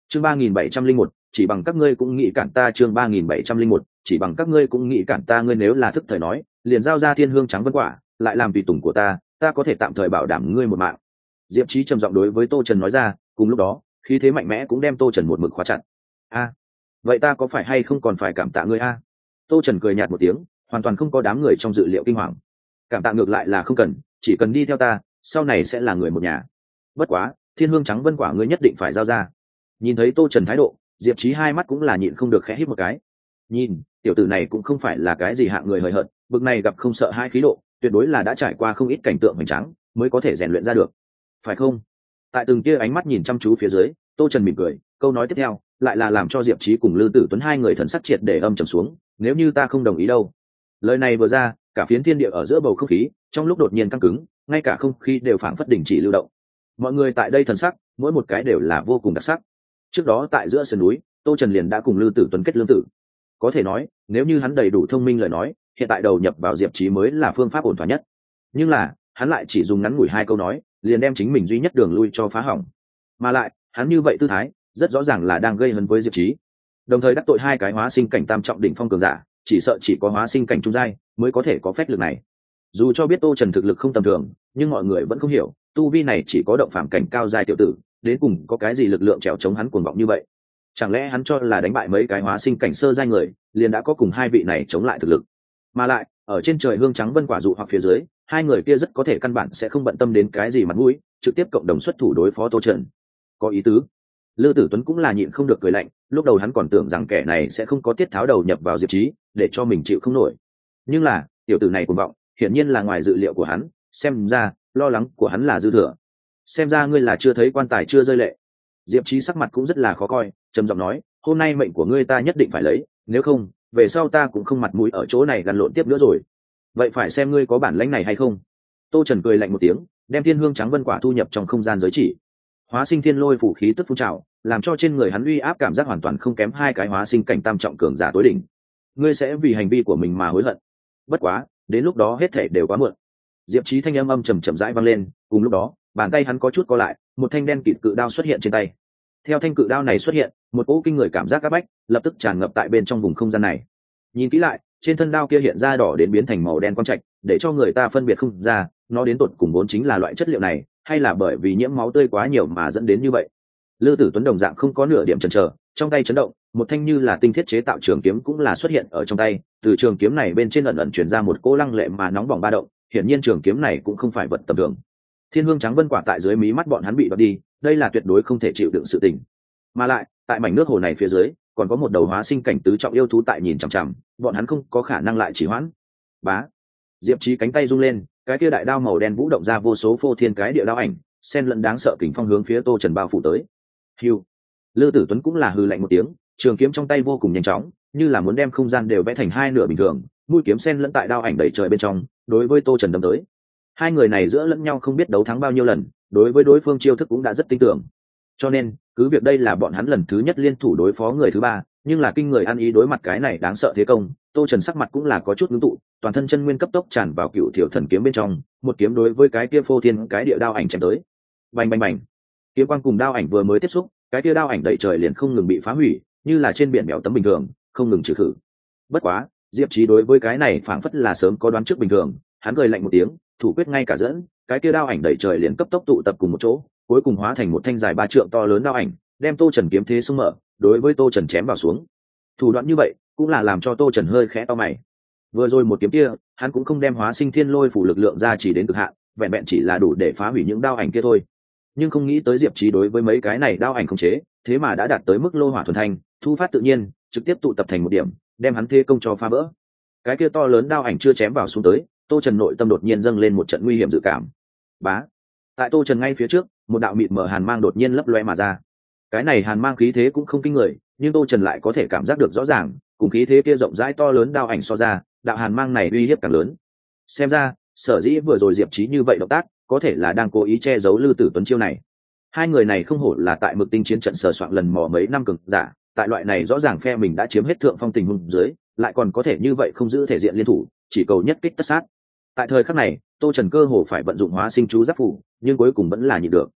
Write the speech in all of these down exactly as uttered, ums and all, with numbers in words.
chương ba nghìn bảy trăm linh một chỉ bằng các ngươi cũng nghĩ cản ta chương ba nghìn bảy trăm linh một chỉ bằng các ngươi cũng nghĩ cản ta ngươi nếu là thức thời nói liền giao ra thiên hương trắng vân quả lại làm tùy tùng của ta ta có thể tạm thời bảo đảm ngươi một mạng. Diệp Chí trầm giọng đối với Tô Trần nói ra, cùng lúc đó khí thế mạnh mẽ cũng đem Tô Trần một mực khóa chặt. A, vậy ta có phải hay không còn phải cảm tạ ngươi a? Tô Trần cười nhạt một tiếng, hoàn toàn không có đám người trong dự liệu kinh hoàng. Cảm tạ ngược lại là không cần, chỉ cần đi theo ta sau này sẽ là người một nhà. Bất quá thiên hương trắng vân quả ngươi nhất định phải giao ra. Nhìn thấy Tô Trần thái độ, Diệp Chí hai mắt cũng là nhịn không được khẽ hít một cái. Nhìn tiểu tử này cũng không phải là cái gì hạng người hời hợt, bực này gặp không sợ hai khí độ tuyệt đối là đã trải qua không ít cảnh tượng hoành tráng mới có thể rèn luyện ra được, phải không? Tại từng kia ánh mắt nhìn chăm chú phía dưới, Tô Trần mỉm cười, câu nói tiếp theo lại là làm cho Diệp Chí cùng Lư Tử Tuấn hai người thần sắc triệt để âm trầm xuống. Nếu như ta không đồng ý đâu? Lời này vừa ra, cả phiến thiên địa ở giữa bầu không khí trong lúc đột nhiên căng cứng, ngay cả không khí đều phảng phất đình chỉ lưu động. Mọi người tại đây thần sắc mỗi một cái đều là vô cùng đặc sắc. Trước đó tại giữa sườn núi, Tô Trần liền đã cùng Lư Tử Tuấn kết lương tử. Có thể nói nếu như hắn đầy đủ thông minh lời nói, hiện tại đầu nhập vào Diệp Chí mới là phương pháp ổn thỏa nhất. Nhưng là hắn lại chỉ dùng ngắn ngủi hai câu nói liền đem chính mình duy nhất đường lui cho phá hỏng, mà lại hắn như vậy tư thái rất rõ ràng là đang gây hấn với Diệp Chí, đồng thời đắc tội hai cái hóa sinh cảnh tam trọng đỉnh phong cường giả, chỉ sợ chỉ có hóa sinh cảnh trung giai mới có thể có phép lực này. Dù cho biết Tô Trần thực lực không tầm thường, nhưng mọi người vẫn không hiểu tu vi này chỉ có động phàm cảnh cao giai tiểu tử đến cùng có cái gì lực lượng trèo chống hắn cuồng vọng như vậy. Chẳng lẽ hắn cho là đánh bại mấy cái hóa sinh cảnh sơ giai người liền đã có cùng hai vị này chống lại thực lực? Mà lại ở trên trời hương trắng vân quả dụ hoặc phía dưới, hai người kia rất có thể căn bản sẽ không bận tâm đến cái gì mặt mũi, trực tiếp cộng đồng xuất thủ đối phó Tô Trần. Có ý tứ. Lư Tử Tuấn cũng là nhịn không được cười lạnh, lúc đầu hắn còn tưởng rằng kẻ này sẽ không có tiết tháo đầu nhập vào Diệp Chí để cho mình chịu không nổi, nhưng là tiểu tử này cuồng vọng hiển nhiên là ngoài dự liệu của hắn, xem ra lo lắng của hắn là dư thừa. Xem ra ngươi là chưa thấy quan tài chưa rơi lệ. Diệp Chí sắc mặt cũng rất là khó coi, trầm giọng nói, hôm nay mệnh của ngươi ta nhất định phải lấy, nếu không về sau ta cũng không mặt mũi ở chỗ này gằn lộn tiếp nữa rồi. Vậy phải xem ngươi có bản lĩnh này hay không. Tô Trần cười lạnh một tiếng, đem thiên hương trắng vân quả thu nhập trong không gian giới chỉ. Hóa sinh thiên lôi phủ khí tức phun trào, làm cho trên người hắn uy áp cảm giác hoàn toàn không kém hai cái hóa sinh cảnh tam trọng cường giả tối đỉnh. Ngươi sẽ vì hành vi của mình mà hối hận. Bất quá đến lúc đó hết thảy đều quá muộn. Diệp Chí thanh âm âm trầm trầm rãi vang lên, cùng lúc đó bàn tay hắn có chút co lại, một thanh đen kịt cự đao xuất hiện trên tay. Theo thanh cự đao này xuất hiện, một cỗ kinh người cảm giác áp bách lập tức tràn ngập tại bên trong vùng không gian này. Nhìn kỹ lại, trên thân đao kia hiện ra đỏ đến biến thành màu đen quang trạch, để cho người ta phân biệt không ra nó đến tột cùng vốn chính là loại chất liệu này hay là bởi vì nhiễm máu tươi quá nhiều mà dẫn đến như vậy. Lư Tử Tuấn đồng dạng không có nửa điểm chần chờ, trong tay chấn động, một thanh như là tinh thiết chế tạo trường kiếm cũng là xuất hiện ở trong tay, từ trường kiếm này bên trên ẩn ẩn truyền ra một cỗ lăng lệ mà nóng bỏng ba động, hiển nhiên trường kiếm này cũng không phải vật tầm thường. Thiên hương trắng vân quả tại dưới mí mắt bọn hắn bị đoạt đi, đây là tuyệt đối không thể chịu đựng sự tình. Mà lại, tại mảnh nước hồ này phía dưới, còn có một đầu hóa sinh cảnh tứ trọng yêu thú tại nhìn chằm chằm, bọn hắn không có khả năng lại trì hoãn. Bá. Diệp Chí cánh tay rung lên, cái kia đại đao màu đen vũ động ra vô số phô thiên cái địa đao ảnh, xen lẫn đáng sợ kình phong hướng phía Tô Trần bao phủ tới. Hưu. Lư Tử Tuấn cũng là hừ lạnh một tiếng, trường kiếm trong tay vô cùng nhanh chóng, như là muốn đem không gian đều vẽ thành hai nửa bình thường, mũi kiếm xen lẫn tại đao ảnh đầy trời bên trong, đối với Tô Trần đâm tới. Hai người này giữa lẫn nhau không biết đấu thắng bao nhiêu lần, đối với đối phương chiêu thức cũng đã rất tin tưởng. Cho nên, cứ việc đây là bọn hắn lần thứ nhất liên thủ đối phó người thứ ba, nhưng là kinh người ăn ý đối mặt cái này đáng sợ thế công, Tô Trần sắc mặt cũng là có chút ngưng tụ, toàn thân chân nguyên cấp tốc tràn vào cựu thiểu thần kiếm bên trong, một kiếm đối với cái kia phô thiên cái địa đao ảnh chém tới. Bành bành bành. Kiếm quang cùng đao ảnh vừa mới tiếp xúc, cái kia đao ảnh đẩy trời liền không ngừng bị phá hủy, như là trên biển bèo tấm bình thường, không ngừng trừ khử. Bất quá, Diệp Chí đối với cái này phảng phất là sớm có đoán trước bình thường, hắn cười lạnh một tiếng, thủ quyết ngay cả dẫn, cái kia đao ảnh đẩy trời liền cấp tốc tụ tập cùng một chỗ, cuối cùng hóa thành một thanh dài ba trượng to lớn đao ảnh, đem Tô Trần kiếm thế xung mở, đối với Tô Trần chém vào xuống. Thủ đoạn như vậy cũng là làm cho Tô Trần hơi khẽ to mày. Vừa rồi một kiếm kia, hắn cũng không đem hóa sinh thiên lôi phủ lực lượng ra chỉ đến cực hạn, vẹn vẹn chỉ là đủ để phá hủy những đao ảnh kia thôi. Nhưng không nghĩ tới Diệp Chí đối với mấy cái này đao ảnh khống chế, thế mà đã đạt tới mức lô hỏa thuần thanh, thu phát tự nhiên, trực tiếp tụ tập thành một điểm, đem hắn thế công cho phá vỡ. Cái kia to lớn đao ảnh chưa chém vào xuống tới, Tô Trần nội tâm đột nhiên dâng lên một trận nguy hiểm dự cảm. Bá. Tại Tô Trần ngay phía trước, một đạo mịt mờ hàn mang đột nhiên lấp loe mà ra. Cái này hàn mang khí thế cũng không kinh người, nhưng Tô Trần lại có thể cảm giác được rõ ràng, cùng khí thế kia rộng rãi to lớn đao ảnh so ra, đạo hàn mang này uy hiếp càng lớn. Xem ra, sở dĩ vừa rồi Diệp Chí như vậy động tác, có thể là đang cố ý che giấu Lư Tử Tuấn chiêu này. Hai người này không hổ là tại Mực Tinh chiến trận sờ soạn lần mò mấy năm cường giả, tại loại này rõ ràng phe mình đã chiếm hết thượng phong tình huống dưới, lại còn có thể như vậy không giữ thể diện liên thủ, chỉ cầu nhất kích tất sát. Tại thời khắc này, Tô Trần cơ hồ phải vận dụng hóa sinh chú giáp phủ, nhưng cuối cùng vẫn là nhịn được.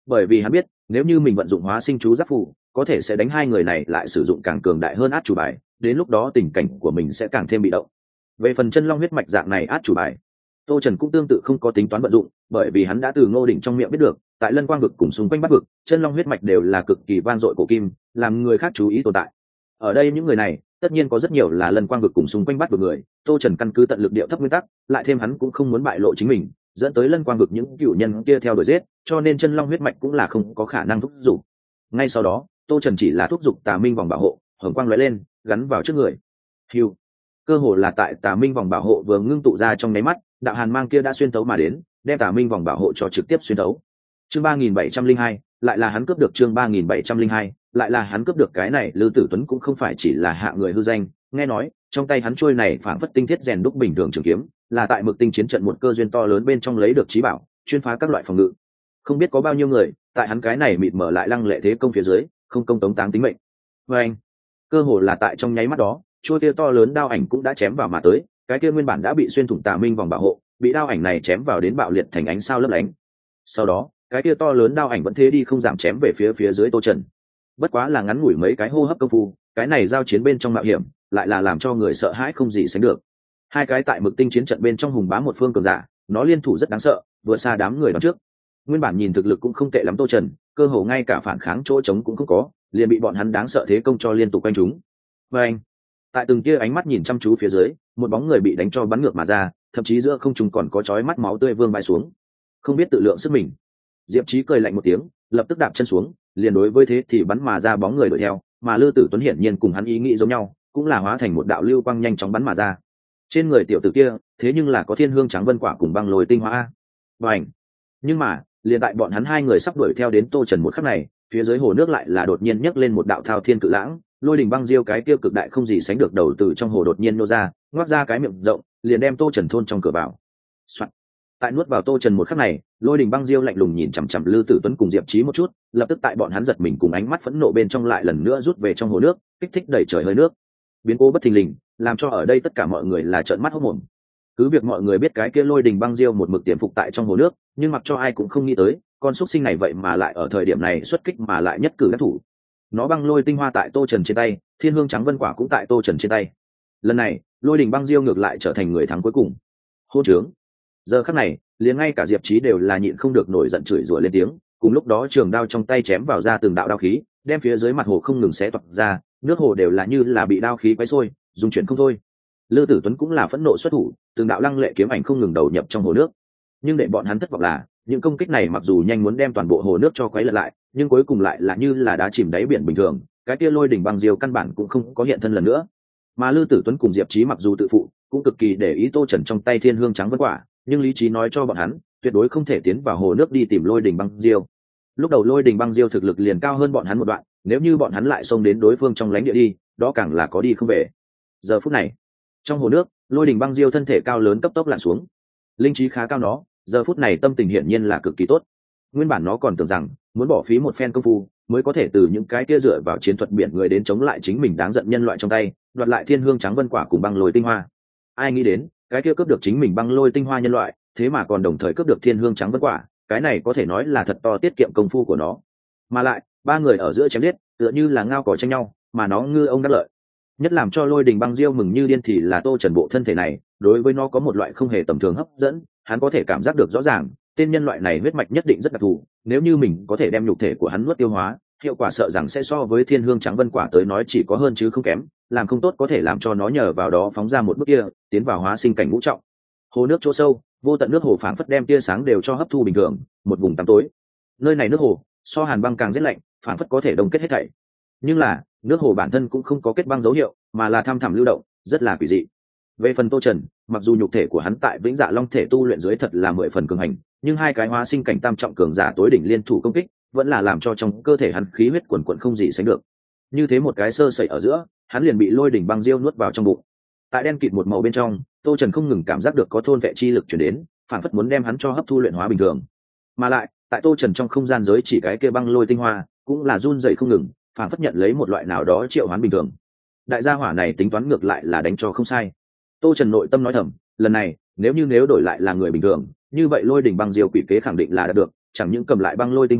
bởi vì hắn biết nếu như mình vận dụng hóa sinh chú giáp phù có thể sẽ đánh hai người này lại sử dụng càng cường đại hơn át chủ bài, đến lúc đó tình cảnh của mình sẽ càng thêm bị động. Về phần chân long huyết mạch dạng này át chủ bài, tô trần cũng tương tự không có tính toán vận dụng, bởi vì hắn đã từ Ngô Đỉnh trong miệng biết được tại Lân Quang vực cùng xung quanh Bắc vực, chân long huyết mạch đều là cực kỳ van dội cổ kim, làm người khác chú ý tồn tại. Ở đây những người này tất nhiên có rất nhiều là Lân Quang vực cùng xung quanh Bắc vực người, tô trần căn cứ tận lực điệu thấp nguyên tắc, lại thêm hắn cũng không muốn bại lộ chính mình, dẫn tới Lân Quang vực những cựu nhân kia theo đuổi giết, cho nên chân long huyết mạch cũng là không có khả năng thúc giục. Ngay sau đó tô trần chỉ là thúc giục Tà Minh vòng bảo hộ, hồng quang lóe lên gắn vào trước người. Hiu, cơ hồ là tại Tà Minh vòng bảo hộ vừa ngưng tụ ra trong nháy mắt, đạo hàn mang kia đã xuyên tấu mà đến, đem Tà Minh vòng bảo hộ cho trực tiếp xuyên tấu. Chương ba nghìn bảy trăm linh hai, lại là hắn cướp được. Chương ba nghìn bảy trăm linh hai, lại là hắn cướp được. Cái này Lư Tử Tuấn cũng không phải chỉ là hạ người hư danh, nghe nói trong tay hắn trôi này phảng phất tinh thiết rèn đúc bình thường trường kiếm, là tại Mực Tinh chiến trận một cơ duyên to lớn bên trong lấy được chí bảo, chuyên phá các loại phòng ngự. Không biết có bao nhiêu người tại hắn cái này mịt mở lại lăng lệ thế công phía dưới, không công tống táng tính mệnh. Và anh, cơ hồ là tại trong nháy mắt đó, trôi kia to lớn đao ảnh cũng đã chém vào mà tới, cái kia nguyên bản đã bị xuyên thủng Tà Minh vòng bảo hộ, bị đao ảnh này chém vào đến bạo liệt thành ánh sao lấp lánh. Sau đó cái kia to lớn đao ảnh vẫn thế đi không giảm chém về phía phía dưới tô trần. Bất quá là ngắn ngủi mấy cái hô hấp công phu, cái này giao chiến bên trong mạo hiểm lại là làm cho người sợ hãi không gì sánh được. Hai cái tại Mực Tinh chiến trận bên trong hùng bá một phương cường giả, nó liên thủ rất đáng sợ, vừa xa đám người đón trước. Nguyên bản nhìn thực lực cũng không tệ lắm tô trần, cơ hồ ngay cả phản kháng chỗ trống cũng không có, liền bị bọn hắn đáng sợ thế công cho liên tục quanh chúng. Và anh, tại từng kia ánh mắt nhìn chăm chú phía dưới, một bóng người bị đánh cho bắn ngược mà ra, thậm chí giữa không trung còn có chói mắt máu tươi vương bay xuống. Không biết tự lượng sức mình, Diệp Chí cười lạnh một tiếng, lập tức đạp chân xuống, liền đối với thế thì bắn mà ra bóng người đuổi theo, mà Lư Tử Tuấn hiển nhiên cùng hắn ý nghĩ giống nhau, cũng là hóa thành một đạo lưu quang nhanh chóng bắn mà ra. Trên người tiểu tử kia, thế nhưng là có Thiên Hương Trắng Vân Quả cùng băng lôi tinh hóa. Bành! Nhưng mà, liền tại bọn hắn hai người sắp đuổi theo đến Tô Trần một khắc này, phía dưới hồ nước lại là đột nhiên nhấc lên một đạo thao thiên cự lãng, lôi đỉnh băng diêu cái kia cực đại không gì sánh được đầu từ trong hồ đột nhiên nô ra, ngoác ra cái miệng rộng, liền đem Tô Trần thôn trong cửa vào. Soạn. Tại nuốt vào Tô Trần một khắc này, lôi đỉnh băng diêu lạnh lùng nhìn chằm chằm Lư Tử Tuấn cùng Diệp Chí một chút, lập tức tại bọn hắn giật mình cùng ánh mắt phẫn nộ bên trong lại lần nữa rút về trong hồ nước, kích thích đẩy trời hơi nước. Biến cố bất thình lình, làm cho ở đây tất cả mọi người là trợn mắt hốt mồm. Cứ việc mọi người biết cái kia lôi đỉnh băng diêu một mực tiềm phục tại trong hồ nước, nhưng mặc cho ai cũng không nghĩ tới, con xuất sinh này vậy mà lại ở thời điểm này xuất kích mà lại nhất cử đắc thủ. Nó băng lôi tinh hoa tại Tô Trần trên tay, Thiên Hương Trắng Vân Quả cũng tại Tô Trần trên tay. Lần này, lôi đỉnh băng diêu ngược lại trở thành người thắng cuối cùng. Hôn trướng! Giờ khắc này, liền ngay cả Diệp Chí đều là nhịn không được nổi giận chửi rủa lên tiếng, cùng lúc đó trường đao trong tay chém vào ra từng đạo đao khí, đem phía dưới mặt hồ không ngừng xé toạc ra, nước hồ đều là như là bị đao khí quấy sôi, dung chuyển không thôi. Lư Tử Tuấn cũng là phẫn nộ xuất thủ, từng đạo lăng lệ kiếm ảnh không ngừng đầu nhập trong hồ nước. Nhưng để bọn hắn thất vọng là, những công kích này mặc dù nhanh muốn đem toàn bộ hồ nước cho quấy lật lại, nhưng cuối cùng lại là như là đá chìm đáy biển bình thường, cái kia lôi đỉnh băng diêu căn bản cũng không có hiện thân lần nữa. Mà Lư Tử Tuấn cùng Diệp Chí mặc dù tự phụ, cũng cực kỳ để ý Tô Trần trong tay Thiên Hương Trắng Vân Quả, nhưng lý trí nói cho bọn hắn, tuyệt đối không thể tiến vào hồ nước đi tìm lôi đỉnh băng diêu. Lúc đầu lôi đỉnh băng diêu thực lực liền cao hơn bọn hắn một đoạn, nếu như bọn hắn lại xông đến đối phương trong lãnh địa đi, đó càng là có đi không về. Giờ phút này, trong hồ nước, lôi đỉnh băng diêu thân thể cao lớn cấp tốc lặn xuống. Linh trí khá cao nó, giờ phút này tâm tình hiển nhiên là cực kỳ tốt. Nguyên bản nó còn tưởng rằng muốn bỏ phí một phen công phu mới có thể từ những cái kia dựa vào chiến thuật biển người đến chống lại chính mình đáng giận nhân loại trong tay, đoạt lại Thiên Hương Trắng Vân Quả cùng băng lôi tinh hoa. Ai nghĩ đến, cái kia cướp được chính mình băng lôi tinh hoa nhân loại, thế mà còn đồng thời cướp được Thiên Hương Trắng Vân Quả, cái này có thể nói là thật to tiết kiệm công phu của nó. Mà lại, ba người ở giữa chém giết, tựa như là ngao cò tranh nhau, mà nó ngư ông đắc lợi. Nhất làm cho lôi đình băng diêu mừng như điên thì là Tô Trần bộ thân thể này, đối với nó có một loại không hề tầm thường hấp dẫn, hắn có thể cảm giác được rõ ràng, tên nhân loại này huyết mạch nhất định rất đặc thù, nếu như mình có thể đem nhục thể của hắn nuốt tiêu hóa, hiệu quả sợ rằng sẽ so với Thiên Hương Trắng Vân Quả tới nói chỉ có hơn chứ không kém, làm không tốt có thể làm cho nó nhờ vào đó phóng ra một bước kia, tiến vào hóa sinh cảnh ngũ trọng. Hồ nước chỗ sâu, vô tận nước hồ phảng phất đem tia sáng đều cho hấp thu bình thường, một vùng tăm tối. Nơi này nước hồ, so hàn băng càng rét lạnh, phảng phất có thể đông kết hết thảy. Nhưng là, nước hồ bản thân cũng không có kết băng dấu hiệu, mà là thăm thẳm lưu động, rất là quỷ dị. Về phần Tô Trần, mặc dù nhục thể của hắn tại Vĩnh Dạ Long thể tu luyện dưới thật là mười phần cường hành, nhưng hai cái hóa sinh cảnh tam trọng cường giả tối đỉnh liên thủ công kích, vẫn là làm cho trong cơ thể hắn khí huyết quần quần không gì sánh được. Như thế một cái sơ sẩy ở giữa, hắn liền bị lôi đỉnh băng diêu nuốt vào trong bụng. Tại đen kịt một màu bên trong, Tô Trần không ngừng cảm giác được có thôn vệ chi lực truyền đến, phản phất muốn đem hắn cho hấp thu luyện hóa bình thường. Mà lại, tại Tô Trần trong không gian giới chỉ cái kia băng lôi tinh hoa, cũng là run rẩy không ngừng, phản phất nhận lấy một loại nào đó triệu hoán bình thường. Đại gia hỏa này tính toán ngược lại là đánh cho không sai. Tô Trần nội tâm nói thầm, lần này, nếu như nếu đổi lại là người bình thường, như vậy lôi đỉnh băng diêu quỷ kế khẳng định là đã được, chẳng những cầm lại băng lôi tinh hoa,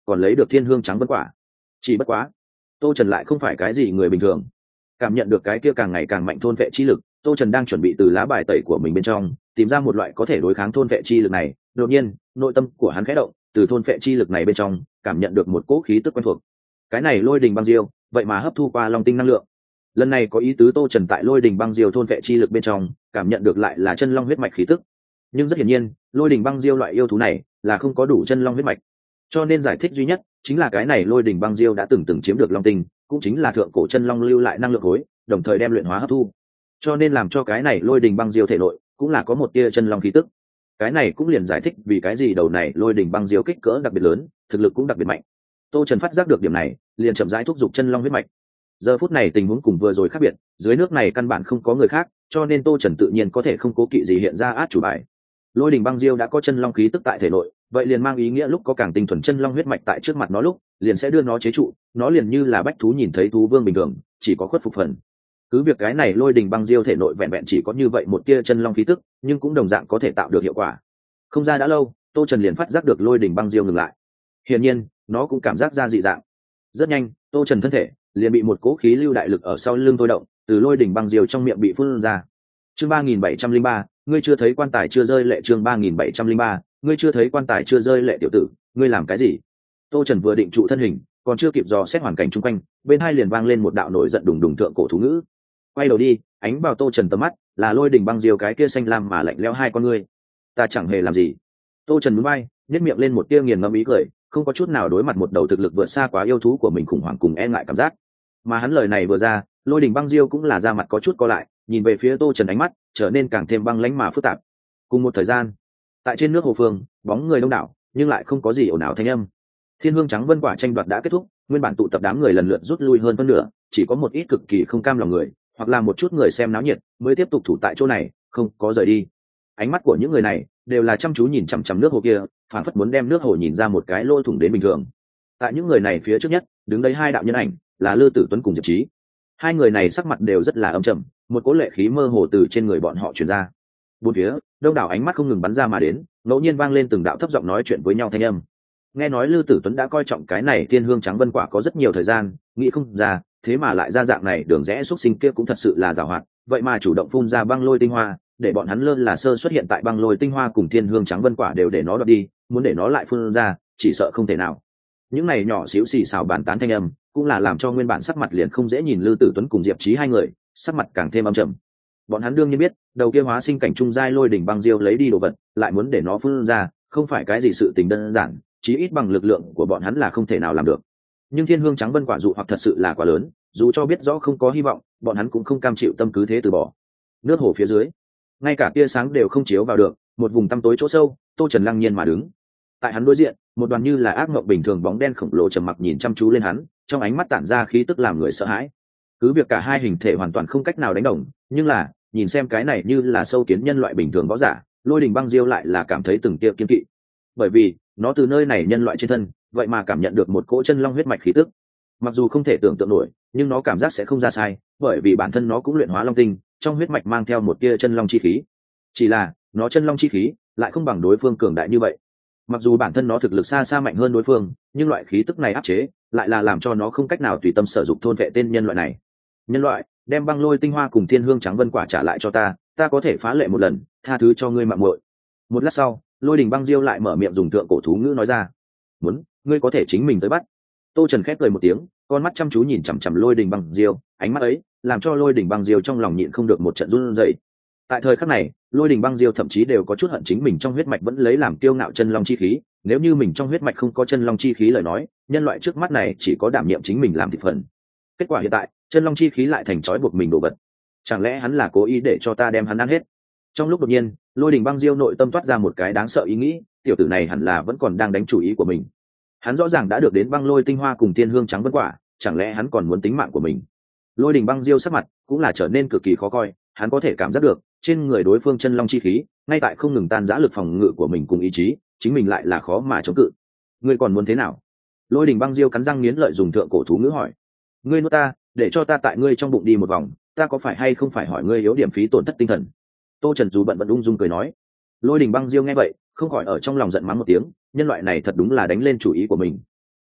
còn lấy được thiên hương trắng vân quả. Chỉ bất quá tô trần lại không phải cái gì người bình thường. Cảm nhận được cái kia càng ngày càng mạnh thôn vệ chi lực, tô trần đang chuẩn bị từ lá bài tẩy của mình bên trong tìm ra một loại có thể đối kháng thôn vệ chi lực này. Đột nhiên nội tâm của hắn khẽ động, từ thôn vệ chi lực này bên trong cảm nhận được một cỗ khí tức quen thuộc. Cái này lôi đình băng diêu vậy mà hấp thu qua long tinh năng lượng. Lần này có ý tứ, tô trần tại lôi đình băng diêu thôn vệ chi lực bên trong cảm nhận được lại là chân long huyết mạch khí tức. Nhưng rất hiển nhiên lôi đình băng diêu loại yêu thú này là không có đủ chân long huyết mạch, cho nên giải thích duy nhất chính là cái này lôi đình băng diêu đã từng từng chiếm được long tinh, cũng chính là thượng cổ chân long lưu lại năng lượng khối, đồng thời đem luyện hóa hấp thu, cho nên làm cho cái này lôi đình băng diêu thể nội cũng là có một tia chân long khí tức. Cái này cũng liền giải thích vì cái gì đầu này lôi đình băng diêu kích cỡ đặc biệt lớn, thực lực cũng đặc biệt mạnh. Tô Trần phát giác được điểm này, liền chậm rãi thúc giục chân long huyết mạch. Giờ phút này tình huống cùng vừa rồi khác biệt, dưới nước này căn bản không có người khác, cho nên Tô Trần tự nhiên có thể không cố kỵ gì hiện ra át chủ bài. Lôi đình băng diêu đã có chân long khí tức tại thể nội, vậy liền mang ý nghĩa lúc có càng tinh thuần chân long huyết mạch tại trước mặt nó lúc, liền sẽ đưa nó chế trụ, nó liền như là bách thú nhìn thấy thú vương bình thường, chỉ có khuất phục phần. Cứ việc cái này lôi đình băng diêu thể nội vẹn vẹn chỉ có như vậy một tia chân long khí tức, nhưng cũng đồng dạng có thể tạo được hiệu quả. Không ra đã lâu, Tô Trần liền phát giác được lôi đình băng diêu ngừng lại. Hiển nhiên, nó cũng cảm giác ra dị dạng. Rất nhanh, Tô Trần thân thể liền bị một cỗ khí lưu đại lực ở sau lưng thôi động, từ lôi đỉnh băng diều trong miệng bị phun ra. Chương ba nghìn bảy trăm linh ba, ngươi chưa thấy quan tài chưa rơi lệ. Chương ba nghìn bảy trăm linh ba, ngươi chưa thấy quan tài chưa rơi lệ. Tiểu tử, ngươi làm cái gì? Tô Trần vừa định trụ thân hình, còn chưa kịp dò xét hoàn cảnh xung quanh, bên hai liền vang lên một đạo nổi giận đùng đùng thượng cổ thú ngữ. Quay đầu đi, ánh vào Tô Trần tầm mắt, là lôi đỉnh băng diều cái kia xanh lam mà lạnh lẽo hai con ngươi. Ta chẳng hề làm gì. Tô Trần nhún vai, nhếch miệng lên một tia nghiền ngẫm ý cười, không có chút nào đối mặt một đầu thực lực vượt xa quá yêu thú của mình khủng hoảng cùng e ngại cảm giác. Mà hắn lời này vừa ra, lôi đình băng diêu cũng là ra mặt có chút co lại, nhìn về phía Tô Trần, ánh mắt trở nên càng thêm băng lãnh mà phức tạp. Cùng một thời gian, tại trên nước hồ phương, bóng người đông đảo nhưng lại không có gì ồn ào thanh âm. Thiên hương trắng vân quả tranh đoạt đã kết thúc, nguyên bản tụ tập đám người lần lượt rút lui hơn phân nửa, chỉ có một ít cực kỳ không cam lòng người, hoặc là một chút người xem náo nhiệt mới tiếp tục thủ tại chỗ này, không có rời đi. Ánh mắt của những người này đều là chăm chú nhìn chằm chằm nước hồ kia, phản phất muốn đem nước hồ nhìn ra một cái lỗ thủng đến bình thường. Tại những người này phía trước nhất đứng đấy hai đạo nhân ảnh, là Lư Tử Tuấn cùng Diệp Chí. Hai người này sắc mặt đều rất là âm trầm, một cỗ lệ khí mơ hồ từ trên người bọn họ truyền ra. Bốn phía đông đảo ánh mắt không ngừng bắn ra mà đến, ngẫu nhiên vang lên từng đạo thấp giọng nói chuyện với nhau thanh âm. Nghe nói Lư Tử Tuấn đã coi trọng cái này thiên hương trắng vân quả có rất nhiều thời gian, nghĩ không ra thế mà lại ra dạng này đường rẽ xuất sinh kia cũng thật sự là giàu hoạt, vậy mà chủ động phun ra băng lôi tinh hoa, để bọn hắn lơ là sơ xuất hiện tại băng lôi tinh hoa cùng thiên hương trắng vân quả đều để nó đoạt đi, muốn để nó lại phun ra chỉ sợ không thể nào. Những này nhỏ xíu xì xào bàn tán thanh âm cũng là làm cho nguyên bản sắc mặt liền không dễ nhìn Lư Tử Tuấn cùng Diệp Chí hai người sắc mặt càng thêm âm trầm. Bọn hắn đương nhiên biết đầu kia hóa sinh cảnh trung giai lôi đỉnh băng diêu lấy đi đồ vật, lại muốn để nó phun ra không phải cái gì sự tình đơn giản, chí ít bằng lực lượng của bọn hắn là không thể nào làm được. Nhưng thiên hương trắng vân quả dụ hoặc thật sự là quá lớn, dù cho biết rõ không có hy vọng, bọn hắn cũng không cam chịu tâm cứ thế từ bỏ. Nước hồ phía dưới, ngay cả tia sáng đều không chiếu vào được, một vùng tăm tối chỗ sâu, Tô Trần lăng nhiên mà đứng. Tại hắn đối diện, một đoàn như là ác mộng bình thường bóng đen khổng lồ trầm mặc nhìn chăm chú lên hắn, trong ánh mắt tản ra khí tức làm người sợ hãi. Cứ việc cả hai hình thể hoàn toàn không cách nào đánh đồng, nhưng là nhìn xem cái này như là sâu kiến nhân loại bình thường võ giả, lôi đình băng diêu lại là cảm thấy từng tia kiên kỵ, bởi vì nó từ nơi này nhân loại trên thân vậy mà cảm nhận được một cỗ chân long huyết mạch khí tức. Mặc dù không thể tưởng tượng nổi, nhưng nó cảm giác sẽ không ra sai, bởi vì bản thân nó cũng luyện hóa long tinh, trong huyết mạch mang theo một tia chân long chi khí. Chỉ là nó chân long chi khí lại không bằng đối phương cường đại như vậy. Mặc dù bản thân nó thực lực xa xa mạnh hơn đối phương, nhưng loại khí tức này áp chế lại là làm cho nó không cách nào tùy tâm sử dụng thôn vệ tên nhân loại này. Nhân loại, đem băng lôi tinh hoa cùng thiên hương trắng vân quả trả lại cho ta, ta có thể phá lệ một lần, tha thứ cho ngươi mạng muội. Một lát sau, lôi đình băng diêu lại mở miệng dùng thượng cổ thú ngữ nói ra. Muốn, ngươi có thể chính mình tới bắt. Tô Trần khép cười một tiếng, con mắt chăm chú nhìn chằm chằm lôi đình băng diêu, ánh mắt ấy làm cho lôi đình băng diêu trong lòng nhịn không được một trận run rẩy. Tại thời khắc này, lôi đình băng diêu thậm chí đều có chút hận chính mình trong huyết mạch vẫn lấy làm kiêu ngạo chân long chi khí, nếu như mình trong huyết mạch không có chân long chi khí lời nói, nhân loại trước mắt này chỉ có đảm nhiệm chính mình làm thị phần. Kết quả hiện tại, chân long chi khí lại thành trói buộc mình đồ vật. Chẳng lẽ hắn là cố ý để cho ta đem hắn ăn hết? Trong lúc đột nhiên, lôi đình băng diêu nội tâm toát ra một cái đáng sợ ý nghĩ, tiểu tử này hẳn là vẫn còn đang đánh chủ ý của mình. Hắn rõ ràng đã được đến băng lôi tinh hoa cùng thiên hương trắng vân quả, chẳng lẽ hắn còn muốn tính mạng của mình? Lôi đình băng diêu sắc mặt cũng là trở nên cực kỳ khó coi, hắn có thể cảm giác được trên người đối phương chân long chi khí ngay tại không ngừng tan rã lực phòng ngự của mình cùng ý chí, chính mình lại là khó mà chống cự. Ngươi còn muốn thế nào? Lôi đình băng diêu cắn răng nghiến lợi dùng thượng cổ thú ngữ hỏi. Ngươi nuốt ta, để cho ta tại ngươi trong bụng đi một vòng, ta có phải hay không phải hỏi ngươi yếu điểm phí tổn thất tinh thần? Tô Trần dù bận bận ung dung cười nói. Lôi đình băng diêu nghe vậy không khỏi ở trong lòng giận mắng một tiếng, nhân loại này thật đúng là đánh lên chủ ý của mình.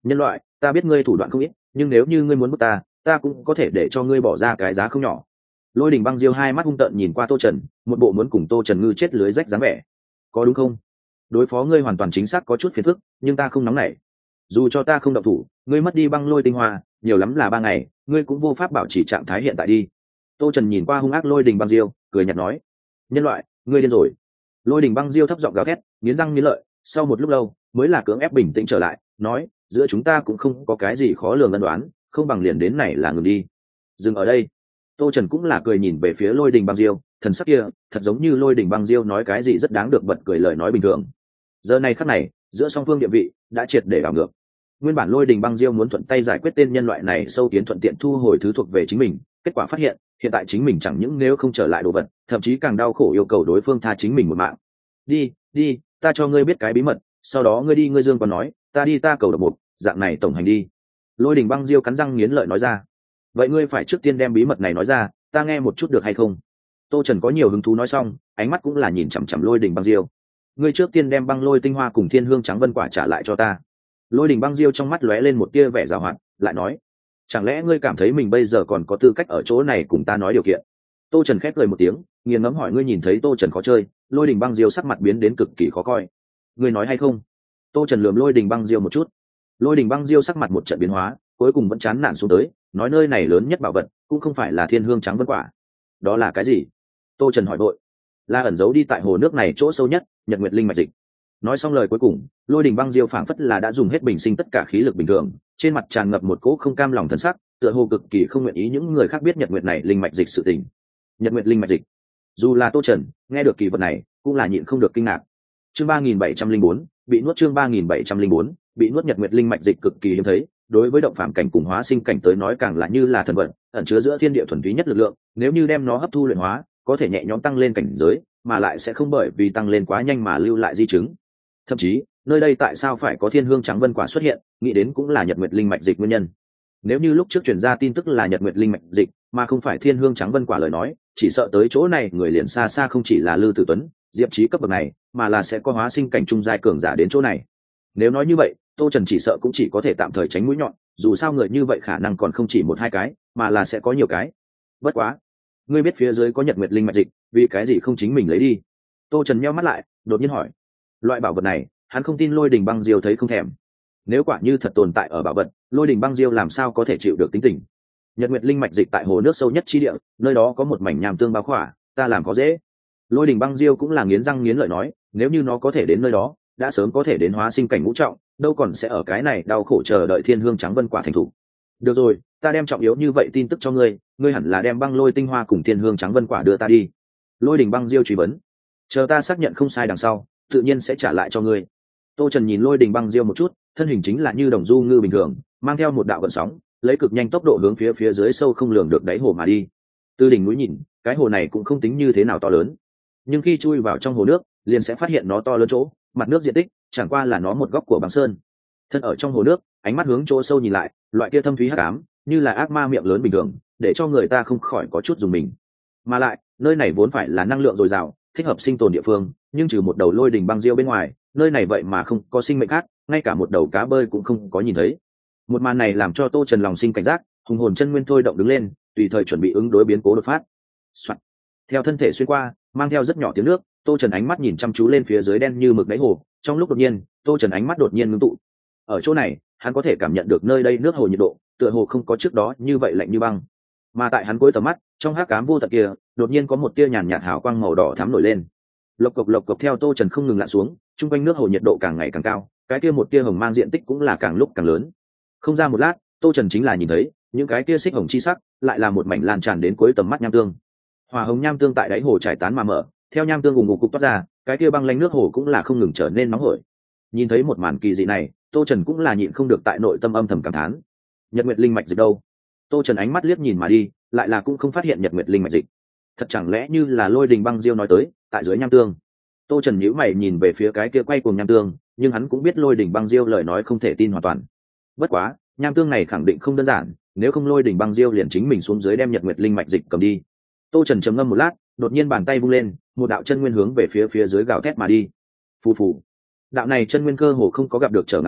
nhân loại, ta biết ngươi thủ đoạn không ít, nhưng nếu như ngươi muốn bức ta ta cũng có thể để cho ngươi bỏ ra cái giá không nhỏ. Lôi Đình Băng Diêu hai mắt hung tợn nhìn qua Tô Trần, một bộ muốn cùng Tô Trần ngư chết lưới rách dáng vẻ. Có đúng không? Đối phó ngươi hoàn toàn chính xác có chút phiền phức, nhưng ta không nóng nảy. Dù cho ta không động thủ, ngươi mất đi băng lôi tinh hoa, nhiều lắm là ba ngày, ngươi cũng vô pháp bảo trì trạng thái hiện tại đi. Tô Trần nhìn qua hung ác Lôi Đình Băng Diêu, cười nhạt nói: nhân loại, ngươi điên rồi. Lôi Đình Băng Diêu thấp giọng gào thét, nghiến răng nghiến lợi, sau một lúc lâu mới là cưỡng ép bình tĩnh trở lại, nói: giữa chúng ta cũng không có cái gì khó lường ân đoán, không bằng liền đến này là ngừng đi. Dừng ở đây. Tô Trần cũng là cười nhìn về phía Lôi Đình Băng Diêu, thần sắc kia thật giống như Lôi Đình Băng Diêu nói cái gì rất đáng được bật cười lời nói bình thường. Giờ này khắc này, giữa song phương địa vị đã triệt để đảo ngược. Nguyên bản Lôi Đình Băng Diêu muốn thuận tay giải quyết tên nhân loại này sâu tiến thuận tiện thu hồi thứ thuộc về chính mình, kết quả phát hiện hiện tại chính mình chẳng những nếu không trở lại đồ vật, thậm chí càng đau khổ yêu cầu đối phương tha chính mình một mạng. Đi, đi, ta cho ngươi biết cái bí mật, sau đó ngươi đi ngươi dương còn nói, ta đi ta cầu độc một, dạng này tổng hành đi. Lôi Đình Băng Diêu cắn răng nghiến lợi nói ra. Vậy ngươi phải trước tiên đem bí mật này nói ra, ta nghe một chút được hay không? Tô Trần có nhiều hứng thú nói xong, ánh mắt cũng là nhìn chằm chằm Lôi Đình Băng Diêu. Ngươi trước tiên đem băng lôi tinh hoa cùng thiên hương trắng vân quả trả lại cho ta. Lôi Đình Băng Diêu trong mắt lóe lên một tia vẻ giảo hoạt, lại nói: chẳng lẽ ngươi cảm thấy mình bây giờ còn có tư cách ở chỗ này cùng ta nói điều kiện? Tô Trần khép cười một tiếng, nghiền ngẫm hỏi: ngươi nhìn thấy Tô Trần khó chơi? Lôi Đình Băng Diêu sắc mặt biến đến cực kỳ khó coi. Ngươi nói hay không? Tô Trần lườm Lôi Đình Băng Diêu một chút. Lôi Đình Băng Diêu sắc mặt một trận biến hóa, cuối cùng vẫn chán nản xuống tới, nói: nơi này lớn nhất bảo vật cũng không phải là thiên hương trắng vân quả. Đó là cái gì? Tô Trần hỏi vội. Là ẩn giấu đi tại hồ nước này chỗ sâu nhất, Nhật Nguyệt Linh mạch dịch. Nói xong lời cuối cùng, Lôi Đình Băng Diêu phảng phất là đã dùng hết bình sinh tất cả khí lực bình thường, trên mặt tràn ngập một cỗ không cam lòng thần sắc, tựa hồ cực kỳ không nguyện ý những người khác biết Nhật Nguyệt này linh mạch dịch sự tình. Nhật Nguyệt linh mạch dịch. Dù là Tô Trần nghe được kỳ vật này, cũng là nhịn không được kinh ngạc. Chương ba nghìn bảy trăm linh bốn, bị nuốt chương ba nghìn bảy trăm linh bốn, bị nuốt. Nhật Nguyệt linh mạch dịch cực kỳ hiếm thấy, đối với động phạm cảnh cùng hóa sinh cảnh tới nói càng là như là thần vật, ẩn chứa giữa thiên địa thuần túy nhất lực lượng, nếu như đem nó hấp thu luyện hóa, có thể nhẹ nhõm tăng lên cảnh giới, mà lại sẽ không bởi vì tăng lên quá nhanh mà lưu lại di chứng. Thậm chí, nơi đây tại sao phải có thiên hương trắng vân quả xuất hiện, nghĩ đến cũng là Nhật Nguyệt linh mạch dịch nguyên nhân. Nếu như lúc trước truyền ra tin tức là Nhật Nguyệt linh mạch dịch, mà không phải thiên hương trắng vân quả lời nói, chỉ sợ tới chỗ này người liền xa xa không chỉ là Lư Tử Tuấn, Diệp Chí cấp bậc này, mà là sẽ có hóa sinh cảnh trung giai cường giả đến chỗ này. Nếu nói như vậy, Tô Trần chỉ sợ cũng chỉ có thể tạm thời tránh mũi nhọn, dù sao người như vậy khả năng còn không chỉ một hai cái, mà là sẽ có nhiều cái. Bất quá, ngươi biết phía dưới có Nhật Nguyệt linh mạch dịch, vì cái gì không chính mình lấy đi? Tô Trần nheo mắt lại, đột nhiên hỏi. Loại bảo vật này, hắn không tin Lôi Đình Băng Diêu thấy không thèm. Nếu quả như thật tồn tại ở bảo vật, Lôi Đình Băng Diêu làm sao có thể chịu được tính tình? Nhật Nguyệt linh mạch dịch tại hồ nước sâu nhất chi địa, nơi đó có một mảnh nham tương bao khỏa, ta làm có dễ. Lôi Đình Băng Diêu cũng là nghiến răng nghiến lợi nói, nếu như nó có thể đến nơi đó, đã sớm có thể đến hóa sinh cảnh ngũ trọng, đâu còn sẽ ở cái này đau khổ chờ đợi thiên hương trắng vân quả thành thủ. Được rồi, ta đem trọng yếu như vậy tin tức cho ngươi, ngươi hẳn là đem băng lôi tinh hoa cùng thiên hương trắng vân quả đưa ta đi. Lôi Đình Băng Diêu truy vấn. Chờ ta xác nhận không sai đằng sau, tự nhiên sẽ trả lại cho ngươi. Tô Trần nhìn Lôi Đình Băng Diêu một chút, thân hình chính là như đồng du ngư bình thường, mang theo một đạo gợn sóng, lấy cực nhanh tốc độ hướng phía phía dưới sâu không lường được đáy hồ mà đi. Từ đỉnh núi nhìn, cái hồ này cũng không tính như thế nào to lớn, nhưng khi chui vào trong hồ nước, liền sẽ phát hiện nó to lớn chỗ, mặt nước diện tích chẳng qua là nó một góc của băng sơn. Thân ở trong hồ nước, ánh mắt hướng chỗ sâu nhìn lại, loại kia thâm thúy hắc ám, như là ác ma miệng lớn bình thường, để cho người ta không khỏi có chút dùng mình. Mà lại, nơi này vốn phải là năng lượng dồi dào, thích hợp sinh tồn địa phương, nhưng trừ một đầu Lôi Đình Băng Diêu bên ngoài, nơi này vậy mà không có sinh mệnh khác, ngay cả một đầu cá bơi cũng không có nhìn thấy. Một màn này làm cho Tô Trần lòng sinh cảnh giác, hùng hồn chân nguyên thôi động đứng lên, tùy thời chuẩn bị ứng đối biến cố đột phát. Soạn. Theo thân thể xuyên qua, mang theo rất nhỏ tiếng nước, Tô Trần ánh mắt nhìn chăm chú lên phía dưới đen như mực đáy hồ, trong lúc đột nhiên, Tô Trần ánh mắt đột nhiên ngưng tụ. Ở chỗ này, hắn có thể cảm nhận được nơi đây nước hồ nhiệt độ, tựa hồ không có trước đó như vậy lạnh như băng. Mà tại hắn cuối tầm mắt, trong hắc ám vô tận kia, đột nhiên có một tia nhàn nhạt hào quang màu đỏ thắm nổi lên. Lộc cộc lộc cộc theo Tô Trần không ngừng lặn xuống, trung quanh nước hồ nhiệt độ càng ngày càng cao, cái kia một tia hồng mang diện tích cũng là càng lúc càng lớn. Không ra một lát, Tô Trần chính là nhìn thấy, những cái kia xích hồng chi sắc, lại là một mảnh lan tràn đến cuối tầm mắt nham tương. Hỏa hồng nham tương tại đáy hồ trải tán mà mở, theo nham tương ùng ục cục toát ra, cái kia băng lanh nước hồ cũng là không ngừng trở nên nóng hổi. Nhìn thấy một màn kỳ dị này, Tô Trần cũng là nhịn không được tại nội tâm âm thầm cảm thán. Nhật Nguyệt linh mạch dịch đâu? Tô Trần ánh mắt liếc nhìn mà đi, lại là cũng không phát hiện Nhật Nguyệt linh mạch dịch. Thật chẳng lẽ như là Lôi Đình Băng Diêu nói tới, tại dưới nham tương? Tô Trần nhíu mày nhìn về phía cái kia quay cuồng nham tương, nhưng hắn cũng biết Lôi Đình Băng Diêu lời nói không thể tin hoàn toàn. Bất quá, nham tương này khẳng định không đơn giản, nếu không Lôi Đình Băng Diêu liền chính mình xuống dưới đem Nhật Nguyệt linh mạch dịch cầm đi. Tô Trần trầm ngâm một lát, đột nhiên bàn tay vung lên, một đạo chân nguyên hướng về phía phía dưới gào thét mà đi. Phù phù. Đạo này chân nguyên cơ hồ không có gặp được trở ngại gì,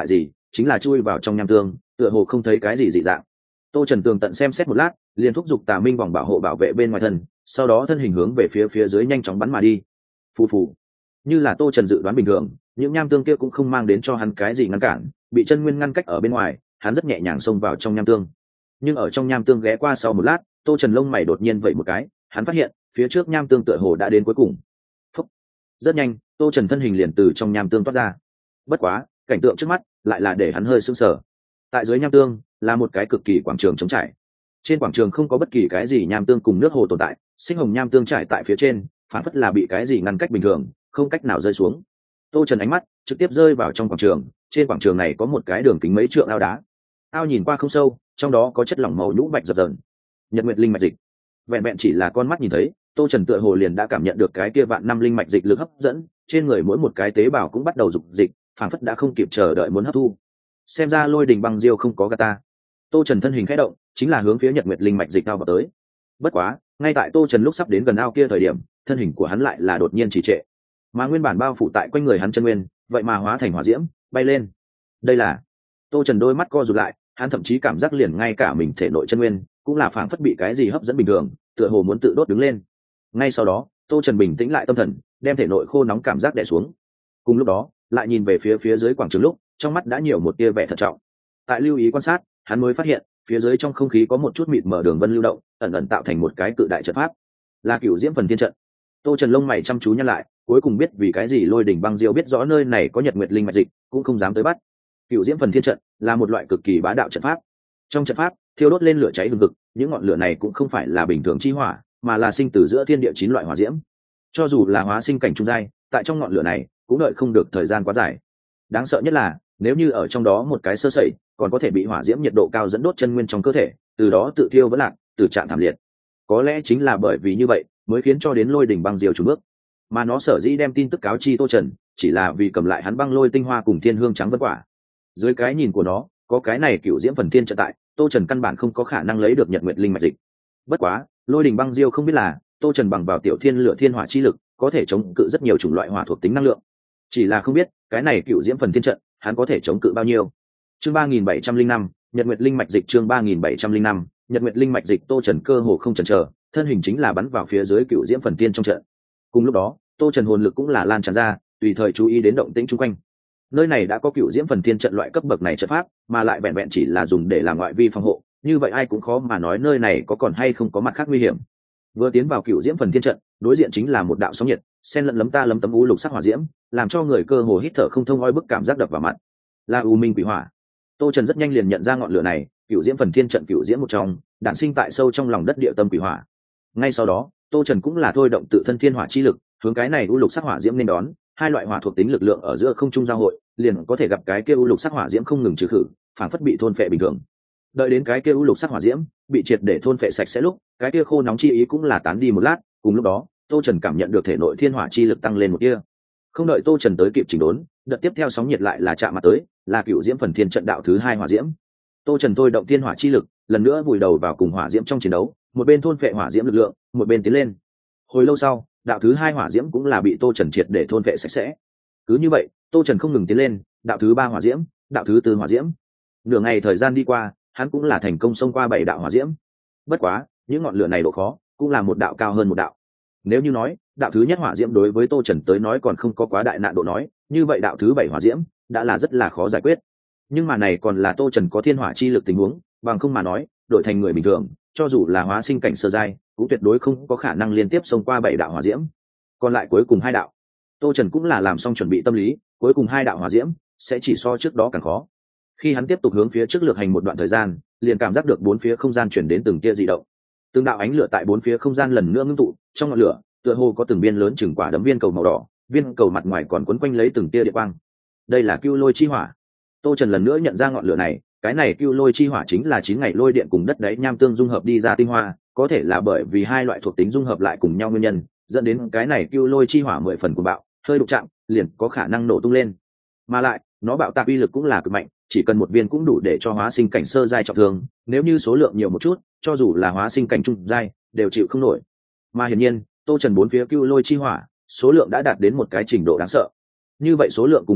chính là chui vào trong nham tương, tựa hồ không thấy cái gì dị dạng. Tô Trần tường tận xem xét một lát, liền thúc giục Tà Minh vòng bảo hộ bảo vệ bên ngoài thân, sau đó thân hình hướng về phía phía dưới nhanh chóng bắn mà đi. Phù phù. Như là Tô Trần dự đoán bình thường, những nham tương kia cũng không mang đến cho hắn cái gì ngăn cản, bị chân nguyên ngăn cách ở bên ngoài, hắn rất nhẹ nhàng xông vào trong nham tương. Nhưng ở trong nham tương ghé qua sau một lát, Tô Trần lông mày đột nhiên vẩy một cái, hắn phát hiện phía trước nham tương tựa hồ đã đến cuối cùng. Phúc. Rất nhanh, Tô Trần thân hình liền từ trong nham tương toát ra. Bất quá, cảnh tượng trước mắt lại là để hắn hơi sững sờ. Tại dưới nham tương là một cái cực kỳ quảng trường trống trải. Trên quảng trường không có bất kỳ cái gì nham tương cùng nước hồ tồn tại, sinh hồng nham tương trải tại phía trên, phản phất là bị cái gì ngăn cách bình thường, không cách nào rơi xuống. Tô Trần ánh mắt trực tiếp rơi vào trong quảng trường, trên quảng trường này có một cái đường kính mấy trượng ao đá. Ao nhìn qua không sâu, trong đó có chất lỏng màu nhũ bạch dập dờn. Nhật Nguyệt linh mạch dịch. Vẹn vẹn chỉ là con mắt nhìn thấy, Tô Trần tựa hồ liền đã cảm nhận được cái kia vạn năm linh mạch dịch lực hấp dẫn, trên người mỗi một cái tế bào cũng bắt đầu dục dịch, phản phất đã không kịp chờ đợi muốn hấp thu. Xem ra Lôi Đình Băng Diêu không có gạt ta. Tô Trần thân hình khẽ động, chính là hướng phía Nhật Nguyệt linh mạch dịch ao vào tới. Bất quá, ngay tại Tô Trần lúc sắp đến gần ao kia thời điểm, thân hình của hắn lại là đột nhiên trì trệ. Mà nguyên bản bao phủ tại quanh người hắn chân nguyên, vậy mà hóa thành hỏa diễm, bay lên. Đây là... Tô Trần đôi mắt co rụt lại, hắn thậm chí cảm giác liền ngay cả mình thể nội chân nguyên cũng là phảng phất bị cái gì hấp dẫn bình thường, tựa hồ muốn tự đốt đứng lên. Ngay sau đó, Tô Trần bình tĩnh lại tâm thần, đem thể nội khô nóng cảm giác đè xuống. Cùng lúc đó, lại nhìn về phía phía dưới quảng trường lúc, trong mắt đã nhiều một tia vẻ thận trọng. Tại lưu ý quan sát, hắn mới phát hiện, phía dưới trong không khí có một chút mịt mờ đường vân lưu động, ẩn ẩn tạo thành một cái cự đại trận pháp. Là Cửu Diễm Phần Thiên trận. Tô Trần lông mày chăm chú nhăn lại, cuối cùng biết vì cái gì Lôi Đỉnh Băng Diêu biết rõ nơi này có Nhật Nguyệt linh mạch dịch, cũng không dám tới bắt. Cửu Diễm Phần Thiên trận là một loại cực kỳ bá đạo trận pháp. Trong trận pháp, thiêu đốt lên lửa cháy hừng hực, những ngọn lửa này cũng không phải là bình thường chi hỏa, mà là sinh từ giữa thiên địa chín loại hỏa diễm. Cho dù là hóa sinh cảnh trung giai, tại trong ngọn lửa này cũng đợi không được thời gian quá dài. Đáng sợ nhất là, nếu như ở trong đó một cái sơ sẩy, còn có thể bị hỏa diễm nhiệt độ cao dẫn đốt chân nguyên trong cơ thể, từ đó tự thiêu vẫn lạc, tử trạng thảm liệt. Có lẽ chính là bởi vì như vậy, mới khiến cho đến Lôi Đỉnh Băng Diêu chùn bước. Mà nó sở dĩ đem tin tức cáo chi Tô Trần, chỉ là vì cầm lại hắn băng lôi tinh hoa cùng thiên hương trắng vân quả. Dưới cái nhìn của nó, có cái này Cửu Diễm Phần Thiên trận tại, Tô Trần căn bản không có khả năng lấy được Nhật Nguyệt linh mạch dịch. Bất quá, Lôi Đỉnh Băng Diêu không biết là, Tô Trần bằng vào tiểu thiên lửa thiên hỏa chi lực, có thể chống cự rất nhiều chủng loại hỏa thuộc tính năng lượng. Chỉ là không biết, cái này Cửu Diễm Phần Thiên trận, hắn có thể chống cự bao nhiêu. Chương ba nghìn bảy trăm linh năm, Nhật Nguyệt linh mạch dịch chương ba nghìn bảy trăm linh năm, Nhật Nguyệt linh mạch dịch Tô Trần cơ hồ không chần chờ, thân hình chính là bắn vào phía dưới Cửu Diễm Phần Thiên trong trận. Cùng lúc đó, Tô Trần hồn lực cũng là lan tràn ra, tùy thời chú ý đến động tĩnh xung quanh. Nơi này đã có Cửu Diễm Phần Thiên trận loại cấp bậc này trận pháp, mà lại vẹn vẹn chỉ là dùng để làm ngoại vi phòng hộ, như vậy ai cũng khó mà nói nơi này có còn hay không có mặt khác nguy hiểm. Vừa tiến vào Cửu Diễm Phần Thiên trận, đối diện chính là một đạo sóng nhiệt, xen lẫn lấm ta lấm tấm u lục sắc hỏa diễm, làm cho người cơ hồ hít thở không thông, oi bức cảm giác đập vào mặt. Là U Minh Quỷ Hỏa. Tô Trần rất nhanh liền nhận ra ngọn lửa này, Cửu Diễm Phần Thiên trận Cửu Diễm một trong, đản sinh tại sâu trong lòng đất địa tâm quỷ hỏa. Ngay sau đó, Tô Trần cũng là thôi động tự thân thiên hỏa chi lực, hướng cái này u lục sắc hỏa diễm nên đón, hai loại hỏa thuộc tính lực lượng ở giữa không trung giao hội, liền có thể gặp cái kia u lục sắc hỏa diễm không ngừng trừ khử, phản phất bị thôn phệ bình thường. Đợi đến cái kia u lục sắc hỏa diễm bị triệt để thôn phệ sạch sẽ lúc, cái kia khô nóng chi ý cũng là tán đi một lát, cùng lúc đó, Tô Trần cảm nhận được thể nội thiên hỏa chi lực tăng lên một tia. Không đợi Tô Trần tới kịp chỉnh đốn, đợt tiếp theo sóng nhiệt lại là chạm mặt tới, là Cửu Diễm Phần Thiên trận đạo thứ hai hỏa diễm. Tô Trần thôi động thiên hỏa chi lực, lần nữa vùi đầu vào cùng hỏa diễm trong chiến đấu, một bên thôn phệ hỏa diễm lực lượng, một bên tiến lên. Hồi lâu sau, đạo thứ hai hỏa diễm cũng là bị Tô Trần triệt để thôn phệ sạch sẽ. Cứ như vậy, Tô Trần không ngừng tiến lên, đạo thứ ba hỏa diễm, đạo thứ tư hỏa diễm. Nửa ngày thời gian đi qua, hắn cũng là thành công xông qua bảy đạo hỏa diễm. Bất quá, những ngọn lửa này độ khó cũng là một đạo cao hơn một đạo. Nếu như nói, đạo thứ nhất hỏa diễm đối với Tô Trần tới nói còn không có quá đại nạn độ nói, như vậy đạo thứ bảy hỏa diễm đã là rất là khó giải quyết. Nhưng mà này còn là Tô Trần có thiên hỏa chi lực tình huống, bằng không mà nói, đổi thành người bình thường, cho dù là hóa sinh cảnh sơ giai, cũng tuyệt đối không có khả năng liên tiếp xông qua bảy đạo hỏa diễm. Còn lại cuối cùng hai đạo, Tô Trần cũng là làm xong chuẩn bị tâm lý, cuối cùng hai đạo hỏa diễm sẽ chỉ so trước đó càng khó. Khi hắn tiếp tục hướng phía trước lược hành một đoạn thời gian, liền cảm giác được bốn phía không gian chuyển đến từng tia dị động. Từng đạo ánh lửa tại bốn phía không gian lần nữa ngưng tụ, trong ngọn lửa, tựa hồ có từng viên lớn chừng quả đấm viên cầu màu đỏ, viên cầu mặt ngoài còn quấn quanh lấy từng tia điện quang. Đây là Cưu Lôi chi hỏa. Tô Trần lần nữa nhận ra ngọn lửa này, cái này Cưu Lôi chi hỏa chính là chín ngày lôi điện cùng đất đáy nham tương dung hợp đi ra tinh hoa, có thể là bởi vì hai loại thuộc tính dung hợp lại cùng nhau nguyên nhân, dẫn đến cái này Cưu Lôi chi hỏa mười phần cuồng bạo, hơi đụng chạm, liền có khả năng nổ tung lên. Mà lại, nó bạo tạc uy lực cũng là cực mạnh, chỉ cần một viên cũng đủ để cho hóa sinh cảnh sơ giai trọng thương, nếu như số lượng nhiều một chút, cho dù là hóa sinh cảnh trung giai, đều chịu không nổi. Mà hiển nhiên, Tô Trần bốn phía Cưu Lôi chi hỏa, số lượng đã đạt đến một cái trình độ đáng sợ. Như vậy số lượng cùng uy lực,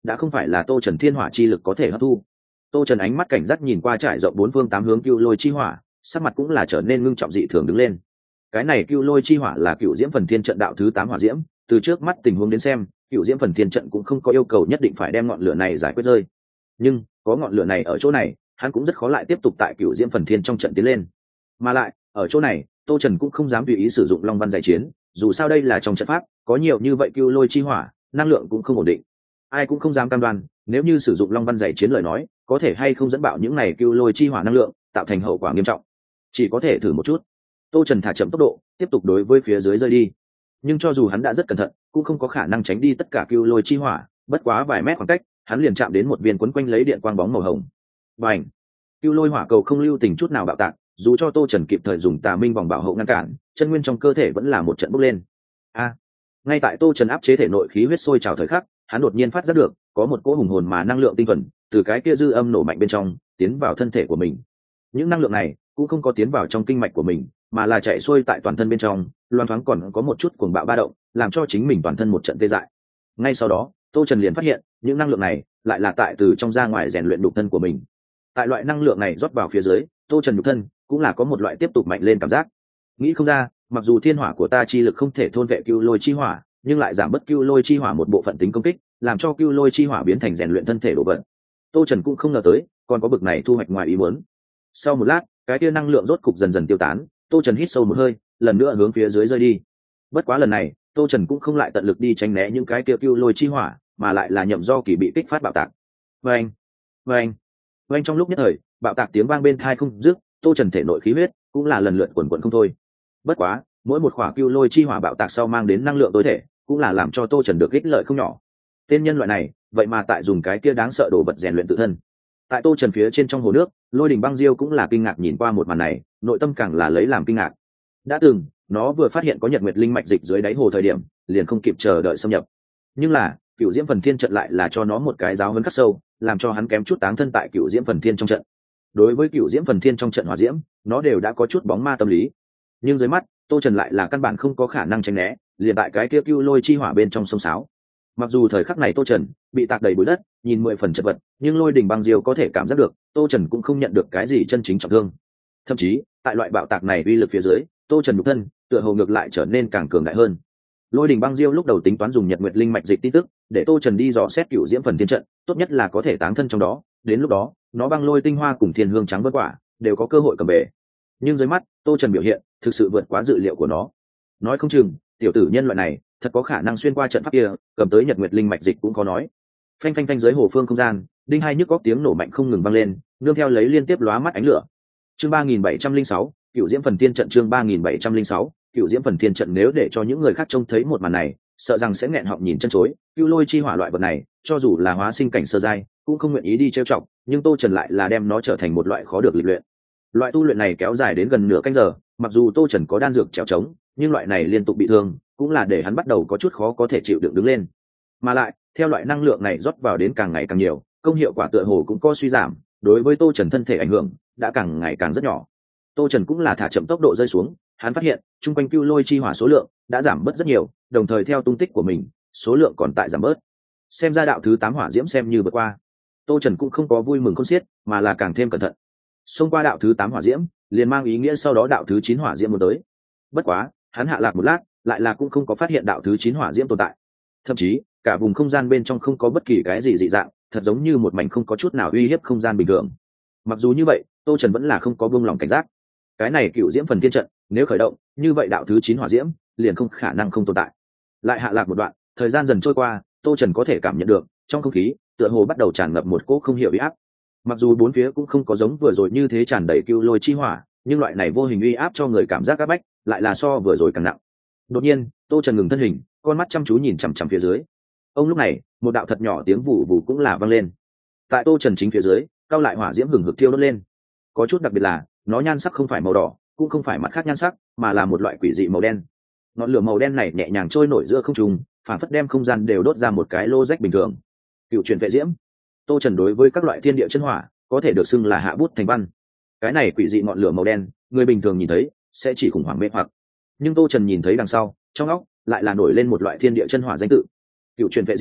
đã không phải là tô trần thiên hỏa chi lực có thể hấp thu. Tô trần ánh mắt cảnh giác nhìn qua trải rộng bốn phương tám hướng cựu lôi chi hỏa, sắc mặt cũng là trở nên ngưng trọng dị thường đứng lên. Cái này cựu lôi chi hỏa là cựu diễm phần thiên trận đạo thứ tám hỏa diễm, từ trước mắt tình huống đến xem cựu diễm phần thiên trận cũng không có yêu cầu nhất định phải đem ngọn lửa này giải quyết rơi, nhưng có ngọn lửa này ở chỗ này hắn cũng rất khó lại tiếp tục tại cựu diễm phần thiên trong trận tiến lên. Mà lại ở chỗ này tô trần cũng không dám tùy ý sử dụng long văn giải chiến, dù sao đây là trong trận pháp có nhiều như vậy cựu lôi chi hỏa, năng lượng cũng không ổn định, ai cũng không dám cam đoan nếu như sử dụng long văn giải chiến lời nói có thể hay không dẫn bạo những này cựu lôi chi hỏa năng lượng, tạo thành hậu quả nghiêm trọng. Chỉ có thể thử một chút. Tô trần thả chậm tốc độ tiếp tục đối với phía dưới rơi đi, nhưng cho dù hắn đã rất cẩn thận cũng không có khả năng tránh đi tất cả cựu lôi chi hỏa. Bất quá vài mét khoảng cách hắn liền chạm đến một viên quấn quanh lấy điện quang bóng màu hồng. Và ảnh cựu lôi hỏa cầu không lưu tình chút nào bạo tạc, dù cho tô trần kịp thời dùng tà minh vòng bảo hộ ngăn cản, chân nguyên trong cơ thể vẫn là một trận bốc lên. A ngay tại tô trần áp chế thể nội khí huyết sôi trào thời khắc, hắn đột nhiên phát giác được có một cỗ hùng hồn mà năng lượng tinh thuần từ cái kia dư âm nổ mạnh bên trong tiến vào thân thể của mình. Những năng lượng này cũng không có tiến vào trong kinh mạch của mình, mà là chạy xuôi tại toàn thân bên trong, loan thoáng còn có một chút cuồng bạo ba động, làm cho chính mình toàn thân một trận tê dại. Ngay sau đó tô trần liền phát hiện những năng lượng này lại là tại từ trong ra ngoài rèn luyện nhục thân của mình. Tại loại năng lượng này rót vào phía dưới, tô trần nhục thân cũng là có một loại tiếp tục mạnh lên cảm giác. Nghĩ không ra, mặc dù thiên hỏa của ta chi lực không thể thôn vệ cưu lôi chi hỏa, nhưng lại giảm bớt cưu lôi chi hỏa một bộ phận tính công kích, làm cho cưu lôi chi hỏa biến thành rèn luyện thân thể đồ vật. Tô trần cũng không ngờ tới còn có bực này thu hoạch ngoài ý muốn. Sau một lát cái tia năng lượng rốt cục dần dần tiêu tán, tô trần hít sâu một hơi, lần nữa hướng phía dưới rơi đi. Bất quá lần này tô trần cũng không lại tận lực đi tránh né những cái kia cưu lôi chi hỏa, mà lại là nhậm do kỳ bị kích phát bạo tạc. Vâng vâng vâng trong lúc nhất thời bạo tạc tiếng vang bên thai không dứt, tô trần thể nội khí huyết cũng là lần lượt quần quần không thôi. Bất quá mỗi một khỏa cưu lôi chi hỏa bạo tạc sau mang đến năng lượng tối thể cũng là làm cho tô trần được ích lợi không nhỏ. Tên nhân loại này vậy mà tại dùng cái kia đáng sợ đồ vật rèn luyện tự thân. Tại tô trần phía trên trong hồ nước, Lôi Đình Băng Diêu cũng là kinh ngạc nhìn qua một màn này, nội tâm càng là lấy làm kinh ngạc. Đã từng nó vừa phát hiện có nhật nguyệt linh mạch dịch dưới đáy hồ thời điểm liền không kịp chờ đợi xâm nhập, nhưng là cựu diễm phần thiên trận lại là cho nó một cái giáo huấn khắc sâu, làm cho hắn kém chút táng thân tại cựu diễm phần thiên trong trận. Đối với cựu diễm phần thiên trong trận hỏa diễm, nó đều đã có chút bóng ma tâm lý, nhưng dưới mắt tô trần lại là căn bản không có khả năng tránh né, liền tại cái kia cưu lôi chi hỏa bên trong sông sáo. Mặc dù thời khắc này tô trần bị tạc đầy bụi đất, nhìn mười phần chật vật, nhưng Lôi Đình Băng Diêu có thể cảm giác được tô trần cũng không nhận được cái gì chân chính trọng thương. Thậm chí tại loại bạo tạc này uy lực phía dưới, tô trần nhục thân tựa hồ ngược lại trở nên càng cường đại hơn. Lôi Đình Băng Diêu lúc đầu tính toán dùng nhật nguyệt linh mạch dịch tin tức để tô trần đi dò xét cựu diễm phần thiên trận, tốt nhất là có thể táng thân trong đó, đến lúc đó nó băng lôi tinh hoa cùng thiên hương trắng vân quả đều có cơ hội cầm bể. Nhưng dưới mắt tô trần biểu hiện thực sự vượt quá dự liệu của nó. Nói không chừng tiểu tử nhân loại này thật có khả năng xuyên qua trận pháp kia cầm tới nhật nguyệt linh mạch dịch cũng có nói. Phanh phanh phanh dưới hồ phương không gian, đinh hai nhức góc tiếng nổ mạnh không ngừng vang lên, nương theo lấy liên tiếp lóa mắt ánh lửa. Chương ba nghìn bảy trăm linh sáu, cựu diễm phần thiên trận. Chương ba nghìn bảy trăm linh sáu, cựu diễm phần thiên trận. Nếu để cho những người khác trông thấy một màn này, sợ rằng sẽ nghẹn họng nhìn chân chối. Cưu lôi chi hỏa loại vật này, cho dù là hóa sinh cảnh sơ giai, cũng không nguyện ý đi trêu chọc, nhưng tô trần lại là đem nó trở thành một loại khó được lịch luyện. Loại tu luyện này kéo dài đến gần nửa canh giờ, mặc dù tô trần có đan dược trèo trống, nhưng loại này liên tục bị thương cũng là để hắn bắt đầu có chút khó có thể chịu đựng đứng lên. Mà lại theo loại năng lượng này rót vào đến càng ngày càng nhiều, công hiệu quả tựa hồ cũng có suy giảm, đối với tô trần thân thể ảnh hưởng đã càng ngày càng rất nhỏ. Tô trần cũng là thả chậm tốc độ rơi xuống, hắn phát hiện chung quanh cưu lôi chi hỏa số lượng đã giảm bớt rất nhiều, đồng thời theo tung tích của mình số lượng còn tại giảm bớt. Xem ra đạo thứ tám hỏa diễm xem như vượt qua, tô trần cũng không có vui mừng khôn xiết, mà là càng thêm cẩn thận. Xông qua đạo thứ tám hỏa diễm liền mang ý nghĩa sau đó đạo thứ chín hỏa diễm muốn tới. Bất quá hắn hạ lạc một lát, lại là cũng không có phát hiện đạo thứ chín hỏa diễm tồn tại. Thậm chí cả vùng không gian bên trong không có bất kỳ cái gì dị dạng, thật giống như một mảnh không có chút nào uy hiếp không gian bình thường. Mặc dù như vậy, tô trần vẫn là không có buông lòng cảnh giác. Cái này cựu diễm phần thiên trận nếu khởi động, như vậy đạo thứ chín hỏa diễm liền không khả năng không tồn tại. Lại hạ lạc một đoạn, thời gian dần trôi qua, tô trần có thể cảm nhận được trong không khí tựa hồ bắt đầu tràn ngập một cỗ không hiểu uy áp. Mặc dù bốn phía cũng không có giống vừa rồi như thế tràn đầy cưu lôi chi hỏa, nhưng loại này vô hình uy áp cho người cảm giác áp bách lại là so vừa rồi càng nặng. Đột nhiên tô trần ngừng thân hình, con mắt chăm chú nhìn chằm chằm phía dưới. Ông lúc này một đạo thật nhỏ tiếng vù vù cũng là vang lên. Tại tô trần chính phía dưới, cao lại hỏa diễm hừng hực thiêu đốt lên. Có chút đặc biệt là nó nhan sắc không phải màu đỏ, cũng không phải mặt khác nhan sắc, mà là một loại quỷ dị màu đen. Ngọn lửa màu đen này nhẹ nhàng trôi nổi giữa không trung, phản phất đem không gian đều đốt ra một cái lô rách bình thường. Cựu truyền vệ diễm. Tô trần đối với các loại thiên địa chân hỏa có thể được xưng là hạ bút thành văn. Cái này quỷ dị ngọn lửa màu đen, người bình thường nhìn thấy sẽ chỉ khủng hoảng mê hoặc, nhưng tô trần nhìn thấy đằng sau, trong óc lại là nổi lên một loại thiên địa chân hỏa danh tự. Cựu truyền vệ diễm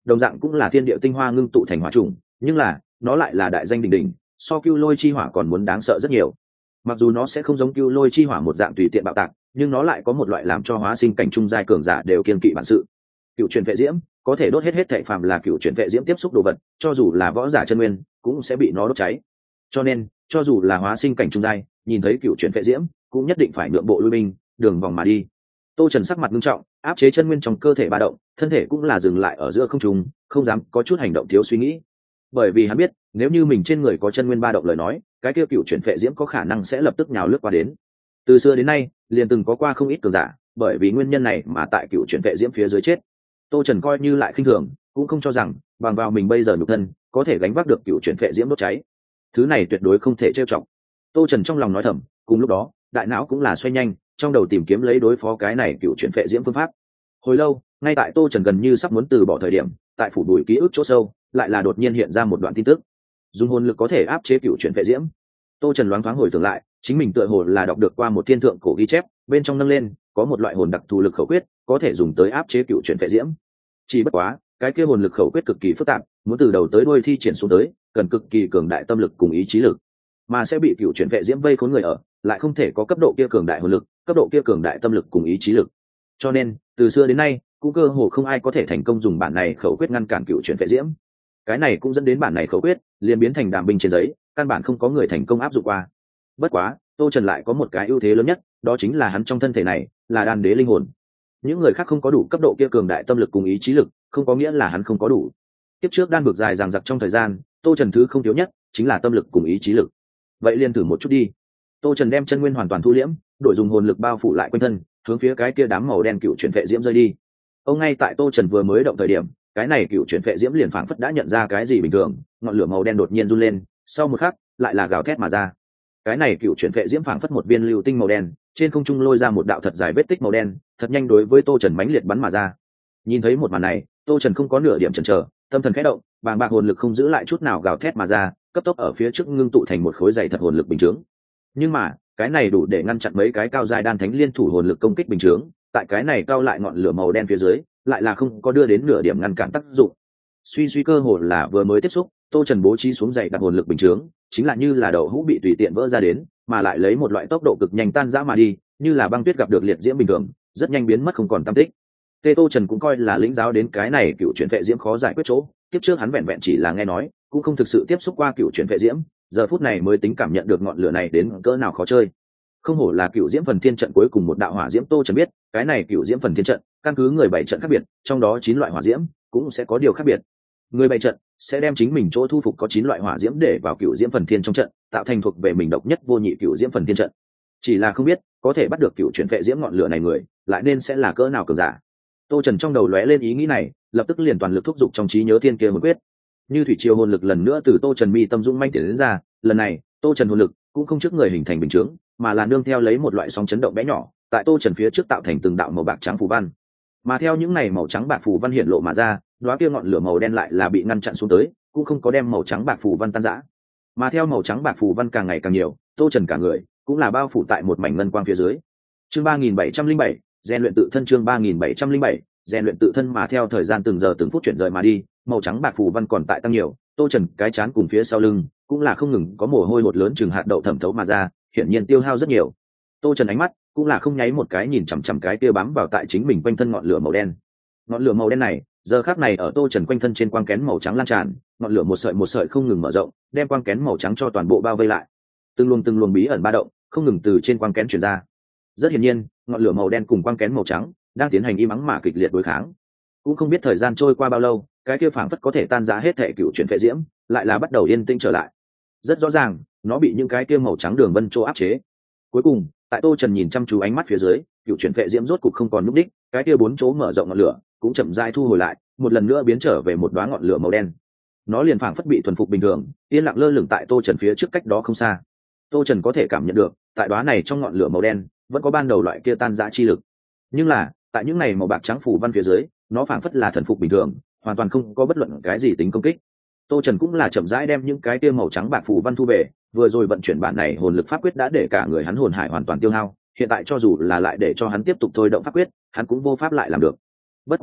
đồng dạng cũng là thiên địa tinh hoa ngưng tụ thành hỏa trùng, nhưng là nó lại là đại danh đỉnh đỉnh, so cưu lôi chi hỏa còn muốn đáng sợ rất nhiều. Mặc dù nó sẽ không giống cưu lôi chi hỏa một dạng tùy tiện bạo tạc, nhưng nó lại có một loại làm cho hóa sinh cảnh trung giai cường giả đều kiên kỵ bản sự. Cựu truyền vệ diễm có thể đốt hết hết thảy phàm là cựu truyền vệ diễm tiếp xúc đồ vật, cho dù là võ giả chân nguyên cũng sẽ bị nó đốt cháy. Cho nên cho dù là hóa sinh cảnh trung giai, nhìn thấy cựu truyền vệ diễm cũng nhất định phải nhượng bộ lui binh, đường vòng mà đi. Tô Trần sắc mặt nghiêm trọng, áp chế chân nguyên trong cơ thể ba động, thân thể cũng là dừng lại ở giữa không trung, không dám có chút hành động thiếu suy nghĩ. Bởi vì hắn biết, nếu như mình trên người có chân nguyên ba động lời nói, cái kia cựu chuyển phệ diễm có khả năng sẽ lập tức nhào lướt qua đến. Từ xưa đến nay, liền từng có qua không ít cường giả, bởi vì nguyên nhân này mà tại cựu chuyển phệ diễm phía dưới chết. Tô Trần coi như lại khinh thường, cũng không cho rằng bằng vào mình bây giờ nhục thân có thể gánh vác được cựu chuyển phệ diễm đốt cháy. Thứ này tuyệt đối không thể trêu chọc. Tô Trần trong lòng nói thầm, cùng lúc đó, đại não cũng là xoay nhanh, trong đầu tìm kiếm lấy đối phó cái này cựu chuyển phệ diễm phương pháp. Hồi lâu, ngay tại Tô Trần gần như sắp muốn từ bỏ thời điểm, tại phủ đùi ký ức chỗ sâu, lại là đột nhiên hiện ra một đoạn tin tức. Dùng hồn lực có thể áp chế cựu chuyển phệ diễm. Tô Trần loáng thoáng hồi tưởng lại, chính mình tựa hồ là đọc được qua một thiên thượng cổ ghi chép, bên trong nâng lên có một loại hồn đặc thù lực khẩu quyết, có thể dùng tới áp chế cựu chuyển phệ diễm. Chỉ bất quá, cái kia hồn lực khẩu quyết cực kỳ phức tạp, muốn từ đầu tới đuôi thi triển xuống tới, cần cực kỳ cường đại tâm lực cùng ý chí lực, mà sẽ bị cựu chuyển phệ diễm vây khốn người ở, lại không thể có cấp độ kia cường đại hồn lực, cấp độ kia cường đại tâm lực cùng ý chí lực. Cho nên, từ xưa đến nay, cũng cơ hồ không ai có thể thành công dùng bản này khẩu quyết ngăn cản cựu chuyển phệ diễm. Cái này cũng dẫn đến bản này khẩu quyết liền biến thành đàm binh trên giấy, căn bản không có người thành công áp dụng qua. Bất quá, Tô Trần lại có một cái ưu thế lớn nhất, đó chính là hắn trong thân thể này là đan đế linh hồn. Những người khác không có đủ cấp độ kia cường đại tâm lực cùng ý chí lực, không có nghĩa là hắn không có đủ. Tiếp trước đan vực dài dằng dặc trong thời gian, Tô Trần thứ không thiếu nhất chính là tâm lực cùng ý chí lực. Vậy liền thử một chút đi. Tô Trần đem chân nguyên hoàn toàn thu liễm, đổi dùng hồn lực bao phủ lại quanh thân, hướng phía cái kia đám màu đen cựu chuyển phệ diễm rơi đi. Ông ngay tại Tô Trần vừa mới động thời điểm, cái này cựu chuyển phệ diễm liền phảng phất đã nhận ra cái gì bình thường, ngọn lửa màu đen đột nhiên run lên, sau một khắc lại là gào thét mà ra. Cái này cựu chuyển phệ diễm phảng phất một viên lưu tinh màu đen, trên không trung lôi ra một đạo thật dài vết tích màu đen, thật nhanh đối với Tô Trần mãnh liệt bắn mà ra. Nhìn thấy một màn này, Tô Trần không có nửa điểm chần chờ, tâm thần khẽ động, bàng bạc hồn lực không giữ lại chút nào gào thét mà ra, cấp tốc ở phía trước ngưng tụ thành một khối dày thật hồn lực bình chướng. Nhưng mà, cái này đủ để ngăn chặn mấy cái cao giai đan thánh liên thủ hồn lực công kích bình chướng, tại cái này cao lại ngọn lửa màu đen phía dưới, lại là không có đưa đến nửa điểm ngăn cản tác dụng. Suy suy cơ hồ là vừa mới tiếp xúc, Tô Trần bố trí xuống dày đặt hồn lực bình chướng, chính là như là đậu hũ bị tùy tiện vỡ ra đến, mà lại lấy một loại tốc độ cực nhanh tan rã mà đi, như là băng tuyết gặp được liệt diễm bình thường, rất nhanh biến mất không còn tăm tích. Tê Tô Trần cũng coi là lĩnh giáo đến cái này cựu chuyển phệ diễm khó giải quyết chỗ, tiếp trước hắn vẹn vẹn chỉ là nghe nói, cũng không thực sự tiếp xúc qua cựu chuyển phệ diễm, giờ phút này mới tính cảm nhận được ngọn lửa này đến cỡ nào khó chơi. Không hổ là cựu diễm phần thiên trận cuối cùng một đạo hỏa diễm. Tô Trần biết, cái này cựu diễm phần thiên trận, căn cứ người bảy trận khác biệt, trong đó chín loại hỏa diễm cũng sẽ có điều khác biệt. Người bảy trận sẽ đem chính mình chỗ thu phục có chín loại hỏa diễm để vào cựu diễm phần thiên trong trận, tạo thành thuộc về mình độc nhất vô nhị cựu diễm phần thiên trận. Chỉ là không biết, có thể bắt được cựu chuyển phệ diễm ngọn lửa này người, lại nên sẽ là cỡ nào cường giả. Tô Trần trong đầu lóe lên ý nghĩ này, lập tức liền toàn lực thúc giục trong trí nhớ thiên kia một quyết. Như thủy triều hồn lực lần nữa từ Tô Trần mi tâm dũng manh tiến đến ra, lần này, Tô Trần hồn lực cũng không trước người hình thành bình chướng, mà là nương theo lấy một loại sóng chấn động bé nhỏ, tại Tô Trần phía trước tạo thành từng đạo màu bạc trắng phù văn. Mà theo những này màu trắng bạc phù văn hiện lộ mà ra, đóa kia ngọn lửa màu đen lại là bị ngăn chặn xuống tới, cũng không có đem màu trắng bạc phù văn tan rã. Mà theo màu trắng bạc phù văn càng ngày càng nhiều, Tô Trần cả người cũng là bao phủ tại một mảnh ngân quang phía dưới. Chương ba nghìn bảy trăm linh bảy, rèn luyện tự thân. Chương ba nghìn bảy trăm linh bảy, rèn luyện tự thân. Mà theo thời gian từng giờ từng phút chuyển rời mà đi, màu trắng bạc phù văn còn tại tăng nhiều, Tô Trần cái chán cùng phía sau lưng cũng là không ngừng có mồ hôi hột lớn chừng hạt đậu thẩm thấu mà ra, hiển nhiên tiêu hao rất nhiều. Tô Trần ánh mắt cũng là không nháy một cái nhìn chằm chằm cái kia bám vào tại chính mình quanh thân ngọn lửa màu đen. Ngọn lửa màu đen này, giờ khắc này ở Tô Trần quanh thân trên quang kén màu trắng lan tràn, ngọn lửa một sợi một sợi không ngừng mở rộng, đem quang kén màu trắng cho toàn bộ bao vây lại. Từng luồng từng luồng bí ẩn ba động, không ngừng từ trên quang kén truyền ra. Rất hiển nhiên, ngọn lửa màu đen cùng quang kén màu trắng đang tiến hành im ắng mà kịch liệt đối kháng. Cũng không biết thời gian trôi qua bao lâu, cái kia phảng phất có thể tan rã hết thể cựu chuyển phệ diễm, lại là bắt đầu yên tĩnh trở lại. Rất rõ ràng, nó bị những cái kia màu trắng đường vân chỗ áp chế. Cuối cùng, tại Tô Trần nhìn chăm chú ánh mắt phía dưới, cựu chuyển phệ diễm rốt cục không còn núp đích, cái kia bốn chỗ mở rộng ngọn lửa cũng chậm rãi thu hồi lại, một lần nữa biến trở về một đóa ngọn lửa màu đen. Nó liền phảng phất bị thuần phục bình thường, yên lặng lơ lửng tại Tô Trần phía trước cách đó không xa. Tô Trần có thể cảm nhận được, tại đóa này trong ngọn lửa màu đen, vẫn có ban đầu loại kia tan rã chi lực. Nhưng là, tại những này màu bạc trắng phủ văn phía dưới, nó phảng phất là thần phục bình thường, hoàn toàn không có bất luận cái gì tính công kích. Tô Trần cũng là chậm rãi đem những cái kia màu trắng bạc phủ văn thu về, vừa rồi vận chuyển bản này hồn lực pháp quyết đã để cả người hắn hồn hải hoàn toàn tiêu hao, hiện tại cho dù là lại để cho hắn tiếp tục thôi động pháp quyết, hắn cũng vô pháp lại làm được. Bất quá,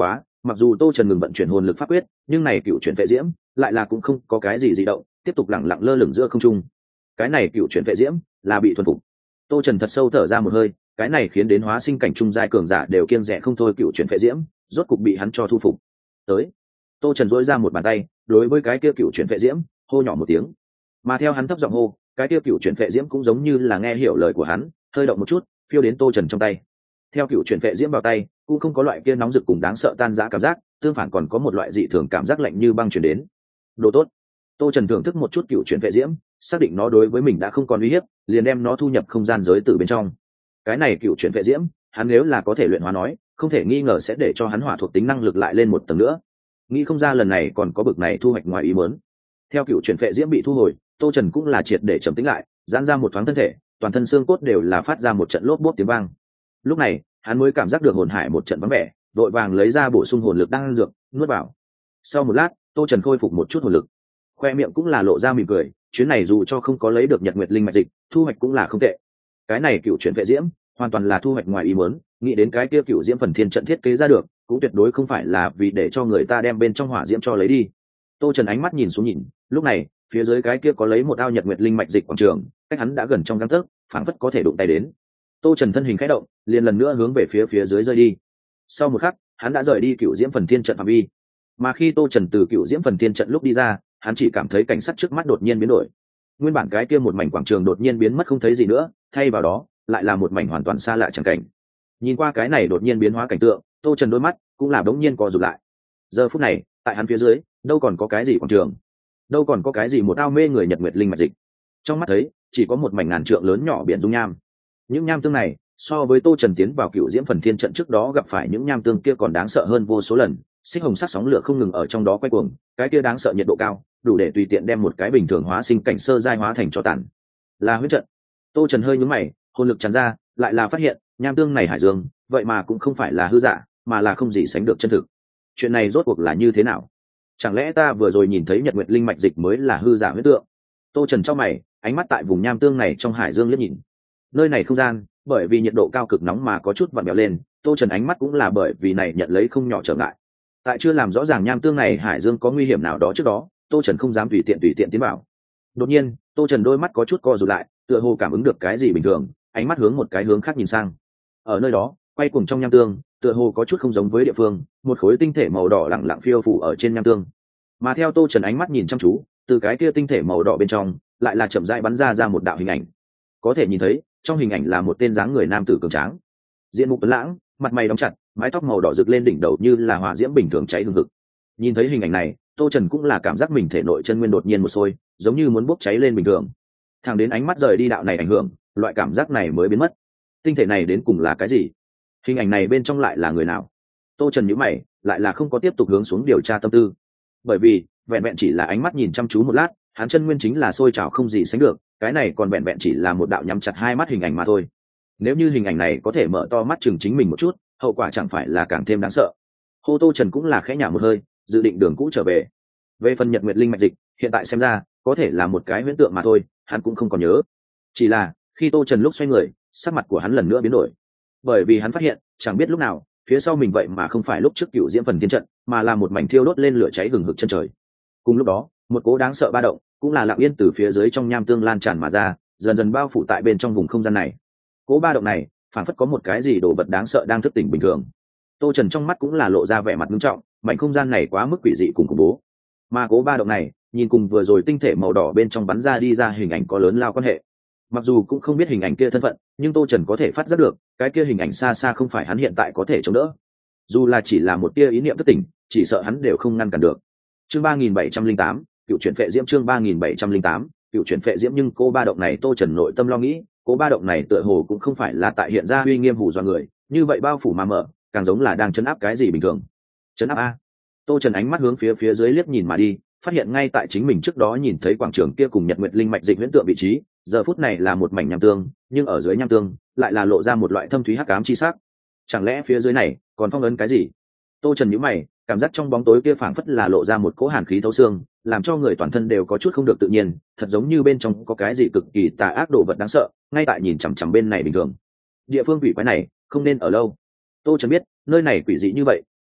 mặc dù tô trần ngừng vận chuyển hồn lực pháp quyết, nhưng này cựu chuyển vệ diễm lại là cũng không có cái gì di động, tiếp tục lẳng lặng lơ lửng giữa không trung. Cái này cựu chuyển vệ diễm là bị thuần phục. Tô trần thật sâu thở ra một hơi, cái này khiến đến hóa sinh cảnh trung giai cường giả đều kiêng rẻ không thôi. Cựu chuyển vệ diễm rốt cục bị hắn cho thu phục. Tới, tô trần dỗi ra một bàn tay đối với cái kia cựu chuyển vệ diễm hô nhỏ một tiếng, mà theo hắn thấp giọng hô, cái kia cựu chuyển vệ diễm cũng giống như là nghe hiểu lời của hắn, hơi động một chút phiêu đến tô trần trong tay. Theo cựu chuyển vệ diễm vào tay, cũng không có loại kia nóng rực cùng đáng sợ tan rã cảm giác, tương phản còn có một loại dị thường cảm giác lạnh như băng chuyển đến. Đồ tốt. Tô trần thưởng thức một chút cựu chuyển vệ diễm, xác định nó đối với mình đã không còn uy hiếp, liền đem nó thu nhập không gian giới tử bên trong. Cái này cựu chuyển vệ diễm, hắn nếu là có thể luyện hóa nói, không thể nghi ngờ sẽ để cho hắn hỏa thuộc tính năng lực lại lên một tầng nữa. Nghĩ không ra lần này còn có bực này thu hoạch ngoài ý muốn. Theo cựu chuyển vệ diễm bị thu hồi, tô trần cũng là triệt để trầm tĩnh lại, giãn ra một thoáng thân thể, toàn thân xương cốt đều là phát ra một trận lốp bốp tiếng vang. Lúc này hắn mới cảm giác được hồn hải một trận vắng vẻ, vội vàng lấy ra bổ sung hồn lực đang dược nuốt vào. Sau một lát, tô trần khôi phục một chút hồn lực, khoe miệng cũng là lộ ra mỉm cười. Chuyến này dù cho không có lấy được nhật nguyệt linh mạch dịch, thu hoạch cũng là không tệ. Cái này cựu chuyển vệ diễm hoàn toàn là thu hoạch ngoài ý muốn, nghĩ đến cái kia cựu diễm phần thiên trận thiết kế ra được, cũng tuyệt đối không phải là vì để cho người ta đem bên trong hỏa diễm cho lấy đi. Tô trần ánh mắt nhìn xuống nhìn, lúc này phía dưới cái kia có lấy một ao nhật nguyệt linh mạch dịch quảng trường, cách hắn đã gần trong gang tấc, phảng phất có thể đụng tay đến. Tô trần thân hình khẽ động, liền lần nữa hướng về phía phía dưới rơi đi. Sau một khắc, hắn đã rời đi cựu diễm phần thiên trận phạm vi. Mà khi tô trần từ cựu diễm phần thiên trận lúc đi ra, hắn chỉ cảm thấy cảnh sắc trước mắt đột nhiên biến đổi. Nguyên bản cái kia một mảnh quảng trường đột nhiên biến mất không thấy gì nữa, thay vào đó lại là một mảnh hoàn toàn xa lạ chẳng cảnh. Nhìn qua cái này đột nhiên biến hóa cảnh tượng, tô trần đôi mắt cũng là đống nhiên co rụt lại. Giờ phút này tại hắn phía dưới đâu còn có cái gì quảng trường, đâu còn có cái gì một ao mê người nhật nguyệt linh mạch dịch. Trong mắt thấy chỉ có một mảnh ngàn trượng lớn nhỏ biển dung nham. Những nham tương này so với tô trần tiến vào cựu diễm phần thiên trận trước đó gặp phải những nham tương kia còn đáng sợ hơn vô số lần. Xích hồng sắc sóng lửa không ngừng ở trong đó quay cuồng, cái kia đáng sợ nhiệt độ cao đủ để tùy tiện đem một cái bình thường hóa sinh cảnh sơ giai hóa thành tro tàn. Là huyết trận. Tô trần hơi nhướng mày, hồn lực tràn ra, lại là phát hiện nham tương này hải dương vậy mà cũng không phải là hư giả, mà là không gì sánh được chân thực. Chuyện này rốt cuộc là như thế nào? Chẳng lẽ ta vừa rồi nhìn thấy nhật nguyệt linh mạch dịch mới là hư giả huyết tượng? Tô trần trong mày, ánh mắt tại vùng nham tương này trong hải dương liếc nhìn. Nơi này không gian bởi vì nhiệt độ cao cực nóng mà có chút vặn vẹo lên, tô trần ánh mắt cũng là bởi vì này nhận lấy không nhỏ trở ngại. Tại chưa làm rõ ràng nham tương này hải dương có nguy hiểm nào đó trước đó, tô trần không dám tùy tiện tùy tiện tiến vào. Đột nhiên tô trần đôi mắt có chút co rụt lại, tựa hồ cảm ứng được cái gì bình thường, ánh mắt hướng một cái hướng khác nhìn sang. Ở nơi đó quay cuồng trong nham tương, tựa hồ có chút không giống với địa phương, một khối tinh thể màu đỏ lặng lặng phiêu phủ ở trên nham tương. Mà theo tô trần ánh mắt nhìn chăm chú, từ cái kia tinh thể màu đỏ bên trong lại là chậm rãi bắn ra ra một đạo hình ảnh. Có thể nhìn thấy trong hình ảnh là một tên dáng người nam tử cường tráng, diện mục tuấn lãng, mặt mày đóng chặt, mái tóc màu đỏ rực lên đỉnh đầu như là hỏa diễm bình thường cháy hừng hực. Nhìn thấy hình ảnh này, tô trần cũng là cảm giác mình thể nội chân nguyên đột nhiên một sôi, giống như muốn bốc cháy lên bình thường. Thẳng đến ánh mắt rời đi đạo này ảnh hưởng, loại cảm giác này mới biến mất. Tinh thể này đến cùng là cái gì? Hình ảnh này bên trong lại là người nào? Tô trần nhíu mày, lại là không có tiếp tục hướng xuống điều tra tâm tư, bởi vì vẹn vẹn chỉ là ánh mắt nhìn chăm chú một lát, hắn chân nguyên chính là sôi trào không gì sánh được, cái này còn vẹn vẹn chỉ là một đạo nhắm chặt hai mắt hình ảnh mà thôi. Nếu như hình ảnh này có thể mở to mắt chừng chính mình một chút, hậu quả chẳng phải là càng thêm đáng sợ. Hô tô trần cũng là khẽ nhả một hơi, dự định đường cũ trở về. Về phần nhật nguyệt linh mạch dịch, hiện tại xem ra có thể là một cái huyễn tượng mà thôi, hắn cũng không còn nhớ. Chỉ là khi tô trần lúc xoay người, sắc mặt của hắn lần nữa biến đổi, bởi vì hắn phát hiện chẳng biết lúc nào phía sau mình vậy mà không phải lúc trước cựu diễm phần thiên trận, mà là một mảnh thiêu đốt lên lửa cháy hừng hực chân trời. Cùng lúc đó một cố đáng sợ ba động cũng là lặng yên từ phía dưới trong nham tương lan tràn mà ra, dần dần bao phủ tại bên trong vùng không gian này. Cố ba động này phản phất có một cái gì đồ vật đáng sợ đang thức tỉnh bình thường. Tô trần trong mắt cũng là lộ ra vẻ mặt nghiêm trọng, mảnh không gian này quá mức quỷ dị cùng khủng bố. Mà cố ba động này nhìn cùng vừa rồi tinh thể màu đỏ bên trong bắn ra đi ra hình ảnh có lớn lao quan hệ. Mặc dù cũng không biết hình ảnh kia thân phận, nhưng tô trần có thể phát giác được cái kia hình ảnh xa xa không phải hắn hiện tại có thể chống đỡ. Dù là chỉ là một tia ý niệm thất tỉnh, chỉ sợ hắn đều không ngăn cản được. Chương ba nghìn bảy trăm linh tám, cựu chuyển phệ diễm. Chương ba nghìn bảy trăm linh tám, cựu chuyển phệ diễm. Nhưng cô ba động này tô trần nội tâm lo nghĩ, cô ba động này tựa hồ cũng không phải là tại hiện ra uy nghiêm hù dọa người, như vậy bao phủ mà mở, càng giống là đang chấn áp cái gì bình thường. Chấn áp a? Tô trần ánh mắt hướng phía phía dưới liếc nhìn mà đi, phát hiện ngay tại chính mình trước đó nhìn thấy quảng trường kia cùng nhật nguyệt linh mạch dịch huyễn tượng vị trí, giờ phút này là một mảnh nham tương, nhưng ở dưới nham tương lại là lộ ra một loại thâm thúy hắc ám chi sắc. Chẳng lẽ phía dưới này còn phong ấn cái gì? Tô trần nhíu mày, cảm giác trong bóng tối kia phảng phất là lộ ra một cỗ hàn khí thấu xương, làm cho người toàn thân đều có chút không được tự nhiên, thật giống như bên trong có cái gì cực kỳ tà ác đồ vật đáng sợ, ngay tại nhìn chằm chằm bên này bình thường. Địa phương quỷ quái này không nên ở lâu. Tô trần biết nơi này quỷ dị như vậy,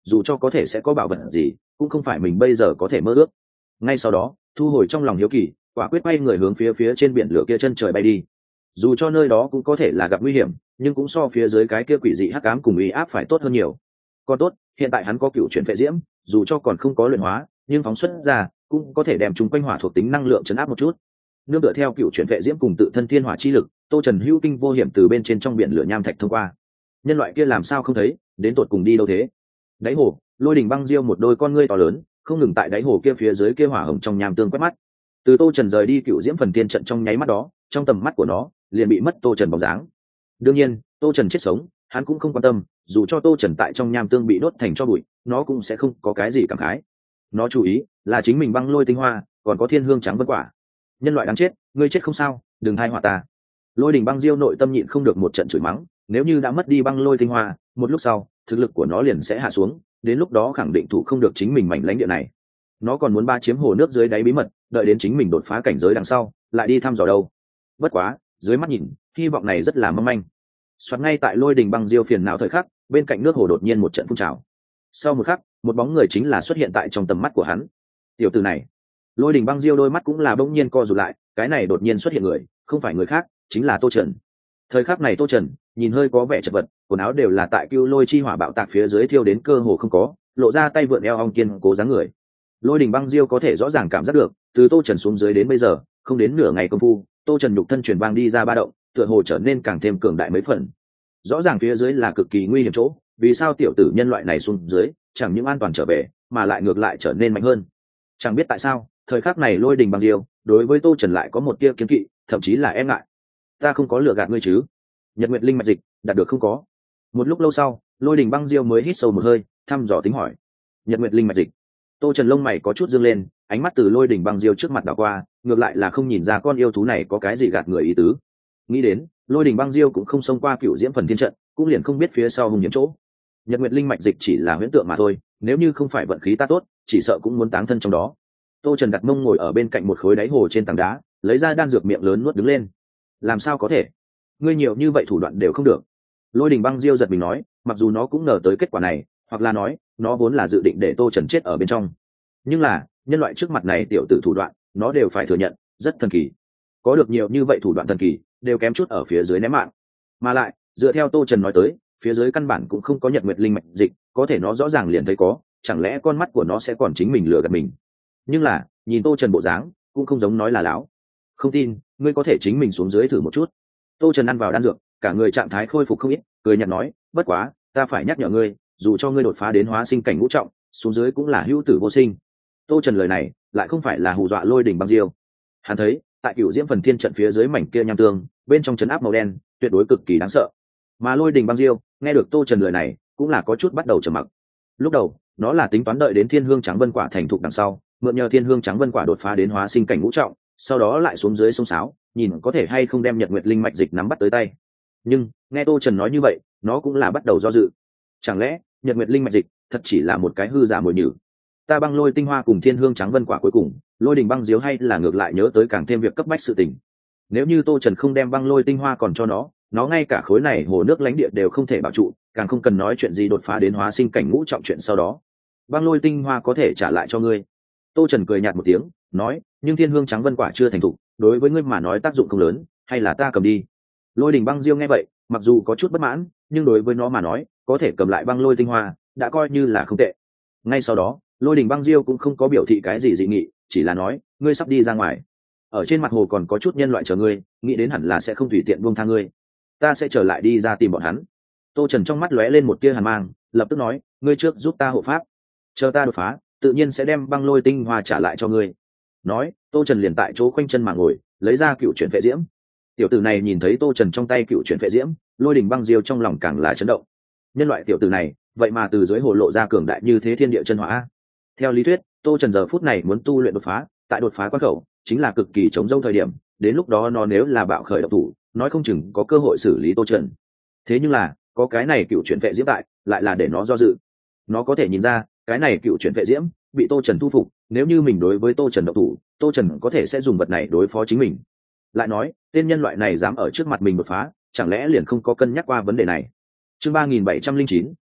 dù cho có thể sẽ có bảo vật gì cũng không phải mình bây giờ có thể mơ ước. Ngay sau đó thu hồi trong lòng hiếu kỳ, quả quyết bay người hướng phía phía trên biển lửa kia chân trời bay đi. Dù cho nơi đó cũng có thể là gặp nguy hiểm, nhưng cũng so phía dưới cái kia quỷ dị hắc ám cùng uy áp phải tốt hơn nhiều. Còn tốt hiện tại hắn có cựu chuyển phệ diễm, dù cho còn không có luyện hóa nhưng phóng xuất ra cũng có thể đem chúng quanh hỏa thuộc tính năng lượng chấn áp một chút. Nương tựa theo cựu chuyển phệ diễm cùng tự thân thiên hỏa chi lực, Tô Trần hữu kinh vô hiểm từ bên trên trong biển lửa nham thạch thông qua. Nhân loại kia làm sao không thấy, đến tột cùng đi đâu thế? Đáy hồ, Lôi Đình Băng Diêu một đôi con ngươi to lớn không ngừng tại đáy hồ kia phía dưới kia hỏa hồng trong nham tương quét mắt. Từ Tô Trần rời đi cựu diễm phần tiên trận trong nháy mắt đó, trong tầm mắt của nó liền bị mất Tô Trần bóng dáng. Đương nhiên Tô Trần chết sống hắn cũng không quan tâm, dù cho Tô Trần tại trong nham tương bị đốt thành tro bụi nó cũng sẽ không có cái gì cảm khái. Nó chú ý là chính mình băng lôi tinh hoa còn có thiên hương trắng vân quả. Nhân loại đáng chết, ngươi chết không sao, đừng hai họa ta. Lôi Đình Băng Diêu nội tâm nhịn không được một trận chửi mắng, nếu như đã mất đi băng lôi tinh hoa, một lúc sau thực lực của nó liền sẽ hạ xuống, đến lúc đó khẳng định thủ không được chính mình mảnh lãnh địa này. Nó còn muốn ba chiếm hồ nước dưới đáy bí mật, đợi đến chính mình đột phá cảnh giới đằng sau lại đi thăm dò đâu. Bất quá dưới mắt nhìn hy vọng này rất là mong manh. Soạt, ngay tại Lôi Đình Băng Diêu phiền não thời khắc, bên cạnh nước hồ đột nhiên một trận phun trào. Sau một khắc một bóng người chính là xuất hiện tại trong tầm mắt của hắn. Tiểu tử này, Lôi Đình Băng Diêu đôi mắt cũng là bỗng nhiên co rụt lại, cái này đột nhiên xuất hiện người không phải người khác chính là Tô Trần. Thời khắc này Tô Trần nhìn hơi có vẻ chật vật, quần áo đều là tại cưu lôi chi hỏa bạo tạc phía dưới thiêu đến cơ hồ không có, lộ ra tay vượn eo ong kiên cố dáng người. Lôi Đình Băng Diêu có thể rõ ràng cảm giác được, từ Tô Trần xuống dưới đến bây giờ không đến nửa ngày công phu, Tô Trần nhục thân truyền vang đi ra ba động, tựa hồ trở nên càng thêm cường đại mấy phần. Rõ ràng phía dưới là cực kỳ nguy hiểm chỗ, vì sao tiểu tử nhân loại này xuống dưới chẳng những an toàn trở về mà lại ngược lại trở nên mạnh hơn? Chẳng biết tại sao thời khắc này Lôi Đình Băng Diêu đối với Tô Trần lại có một tia kiêng kỵ, thậm chí là e ngại. Ta không có lừa gạt ngươi chứ? Nhật Nguyệt Linh mạch dịch đạt được không có? Một lúc lâu sau Lôi Đình Băng Diêu mới hít sâu một hơi, thăm dò tính hỏi. Nhật Nguyệt Linh mạch dịch. Tô Trần lông mày có chút dương lên, ánh mắt từ Lôi Đình Băng Diêu trước mặt đảo qua, ngược lại là không nhìn ra con yêu thú này có cái gì gạt người ý tứ. Nghĩ đến Lôi Đình Băng Diêu cũng không xông qua cựu diễm phần thiên trận, cũng liền không biết phía sau hung hiểm chỗ. Nhật Nguyệt Linh mạch dịch chỉ là huyễn tượng mà thôi, nếu như không phải vận khí ta tốt chỉ sợ cũng muốn táng thân trong đó. Tô Trần đặt mông ngồi ở bên cạnh một khối đáy hồ trên tảng đá, lấy ra đan dược miệng lớn nuốt đứng lên. Làm sao có thể? Ngươi nhiều như vậy thủ đoạn đều không được. Lôi Đình Băng Diêu giật mình nói, mặc dù nó cũng ngờ tới kết quả này, hoặc là nói nó vốn là dự định để Tô Trần chết ở bên trong, nhưng là nhân loại trước mặt này tiểu tử thủ đoạn nó đều phải thừa nhận rất thần kỳ. Có được nhiều như vậy thủ đoạn thần kỳ đều kém chút ở phía dưới ném mạng. Mà lại dựa theo Tô Trần nói tới, phía dưới căn bản cũng không có Nhật Nguyệt Linh mạch dịch, có thể nó rõ ràng liền thấy có, chẳng lẽ con mắt của nó sẽ còn chính mình lừa gạt mình? Nhưng là nhìn Tô Trần bộ dáng cũng không giống nói là láo. Không tin ngươi có thể chính mình xuống dưới thử một chút. Tô Trần ăn vào đan dược, cả người trạng thái khôi phục không ít, cười nhạt nói, bất quá ta phải nhắc nhở ngươi, dù cho ngươi đột phá đến hóa sinh cảnh ngũ trọng, xuống dưới cũng là hữu tử vô sinh. Tô Trần lời này lại không phải là hù dọa Lôi Đình Băng Diêu. Hắn thấy tại cựu diễm phần thiên trận phía dưới mảnh kia nham tương bên trong trấn áp màu đen tuyệt đối cực kỳ đáng sợ. Mà Lôi Đình Băng Diêu nghe được Tô Trần lời này cũng là có chút bắt đầu trầm mặc. Lúc đầu nó là tính toán đợi đến thiên hương trắng vân quả thành thục đằng sau, mượn nhờ thiên hương trắng vân quả đột phá đến hóa sinh cảnh ngũ trọng, sau đó lại xuống dưới sông sáo, nhìn có thể hay không đem Nhật Nguyệt Linh mạch dịch nắm bắt tới tay. Nhưng nghe Tô Trần nói như vậy, nó cũng là bắt đầu do dự. Chẳng lẽ Nhật Nguyệt Linh mạch dịch thật chỉ là một cái hư giả mồi nhử? Ta băng lôi tinh hoa cùng thiên hương trắng vân quả cuối cùng, Lôi Đình Băng Diếu hay là ngược lại nhớ tới càng thêm việc cấp bách sự tình. Nếu như Tô Trần không đem băng lôi tinh hoa còn cho nó, nó ngay cả khối này hồ nước lãnh địa đều không thể bảo trụ, càng không cần nói chuyện gì đột phá đến hóa sinh cảnh ngũ trọng chuyện sau đó. Băng lôi tinh hoa có thể trả lại cho ngươi. Tô Trần cười nhạt một tiếng, nói, nhưng thiên hương trắng vân quả chưa thành thục, đối với ngươi mà nói tác dụng không lớn, hay là ta cầm đi? Lôi Đình Băng Diêu nghe vậy, mặc dù có chút bất mãn, nhưng đối với nó mà nói, có thể cầm lại băng lôi tinh hoa, đã coi như là không tệ. Ngay sau đó, Lôi Đình Băng Diêu cũng không có biểu thị cái gì dị nghị, chỉ là nói, ngươi sắp đi ra ngoài. Ở trên mặt hồ còn có chút nhân loại chờ ngươi, nghĩ đến hẳn là sẽ không tùy tiện buông tha ngươi. Ta sẽ trở lại đi ra tìm bọn hắn. Tô Trần trong mắt lóe lên một tia hàn mang, lập tức nói, ngươi trước giúp ta hộ pháp, chờ ta đột phá, tự nhiên sẽ đem băng lôi tinh hoa trả lại cho ngươi. Nói, Tô Trần liền tại chỗ khoanh chân mà ngồi, lấy ra cựu chuyển phệ diễm. Tiểu tử này nhìn thấy Tô Trần trong tay cựu chuyển phệ diễm, Lôi Đình Băng Diêu trong lòng càng là chấn động. Nhân loại tiểu tử này, vậy mà từ dưới hồ lộ ra cường đại như thế thiên địa chân hỏa. Theo lý thuyết, Tô Trần giờ phút này muốn tu luyện đột phá, tại đột phá quan khẩu, chính là cực kỳ chống dâu thời điểm, đến lúc đó nó nếu là bạo khởi động thủ, nói không chừng có cơ hội xử lý Tô Trần. Thế nhưng là, có cái này cựu chuyển phệ diễm tại, lại là để nó do dự. Nó có thể nhìn ra, cái này cựu chuyển phệ diễm bị Tô Trần thu phục, nếu như mình đối với Tô Trần động thủ, Tô Trần có thể sẽ dùng vật này đối phó chính mình. Lại nói, tên nhân loại này dám ở trước mặt mình đột phá, chẳng lẽ liền không có cân nhắc qua vấn đề này? Chương ba nghìn bảy trăm linh chín,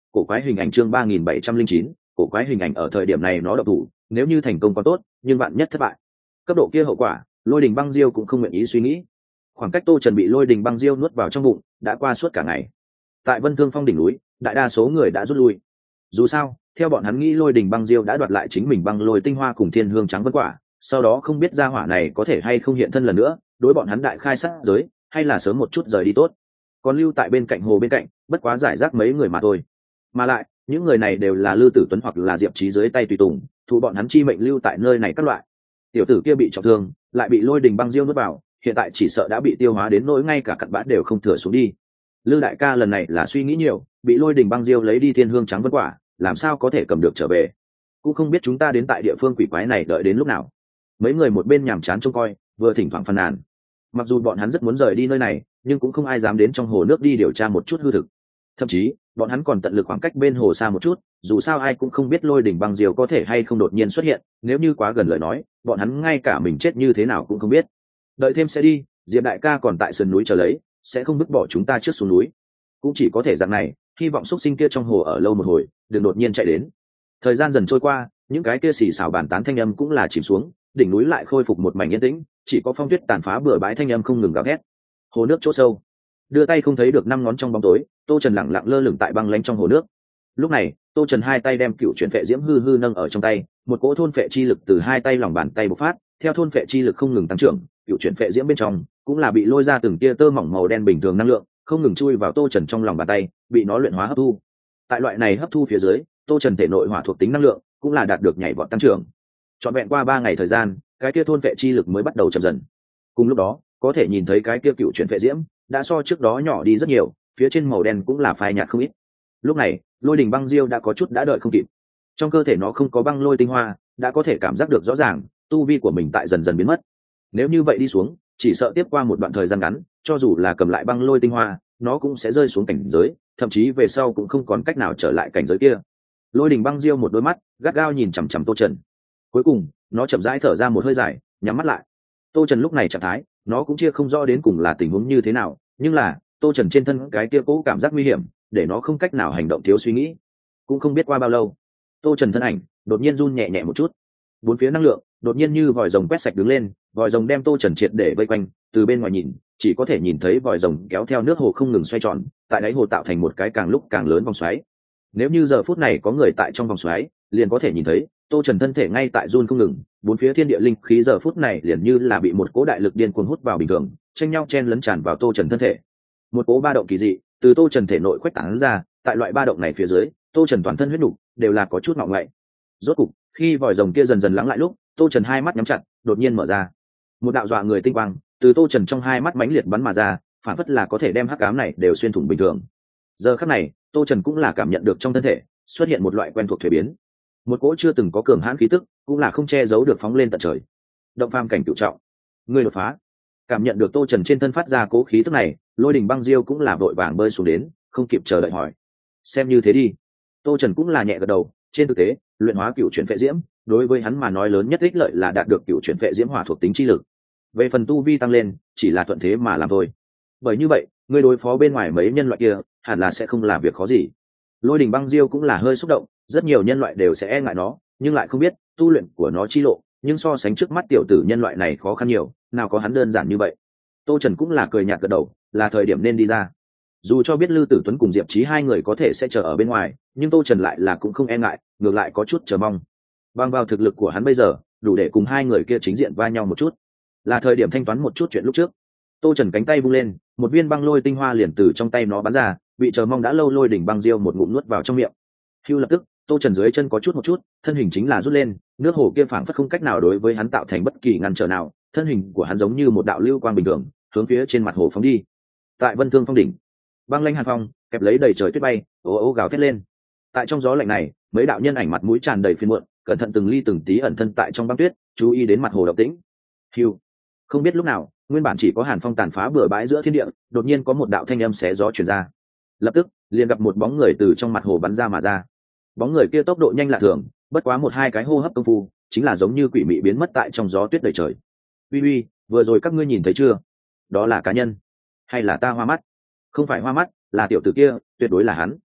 cổ quái hình ảnh chương ba nghìn bảy trăm linh chín, cổ quái hình ảnh ở thời điểm này nó độc thủ, nếu như thành công còn tốt, nhưng bạn nhất thất bại. Cấp độ kia hậu quả, Lôi Đình Băng Diêu cũng không nguyện ý suy nghĩ. Khoảng cách Tô Trần bị Lôi Đình Băng Diêu nuốt vào trong bụng, đã qua suốt cả ngày. Tại Vân Thương Phong đỉnh núi, đại đa số người đã rút lui. Dù sao, theo bọn hắn nghĩ Lôi Đình Băng Diêu đã đoạt lại chính mình băng lôi tinh hoa cùng thiên hương trắng vân quả, sau đó không biết gia hỏa này có thể hay không hiện thân lần nữa, đối bọn hắn đại khai sát giới, hay là sớm một chút rời đi tốt. Còn lưu tại bên cạnh hồ bên cạnh, bất quá giải rác mấy người mà thôi. Mà lại, những người này đều là Lư Tử Tuấn hoặc là Diệp Chí dưới tay tùy tùng, thủ bọn hắn chi mệnh lưu tại nơi này các loại. Tiểu tử kia bị trọng thương, lại bị Lôi Đình Băng Diêu nuốt vào, hiện tại chỉ sợ đã bị tiêu hóa đến nỗi ngay cả cặn bã đều không thừa xuống đi. Lư đại ca lần này là suy nghĩ nhiều, bị Lôi Đình Băng Diêu lấy đi thiên hương trắng vân quả, làm sao có thể cầm được trở về. Cũng không biết chúng ta đến tại địa phương quỷ quái này đợi đến lúc nào. Mấy người một bên nhàm chán trông coi, vừa thỉnh thoảng phàn nàn. Mặc dù bọn hắn rất muốn rời đi nơi này, nhưng cũng không ai dám đến trong hồ nước đi điều tra một chút hư thực. Thậm chí, bọn hắn còn tận lực khoảng cách bên hồ xa một chút, dù sao ai cũng không biết Lôi Đỉnh Băng Diêu có thể hay không đột nhiên xuất hiện, nếu như quá gần lời nói, bọn hắn ngay cả mình chết như thế nào cũng không biết. Đợi thêm sẽ đi, Diệp đại ca còn tại sườn núi chờ lấy, sẽ không vứt bỏ chúng ta trước xuống núi. Cũng chỉ có thể dạng này, hy vọng xuất sinh kia trong hồ ở lâu một hồi, đừng đột nhiên chạy đến. Thời gian dần trôi qua, những cái kia xì xào bàn tán thanh âm cũng là chìm xuống, đỉnh núi lại khôi phục một mảnh yên tĩnh, chỉ có phong tuyết tàn phá bừa bãi thanh âm không ngừng gào thét. Hồ nước chỗ sâu, đưa tay không thấy được năm ngón trong bóng tối, Tô Trần lặng lặng lơ lửng tại băng lánh trong hồ nước. Lúc này, Tô Trần hai tay đem cựu chuyển phệ diễm hư hư nâng ở trong tay, một cỗ thôn phệ chi lực từ hai tay lòng bàn tay bộc phát, theo thôn phệ chi lực không ngừng tăng trưởng, cựu chuyển phệ diễm bên trong cũng là bị lôi ra từng tia tơ mỏng màu đen bình thường năng lượng, không ngừng chui vào Tô Trần trong lòng bàn tay, bị nó luyện hóa hấp thu. Tại loại này hấp thu phía dưới, Tô Trần thể nội hỏa thuộc tính năng lượng cũng là đạt được nhảy vọt tăng trưởng. Trọn vẹn qua ba ngày thời gian, cái kia thôn phệ chi lực mới bắt đầu chậm dần. Cùng lúc đó, có thể nhìn thấy cái kia cựu chuyển phệ diễm đã so trước đó nhỏ đi rất nhiều, phía trên màu đen cũng là phai nhạt không ít. Lúc này, Lôi Đình Băng Diêu đã có chút đã đợi không kịp. Trong cơ thể nó không có băng lôi tinh hoa, đã có thể cảm giác được rõ ràng, tu vi của mình tại dần dần biến mất. Nếu như vậy đi xuống, chỉ sợ tiếp qua một đoạn thời gian ngắn, cho dù là cầm lại băng lôi tinh hoa, nó cũng sẽ rơi xuống cảnh giới, thậm chí về sau cũng không còn cách nào trở lại cảnh giới kia. Lôi Đình Băng Diêu một đôi mắt gắt gao nhìn chằm chằm Tô Trần. Cuối cùng, nó chậm rãi thở ra một hơi dài, nhắm mắt lại. Tô Trần lúc này trạng thái, nó cũng chia không rõ đến cùng là tình huống như thế nào, nhưng là Tô Trần trên thân cái kia cố cảm giác nguy hiểm, để nó không cách nào hành động thiếu suy nghĩ. Cũng không biết qua bao lâu, Tô Trần thân ảnh đột nhiên run nhẹ nhẹ một chút, bốn phía năng lượng đột nhiên như vòi rồng quét sạch đứng lên, vòi rồng đem Tô Trần triệt để vây quanh, từ bên ngoài nhìn chỉ có thể nhìn thấy vòi rồng kéo theo nước hồ không ngừng xoay tròn, tại đáy hồ tạo thành một cái càng lúc càng lớn vòng xoáy. Nếu như giờ phút này có người tại trong vòng xoáy, liền có thể nhìn thấy Tô Trần thân thể ngay tại run không ngừng, bốn phía thiên địa linh khí giờ phút này liền như là bị một cỗ đại lực điên cuồng hút vào bình thường, tranh nhau chen lấn tràn vào Tô Trần thân thể. Một cỗ ba động kỳ dị từ Tô Trần thể nội khuếch tán ra, tại loại ba động này phía dưới, Tô Trần toàn thân huyết nục đều là có chút ngọng ngậy. Rốt cục, khi vòi rồng kia dần dần lắng lại lúc, Tô Trần hai mắt nhắm chặt, đột nhiên mở ra. Một đạo dọa người tinh quang từ Tô Trần trong hai mắt mãnh liệt bắn mà ra, phản phất là có thể đem hắc ám này đều xuyên thủng bình thường. Giờ khắc này, Tô Trần cũng là cảm nhận được trong thân thể xuất hiện một loại quen thuộc thuế biến, một cỗ chưa từng có cường hãn khí tức, cũng là không che giấu được phóng lên tận trời. Động phàm cảnh cửu trọng, ngươi đột phá. Cảm nhận được Tô Trần trên thân phát ra cỗ khí tức này, Lôi Đình Băng Diêu cũng là vội vàng bơi xuống đến, không kịp chờ đợi hỏi: xem như thế đi. Tô Trần cũng là nhẹ gật đầu, trên thực tế, luyện hóa cửu chuyển phệ diễm, đối với hắn mà nói lớn nhất ích lợi là đạt được cửu chuyển phệ diễm hỏa thuộc tính chi lực. Về phần tu vi tăng lên, chỉ là thuận thế mà làm thôi. Bởi như vậy, ngươi đối phó bên ngoài mấy nhân loại kia, hẳn là sẽ không là việc khó gì. Lôi Đình Băng Diêu cũng là hơi xúc động, rất nhiều nhân loại đều sẽ e ngại nó, nhưng lại không biết tu luyện của nó chi lộ, nhưng so sánh trước mắt tiểu tử nhân loại này khó khăn nhiều, nào có hắn đơn giản như vậy. Tô Trần cũng là cười nhạt gật đầu, là thời điểm nên đi ra. Dù cho biết Lư Tử Tuấn cùng Diệp Chí hai người có thể sẽ chờ ở bên ngoài, nhưng Tô Trần lại là cũng không e ngại, ngược lại có chút chờ mong. Bằng vào thực lực của hắn bây giờ, đủ để cùng hai người kia chính diện va nhau một chút. Là thời điểm thanh toán một chút chuyện lúc trước. Tô Trần cánh tay vung lên, một viên băng lôi tinh hoa liền từ trong tay nó bắn ra, bị chờ mong đã lâu Lôi Đỉnh Băng Diêu một ngụm nuốt vào trong miệng. Hưu lập tức, Tô Trần dưới chân có chút một chút, thân hình chính là rút lên, nước hồ kia phảng phất không cách nào đối với hắn tạo thành bất kỳ ngăn trở nào, thân hình của hắn giống như một đạo lưu quang bình thường, hướng phía trên mặt hồ phóng đi. Tại Vân Thương Phong đỉnh, băng lãnh hàn phong kẹp lấy đầy trời tuyết bay, ố ố gào thét lên. Tại trong gió lạnh này, mấy đạo nhân ảnh mặt mũi tràn đầy phiền muộn, cẩn thận từng ly từng tí ẩn thân tại trong băng tuyết, chú ý đến mặt hồ động tĩnh. Hưu, không biết lúc nào, nguyên bản chỉ có hàn phong tàn phá bừa bãi giữa thiên địa, đột nhiên có một đạo thanh âm xé gió truyền ra. Lập tức, liền gặp một bóng người từ trong mặt hồ bắn ra mà ra. Bóng người kia tốc độ nhanh lạ thường, bất quá một hai cái hô hấp công phu, chính là giống như quỷ mị biến mất tại trong gió tuyết đầy trời. Uy uy, vừa rồi các ngươi nhìn thấy chưa? Đó là cá nhân, hay là ta hoa mắt? Không phải hoa mắt, là tiểu tử kia, tuyệt đối là hắn.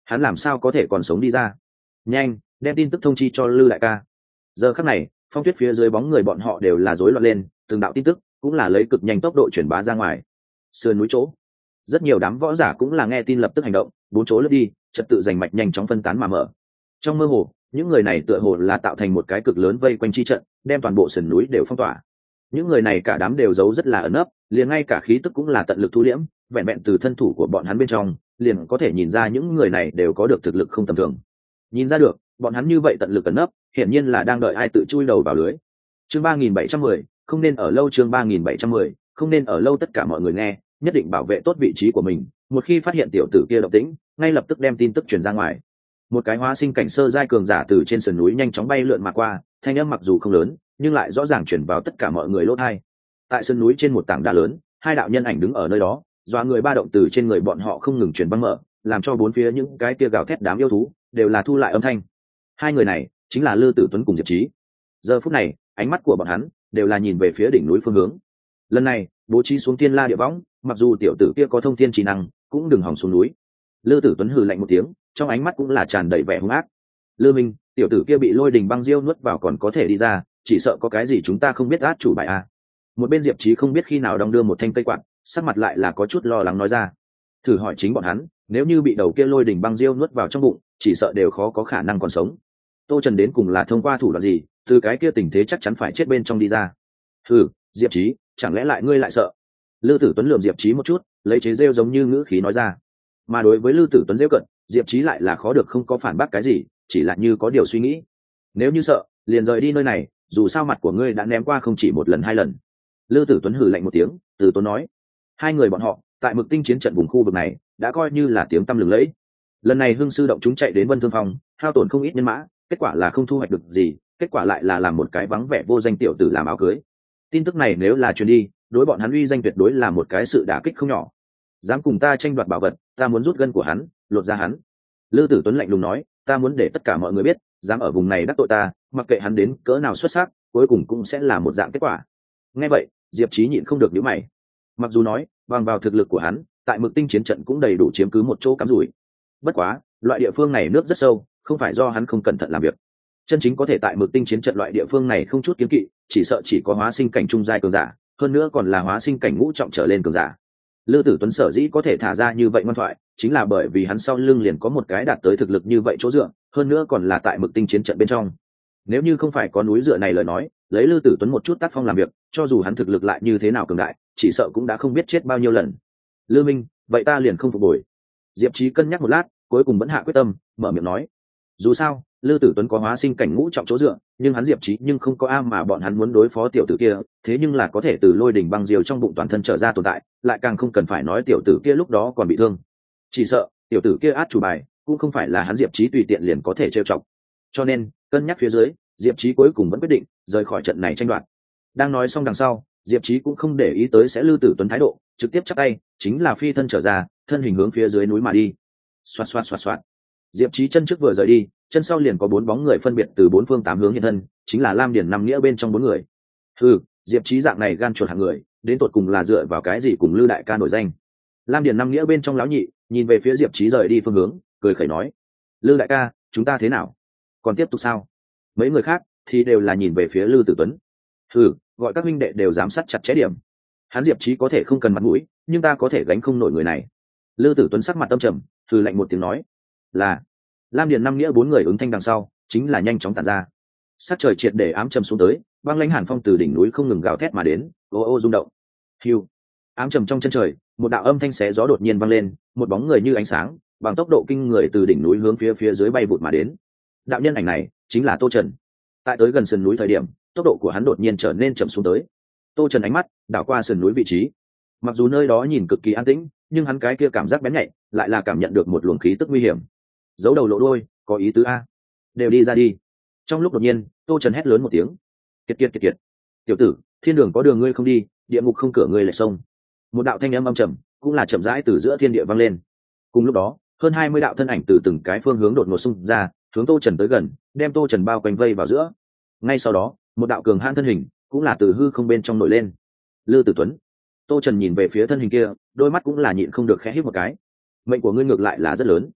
hắn làm sao có thể còn sống đi ra? Nhanh đem tin tức thông chi cho Lư đại ca. Giờ khắc này phong tuyết phía dưới bóng người bọn họ đều là rối loạn lên, từng đạo tin tức cũng là lấy cực nhanh tốc độ truyền bá ra ngoài. Sườn núi chỗ, rất nhiều đám võ giả cũng là nghe tin lập tức hành động, bốn chỗ lướt đi, trật tự giành mạch nhanh chóng phân tán mà mở. Trong mơ hồ, những người này tựa hồ là tạo thành một cái cực lớn vây quanh chi trận, đem toàn bộ sườn núi đều phong tỏa. Những người này cả đám đều giấu rất là ẩn nấp, liền ngay cả khí tức cũng là tận lực thu liễm, vẹn vẹn từ thân thủ của bọn hắn bên trong, liền có thể nhìn ra những người này đều có được thực lực không tầm thường. Nhìn ra được, bọn hắn như vậy tận lực ẩn nấp, hiển nhiên là đang đợi ai tự chui đầu vào lưới. Chương ba nghìn bảy trăm mười, không nên ở lâu. Chương ba nghìn bảy trăm mười, không nên ở lâu. Tất cả mọi người nghe, nhất định bảo vệ tốt vị trí của mình, một khi phát hiện tiểu tử kia động tĩnh, ngay lập tức đem tin tức truyền ra ngoài. Một cái hóa sinh cảnh sơ giai cường giả từ trên sườn núi nhanh chóng bay lượn mà qua, thanh âm mặc dù không lớn, nhưng lại rõ ràng truyền vào tất cả mọi người lỗ tai. Tại sườn núi trên một tảng đá lớn, hai đạo nhân ảnh đứng ở nơi đó, dọa người ba động từ trên người bọn họ không ngừng truyền băng mở, làm cho bốn phía những cái kia gào thét đám yêu thú đều là thu lại âm thanh. Hai người này chính là Lư Tử Tuấn cùng Diệp Chí. Giờ phút này, ánh mắt của bọn hắn đều là nhìn về phía đỉnh núi phương hướng. Lần này, bố trí xuống Tiên La Địa Võng, mặc dù tiểu tử kia có thông thiên trí năng, cũng đừng hòng xuống núi. Lư Tử Tuấn hừ lạnh một tiếng, trong ánh mắt cũng là tràn đầy vẻ hung ác. Lư Minh, tiểu tử kia bị lôi đình băng diêu nuốt vào còn có thể đi ra, chỉ sợ có cái gì chúng ta không biết át chủ bài à. Một bên Diệp Chí không biết khi nào đong đưa một thanh cây quạt, sắc mặt lại là có chút lo lắng nói ra. Thử hỏi chính bọn hắn, nếu như bị đầu kia lôi đình băng diêu nuốt vào trong bụng, chỉ sợ đều khó có khả năng còn sống. Tô Trần đến cùng là thông qua thủ đoạn gì, từ cái kia tình thế chắc chắn phải chết bên trong đi ra. Hừ, Diệp Chí, chẳng lẽ lại ngươi lại sợ? Lư Tử Tuấn lườm Diệp Chí một chút, lấy chế rêu giống như ngữ khí nói ra. Mà đối với Lư Tử Tuấn rêu cận, Diệp Chí lại là khó được không có phản bác cái gì, chỉ là như có điều suy nghĩ. Nếu như sợ, liền rời đi nơi này, dù sao mặt của ngươi đã ném qua không chỉ một lần hai lần. Lư Tử Tuấn hừ lạnh một tiếng, từ tốn nói. Hai người bọn họ, tại Mực Tinh chiến trận vùng khu vực này, đã coi như là tiếng tăm lừng lẫy. Lần này Hưng sư động chúng chạy đến Vân Thương Phong, hao tổn không ít nhân mã, kết quả là không thu hoạch được gì, kết quả lại là làm một cái vắng vẻ vô danh tiểu tử làm áo cưới. Tin tức này nếu là truyền đi, đối bọn hắn uy danh tuyệt đối là một cái sự đả kích không nhỏ. Dám cùng ta tranh đoạt bảo vật, ta muốn rút gân của hắn, lột ra hắn. Lư Tử Tuấn lạnh lùng nói, ta muốn để tất cả mọi người biết, dám ở vùng này đắc tội ta, mặc kệ hắn đến cỡ nào xuất sắc, cuối cùng cũng sẽ là một dạng kết quả. Nghe vậy, Diệp Chí nhịn không được nhíu mày. Mặc dù nói, bằng vào thực lực của hắn, tại Mực Tinh chiến trận cũng đầy đủ chiếm cứ một chỗ cắm rủi. Bất quá, loại địa phương này nước rất sâu, không phải do hắn không cẩn thận làm việc. Chân chính có thể tại Mực Tinh chiến trận loại địa phương này không chút kiêng kỵ, chỉ sợ chỉ có hóa sinh cảnh trung giai cường giả, hơn nữa còn là hóa sinh cảnh ngũ trọng trở lên cường giả. Lư Tử Tuấn sở dĩ có thể thả ra như vậy ngoan thoại, chính là bởi vì hắn sau lưng liền có một cái đạt tới thực lực như vậy chỗ dựa, hơn nữa còn là tại Mực Tinh chiến trận bên trong. Nếu như không phải có núi dựa này lời nói, lấy Lư Tử Tuấn một chút tác phong làm việc, cho dù hắn thực lực lại như thế nào cường đại, chỉ sợ cũng đã không biết chết bao nhiêu lần. Lư Minh, vậy ta liền không phục hồi. Diệp Chí cân nhắc một lát, cuối cùng vẫn hạ quyết tâm, mở miệng nói. Dù sao, Lư Tử Tuấn có hóa sinh cảnh ngũ trọng chỗ dựa, nhưng hắn Diệp Chí nhưng không có a mà bọn hắn muốn đối phó tiểu tử kia, thế nhưng là có thể từ lôi đỉnh băng diều trong bụng toàn thân trở ra tồn tại, lại càng không cần phải nói tiểu tử kia lúc đó còn bị thương. Chỉ sợ, tiểu tử kia át chủ bài, cũng không phải là hắn Diệp Chí tùy tiện liền có thể trêu chọc. Cho nên, cân nhắc phía dưới, Diệp Chí cuối cùng vẫn quyết định rời khỏi trận này tranh đoạt. Đang nói xong đằng sau, Diệp Chí cũng không để ý tới sẽ Lư Tử Tuấn thái độ, trực tiếp chắp tay, chính là phi thân trở ra, thân hình hướng phía dưới núi mà đi. Xoạt xoạt xoạt xoạt. Diệp Chí chân trước vừa rời đi, chân sau liền có bốn bóng người phân biệt từ bốn phương tám hướng hiện thân, chính là Lam Điền năm nghĩa bên trong bốn người. Hừ, Diệp Chí dạng này gan chuột hạng người, đến tột cùng là dựa vào cái gì cùng Lư đại ca nổi danh? Lam Điền năm nghĩa bên trong lão nhị, nhìn về phía Diệp Chí rời đi phương hướng, cười khẩy nói: "Lư đại ca, chúng ta thế nào? Còn tiếp tục sao?" Mấy người khác thì đều là nhìn về phía Lư Tử Tuấn. Hừ, gọi các huynh đệ đều giám sát chặt chẽ điểm. Hắn Diệp Chí có thể không cần mặt mũi, nhưng ta có thể gánh không nổi người này. Lư Tử Tuấn sắc mặt âm trầm, hừ lạnh một tiếng nói: "Là." Lam Điền năm nghĩa bốn người ứng thanh đằng sau, chính là nhanh chóng tản ra. Sát trời triệt để ám trầm xuống tới, băng lãnh hàn phong từ đỉnh núi không ngừng gào thét mà đến, ô ô rung động. Hưu. Ám trầm trong chân trời, một đạo âm thanh xé gió đột nhiên vang lên, một bóng người như ánh sáng, bằng tốc độ kinh người từ đỉnh núi hướng phía phía dưới bay vụt mà đến. Đạo nhân ảnh này chính là Tô Trần. Tại tới gần sườn núi thời điểm, tốc độ của hắn đột nhiên trở nên chậm xuống tới. Tô Trần ánh mắt đảo qua sườn núi vị trí. Mặc dù nơi đó nhìn cực kỳ an tĩnh, nhưng hắn cái kia cảm giác bén nhạy, lại là cảm nhận được một luồng khí tức nguy hiểm. Giấu đầu lộ đuôi, có ý tứ a. Đều đi ra đi. Trong lúc đột nhiên, Tô Trần hét lớn một tiếng: "Kiệt kiệt kiệt kiệt. Tiểu tử, thiên đường có đường ngươi không đi, địa ngục không cửa ngươi lại xông." Một đạo thanh âm âm trầm, cũng là chậm rãi từ giữa thiên địa vang lên. Cùng lúc đó, hơn hai mươi đạo thân ảnh từ từng cái phương hướng đột ngột xung ra, hướng Tô Trần tới gần, đem Tô Trần bao quanh vây vào giữa. Ngay sau đó, một đạo cường hãn thân hình cũng là từ hư không bên trong nổi lên. Lư Tử Tuấn. Tô Trần nhìn về phía thân hình kia, đôi mắt cũng là nhịn không được khẽ hít một cái. Mệnh của ngươi ngược lại là rất lớn.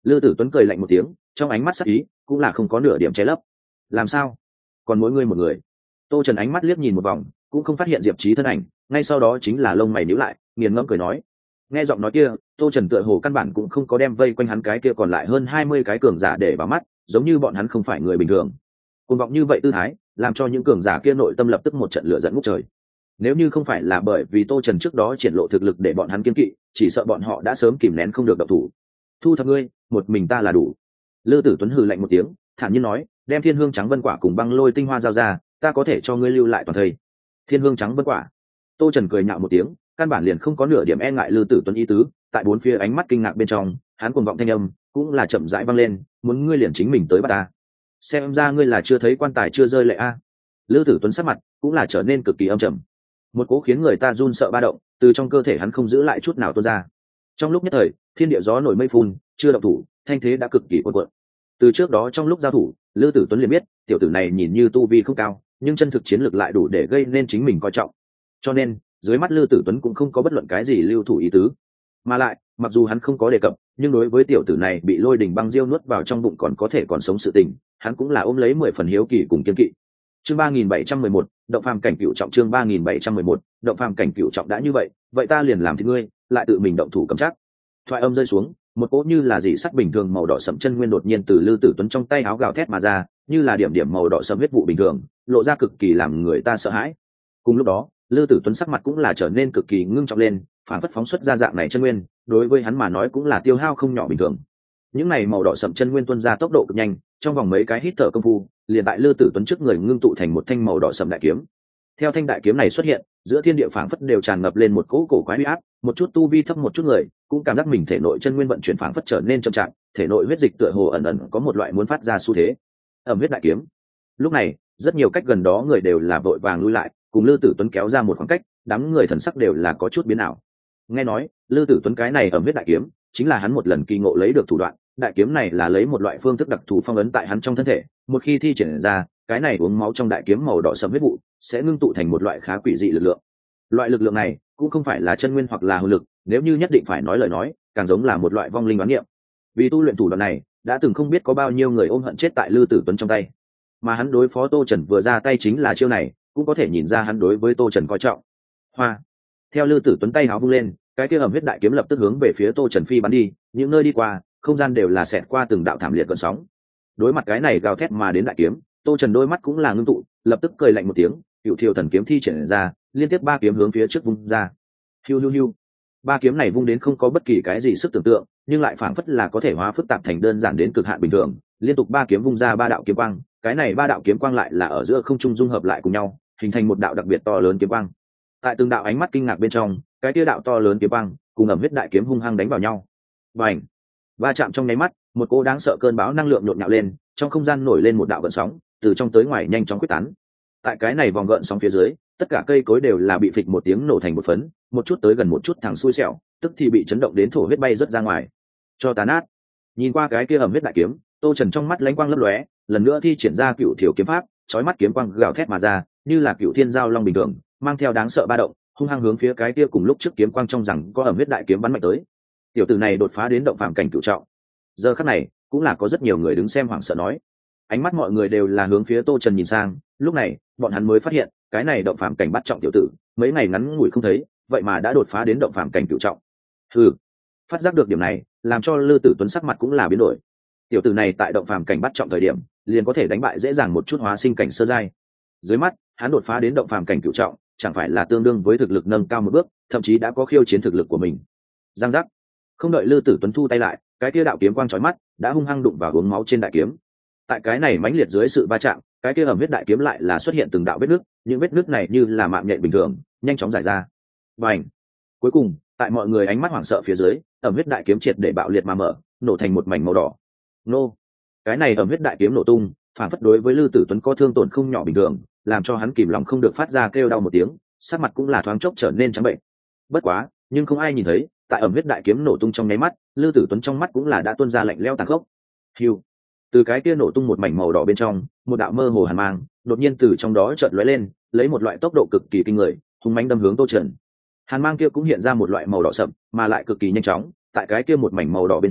Lư Tử Tuấn cười lạnh một tiếng, trong ánh mắt sắc ý cũng là không có nửa điểm che lấp. Làm sao? Còn mỗi ngươi một người? Tô Trần ánh mắt liếc nhìn một vòng, cũng không phát hiện Diệp Chí thân ảnh, ngay sau đó chính là lông mày nhíu lại, nghiền ngẫm cười nói. Nghe giọng nói kia, Tô Trần tựa hồ căn bản cũng không có đem vây quanh hắn cái kia còn lại hơn hai mươi cái cường giả để vào mắt, giống như bọn hắn không phải người bình thường. Cuồng vọng như vậy tư thái, làm cho những cường giả kia nội tâm lập tức một trận lửa giận ngút trời. Nếu như không phải là bởi vì Tô Trần trước đó triển lộ thực lực để bọn hắn kiên kỵ, chỉ sợ bọn họ đã sớm kìm nén không được động thủ. Thu thập ngươi, một mình ta là đủ. Lư Tử Tuấn hừ lạnh một tiếng, thản nhiên nói, đem Thiên Hương Trắng Vân Quả cùng Băng Lôi Tinh Hoa giao ra, ta có thể cho ngươi lưu lại toàn thây. Thiên Hương Trắng Vân Quả. Tô Trần cười nhạo một tiếng, căn bản liền không có nửa điểm e ngại Lư Tử Tuấn ý tứ, tại bốn phía ánh mắt kinh ngạc bên trong, hắn cuồng vọng thanh âm cũng là chậm rãi vang lên, muốn ngươi liền chính mình tới bắt ta. Xem ra ngươi là chưa thấy quan tài chưa rơi lệ a. Lư Tử Tuấn sắc mặt cũng là trở nên cực kỳ âm trầm, một cố khiến người ta run sợ ba động từ trong cơ thể hắn không giữ lại chút nào tuôn ra. Trong lúc nhất thời, thiên địa gió nổi mây phun, chưa động thủ, thanh thế đã cực kỳ cuồn cuộn. Từ trước đó trong lúc giao thủ, Lư Tử Tuấn liền biết tiểu tử này nhìn như tu vi không cao, nhưng chân thực chiến lược lại đủ để gây nên chính mình coi trọng. Cho nên dưới mắt Lư Tử Tuấn cũng không có bất luận cái gì lưu thủ ý tứ. Mà lại, mặc dù hắn không có đề cập, nhưng đối với tiểu tử này bị Lôi Đình băng diêu nuốt vào trong bụng còn có thể còn sống sự tình, hắn cũng là ôm lấy mười phần hiếu kỳ cùng kiên kỵ. Chương ba nghìn bảy trăm mười một, động phàm cảnh cửu trọng. Chương ba nghìn bảy trăm mười một, động phàm cảnh cửu trọng đã như vậy, vậy ta liền làm thì ngươi, lại tự mình động thủ cầm chắc. Thoại âm rơi xuống, một cỗ như là dị sắt bình thường màu đỏ sẫm chân nguyên đột nhiên từ Lư Tử Tuấn trong tay áo gào thét mà ra, như là điểm điểm màu đỏ sẫm huyết vụ bình thường, lộ ra cực kỳ làm người ta sợ hãi. Cùng lúc đó, Lư Tử Tuấn sắc mặt cũng là trở nên cực kỳ ngưng trọng lên, phản phất phóng xuất ra dạng này chân nguyên, đối với hắn mà nói cũng là tiêu hao không nhỏ bình thường. Những này màu đỏ sẫm chân nguyên tuôn ra tốc độ cực nhanh, trong vòng mấy cái hít thở công phu, liền tại Lư Tử Tuấn trước người ngưng tụ thành một thanh màu đỏ sẫm đại kiếm. Theo thanh đại kiếm này xuất hiện, giữa thiên địa phảng phất đều tràn ngập lên một cỗ cổ quái uy áp, một chút tu vi thấp một chút người, cũng cảm giác mình thể nội chân nguyên vận chuyển phảng phất trở nên chậm chạp, thể nội huyết dịch tựa hồ ẩn ẩn có một loại muốn phát ra xu thế. Ầm huyết đại kiếm. Lúc này, rất nhiều cách gần đó người đều là vội vàng lui lại, cùng Lư Tử Tuấn kéo ra một khoảng cách, đám người thần sắc đều là có chút biến ảo. Nghe nói, Lư Tử Tuấn cái này ầm huyết đại kiếm, chính là hắn một lần kỳ ngộ lấy được thủ đoạn, đại kiếm này là lấy một loại phương thức đặc thù phong ấn tại hắn trong thân thể, một khi thi triển ra, cái này uống máu trong đại kiếm màu đỏ sẫm huyết vụ sẽ ngưng tụ thành một loại khá quỷ dị lực lượng. Loại lực lượng này cũng không phải là chân nguyên hoặc là hồn lực, nếu như nhất định phải nói lời nói, càng giống là một loại vong linh đoán niệm. Vì tu luyện thủ đoạn này, đã từng không biết có bao nhiêu người ôm hận chết tại Lư Tử Tuấn trong tay. Mà hắn đối phó Tô Trần vừa ra tay chính là chiêu này, cũng có thể nhìn ra hắn đối với Tô Trần coi trọng. Hoa. Theo Lư Tử Tuấn tay háo vung lên, cái kia ẩm huyết đại kiếm lập tức hướng về phía Tô Trần phi bắn đi, những nơi đi qua, không gian đều là xẹt qua từng đạo thảm liệt cơn sóng. Đối mặt cái này gào thét mà đến đại kiếm, Tô Trần đôi mắt cũng là ngưng tụ, lập tức cười lạnh một tiếng, Cựu Thiều Thần kiếm thi triển ra, liên tiếp ba kiếm hướng phía trước vung ra. Hiu hiu hiu. Ba kiếm này vung đến không có bất kỳ cái gì sức tưởng tượng, nhưng lại phảng phất là có thể hóa phức tạp thành đơn giản đến cực hạn bình thường, liên tục ba kiếm vung ra ba đạo kiếm quang, cái này ba đạo kiếm quang lại là ở giữa không trung dung hợp lại cùng nhau, hình thành một đạo đặc biệt to lớn kiếm quang. Tại từng đạo ánh mắt kinh ngạc bên trong, cái kia đạo to lớn kiếm quang cùng ẩm huyết đại kiếm hung hăng đánh vào nhau. Bành! Va chạm trong nháy mắt, một cô đáng sợ cơn bão năng lượng nhộn nhạo lên, trong không gian nổi lên một đạo gợn sóng, từ trong tới ngoài nhanh chóng quyết tán. Tại cái này vòng gợn sóng phía dưới, tất cả cây cối đều là bị phịch một tiếng nổ thành một phấn, một chút tới gần một chút thẳng xui xẻo, tức thì bị chấn động đến thổ huyết bay rất ra ngoài. Cho tàn nát. Nhìn qua cái kia ẩm huyết đại kiếm, Tô Trần trong mắt lánh quang lấp lóe, lần nữa thi triển ra Cựu Thiều kiếm pháp, chói mắt kiếm quang gào thét mà ra, như là cựu thiên giao long bình thường, mang theo đáng sợ ba động, hung hăng hướng phía cái kia cùng lúc trước kiếm quang trong rằng có ẩm huyết đại kiếm bắn mạnh tới. Tiểu tử này đột phá đến động phàm cảnh cửu trọng. Giờ khắc này, cũng là có rất nhiều người đứng xem hoảng sợ nói. Ánh mắt mọi người đều là hướng phía Tô Trần nhìn sang, lúc này, bọn hắn mới phát hiện, cái này động phàm cảnh bắt trọng tiểu tử, mấy ngày ngắn ngủi không thấy, vậy mà đã đột phá đến động phàm cảnh cửu trọng. Hừ. Phát giác được điểm này, làm cho Lư Tử Tuấn sắc mặt cũng là biến đổi. Tiểu tử này tại động phàm cảnh bắt trọng thời điểm, liền có thể đánh bại dễ dàng một chút hóa sinh cảnh sơ giai. Dưới mắt, hắn đột phá đến động phàm cảnh cửu trọng, chẳng phải là tương đương với thực lực nâng cao một bước, thậm chí đã có khiêu chiến thực lực của mình. Giang giác. Không đợi Lư Tử Tuấn thu tay lại, cái kia đạo kiếm quang chói mắt đã hung hăng đụng vào uống máu trên đại kiếm. Tại cái này mãnh liệt dưới sự va chạm, cái kia ẩm huyết đại kiếm lại là xuất hiện từng đạo vết nứt, những vết nứt này như là mạng nhện bình thường, nhanh chóng rải ra. Bành. Cuối cùng, tại mọi người ánh mắt hoảng sợ phía dưới, ẩm huyết đại kiếm triệt để bạo liệt mà mở, nổ thành một mảnh màu đỏ. Nô. Cái này ẩm huyết đại kiếm nổ tung, phản phất đối với Lư Tử Tuấn có thương tổn không nhỏ bình thường, làm cho hắn kìm lòng không được phát ra kêu đau một tiếng, sắc mặt cũng là thoáng chốc trở nên trắng bệnh. Bất quá, nhưng không ai nhìn thấy, tại ẩm huyết đại kiếm nổ tung trong nháy mắt, Lư Tử Tuấn trong mắt cũng là đã tuôn ra lạnh lẽo tàn khốc. Hiu. Từ cái kia nổ tung một mảnh màu đỏ bên trong, một đạo mơ hồ hàn mang, đột nhiên từ trong đó chợt lóe lên, lấy một loại tốc độ cực kỳ kinh người, hung mãnh đâm hướng Tô Trần. Hàn mang kia cũng hiện ra một loại màu đỏ sậm, mà lại cực kỳ nhanh chóng, tại cái kia một mảnh màu đỏ bên trong,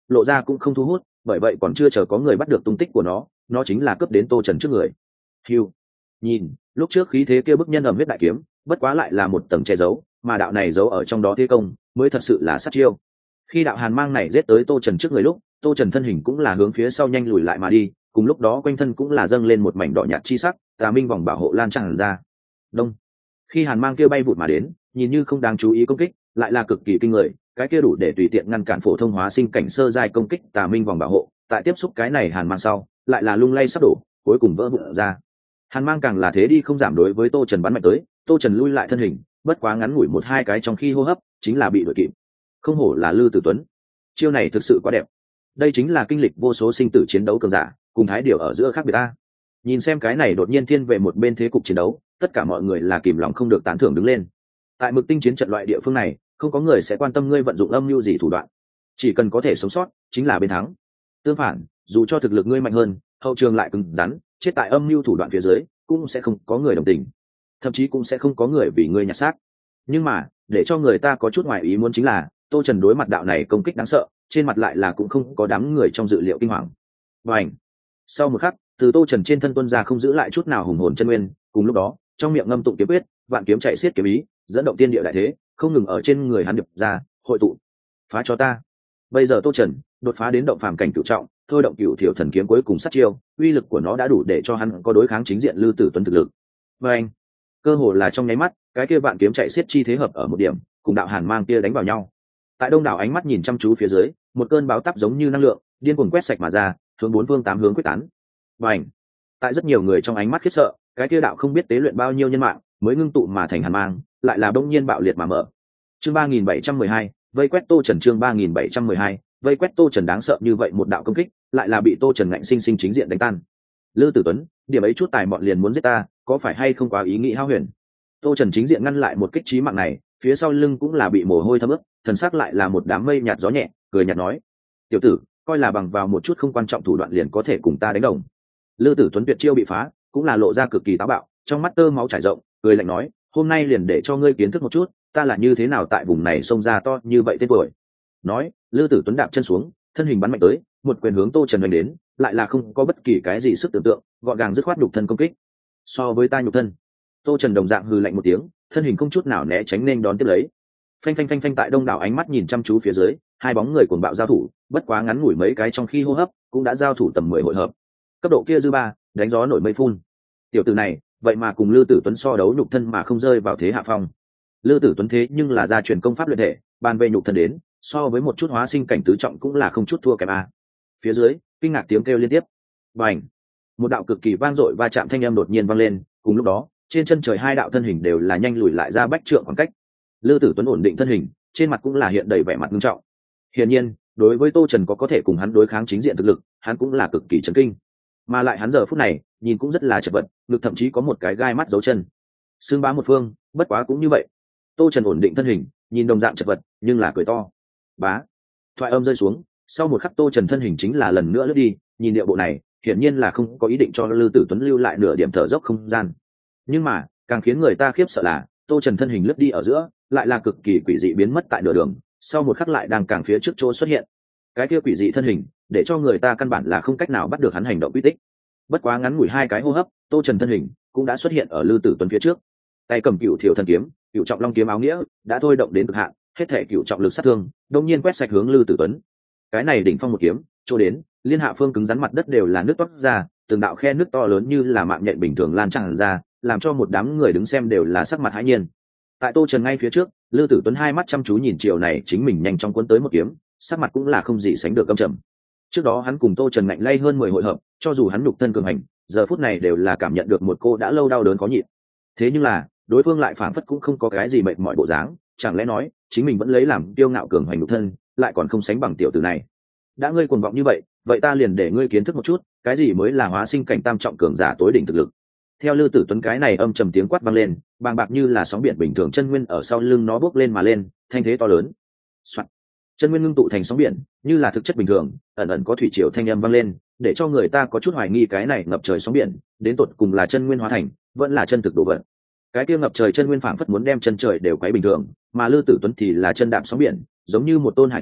lộ ra cũng không thu hút, bởi vậy còn chưa chờ có người bắt được tung tích của nó nó chính là cướp đến Tô Trần trước người. Hiu, nhìn lúc trước khí thế kia bức nhân ầm huyết đại kiếm, bất quá lại là một tầng che giấu, mà đạo này giấu ở trong đó thế công mới thật sự là sát chiêu. Khi đạo hàn mang này giết tới Tô Trần trước người lúc, Tô Trần thân hình cũng là hướng phía sau nhanh lùi lại mà đi, cùng lúc đó quanh thân cũng là dâng lên một mảnh đỏ nhạt chi sắc, tà minh vòng bảo hộ lan tràn ra. Đông, khi hàn mang kia bay vụt mà đến, nhìn như không đáng chú ý công kích, lại là cực kỳ kinh người, cái kia đủ để tùy tiện ngăn cản phổ thông hóa sinh cảnh sơ giai công kích tà minh vòng bảo hộ, tại tiếp xúc cái này hàn mang sau, lại là lung lay sắp đổ, cuối cùng vỡ vụn ra. Hàn mang càng là thế đi không giảm đối với Tô Trần bắn mạnh tới, Tô Trần lui lại thân hình, bất quá ngắn ngủi một hai cái trong khi hô hấp, chính là bị đuổi kịp. Không hổ là Lư Tử Tuấn, chiêu này thực sự quá đẹp. Đây chính là kinh lịch vô số sinh tử chiến đấu cường giả, cùng thái điều ở giữa khác biệt ta. Nhìn xem cái này đột nhiên thiên về một bên thế cục chiến đấu, tất cả mọi người là kìm lòng không được tán thưởng đứng lên. Tại Mực Tinh chiến trận loại địa phương này, không có người sẽ quan tâm ngươi vận dụng âm mưu gì thủ đoạn, chỉ cần có thể sống sót chính là bên thắng. Tương phản, dù cho thực lực ngươi mạnh hơn, hậu trường lại cứng rắn, chết tại âm mưu thủ đoạn phía dưới, cũng sẽ không có người đồng tình, thậm chí cũng sẽ không có người vì ngươi nhặt xác. Nhưng mà để cho người ta có chút ngoài ý muốn chính là Tô Trần đối mặt đạo này công kích đáng sợ, trên mặt lại là cũng không có đám người trong dự liệu kinh hoàng. Và ảnh, sau một khắc, từ Tô Trần trên thân tuân ra không giữ lại chút nào hùng hồn chân nguyên, cùng lúc đó trong miệng ngâm tụng kiếm quyết, vạn kiếm chạy xiết kiếm ý, dẫn động tiên địa đại thế, không ngừng ở trên người hắn điệp ra, hội tụ. Phá cho ta. Bây giờ Tô Trần đột phá đến động phàm cảnh cửu trọng, thôi động cửu thiểu thần kiếm cuối cùng sát chiêu, uy lực của nó đã đủ để cho hắn có đối kháng chính diện Lư Tử Tuấn thực lực. Và anh, cơ hồ là trong nháy mắt, cái kia vạn kiếm chạy xiết chi thế hợp ở một điểm, cùng đạo hàn mang kia đánh vào nhau. Tại đông đảo ánh mắt nhìn chăm chú phía dưới, một cơn báo táp giống như năng lượng điên cuồng quét sạch mà ra, hướng bốn phương tám hướng quyết tán. Và ảnh, tại rất nhiều người trong ánh mắt khiếp sợ, cái kia đạo không biết tế luyện bao nhiêu nhân mạng mới ngưng tụ mà thành hàn mang, lại là đông nhiên bạo liệt mà mở. Chương ba nghìn bảy trăm mười hai, vây quét Tô Trần. Chương ba nghìn bảy trăm mười hai, vây quét Tô Trần. Đáng sợ như vậy một đạo công kích, lại là bị Tô Trần ngạnh sinh sinh chính diện đánh tan. Lư Tử Tuấn, điểm ấy chút tài mọn liền muốn giết ta, có phải hay không quá ý nghĩ hao huyền? Tô Trần chính diện ngăn lại một kích chí mạng này, phía sau lưng cũng là bị mồ hôi thấm ướt, thần sắc lại là một đám mây nhạt gió nhẹ, cười nhạt nói: "Tiểu tử, coi là bằng vào một chút không quan trọng thủ đoạn liền có thể cùng ta đánh đồng." Lư Tử Tuấn tuyệt chiêu bị phá, cũng là lộ ra cực kỳ táo bạo, trong mắt tơ máu chảy rộng, cười lạnh nói: "Hôm nay liền để cho ngươi kiến thức một chút, ta là như thế nào tại vùng này xông ra to như vậy tên tuổi." Nói, Lư Tử Tuấn đạp chân xuống, thân hình bắn mạnh tới, một quyền hướng Tô Trần đánh đến, lại là không có bất kỳ cái gì sức tưởng tượng, gọn gàng dứt khoát nhục thân công kích. So với ta nhục thân, Tô Trần đồng dạng hừ lạnh một tiếng, thân hình không chút nào né tránh nên đón tiếp lấy. Phanh phanh phanh phanh, tại đông đảo ánh mắt nhìn chăm chú phía dưới, hai bóng người cuồng bạo giao thủ, bất quá ngắn ngủi mấy cái trong khi hô hấp, cũng đã giao thủ tầm mười hội hợp. Cấp độ kia dư ba, đánh gió nổi mây phun. Tiểu tử này, vậy mà cùng Lư Tử Tuấn so đấu nhục thân mà không rơi vào thế hạ phong. Lư Tử Tuấn thế nhưng là gia truyền công pháp luyện thể, bàn về nhục thân đến, so với một chút hóa sinh cảnh tứ trọng cũng là không chút thua kém a. Phía dưới, kinh ngạc tiếng kêu liên tiếp. Bành! Một đạo cực kỳ vang dội va chạm thanh âm đột nhiên vang lên, cùng lúc đó, trên chân trời hai đạo thân hình đều là nhanh lùi lại ra bách trượng khoảng cách. Lư Tử Tuấn ổn định thân hình, trên mặt cũng là hiện đầy vẻ mặt nghiêm trọng. Hiển nhiên, đối với Tô Trần có có thể cùng hắn đối kháng chính diện thực lực, hắn cũng là cực kỳ chấn kinh. Mà lại hắn giờ phút này, nhìn cũng rất là chật vật, ngực thậm chí có một cái gai mắt dấu chân. Xương bá một phương, bất quá cũng như vậy. Tô Trần ổn định thân hình, nhìn đồng dạng chật vật, nhưng là cười to. Bá. Thoại âm rơi xuống, sau một khắc Tô Trần thân hình chính là lần nữa lướt đi, nhìn điệu bộ này, hiển nhiên là không có ý định cho Lư Tử Tuấn lưu lại nửa điểm thở dốc không gian. Nhưng mà, càng khiến người ta khiếp sợ là, Tô Trần thân hình lướt đi ở giữa, lại là cực kỳ quỷ dị biến mất tại nửa đường, sau một khắc lại đang càng phía trước chỗ xuất hiện. Cái kia quỷ dị thân hình, để cho người ta căn bản là không cách nào bắt được hắn hành động quy tích. Bất quá ngắn ngủi hai cái hô hấp, Tô Trần thân hình cũng đã xuất hiện ở Lư Tử Tuấn phía trước. Tay cầm cựu thiểu thần kiếm, cựu trọng long kiếm áo nghĩa, đã thôi động đến cực hạn, hết thể cựu trọng lực sát thương, đột nhiên quét sạch hướng Lư Tử Tuấn. Cái này đỉnh phong một kiếm, chỗ đến, liên hạ phương cứng rắn mặt đất đều là nước toát ra, từng đạo khe nước to lớn như là mạng nhện bình thường lan tràn ra, làm cho một đám người đứng xem đều là sắc mặt hãi nhiên. Tại Tô Trần ngay phía trước, Lư Tử Tuấn hai mắt chăm chú nhìn chiều này chính mình nhanh chóng cuốn tới một kiếm, sắc mặt cũng là không gì sánh được căm trầm. Trước đó hắn cùng Tô Trần ngạnh lay hơn mười hội hợp, cho dù hắn nhục thân cường hành, giờ phút này đều là cảm nhận được một cô đã lâu đau đớn khó nhịn. Thế nhưng là, đối phương lại phảng phất cũng không có cái gì mệt mỏi bộ dáng, chẳng lẽ nói, chính mình vẫn lấy làm kiêu ngạo cường hành nhục thân, lại còn không sánh bằng tiểu tử này. Đã ngươi cuồng vọng như vậy, vậy ta liền để ngươi kiến thức một chút, cái gì mới là hóa sinh cảnh tam trọng cường giả tối đỉnh thực lực. Theo Lư Tử Tuấn cái này âm trầm tiếng quát vang lên, bàng bạc như là sóng biển bình thường chân nguyên ở sau lưng nó bốc lên mà lên, thanh thế to lớn. Soạn. Chân nguyên ngưng tụ thành sóng biển, như là thực chất bình thường, ẩn ẩn có thủy triều thanh âm vang lên, để cho người ta có chút hoài nghi cái này ngập trời sóng biển, đến tột cùng là chân nguyên hóa thành, vẫn là chân thực đồ vật. Cái kia ngập trời chân nguyên phảng phất muốn đem chân trời đều quấy bình thường, mà Lư Tử Tuấn thì là chân đạp sóng biển, giống như một tôn hải thần,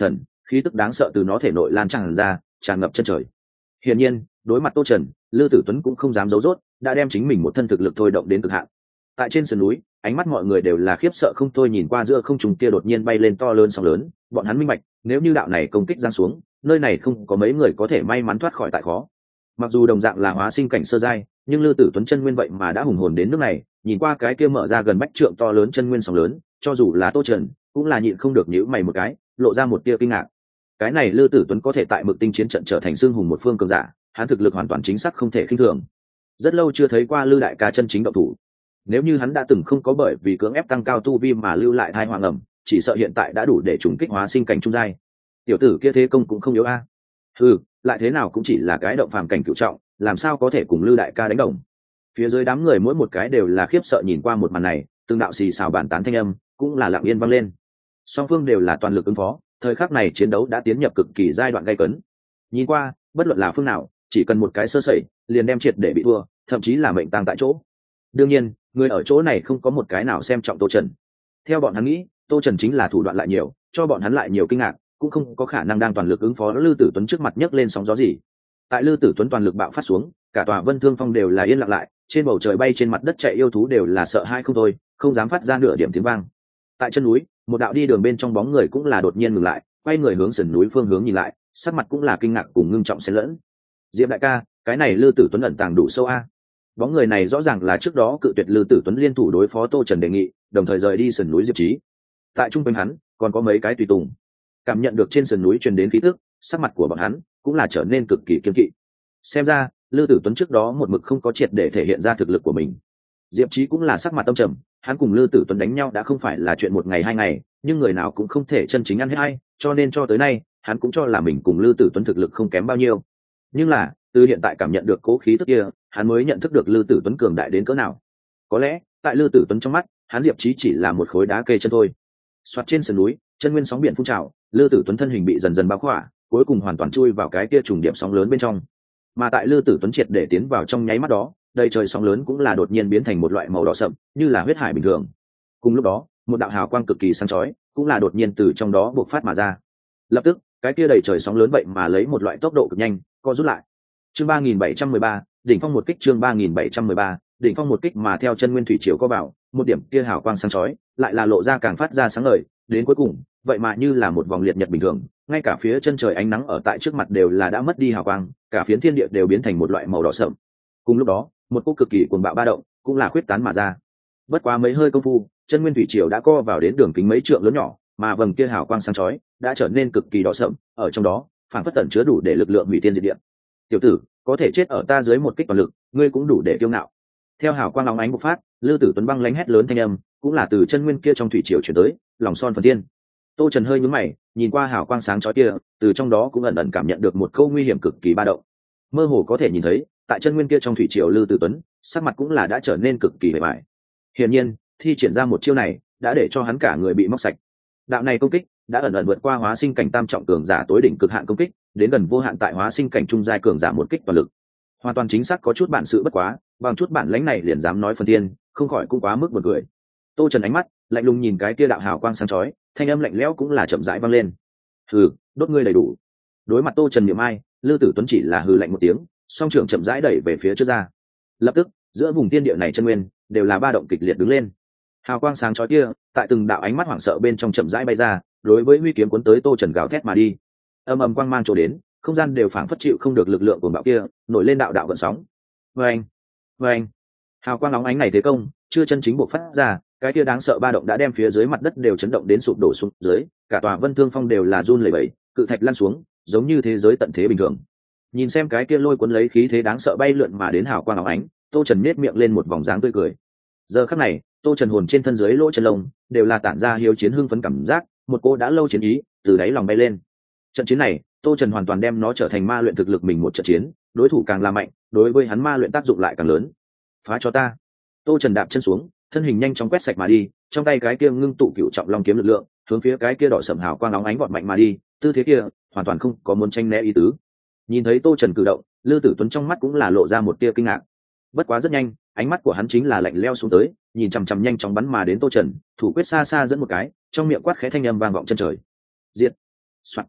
khí tức đáng sợ từ nó thể nội lan tràn ra, tràn ngập chân trời. Hiển nhiên, đối mặt Tô Trần, Lư Tử Tuấn cũng không dám giấu dốt, đã đem chính mình một thân thực lực thôi động đến cực hạn. Tại trên sườn núi, ánh mắt mọi người đều là khiếp sợ không thôi, nhìn qua giữa không trung kia đột nhiên bay lên to lớn sóng lớn, bọn hắn minh bạch, nếu như đạo này công kích giáng xuống, nơi này không có mấy người có thể may mắn thoát khỏi tại khó. Mặc dù đồng dạng là hóa sinh cảnh sơ giai, nhưng Lư Tử Tuấn chân nguyên vậy mà đã hùng hồn đến nước này, nhìn qua cái kia mở ra gần bách trượng to lớn chân nguyên sóng lớn, cho dù là Tô Trần, cũng là nhịn không được nhíu mày một cái, lộ ra một tia kinh ngạc. Cái này Lư Tử Tuấn có thể tại Mực Tinh chiến trận trở thành xương hùng một phương cường giả, hắn thực lực hoàn toàn chính xác không thể khinh thường. Rất lâu chưa thấy qua Lư đại ca chân chính động thủ. Nếu như hắn đã từng không có bởi vì cưỡng ép tăng cao tu vi mà lưu lại thai hoàng ẩm, chỉ sợ hiện tại đã đủ để trùng kích hóa sinh cảnh trung giai. Tiểu tử kia thế công cũng không yếu a. À. Ừ, lại thế nào cũng chỉ là cái động phàm cảnh cửu trọng, làm sao có thể cùng Lư đại ca đánh đồng. Phía dưới đám người mỗi một cái đều là khiếp sợ nhìn qua một màn này, từng đạo xì xào bàn tán thanh âm cũng là lặng yên vang lên. Song phương đều là toàn lực ứng phó, thời khắc này chiến đấu đã tiến nhập cực kỳ giai đoạn gay cấn. Nhìn qua, bất luận là phương nào, chỉ cần một cái sơ sẩy, liền đem triệt để bị thua, thậm chí là mệnh tang tại chỗ. Đương nhiên, người ở chỗ này không có một cái nào xem trọng Tô Trần. Theo bọn hắn nghĩ, Tô Trần chính là thủ đoạn lại nhiều, cho bọn hắn lại nhiều kinh ngạc, cũng không có khả năng đang toàn lực ứng phó Lư Tử Tuấn trước mặt nhấc lên sóng gió gì. Tại Lư Tử Tuấn toàn lực bạo phát xuống, cả tòa Vân Thương Phong đều là yên lặng lại, trên bầu trời bay trên mặt đất chạy yêu thú đều là sợ hãi không thôi, không dám phát ra nửa điểm tiếng vang. Tại chân núi, một đạo đi đường bên trong bóng người cũng là đột nhiên ngừng lại, quay người hướng sườn núi phương hướng nhìn lại, sắc mặt cũng là kinh ngạc cùng ngưng trọng xen lẫn. Diệp đại ca, cái này Lư Tử Tuấn ẩn tàng đủ sâu a. Bóng người này rõ ràng là trước đó cự tuyệt Lư Tử Tuấn liên thủ đối phó Tô Trần đề nghị, đồng thời rời đi sườn núi Diệp Chí. Tại trung quanh hắn, còn có mấy cái tùy tùng. Cảm nhận được trên sườn núi truyền đến khí tức, sắc mặt của bọn hắn cũng là trở nên cực kỳ kiên kỵ. Xem ra, Lư Tử Tuấn trước đó một mực không có triệt để thể hiện ra thực lực của mình. Diệp Chí cũng là sắc mặt tâm trầm, hắn cùng Lư Tử Tuấn đánh nhau đã không phải là chuyện một ngày hai ngày, nhưng người nào cũng không thể chân chính ăn hết hay, cho nên cho tới nay, hắn cũng cho là mình cùng Lư Tử Tuấn thực lực không kém bao nhiêu. Nhưng là, từ hiện tại cảm nhận được cố khí tức kia, hắn mới nhận thức được Lư Tử Tuấn cường đại đến cỡ nào. Có lẽ, tại Lư Tử Tuấn trong mắt, hắn Diệp Chí chỉ là một khối đá kê chân thôi. Soạt trên sườn núi, chân nguyên sóng biển phun trào, Lư Tử Tuấn thân hình bị dần dần bao khỏa, cuối cùng hoàn toàn chui vào cái kia trùng điểm sóng lớn bên trong. Mà tại Lư Tử Tuấn triệt để tiến vào trong nháy mắt đó, đầy trời sóng lớn cũng là đột nhiên biến thành một loại màu đỏ sậm, như là huyết hải bình thường. Cùng lúc đó, một đạo hào quang cực kỳ sáng chói, cũng là đột nhiên từ trong đó bộc phát mà ra. Lập tức, cái kia đầy trời sóng lớn vậy mà lấy một loại tốc độ cực nhanh, co rút lại. Chương ba nghìn bảy trăm mười ba, đỉnh phong một kích chương ba nghìn bảy trăm mười ba, đỉnh phong một kích mà theo chân nguyên thủy triều có vào, một điểm kia hào quang sáng chói, lại là lộ ra càng phát ra sáng ngời, đến cuối cùng, vậy mà như là một vòng liệt nhật bình thường, ngay cả phía chân trời ánh nắng ở tại trước mặt đều là đã mất đi hào quang, cả phiến thiên địa đều biến thành một loại màu đỏ sậm. Cùng lúc đó, một cỗ cực kỳ cuồng bạo ba động cũng là khuyết tán mà ra. Bất quá mấy hơi công phu, chân nguyên thủy triều đã co vào đến đường kính mấy trượng lớn nhỏ, mà vầng kia hào quang sáng chói đã trở nên cực kỳ đỏ sậm, ở trong đó, phản phất tẩn chứa đủ để lực lượng hủy thiên diệt địa. Tiểu tử, có thể chết ở ta dưới một kích toàn lực, ngươi cũng đủ để kiêu ngạo. Theo hào quang óng ánh bộc phát, Lư Tử Tuấn băng lãnh hét lớn thanh âm, cũng là từ chân nguyên kia trong thủy triều chuyển tới, lòng son phần tiên. Tô Trần hơi nhướng mày, nhìn qua hào quang sáng chói kia, từ trong đó cũng ẩn ẩn cảm nhận được một câu nguy hiểm cực kỳ ba động. Mơ hồ có thể nhìn thấy, tại chân nguyên kia trong thủy triều Lư Tử Tuấn, sắc mặt cũng là đã trở nên cực kỳ bề bại. Hiển nhiên, thi triển ra một chiêu này, đã để cho hắn cả người bị móc sạch. Đạo này công kích đã ẩn ẩn vượt qua hóa sinh cảnh tam trọng cường giả tối đỉnh cực hạn công kích, đến gần vô hạn tại hóa sinh cảnh trung giai cường giả một kích toàn lực. Hoàn toàn chính xác có chút bản sự bất quá, bằng chút bản lãnh này liền dám nói phần tiên, không khỏi cũng quá mức buồn cười. Tô Trần ánh mắt lạnh lùng nhìn cái kia đạo hào quang sáng chói, thanh âm lạnh lẽo cũng là chậm rãi vang lên. Hừ, đốt ngươi đầy đủ. Đối mặt Tô Trần niệm ai, Lư Tử Tuấn chỉ là hừ lạnh một tiếng, song trưởng chậm rãi đẩy về phía trước ra. Lập tức, giữa vùng thiên địa này chân nguyên đều là ba động kịch liệt đứng lên. Hào quang sáng chói kia, tại từng đạo ánh mắt hoảng sợ bên trong chậm rãi bay ra, đối với huy kiếm cuốn tới Tô Trần gào thét mà đi. Âm ầm quang mang trổ đến, không gian đều phảng phất chịu không được lực lượng của bạo kia, nổi lên đạo đạo gợn sóng. Oeng, oeng. Hào quang nóng ánh này thế công, chưa chân chính bộc phát ra, cái kia đáng sợ ba động đã đem phía dưới mặt đất đều chấn động đến sụp đổ xuống dưới, cả tòa Vân Thương Phong đều là run lẩy bẩy, cự thạch lăn xuống, giống như thế giới tận thế bình thường. Nhìn xem cái kia lôi cuốn lấy khí thế đáng sợ bay lượn mà đến hào quang óng ánh, Tô Trần nhếch miệng lên một vòng dáng tươi cười. Giờ khắc này, Tô Trần hồn trên thân dưới lỗ chân lông đều là tản ra hiếu chiến hưng phấn cảm giác, một cô đã lâu chiến ý từ đáy lòng bay lên. Trận chiến này, Tô Trần hoàn toàn đem nó trở thành ma luyện thực lực mình một trận chiến, đối thủ càng là mạnh, đối với hắn ma luyện tác dụng lại càng lớn. Phá cho ta. Tô Trần đạp chân xuống, thân hình nhanh chóng quét sạch mà đi, trong tay cái kia ngưng tụ cựu trọng long kiếm lực lượng, hướng phía cái kia đỏ sẫm hào quang óng ánh vọt mạnh mà đi, tư thế kia hoàn toàn không có muốn tranh né ý tứ. Nhìn thấy Tô Trần cử động, Lư Tử Tuấn trong mắt cũng là lộ ra một tia kinh ngạc. Bất quá rất nhanh, ánh mắt của hắn chính là lạnh lẽo xuống tới, nhìn chằm chằm nhanh chóng bắn mà đến Tô Trần, thủ quyết xa xa dẫn một cái, trong miệng quát khẽ thanh âm vang vọng chân trời. Diệt. Soạt.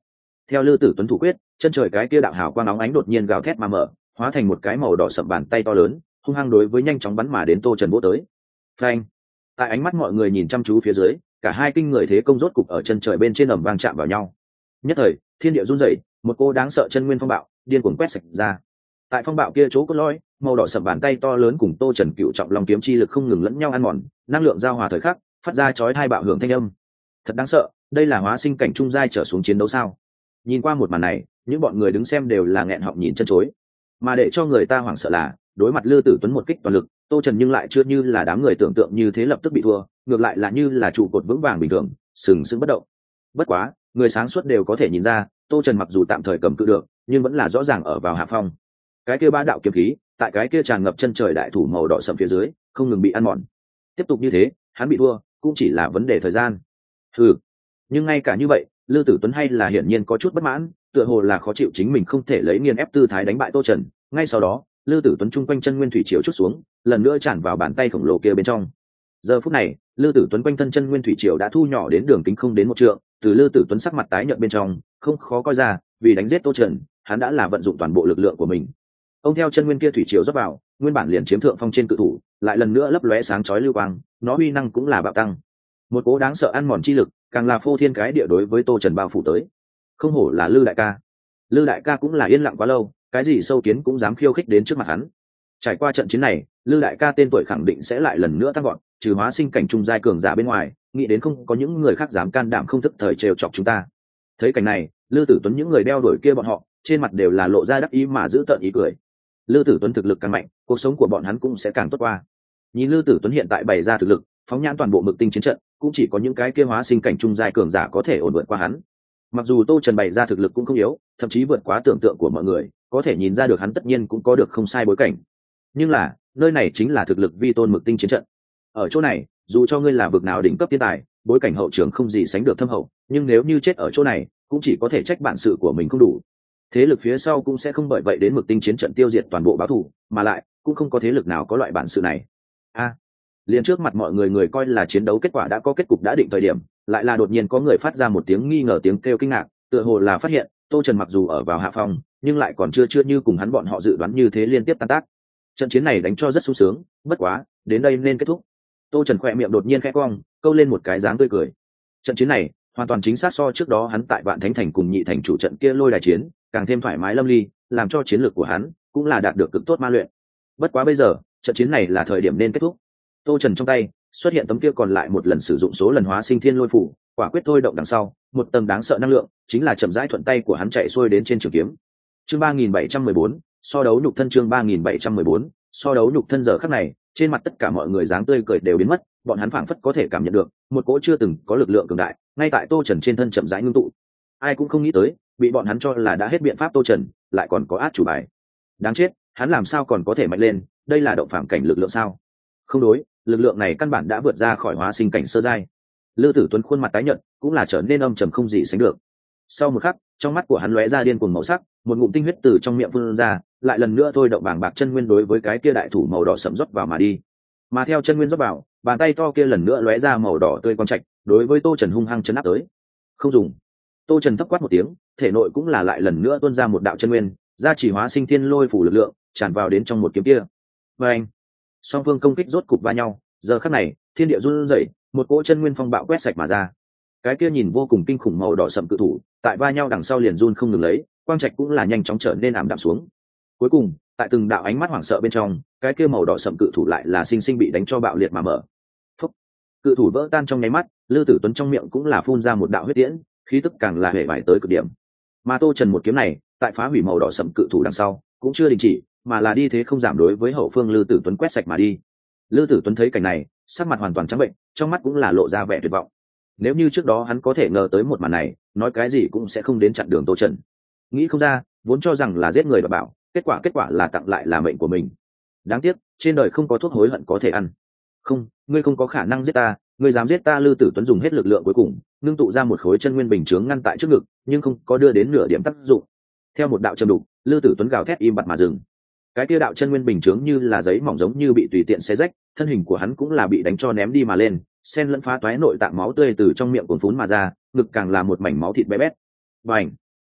Theo Lư Tử Tuấn thủ quyết, chân trời cái kia đạo hào quang óng ánh đột nhiên gào thét mà mở, hóa thành một cái màu đỏ sậm bàn tay to lớn, hung hăng đối với nhanh chóng bắn mà đến Tô Trần vỗ tới. Phanh! Tại ánh mắt mọi người nhìn chăm chú phía dưới, cả hai kinh người thế công rốt cục ở chân trời bên trên ầm vang chạm vào nhau. Nhất thời, thiên địa run rẩy, một cô đáng sợ chân nguyên phong bạo điên cuồng quét sạch ra. Tại phong bạo kia chỗ cốt lõi, màu đỏ sậm bàn tay to lớn cùng Tô Trần cựu trọng long kiếm chi lực không ngừng lẫn nhau ăn mòn, năng lượng giao hòa thời khắc, phát ra chói hai bạo hưởng thanh âm. Thật đáng sợ, đây là hóa sinh cảnh trung giai trở xuống chiến đấu sao? Nhìn qua một màn này, những bọn người đứng xem đều là nghẹn họng nhìn chân chối. Mà để cho người ta hoảng sợ là, đối mặt Lư Tử Tuấn một kích toàn lực, Tô Trần nhưng lại chưa như là đám người tưởng tượng như thế lập tức bị thua, ngược lại là như là trụ cột vững vàng bình thường, sừng sững bất động. Bất quá, người sáng suốt đều có thể nhìn ra, Tô Trần mặc dù tạm thời cầm cự được, nhưng vẫn là rõ ràng ở vào hạ phong. Cái kia ba đạo kiếm khí, tại cái kia tràn ngập chân trời đại thủ màu đỏ sậm phía dưới, không ngừng bị ăn mòn. Tiếp tục như thế, hắn bị thua, cũng chỉ là vấn đề thời gian. Hừ. Nhưng ngay cả như vậy, Lư Tử Tuấn hay là hiển nhiên có chút bất mãn, tựa hồ là khó chịu chính mình không thể lấy nghiền ép tư thái đánh bại Tô Trần. Ngay sau đó, Lư Tử Tuấn trung quanh chân nguyên thủy triều chút xuống, lần nữa tràn vào bàn tay khổng lồ kia bên trong. Giờ phút này, Lư Tử Tuấn quanh thân chân nguyên thủy triều đã thu nhỏ đến đường kính không đến một trượng, từ Lư Tử Tuấn sắc mặt tái nhợt bên trong, không khó coi ra, vì đánh giết Tô Trần, hắn đã là vận dụng toàn bộ lực lượng của mình. Ông theo chân nguyên kia thủy triều rót vào, nguyên bản liền chiếm thượng phong trên cự thủ, lại lần nữa lấp lóe sáng chói lưu quang, nó uy năng cũng là bạo tăng. Một cỗ đáng sợ ăn mòn chi lực, càng là phô thiên cái địa đối với Tô Trần bao phủ tới. Không hổ là Lư đại ca. Lư đại ca cũng là yên lặng quá lâu, cái gì sâu kiến cũng dám khiêu khích đến trước mặt hắn. Trải qua trận chiến này, Lư đại ca tên tuổi khẳng định sẽ lại lần nữa tăng vọt, trừ hóa sinh cảnh trung giai cường giả bên ngoài, nghĩ đến không có những người khác dám can đảm không thức thời trêu chọc chúng ta. Thấy cảnh này, Lư Tử Tuấn những người đeo đuổi kia bọn họ, trên mặt đều là lộ ra đắc ý mà giữ tợn ý cười. Lư Tử Tuấn thực lực càng mạnh, cuộc sống của bọn hắn cũng sẽ càng tốt qua. Nhìn Lư Tử Tuấn hiện tại bày ra thực lực, phóng nhãn toàn bộ mực tinh chiến trận, cũng chỉ có những cái kia hóa sinh cảnh trung giai cường giả có thể ổn vượt qua hắn. Mặc dù Tô Trần bày ra thực lực cũng không yếu, thậm chí vượt quá tưởng tượng của mọi người, có thể nhìn ra được hắn tất nhiên cũng có được không sai bối cảnh. Nhưng là, nơi này chính là thực lực vi tôn mực tinh chiến trận. Ở chỗ này, dù cho ngươi là vực nào đỉnh cấp thiên tài, bối cảnh hậu trường không gì sánh được thâm hậu, nhưng nếu như chết ở chỗ này, cũng chỉ có thể trách bản sự của mình không đủ. Thế lực phía sau cũng sẽ không bởi vậy đến mực tinh chiến trận tiêu diệt toàn bộ báo thù, mà lại cũng không có thế lực nào có loại bản sự này. A, à, liền trước mặt mọi người người coi là chiến đấu kết quả đã có kết cục đã định thời điểm, lại là đột nhiên có người phát ra một tiếng nghi ngờ tiếng kêu kinh ngạc, tựa hồ là phát hiện Tô Trần mặc dù ở vào hạ phong, nhưng lại còn chưa chưa như cùng hắn bọn họ dự đoán như thế liên tiếp tan tác. Trận chiến này đánh cho rất sung sướng, bất quá đến đây nên kết thúc. Tô Trần khỏe miệng đột nhiên khẽ cong, câu lên một cái dáng tươi cười. Trận chiến này hoàn toàn chính xác so trước đó hắn tại Vạn Thánh Thành cùng Nhị Thành chủ trận kia lôi đài chiến càng thêm thoải mái lâm ly, làm cho chiến lược của hắn cũng là đạt được cực tốt ma luyện. Bất quá bây giờ, trận chiến này là thời điểm nên kết thúc. Tô Trần trong tay xuất hiện tấm kia còn lại một lần sử dụng số lần hóa sinh thiên lôi phủ, quả quyết thôi động đằng sau, một tầng đáng sợ năng lượng chính là chậm rãi thuận tay của hắn chạy xuôi đến trên trường kiếm. Chương ba nghìn bảy trăm mười bốn, so đấu nhục thân. Chương ba nghìn bảy trăm mười bốn, so đấu nhục thân. Giờ khắc này, trên mặt tất cả mọi người dáng tươi cười đều biến mất, bọn hắn phảng phất có thể cảm nhận được một cỗ chưa từng có lực lượng cường đại ngay tại Tô Trần trên thân chậm rãi ngưng tụ. Ai cũng không nghĩ tới, bị bọn hắn cho là đã hết biện pháp Tô Trần lại còn có át chủ bài. Đáng chết, hắn làm sao còn có thể mạnh lên, đây là động phạm cảnh lực lượng sao? Không đối, lực lượng này căn bản đã vượt ra khỏi hóa sinh cảnh sơ giai. Lư Tử Tuấn khuôn mặt tái nhợt, cũng là trở nên âm trầm không gì sánh được. Sau một khắc, trong mắt của hắn lóe ra điên cuồng màu sắc, một ngụm tinh huyết từ trong miệng phun ra, lại lần nữa thôi động bảng bạc chân nguyên đối với cái kia đại thủ màu đỏ sẫm rót vào mà đi. Mà theo chân nguyên rót vào, bàn tay to kia lần nữa lóe ra màu đỏ tươi quang trạch, đối với Tô Trần hung hăng chấn áp tới. Không dùng. Tô Trần thấp quát một tiếng, thể nội cũng là lại lần nữa tuôn ra một đạo chân nguyên, gia chỉ hóa sinh thiên lôi phủ lực lượng, tràn vào đến trong một kiếm kia. Và anh, song phương công kích rốt cục va nhau, giờ khắc này, thiên địa run rẩy, một cỗ chân nguyên phong bạo quét sạch mà ra. Cái kia nhìn vô cùng kinh khủng màu đỏ sẫm cự thủ, tại va nhau đằng sau liền run không ngừng lấy, quang trạch cũng là nhanh chóng trở nên ảm đạm xuống. Cuối cùng, tại từng đạo ánh mắt hoảng sợ bên trong, cái kia màu đỏ sẫm cự thủ lại là sinh sinh bị đánh cho bạo liệt mà mở. Phúc. Cự thủ vỡ tan trong nháy mắt, Lư Tử Tuấn trong miệng cũng là phun ra một đạo huyết tiễn, khí tức càng là hề vải tới cực điểm. Mà Tô Trần một kiếm này, tại phá hủy màu đỏ sẫm cự thủ đằng sau, cũng chưa đình chỉ, mà là đi thế không giảm đối với hậu phương Lư Tử Tuấn quét sạch mà đi. Lư Tử Tuấn thấy cảnh này, sắc mặt hoàn toàn trắng bệnh, trong mắt cũng là lộ ra vẻ tuyệt vọng. Nếu như trước đó hắn có thể ngờ tới một màn này, nói cái gì cũng sẽ không đến chặn đường Tô Trần. Nghĩ không ra, vốn cho rằng là giết người và bảo, kết quả kết quả là tặng lại là mệnh của mình. Đáng tiếc, trên đời không có thuốc hối hận có thể ăn. Không, ngươi không có khả năng giết ta, ngươi dám giết ta. Lư Tử Tuấn dùng hết lực lượng cuối cùng, ngưng tụ ra một khối chân nguyên bình chướng ngăn tại trước ngực, nhưng không có đưa đến nửa điểm tác dụng. Theo một đạo châm đục, Lư Tử Tuấn gào thét im bặt mà dừng. Cái kia đạo chân nguyên bình chướng như là giấy mỏng giống như bị tùy tiện xé rách, thân hình của hắn cũng là bị đánh cho ném đi mà lên, sen lẫn phá toái nội tạng máu tươi từ trong miệng cuồn phún mà ra, ngực càng là một mảnh máu thịt bé bét. Bành!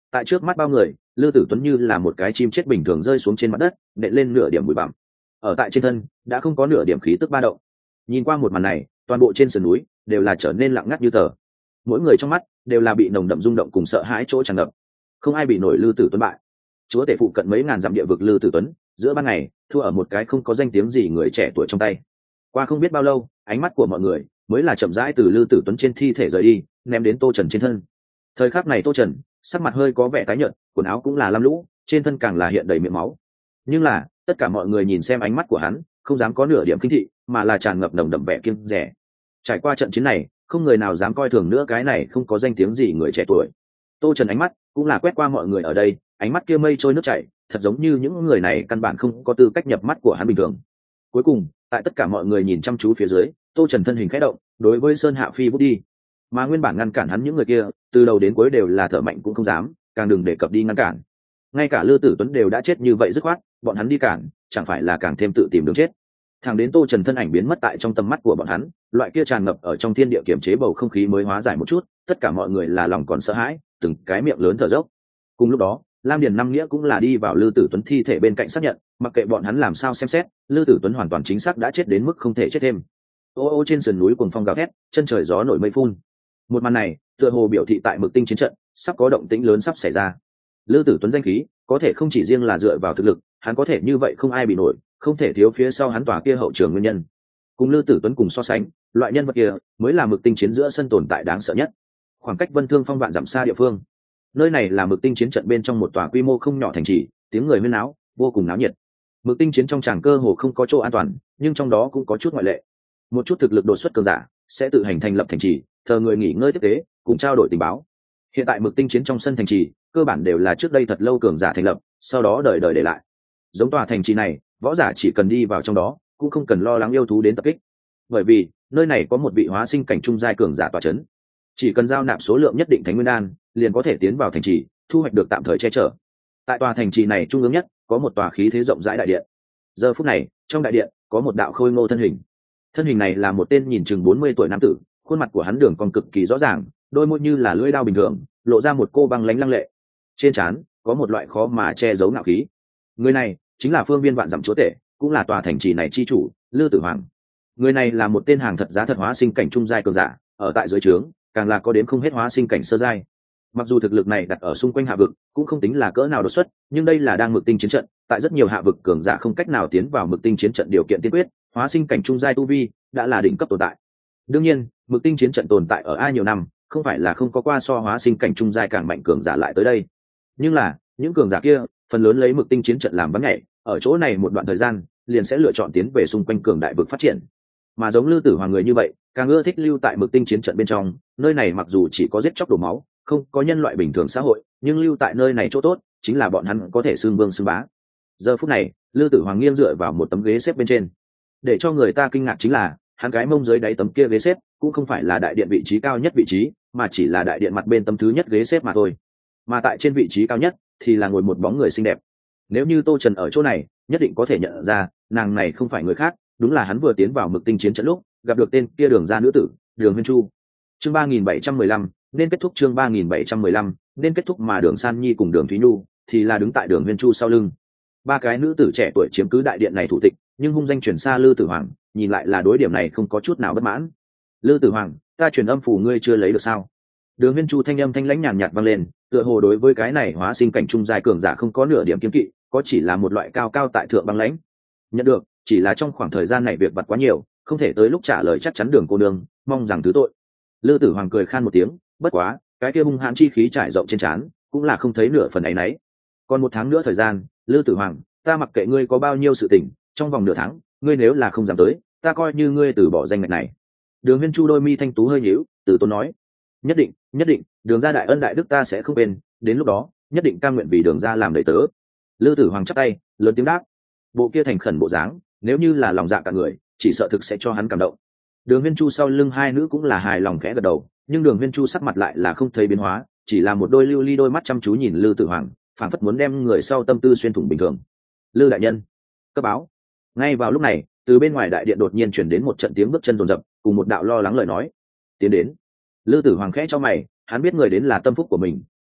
tại trước mắt bao người, Lư Tử Tuấn như là một cái chim chết bình thường rơi xuống trên mặt đất, nện lên nửa điểm bụi bặm. Ở tại trên thân đã không có nửa điểm khí tức ba động. Nhìn qua một màn này, toàn bộ trên sườn núi đều là trở nên lặng ngắt như tờ. Mỗi người trong mắt đều là bị nồng đậm rung động cùng sợ hãi chỗ tràn ngập. Không ai bị nổi Lư Tử Tuấn bại. Chúa tể phụ cận mấy ngàn dặm địa vực Lư Tử Tuấn, giữa ban ngày thua ở một cái không có danh tiếng gì người trẻ tuổi trong tay. Qua không biết bao lâu, ánh mắt của mọi người mới là chậm rãi từ Lư Tử Tuấn trên thi thể rời đi, ném đến Tô Trần trên thân. Thời khắc này Tô Trần sắc mặt hơi có vẻ tái nhợt, quần áo cũng là lam lũ, trên thân càng là hiện đầy miệng máu. Nhưng là tất cả mọi người nhìn xem ánh mắt của hắn, không dám có nửa điểm kinh thị, mà là tràn ngập nồng đậm vẻ kiêng dè. Trải qua trận chiến này, không người nào dám coi thường nữa cái này không có danh tiếng gì người trẻ tuổi. Tô Trần ánh mắt cũng là quét qua mọi người ở đây, ánh mắt kia mây trôi nước chảy, thật giống như những người này căn bản không có tư cách nhập mắt của hắn bình thường. Cuối cùng, tại tất cả mọi người nhìn chăm chú phía dưới, Tô Trần thân hình khẽ động, đối với Sơn Hạ Phi vút đi. Mà nguyên bản ngăn cản hắn những người kia, từ đầu đến cuối đều là thở mạnh cũng không dám, càng đừng đề cập đi ngăn cản. Ngay cả Lư Tử Tuấn đều đã chết như vậy dứt khoát, bọn hắn đi cản, chẳng phải là càng thêm tự tìm đường chết. Thẳng đến Tô Trần thân ảnh biến mất tại trong tầm mắt của bọn hắn, loại kia tràn ngập ở trong thiên địa kiểm chế bầu không khí mới hóa giải một chút, tất cả mọi người là lòng còn sợ hãi, từng cái miệng lớn thở dốc. Cùng lúc đó, Lam Điền Năm Nghĩa cũng là đi vào Lư Tử Tuấn thi thể bên cạnh xác nhận, mặc kệ bọn hắn làm sao xem xét, Lư Tử Tuấn hoàn toàn chính xác đã chết đến mức không thể chết thêm. Ô ô trên sườn núi cuồng phong gào thét, chân trời gió nổi mây phun. Một màn này, tựa hồ biểu thị tại Mực Tinh chiến trận sắp có động tĩnh lớn sắp xảy ra. Lư Tử Tuấn danh khí có thể không chỉ riêng là dựa vào thực lực, hắn có thể như vậy không ai bị nổi, không thể thiếu phía sau hắn tòa kia hậu trường nguyên nhân. Cùng Lư Tử Tuấn cùng so sánh, loại nhân vật kia mới là Mực Tinh chiến giữa sân tồn tại đáng sợ nhất. Khoảng cách Vân Thương Phong vạn dặm xa địa phương, nơi này là Mực Tinh chiến trận bên trong một tòa quy mô không nhỏ thành trì, tiếng người huyên náo, vô cùng náo nhiệt. Mực Tinh chiến trong tràng cơ hồ không có chỗ an toàn, nhưng trong đó cũng có chút ngoại lệ. Một chút thực lực đột xuất cường giả sẽ tự hành thành lập thành trì, thờ người nghỉ ngơi tiếp tế, cùng trao đổi tình báo. Hiện tại Mực Tinh chiến trong sân thành trì cơ bản đều là trước đây thật lâu cường giả thành lập, sau đó đời đời để lại. Giống tòa thành trì này, võ giả chỉ cần đi vào trong đó, cũng không cần lo lắng yêu thú đến tập kích, bởi vì nơi này có một vị hóa sinh cảnh trung giai cường giả tọa chấn. Chỉ cần giao nạp số lượng nhất định thánh nguyên đan, liền có thể tiến vào thành trì, thu hoạch được tạm thời che chở. Tại tòa thành trì này trung ương nhất có một tòa khí thế rộng rãi đại điện. Giờ phút này, trong đại điện có một đạo khôi ngô thân hình. Thân hình này là một tên nhìn chừng bốn mươi tuổi nam tử, khuôn mặt của hắn đường còn cực kỳ rõ ràng, đôi môi như là lưỡi dao bình thường, lộ ra một cô băng lãnh lăng lệ. Trên trán có một loại khó mà che giấu ngạo khí. Người này chính là Phương Viên Vạn Dặm chúa tể, cũng là tòa thành trì này chi chủ, Lư Tử Hoàng. Người này là một tên hàng thật giá thật hóa sinh cảnh trung giai cường giả, ở tại dưới trướng càng là có đến không hết hóa sinh cảnh sơ giai. Mặc dù thực lực này đặt ở xung quanh hạ vực cũng không tính là cỡ nào đột xuất, nhưng đây là đang Mực Tinh chiến trận, tại rất nhiều hạ vực cường giả không cách nào tiến vào Mực Tinh chiến trận điều kiện tiên quyết, hóa sinh cảnh trung giai tu vi đã là đỉnh cấp tồn tại. Đương nhiên, Mực Tinh chiến trận tồn tại ở ai nhiều năm, không phải là không có qua so hóa sinh cảnh trung giai càng mạnh cường giả lại tới đây. Nhưng là, những cường giả kia, phần lớn lấy Mực Tinh chiến trận làm vắng nhảy, ở chỗ này một đoạn thời gian, liền sẽ lựa chọn tiến về xung quanh cường đại vực phát triển. Mà giống Lư Tử Hoàng người như vậy, càng ưa thích lưu tại Mực Tinh chiến trận bên trong, nơi này mặc dù chỉ có giết chóc đổ máu, không có nhân loại bình thường xã hội, nhưng lưu tại nơi này chỗ tốt chính là bọn hắn có thể xưng vương xưng bá. Giờ phút này, Lư Tử Hoàng nghiêng dựa vào một tấm ghế xếp bên trên. Để cho người ta kinh ngạc chính là, hắn cái mông dưới đáy tấm kia ghế xếp cũng không phải là đại điện vị trí cao nhất vị trí, mà chỉ là đại điện mặt bên tấm thứ nhất ghế xếp mà thôi. Mà tại trên vị trí cao nhất thì là ngồi một bóng người xinh đẹp. Nếu như Tô Trần ở chỗ này, nhất định có thể nhận ra, nàng này không phải người khác, đúng là hắn vừa tiến vào Mực Tinh chiến trận lúc gặp được tên kia Đường gia nữ tử, Đường Huyên Chu. Chương ba nghìn bảy trăm mười lăm nên kết thúc, chương ba nghìn bảy trăm mười lăm nên kết thúc, mà Đường San Nhi cùng Đường Thúy Nhu thì là đứng tại Đường Huyên Chu sau lưng. Ba cái nữ tử trẻ tuổi chiếm cứ đại điện này thủ tịch, nhưng hung danh truyền xa Lư Tử Hoàng, nhìn lại là đối điểm này không có chút nào bất mãn. Lư Tử Hoàng, ta truyền âm phù ngươi chưa lấy được sao? Đường Huyên Chu thanh âm thanh lãnh nhàn nhạt vang lên, tựa hồ đối với cái này hóa sinh cảnh trung giai cường giả không có nửa điểm kiêng kỵ, có chỉ là một loại cao cao tại thượng băng lãnh. Nhận được, chỉ là trong khoảng thời gian này việc vặt quá nhiều, không thể tới lúc trả lời chắc chắn Đường cô nương, mong rằng thứ tội. Lư Tử Hoàng cười khan một tiếng, bất quá, cái kia hung hãn chi khí trải rộng trên trán, cũng là không thấy nửa phần ấy nấy. Còn một tháng nữa thời gian, Lư Tử Hoàng, ta mặc kệ ngươi có bao nhiêu sự tình, trong vòng nửa tháng, ngươi nếu là không dám tới, ta coi như ngươi từ bỏ danh ngạch này. Đường Huyên Chu đôi mi thanh tú hơi nhíu, Tử Tôn nói, nhất định, nhất định, Đường gia đại ân đại đức ta sẽ không quên, đến lúc đó, nhất định cam nguyện vì Đường gia làm đầy tớ. Lư Tử Hoàng chắp tay, lớn tiếng đáp. Bộ kia thành khẩn bộ dáng, nếu như là lòng dạ cả người, chỉ sợ thực sẽ cho hắn cảm động. Đường Huyên Chu sau lưng hai nữ cũng là hài lòng khẽ gật đầu, nhưng Đường Huyên Chu sắc mặt lại là không thấy biến hóa, chỉ là một đôi lưu ly đôi mắt chăm chú nhìn Lư Tử Hoàng, phảng phất muốn đem người sau tâm tư xuyên thủng bình thường. Lư đại nhân, cấp báo. Ngay vào lúc này, từ bên ngoài đại điện đột nhiên chuyển đến một trận tiếng bước chân rồn rập, cùng một đạo lo lắng lời nói. Tiến đến. Lư Tử Hoàng khẽ cho mày, hắn biết người đến là tâm phúc của mình,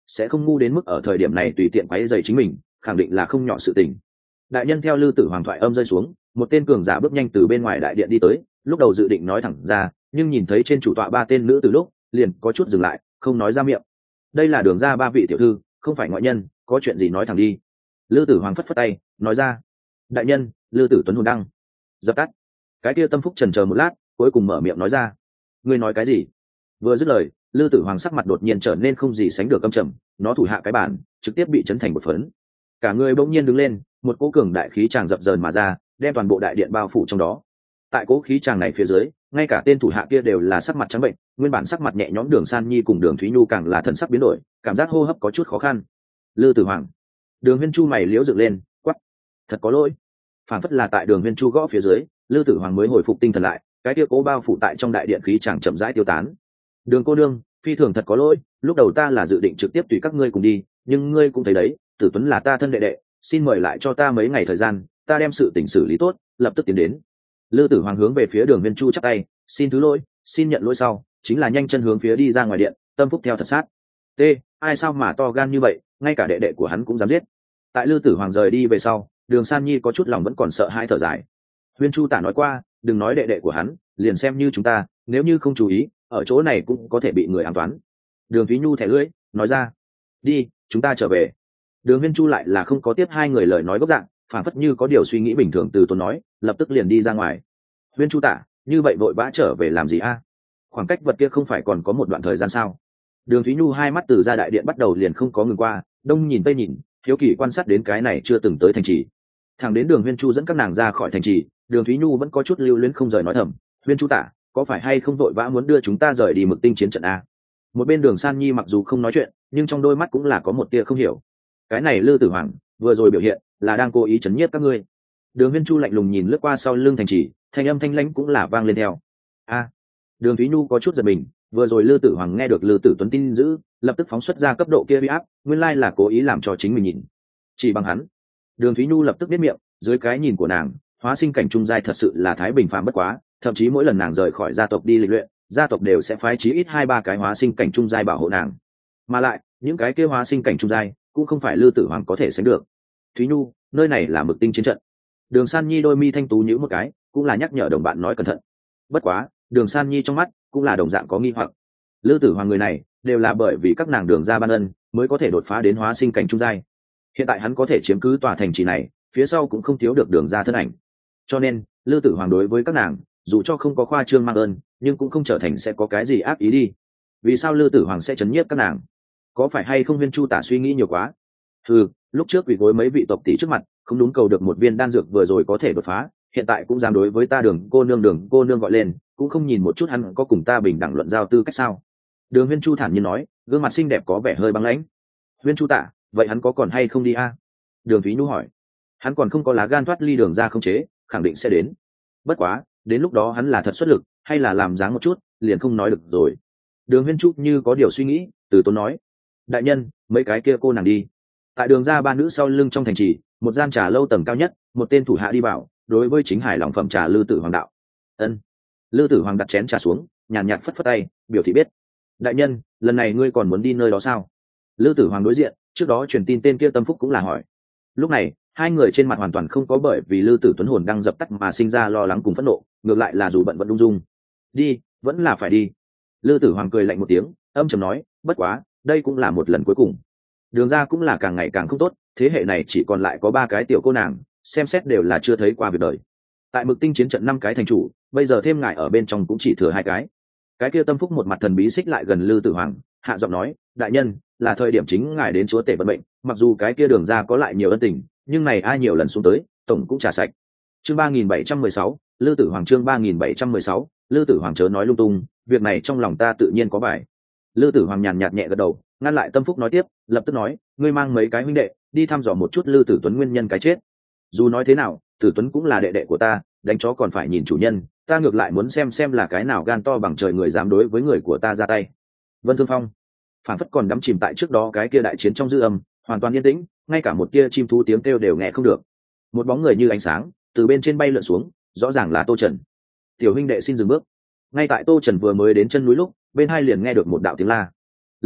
sẽ không ngu đến mức ở thời điểm này tùy tiện quấy rầy chính mình, khẳng định là không nhỏ sự tình. Đại nhân theo Lư Tử Hoàng thoại âm rơi xuống, một tên cường giả bước nhanh từ bên ngoài đại điện đi tới, lúc đầu dự định nói thẳng ra, nhưng nhìn thấy trên chủ tọa ba tên nữ từ lúc, liền có chút dừng lại, không nói ra miệng. Đây là Đường gia ba vị tiểu thư, không phải ngoại nhân, có chuyện gì nói thẳng đi. Lư Tử Hoàng phất phất tay, nói ra. Đại nhân, Lư Tử Tuấn hồn đăng. Dập tắt. Cái kia Tâm Phúc chần chờ một lát, cuối cùng mở miệng nói ra. Ngươi nói cái gì? Vừa dứt lời, Lư Tử Hoàng sắc mặt đột nhiên trở nên không gì sánh được căm trầm, nó thủ hạ cái bản, trực tiếp bị chấn thành một phấn. Cả người bỗng nhiên đứng lên, một cỗ cường đại khí tràng dập dờn mà ra, đem toàn bộ đại điện bao phủ trong đó. Tại cỗ khí tràng này phía dưới, ngay cả tên thủ hạ kia đều là sắc mặt trắng bệnh, nguyên bản sắc mặt nhẹ nhõm Đường San Nhi cùng Đường Thúy Nhu càng là thần sắc biến đổi, cảm giác hô hấp có chút khó khăn. Lư Tử Hoàng. Đường Huyên Chu mày liễu dựng lên, quắc. Thật có lỗi. Phản phất là tại Đường Huyên Chu gõ phía dưới, Lư Tử Hoàng mới hồi phục tinh thần lại, cái kia cố bao phủ tại trong đại điện khí chàng chậm rãi tiêu tán. Đường cô nương, phi thường thật có lỗi, lúc đầu ta là dự định trực tiếp tùy các ngươi cùng đi, nhưng ngươi cũng thấy đấy, Tử Tuấn là ta thân đệ đệ, xin mời lại cho ta mấy ngày thời gian, ta đem sự tình xử lý tốt, lập tức tiến đến. Lư Tử Hoàng hướng về phía Đường Huyên Chu chắp tay, xin thứ lỗi, xin nhận lỗi sau, chính là nhanh chân hướng phía đi ra ngoài điện, Tâm Phúc theo thật sát. T, ai sao mà to gan như vậy, ngay cả đệ đệ của hắn cũng dám giết. Tại Lư Tử Hoàng rời đi về sau, Đường San Nhi có chút lòng vẫn còn sợ hãi thở dài. Huyên Chu tả nói qua, đừng nói đệ đệ của hắn, liền xem như chúng ta, nếu như không chú ý, ở chỗ này cũng có thể bị người ám toán. Đường Thúy Nhu thẻ lưỡi, nói ra. Đi, chúng ta trở về. Đường Huyên Chu lại là không có tiếp hai người lời nói gốc dạng, phản phất như có điều suy nghĩ bình thường từ tốn nói, lập tức liền đi ra ngoài. Huyên Chu tả, như vậy vội vã trở về làm gì a? Khoảng cách vật kia không phải còn có một đoạn thời gian sao? Đường Thúy Nhu hai mắt từ ra đại điện bắt đầu liền không có ngừng qua, đông nhìn tây nhìn, hiếu kỳ quan sát đến cái này chưa từng tới thành trì. Thẳng đến Đường Huyên Chu dẫn các nàng ra khỏi thành trì, Đường Thúy Nhu vẫn có chút lưu luyến không rời nói thầm, Huyên Chu tả, có phải hay không vội vã muốn đưa chúng ta rời đi Mực Tinh chiến trận a? Một bên Đường San Nhi mặc dù không nói chuyện, nhưng trong đôi mắt cũng là có một tia không hiểu. Cái này Lư Tử Hoàng vừa rồi biểu hiện là đang cố ý chấn nhiếp các ngươi. Đường Huyên Chu lạnh lùng nhìn lướt qua sau lưng thành trì, thanh âm thanh lãnh cũng là vang lên theo. A. Đường Thúy Nhu có chút giật mình, vừa rồi Lư Tử Hoàng nghe được Lư Tử Tuấn tin dữ, lập tức phóng xuất ra cấp độ kia uy áp, nguyên lai là cố ý làm cho chính mình nhìn. Chỉ bằng hắn. Đường Thúy Nhu lập tức biết miệng, dưới cái nhìn của nàng, hóa sinh cảnh trung giai thật sự là thái bình phàm bất quá, thậm chí mỗi lần nàng rời khỏi gia tộc đi lịch luyện, gia tộc đều sẽ phái chí ít hai ba cái hóa sinh cảnh trung giai bảo hộ nàng. Mà lại, những cái kia hóa sinh cảnh trung giai cũng không phải Lư Tử Hoàng có thể sánh được. Thúy Nhu, nơi này là Mực Tinh chiến trận. Đường San Nhi đôi mi thanh tú nhíu một cái, cũng là nhắc nhở đồng bạn nói cẩn thận. Bất quá, Đường San Nhi trong mắt cũng là đồng dạng có nghi hoặc. Lư Tử Hoàng người này đều là bởi vì các nàng Đường gia ban ân mới có thể đột phá đến hóa sinh cảnh trung giai. Hiện tại hắn có thể chiếm cứ tòa thành trì này, phía sau cũng không thiếu được Đường gia thân ảnh. Cho nên, Lư Tử Hoàng đối với các nàng, dù cho không có khoa trương mang ơn, nhưng cũng không trở thành sẽ có cái gì ác ý đi. Vì sao Lư Tử Hoàng sẽ chấn nhiếp các nàng? Có phải hay không Huyên Chu tả suy nghĩ nhiều quá? Ừ, lúc trước vì gối mấy vị tộc tỷ trước mặt, không đúng cầu được một viên đan dược vừa rồi có thể đột phá, hiện tại cũng dám đối với ta Đường cô nương Đường cô nương gọi lên, cũng không nhìn một chút hắn có cùng ta bình đẳng luận giao tư cách sao? Đường Huyên Chu thản nhiên nói, gương mặt xinh đẹp có vẻ hơi băng lãnh. Huyên Chu tả, vậy hắn có còn hay không đi a? Đường Thúy Nhu hỏi. Hắn còn không có lá gan thoát ly Đường ra không chế, khẳng định sẽ đến. Bất quá, đến lúc đó hắn là thật xuất lực, hay là làm dáng một chút, liền không nói được rồi. Đường Huyên Chu như có điều suy nghĩ, từ tốn nói, đại nhân, mấy cái kia cô nàng đi. Tại Đường ra ba nữ sau lưng trong thành trì, một gian trà lâu tầng cao nhất, một tên thủ hạ đi vào, đối với chính hải lòng phẩm trà Lư Tử Hoàng đạo. Ân. Lư Tử Hoàng đặt chén trà xuống, nhàn nhạt phất phất tay, biểu thị biết. Đại nhân, lần này ngươi còn muốn đi nơi đó sao? Lư Tử Hoàng đối diện, trước đó truyền tin tên kia Tâm Phúc cũng là hỏi. Lúc này, hai người trên mặt hoàn toàn không có bởi vì Lư Tử Tuấn hồn đang dập tắt mà sinh ra lo lắng cùng phẫn nộ, ngược lại là dù bận vẫn ung dung. Đi, vẫn là phải đi. Lư Tử Hoàng cười lạnh một tiếng, âm trầm nói, bất quá, đây cũng là một lần cuối cùng. Đường ra cũng là càng ngày càng không tốt, thế hệ này chỉ còn lại có ba cái tiểu cô nàng, xem xét đều là chưa thấy qua việc đời. Tại Mực Tinh chiến trận năm cái thành chủ, bây giờ thêm ngài ở bên trong cũng chỉ thừa hai cái. Cái kia Tâm Phúc một mặt thần bí xích lại gần Lư Tử Hoàng, hạ giọng nói, đại nhân, là thời điểm chính ngài đến chúa tể vận mệnh, mặc dù cái kia Đường ra có lại nhiều ân tình, nhưng này ai nhiều lần xuống tới, tổng cũng trả sạch. Chương ba nghìn bảy trăm mười sáu, Lư Tử Hoàng chương ba nghìn bảy trăm mười sáu, Lư Tử Hoàng chớ nói lung tung, việc này trong lòng ta tự nhiên có bài. Lư Tử Hoàng nhàn nhạt nhẹ gật đầu, ngăn lại Tâm Phúc nói tiếp, lập tức nói, ngươi mang mấy cái huynh đệ đi thăm dò một chút Lư Tử Tuấn nguyên nhân cái chết. Dù nói thế nào, Tử Tuấn cũng là đệ đệ của ta, đánh chó còn phải nhìn chủ nhân, ta ngược lại muốn xem xem là cái nào gan to bằng trời người dám đối với người của ta ra tay. Vân Thương Phong phản phất còn đắm chìm tại trước đó cái kia đại chiến trong dư âm, hoàn toàn yên tĩnh, ngay cả một tia chim thú tiếng kêu đều nghe không được. Một bóng người như ánh sáng từ bên trên bay lượn xuống, rõ ràng là Tô Trần. Tiểu huynh đệ xin dừng bước. Ngay tại Tô Trần vừa mới đến chân núi lúc, bên hai liền nghe được một đạo tiếng la. Lập tức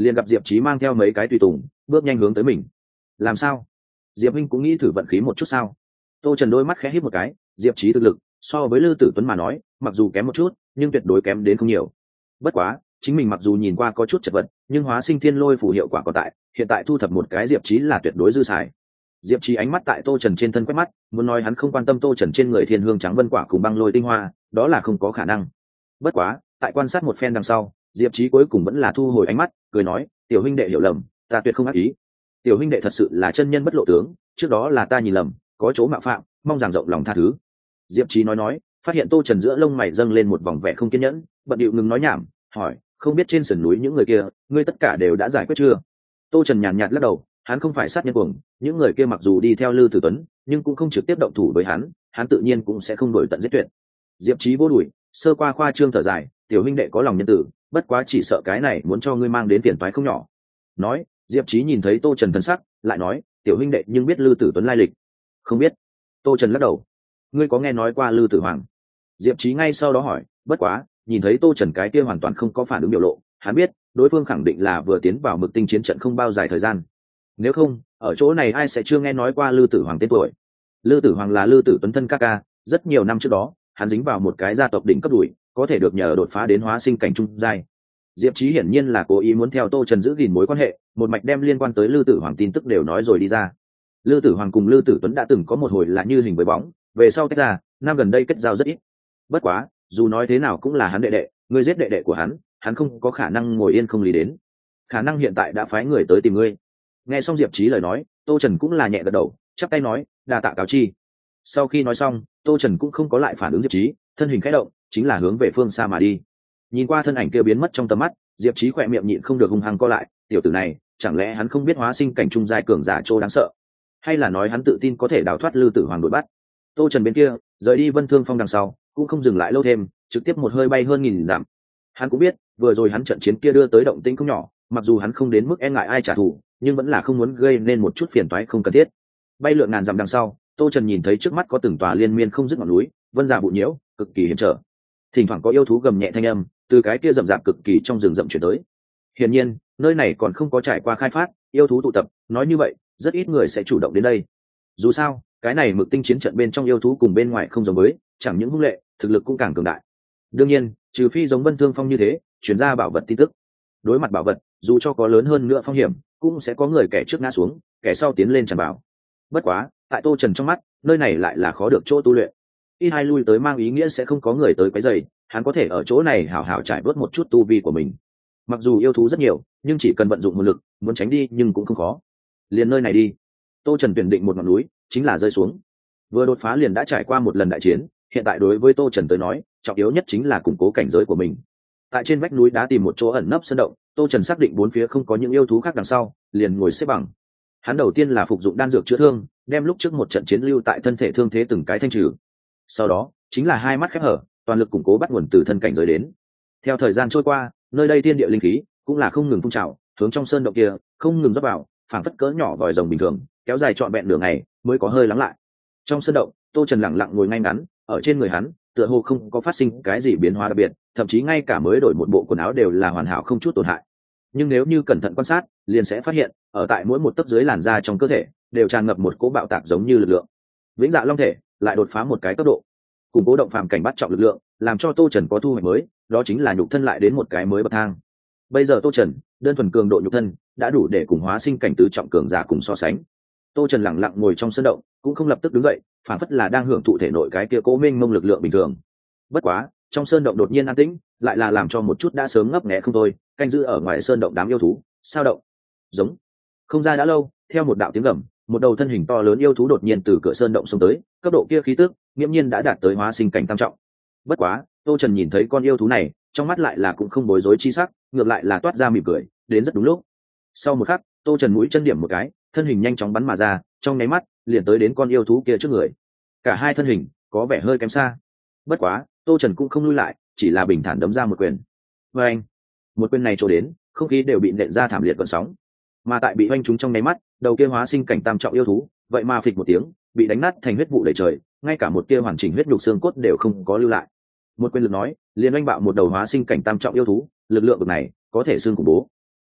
liền gặp diệp trí mang theo mấy cái tùy tùng bước nhanh hướng tới mình. Làm sao? Diệp huynh cũng nghĩ thử vận khí một chút sao? Tô Trần đôi mắt khẽ híp một cái, diệp trí thực lực so với Lư Tử Tuấn mà nói mặc dù kém một chút nhưng tuyệt đối kém đến không nhiều. Bất quá chính mình mặc dù nhìn qua có chút chật vật nhưng hóa sinh thiên lôi phù hiệu quả còn tại, hiện tại thu thập một cái diệp trí là tuyệt đối dư xài. Diệp trí ánh mắt tại Tô Trần trên thân quét mắt, muốn nói hắn không quan tâm Tô Trần trên người thiên hương trắng vân quả cùng băng lôi tinh hoa, đó là không có khả năng. Bất quá tại quan sát một phen đằng sau, diệp trí cuối cùng vẫn là thu hồi ánh mắt, cười nói, tiểu huynh đệ hiểu lầm, ta tuyệt không ác ý. Tiểu huynh đệ thật sự là chân nhân bất lộ tướng, trước đó là ta nhìn lầm, có chỗ mạo phạm, mong rằng rộng lòng tha thứ. Diệp trí nói nói, phát hiện Tô Trần giữa lông mày dâng lên một vòng vẻ không kiên nhẫn, bận điệu ngừng nói nhảm, hỏi, không biết trên sườn núi những người kia ngươi tất cả đều đã giải quyết chưa? Tô Trần nhàn nhạt lắc đầu, hắn không phải sát nhân cuồng, những người kia mặc dù đi theo Lư Tử Tuấn nhưng cũng không trực tiếp động thủ với hắn, hắn tự nhiên cũng sẽ không đổi tận giết tuyệt. Diệp trí vô đuổi, sơ qua khoa trương thở dài, tiểu huynh đệ có lòng nhân tử, bất quá chỉ sợ cái này muốn cho ngươi mang đến phiền toái không nhỏ. Nói, diệp trí nhìn thấy Tô Trần thân sắc, lại nói, tiểu huynh đệ nhưng biết Lư Tử Tuấn lai lịch? Không biết. Tô Trần lắc đầu. Ngươi có nghe nói qua Lư Tử Hoàng? Diệp trí ngay sau đó hỏi, bất quá nhìn thấy Tô Trần cái kia hoàn toàn không có phản ứng biểu lộ, hắn biết đối phương khẳng định là vừa tiến vào Mực Tinh chiến trận không bao dài thời gian. Nếu không, ở chỗ này ai sẽ chưa nghe nói qua Lư Tử Hoàng tên tuổi? Lư Tử Hoàng là Lư Tử Tuấn thân ca ca, rất nhiều năm trước đó hắn dính vào một cái gia tộc đỉnh cấp đuổi, có thể được nhờ đột phá đến hóa sinh cảnh trung giai. Diệp trí hiển nhiên là cố ý muốn theo Tô Trần giữ gìn mối quan hệ, một mạch đem liên quan tới Lư Tử Hoàng tin tức đều nói rồi đi ra. Lư Tử Hoàng cùng Lư Tử Tuấn đã từng có một hồi là như hình với bóng, về sau tách ra, năm gần đây kết giao rất ít. Bất quá dù nói thế nào cũng là hắn đệ đệ, ngươi giết đệ đệ của hắn, hắn không có khả năng ngồi yên không lý đến, khả năng hiện tại đã phái người tới tìm ngươi. Nghe xong diệp trí lời nói, Tô Trần cũng là nhẹ gật đầu, chắp tay nói, đa tạ cáo chi. Sau khi nói xong, Tô Trần cũng không có lại phản ứng diệp trí, thân hình khẽ động, chính là hướng về phương xa mà đi. Nhìn qua thân ảnh kia biến mất trong tầm mắt, diệp trí khỏe miệng nhịn không được hung hăng co lại, tiểu tử này chẳng lẽ hắn không biết hóa sinh cảnh trung giai cường giả trô đáng sợ, hay là nói hắn tự tin có thể đào thoát Lư Tử Hoàng đuổi bắt? Tô Trần bên kia rời đi Vân Thương Phong đằng sau cũng không dừng lại lâu thêm, trực tiếp một hơi bay hơn nghìn dặm. Hắn cũng biết vừa rồi hắn trận chiến kia đưa tới động tĩnh không nhỏ, mặc dù hắn không đến mức e ngại ai trả thù, nhưng vẫn là không muốn gây nên một chút phiền toái không cần thiết. Bay lượn ngàn dặm đằng sau, Tô Trần nhìn thấy trước mắt có từng tòa liên miên không dứt ngọn núi, vân già bụi nhiễu, cực kỳ hiểm trở. Thỉnh thoảng có yêu thú gầm nhẹ thanh âm từ cái kia rậm rạp cực kỳ trong rừng rậm chuyển tới. Hiển nhiên, nơi này còn không có trải qua khai phát, yêu thú tụ tập, nói như vậy, rất ít người sẽ chủ động đến đây. Dù sao, cái này Mực Tinh chiến trận bên trong yêu thú cùng bên ngoài không giống với, chẳng những hung lệ, thực lực cũng càng cường đại. Đương nhiên, trừ phi giống Vân Thương Phong như thế, chuyển ra bảo vật tin tức. Đối mặt bảo vật, dù cho có lớn hơn nữa phong hiểm, cũng sẽ có người kẻ trước ngã xuống, kẻ sau tiến lên tràn bảo. Bất quá, tại Tô Trần trong mắt, nơi này lại là khó được chỗ tu luyện. Ít hai lui tới mang ý nghĩa sẽ không có người tới quấy rầy, hắn có thể ở chỗ này hảo hảo trải bớt một chút tu vi của mình. Mặc dù yêu thú rất nhiều, nhưng chỉ cần vận dụng một lực, muốn tránh đi nhưng cũng không khó. Liền nơi này đi. Tô Trần tuyển định một ngọn núi, chính là rơi xuống. Vừa đột phá liền đã trải qua một lần đại chiến, hiện tại đối với Tô Trần tới nói, trọng yếu nhất chính là củng cố cảnh giới của mình. Tại trên vách núi đá tìm một chỗ ẩn nấp sơn động, Tô Trần xác định bốn phía không có những yêu thú khác đằng sau, liền ngồi xếp bằng. Hắn đầu tiên là phục dụng đan dược chữa thương, đem lúc trước một trận chiến lưu tại thân thể thương thế từng cái thanh trừ. Sau đó, chính là hai mắt khép hở, toàn lực củng cố bắt nguồn từ thân cảnh giới đến. Theo thời gian trôi qua, nơi đây thiên địa linh khí cũng là không ngừng phun trào, hướng trong sơn động kia không ngừng rót vào, phảng phất cỡ nhỏ vòi rồng bình thường, kéo dài trọn vẹn nửa ngày mới có hơi lắng lại. Trong sơn động, Tô Trần lặng lặng ngồi ngay ngắn, ở trên người hắn tựa hồ không có phát sinh cái gì biến hóa đặc biệt, thậm chí ngay cả mới đổi một bộ quần áo đều là hoàn hảo không chút tổn hại. Nhưng nếu như cẩn thận quan sát, liền sẽ phát hiện, ở tại mỗi một tấc dưới làn da trong cơ thể đều tràn ngập một cỗ bạo tạc giống như lực lượng. Vĩnh Dạ Long thể lại đột phá một cái cấp độ, củng cố động phàm cảnh bắt trọng lực lượng, làm cho Tô Trần có thu hoạch mới, đó chính là nhục thân lại đến một cái mới bậc thang. Bây giờ Tô Trần, đơn thuần cường độ nhục thân đã đủ để cùng hóa sinh cảnh tứ trọng cường giả cùng so sánh. Tô Trần lặng lặng ngồi trong sân động, cũng không lập tức đứng dậy, phản phất là đang hưởng thụ thể nội cái kia cố mênh mông lực lượng bình thường. Bất quá, trong sơn động đột nhiên an tĩnh, lại là làm cho một chút đã sớm ngấp nghé không thôi, canh giữ ở ngoài sơn động đám yêu thú, sao động. Giống. Không ra đã lâu, theo một đạo tiếng gầm, một đầu thân hình to lớn yêu thú đột nhiên từ cửa sơn động xông tới, cấp độ kia khí tức, nghiêm nhiên đã đạt tới hóa sinh cảnh tam trọng. Bất quá, Tô Trần nhìn thấy con yêu thú này, trong mắt lại là cũng không bối rối chi sắc, ngược lại là toát ra mỉm cười, đến rất đúng lúc. Sau một khắc, Tô Trần mũi chân điểm một cái, thân hình nhanh chóng bắn mà ra, trong nháy mắt liền tới đến con yêu thú kia trước người. Cả hai thân hình có vẻ hơi kém xa. Bất quá, Tô Trần cũng không lui lại, chỉ là bình thản đấm ra một quyền. Và anh, một quyền này trổ đến, không khí đều bị nện ra thảm liệt gợn sóng. Mà tại bị oanh trúng trong nháy mắt, đầu kia hóa sinh cảnh tam trọng yêu thú, vậy mà phịch một tiếng, bị đánh nát thành huyết vụ đầy trời, ngay cả một tia hoàn chỉnh huyết nhục xương cốt đều không có lưu lại. Một quyền lực nói, liền oanh bạo một đầu hóa sinh cảnh tam trọng yêu thú, lực lượng bậc này có thể xương khủng bố.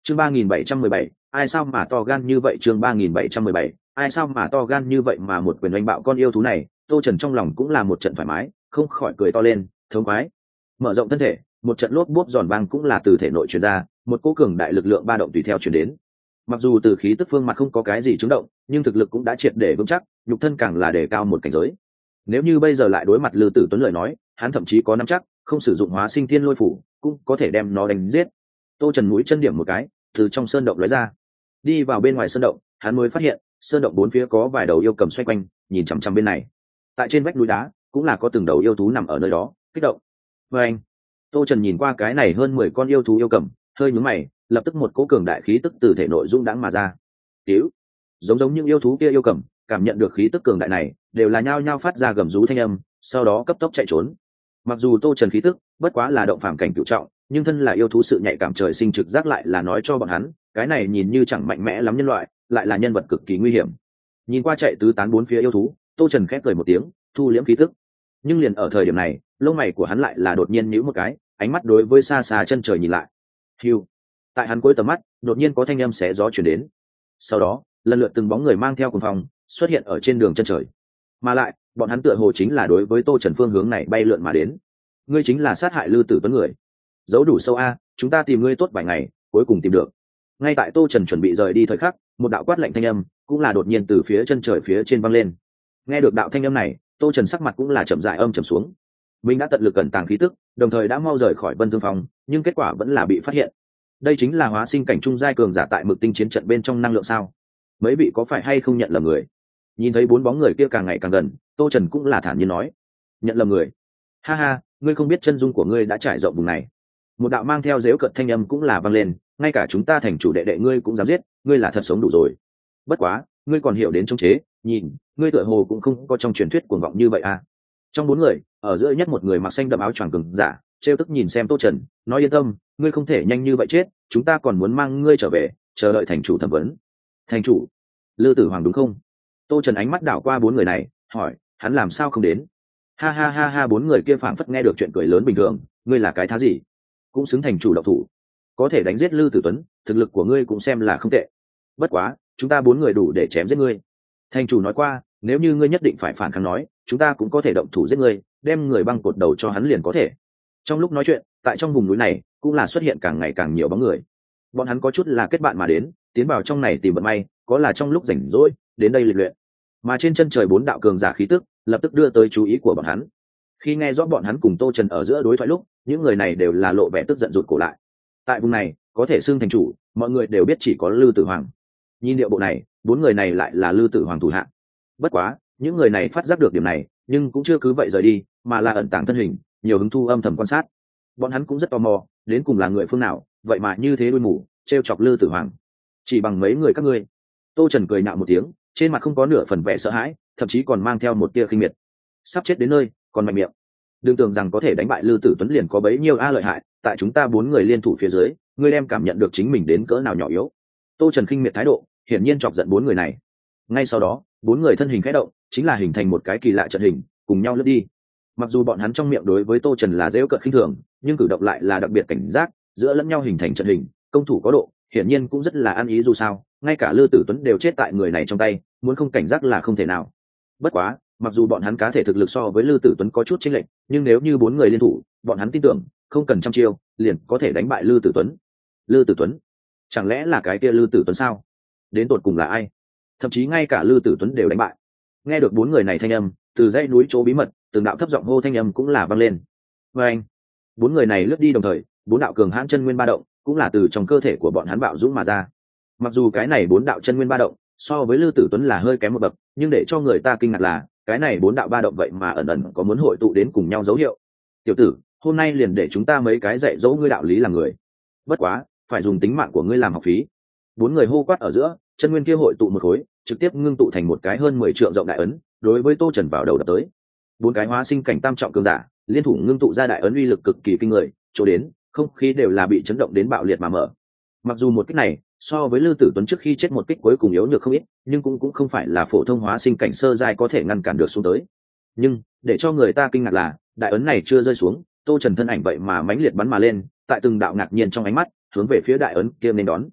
chương ba nghìn bảy trăm mười bảy, ai sao mà to gan như vậy? Chương ba nghìn bảy trăm mười bảy, ai sao mà to gan như vậy? Mà một quyền đánh bạo con yêu thú này, Tô Trần trong lòng cũng là một trận thoải mái, không khỏi cười to lên, thống khoái. Mở rộng thân thể, một trận lốp bốp giòn vang cũng là từ thể nội truyền ra, một cỗ cường đại lực lượng ba động tùy theo truyền đến. Mặc dù từ khí tức phương mặt không có cái gì chướng động, nhưng thực lực cũng đã triệt để vững chắc, nhục thân càng là đề cao một cảnh giới. Nếu như bây giờ lại đối mặt Lư Tử Tuấn lời nói, hắn thậm chí có nắm chắc, không sử dụng hóa sinh thiên lôi phủ, cũng có thể đem nó đánh giết. Tô Trần mũi chân điểm một cái, từ trong sơn động lóe ra, đi vào bên ngoài sơn động, hắn mới phát hiện sơn động bốn phía có vài đầu yêu cầm xoay quanh, nhìn chằm chằm bên này. Tại trên vách núi đá cũng là có từng đầu yêu thú nằm ở nơi đó, kích động. Và anh, Tô Trần nhìn qua cái này hơn mười con yêu thú yêu cầm, hơi nhướng mày, lập tức một cỗ cường đại khí tức từ thể nội dung đãng mà ra. Cứu! Giống giống những yêu thú kia yêu cầm, cảm nhận được khí tức cường đại này, đều là nhao nhao phát ra gầm rú thanh âm, sau đó cấp tốc chạy trốn. Mặc dù Tô Trần khí tức bất quá là động phàm cảnh cửu trọng, nhưng thân là yêu thú sự nhạy cảm trời sinh trực giác lại là nói cho bọn hắn, cái này nhìn như chẳng mạnh mẽ lắm nhân loại, lại là nhân vật cực kỳ nguy hiểm. Nhìn qua chạy tứ tán bốn phía yêu thú, Tô Trần khép cười một tiếng, thu liễm khí tức. Nhưng liền ở thời điểm này, lông mày của hắn lại là đột nhiên nhíu một cái, ánh mắt đối với xa xa chân trời nhìn lại. Hưu. Tại hắn cuối tầm mắt, đột nhiên có thanh âm xé gió truyền đến. Sau đó, lần lượt từng bóng người mang theo cuồng phong xuất hiện ở trên đường chân trời. Mà lại, bọn hắn tựa hồ chính là đối với Tô Trần phương hướng này bay lượn mà đến. Ngươi chính là sát hại Lư Tử Tuấn người. Giấu đủ sâu a, chúng ta tìm ngươi tốt vài ngày, cuối cùng tìm được. Ngay tại Tô Trần chuẩn bị rời đi thời khắc, một đạo quát lạnh thanh âm cũng là đột nhiên từ phía chân trời phía trên vang lên. Nghe được đạo thanh âm này, Tô Trần sắc mặt cũng là chậm rãi âm trầm xuống. Mình đã tận lực cẩn tàng khí tức, đồng thời đã mau rời khỏi Vân Thương Phòng, nhưng kết quả vẫn là bị phát hiện. Đây chính là hóa sinh cảnh trung giai cường giả tại Mực Tinh chiến trận bên trong năng lượng sao? Mấy vị có phải hay không nhận lầm người? Nhìn thấy bốn bóng người kia càng ngày càng gần, Tô Trần cũng là thản nhiên nói, nhận lầm người? Ha ha, ngươi không biết chân dung của ngươi đã trải rộng vùng này. Một đạo mang theo dếu cợt thanh âm cũng là vang lên, ngay cả chúng ta thành chủ đệ đệ ngươi cũng dám giết, ngươi là thật sống đủ rồi. Bất quá, ngươi còn hiểu đến chống chế, nhìn, ngươi tựa hồ cũng không có trong truyền thuyết cuồng vọng như vậy à? Trong bốn người, ở giữa nhất một người mặc xanh đậm áo choàng cường giả, trêu tức nhìn xem Tô Trần, nói yên tâm, ngươi không thể nhanh như vậy chết, chúng ta còn muốn mang ngươi trở về, chờ đợi thành chủ thẩm vấn. Thành chủ? Lư Tử Hoàng đúng không? Tô Trần ánh mắt đảo qua bốn người này, hỏi, hắn làm sao không đến? Ha ha ha ha, bốn người kia phảng phất nghe được chuyện cười lớn bình thường, ngươi là cái thá gì? Cũng xứng thành chủ động thủ, có thể đánh giết Lư Tử Tuấn, thực lực của ngươi cũng xem là không tệ. Bất quá, chúng ta bốn người đủ để chém giết ngươi. Thành chủ nói qua, nếu như ngươi nhất định phải phản kháng nói, chúng ta cũng có thể động thủ giết ngươi, đem người băng cột đầu cho hắn liền có thể. Trong lúc nói chuyện, tại trong vùng núi này cũng là xuất hiện càng ngày càng nhiều bóng người. Bọn hắn có chút là kết bạn mà đến, tiến vào trong này tìm vận may, có là trong lúc rảnh rỗi đến đây lịch luyện. Mà trên chân trời bốn đạo cường giả khí tức lập tức đưa tới chú ý của bọn hắn. Khi nghe rõ bọn hắn cùng Tô Trần ở giữa đối thoại lúc, những người này đều là lộ vẻ tức giận rụt cổ lại. Tại vùng này, có thể xưng thành chủ, mọi người đều biết chỉ có Lư Tử Hoàng. Nhìn điệu bộ này, bốn người này lại là Lư Tử Hoàng thủ hạ. Bất quá, những người này phát giác được điểm này, nhưng cũng chưa cứ vậy rời đi, mà là ẩn tàng thân hình, nhiều hứng thu âm thầm quan sát. Bọn hắn cũng rất tò mò, đến cùng là người phương nào, vậy mà như thế đuôi mù, trêu chọc Lư Tử Hoàng. Chỉ bằng mấy người các ngươi. Tô Trần cười nhạo một tiếng, trên mặt không có nửa phần vẻ sợ hãi, thậm chí còn mang theo một tia khinh miệt. Sắp chết đến nơi, còn mạnh miệng. Đừng tưởng rằng có thể đánh bại Lư Tử Tuấn liền có bấy nhiêu a lợi hại, tại chúng ta bốn người liên thủ phía dưới, ngươi đem cảm nhận được chính mình đến cỡ nào nhỏ yếu. Tô Trần khinh miệt thái độ, hiển nhiên chọc giận bốn người này. Ngay sau đó, bốn người thân hình khẽ động, chính là hình thành một cái kỳ lạ trận hình, cùng nhau lướt đi. Mặc dù bọn hắn trong miệng đối với Tô Trần là giễu cợt khinh thường, nhưng cử động lại là đặc biệt cảnh giác, giữa lẫn nhau hình thành trận hình, công thủ có độ, hiển nhiên cũng rất là ăn ý dù sao, ngay cả Lư Tử Tuấn đều chết tại người này trong tay, muốn không cảnh giác là không thể nào. Bất quá, mặc dù bọn hắn cá thể thực lực so với Lư Tử Tuấn có chút chênh lệch, nhưng nếu như bốn người liên thủ, bọn hắn tin tưởng, không cần trăm chiêu, liền có thể đánh bại Lư Tử Tuấn. Lư Tử Tuấn? Chẳng lẽ là cái kia Lư Tử Tuấn sao? Đến tột cùng là ai? Thậm chí ngay cả Lư Tử Tuấn đều đánh bại. Nghe được bốn người này thanh âm, từ dãy núi chỗ bí mật, từng đạo thấp giọng hô thanh âm cũng là vang lên. Và anh, bốn người này lướt đi đồng thời, bốn đạo cường hãn chân nguyên ba động, cũng là từ trong cơ thể của bọn hắn bạo dũng mà ra. Mặc dù cái này bốn đạo chân nguyên ba động so với Lư Tử Tuấn là hơi kém một bậc, nhưng để cho người ta kinh ngạc là cái này bốn đạo ba động vậy mà ẩn ẩn có muốn hội tụ đến cùng nhau dấu hiệu. Tiểu tử, hôm nay liền để chúng ta mấy cái dạy dỗ ngươi đạo lý làm người. Bất quá, phải dùng tính mạng của ngươi làm học phí. Bốn người hô quát ở giữa, chân nguyên kia hội tụ một khối, trực tiếp ngưng tụ thành một cái hơn mười trượng rộng đại ấn, đối với Tô Trần vào đầu đập tới. Bốn cái hóa sinh cảnh tam trọng cường giả, liên thủ ngưng tụ ra đại ấn uy lực cực kỳ kinh người, chỗ đến, không khí đều là bị chấn động đến bạo liệt mà mở. Mặc dù một kích này so với Lư Tử Tuấn trước khi chết một kích cuối cùng yếu nhược không ít, nhưng cũng cũng không phải là phổ thông hóa sinh cảnh sơ giai có thể ngăn cản được xuống tới. Nhưng để cho người ta kinh ngạc là, đại ấn này chưa rơi xuống, Tô Trần thân ảnh vậy mà mãnh liệt bắn mà lên, tại từng đạo ngạc nhiên trong ánh mắt, hướng về phía đại ấn kia nên đón.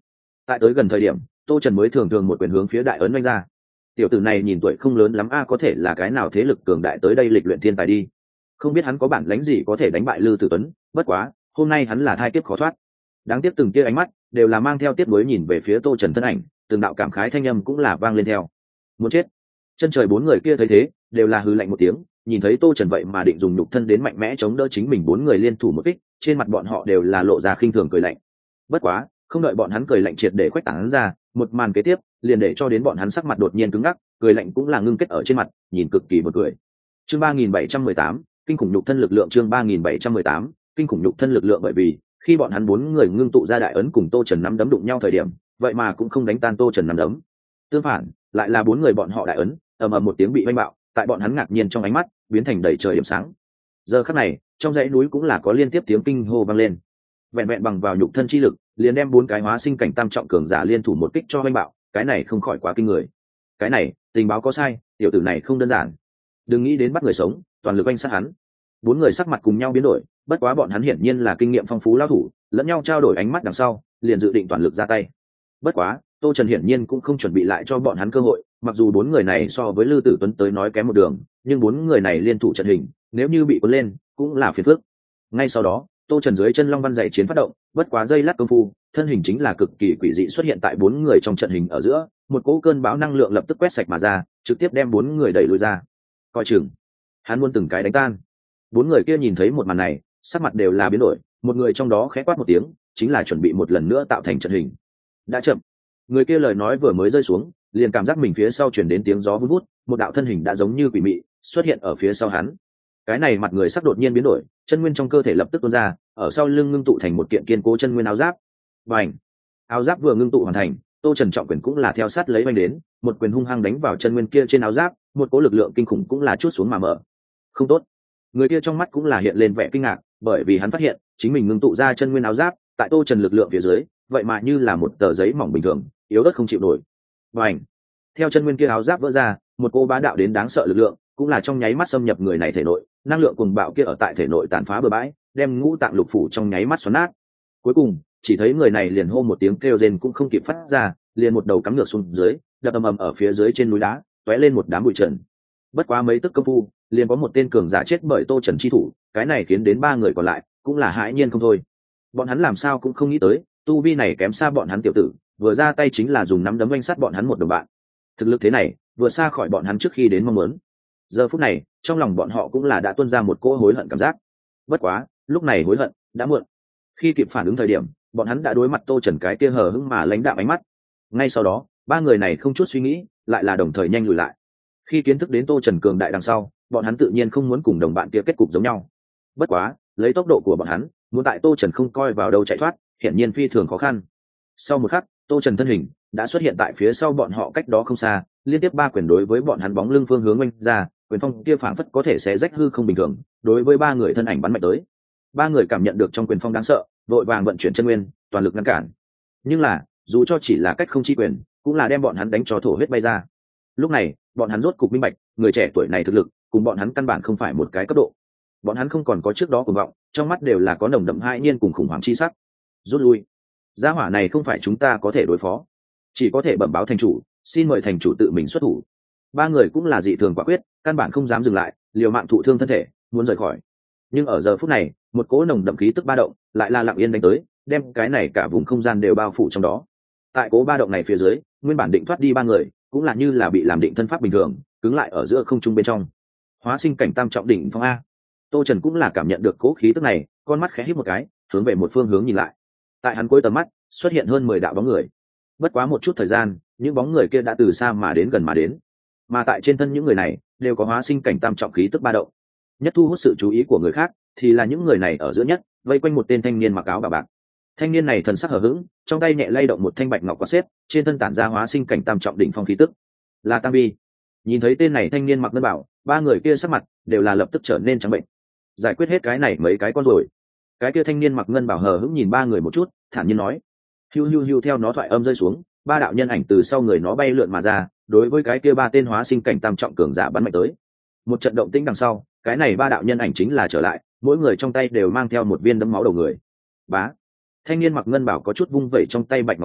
tại tới gần thời điểm tô trần mới thường thường một quyền hướng phía đại ấn oanh ra. Tiểu tử này nhìn tuổi không lớn lắm a, có thể là cái nào thế lực cường đại tới đây lịch luyện thiên tài đi. Không biết hắn có bản lãnh gì có thể đánh bại Lư Tử Tuấn, bất quá hôm nay hắn là thai kiếp khó thoát. Đáng tiếc từng kia ánh mắt đều là mang theo tiếp nối nhìn về phía tô trần thân ảnh, từng đạo cảm khái thanh âm cũng là vang lên theo. Muốn chết. Chân trời bốn người kia thấy thế đều là hừ lạnh một tiếng, nhìn thấy tô trần vậy mà định dùng nhục thân đến mạnh mẽ chống đỡ chính mình, bốn người liên thủ một kích, trên mặt bọn họ đều là lộ ra khinh thường cười lạnh. Bất quá không đợi bọn hắn cười lạnh triệt để khuếch tán ra, một màn kế tiếp liền để cho đến bọn hắn sắc mặt đột nhiên cứng ngắc, cười lạnh cũng là ngưng kết ở trên mặt, nhìn cực kỳ buồn cười. Chương ba nghìn bảy trăm mười tám, kinh khủng nhục thân lực lượng. Chương ba nghìn bảy trăm mười tám, kinh khủng nhục thân lực lượng. Bởi vì khi bọn hắn bốn người ngưng tụ ra đại ấn cùng tô trần nắm đấm đụng nhau thời điểm, vậy mà cũng không đánh tan tô trần nắm đấm. Tương phản, lại là bốn người bọn họ đại ấn ầm ầm một tiếng bị oanh bạo, tại bọn hắn ngạc nhiên trong ánh mắt biến thành đầy trời điểm sáng. Giờ khắc này trong dãy núi cũng là có liên tiếp tiếng kinh hô vang lên. Vẹn vẹn bằng vào nhục thân chi lực liền đem bốn cái hóa sinh cảnh tam trọng cường giả liên thủ một kích cho oanh bạo, cái này không khỏi quá kinh người. Cái này tình báo có sai, tiểu tử này không đơn giản. Đừng nghĩ đến bắt người sống, toàn lực oanh sát hắn. Bốn người sắc mặt cùng nhau biến đổi, bất quá bọn hắn hiển nhiên là kinh nghiệm phong phú lao thủ, lẫn nhau trao đổi ánh mắt đằng sau liền dự định toàn lực ra tay. Bất quá tô trần hiển nhiên cũng không chuẩn bị lại cho bọn hắn cơ hội, mặc dù bốn người này so với Lư Tử Tuấn tới nói kém một đường, nhưng bốn người này liên thủ trận hình nếu như bị cuốn lên cũng là phiền phức. Ngay sau đó tô trần dưới chân long văn dạy chiến phát động, bất quá giây lát công phu thân hình chính là cực kỳ quỷ dị xuất hiện tại bốn người trong trận hình ở giữa, một cỗ cơn bão năng lượng lập tức quét sạch mà ra, trực tiếp đem bốn người đẩy lùi ra. Coi chừng hắn muốn từng cái đánh tan. Bốn người kia nhìn thấy một màn này sắc mặt đều là biến đổi, một người trong đó khẽ quát một tiếng, chính là chuẩn bị một lần nữa tạo thành trận hình. Đã chậm. Người kia lời nói vừa mới rơi xuống liền cảm giác mình phía sau chuyển đến tiếng gió vun vút, một đạo thân hình đã giống như quỷ mị xuất hiện ở phía sau hắn. Cái này mặt người sắc đột nhiên biến đổi, chân nguyên trong cơ thể lập tức tuôn ra, ở sau lưng ngưng tụ thành một kiện kiên cố chân nguyên áo giáp. Và ảnh áo giáp vừa ngưng tụ hoàn thành, tô trần trọng quyền cũng là theo sát lấy oanh đến, một quyền hung hăng đánh vào chân nguyên kia trên áo giáp, một cỗ lực lượng kinh khủng cũng là chút xuống mà mở. Không tốt. Người kia trong mắt cũng là hiện lên vẻ kinh ngạc, bởi vì hắn phát hiện chính mình ngưng tụ ra chân nguyên áo giáp tại tô trần lực lượng phía dưới vậy mà như là một tờ giấy mỏng bình thường, yếu ớt không chịu nổi. Và ảnh theo chân nguyên kia áo giáp vỡ ra, một cô bá đạo đến đáng sợ lực lượng cũng là trong nháy mắt xâm nhập người này thể nội, năng lượng cuồng bạo kia ở tại thể nội tàn phá bừa bãi, đem ngũ tạng lục phủ trong nháy mắt xoắn nát. Cuối cùng chỉ thấy người này liền hô một tiếng kêu rên cũng không kịp phát ra, liền một đầu cắm ngược xuống dưới, đập ầm ầm ở phía dưới trên núi đá, tóe lên một đám bụi trần. Bất quá mấy tức công phu liền có một tên cường giả chết bởi tô trần chi thủ, cái này khiến đến ba người còn lại cũng là hãi nhiên không thôi. Bọn hắn làm sao cũng không nghĩ tới tu vi này kém xa bọn hắn tiểu tử, vừa ra tay chính là dùng nắm đấm oanh sát bọn hắn một đồng bạn. Thực lực thế này vừa xa khỏi bọn hắn trước khi đến mong muốn. Giờ phút này trong lòng bọn họ cũng là đã tuôn ra một cỗ hối hận cảm giác. Bất quá lúc này hối hận đã muộn. Khi kịp phản ứng thời điểm, bọn hắn đã đối mặt tô trần cái kia hờ hững mà lãnh đạm ánh mắt. Ngay sau đó ba người này không chút suy nghĩ lại là đồng thời nhanh lùi lại. Khi kiến thức đến tô trần cường đại đằng sau, bọn hắn tự nhiên không muốn cùng đồng bạn kia kết cục giống nhau. Bất quá lấy tốc độ của bọn hắn, muốn tại tô trần không coi vào đâu chạy thoát hiển nhiên phi thường khó khăn. Sau một khắc tô trần thân hình đã xuất hiện tại phía sau bọn họ cách đó không xa, liên tiếp ba quyền đối với bọn hắn bóng lưng phương hướng oanh ra, quyền phong kia phảng phất có thể sẽ rách hư không bình thường, đối với ba người thân ảnh bắn mạnh tới. Ba người cảm nhận được trong quyền phong đáng sợ, vội vàng vận chuyển chân nguyên toàn lực ngăn cản. Nhưng là dù cho chỉ là cách không chi quyền cũng là đem bọn hắn đánh cho thổ huyết bay ra. Lúc này bọn hắn rốt cục minh bạch, người trẻ tuổi này thực lực cùng bọn hắn căn bản không phải một cái cấp độ. Bọn hắn không còn có trước đó cuồng vọng, trong mắt đều là có nồng đậm hãi nhiên cùng khủng hoảng chi sắc. Rút lui. Gia hỏa này không phải chúng ta có thể đối phó, chỉ có thể bẩm báo thành chủ, xin mời thành chủ tự mình xuất thủ. Ba người cũng là dị thường quả quyết, căn bản không dám dừng lại, liều mạng thụ thương thân thể muốn rời khỏi. Nhưng ở giờ phút này một cỗ nồng đậm khí tức ba động lại là lặng yên đánh tới, đem cái này cả vùng không gian đều bao phủ trong đó. Tại cỗ ba động này phía dưới, nguyên bản định thoát đi ba người cũng là như là bị làm định thân pháp bình thường cứng lại ở giữa không trung bên trong. Hóa sinh cảnh tam trọng đỉnh phong a. Tô Trần cũng là cảm nhận được cỗ khí tức này, con mắt khẽ híp một cái, hướng về một phương hướng nhìn lại. Tại hắn cuối tầm mắt xuất hiện hơn mười đạo bóng người. Bất quá một chút thời gian, những bóng người kia đã từ xa mà đến gần mà đến. Mà tại trên thân những người này đều có hóa sinh cảnh tam trọng khí tức ba động. Nhất thu hút sự chú ý của người khác thì là những người này ở giữa nhất, vây quanh một tên thanh niên mặc áo bà bạc. Thanh niên này thần sắc hờ hững, trong tay nhẹ lay động một thanh bạch ngọc quạt xếp, trên thân tản ra hóa sinh cảnh tam trọng đỉnh phong khí tức. Là Tam Bi. Nhìn thấy tên này thanh niên mặc ngân bảo, ba người kia sắc mặt đều là lập tức trở nên trắng bệnh. Giải quyết hết cái này mấy cái con rồi. Cái kia thanh niên mặc ngân bảo hờ hững nhìn ba người một chút, thản nhiên nói. Hiu hiu hiu theo nó thoại âm rơi xuống, ba đạo nhân ảnh từ sau người nó bay lượn mà ra, đối với cái kia ba tên hóa sinh cảnh tam trọng cường giả bắn mạnh tới. Một trận động tĩnh đằng sau, cái này ba đạo nhân ảnh chính là trở lại, mỗi người trong tay đều mang theo một viên đấm máu đầu người. Bá. Thanh niên mặc ngân bảo có chút vung vẩy trong tay bạch ngọc phiến,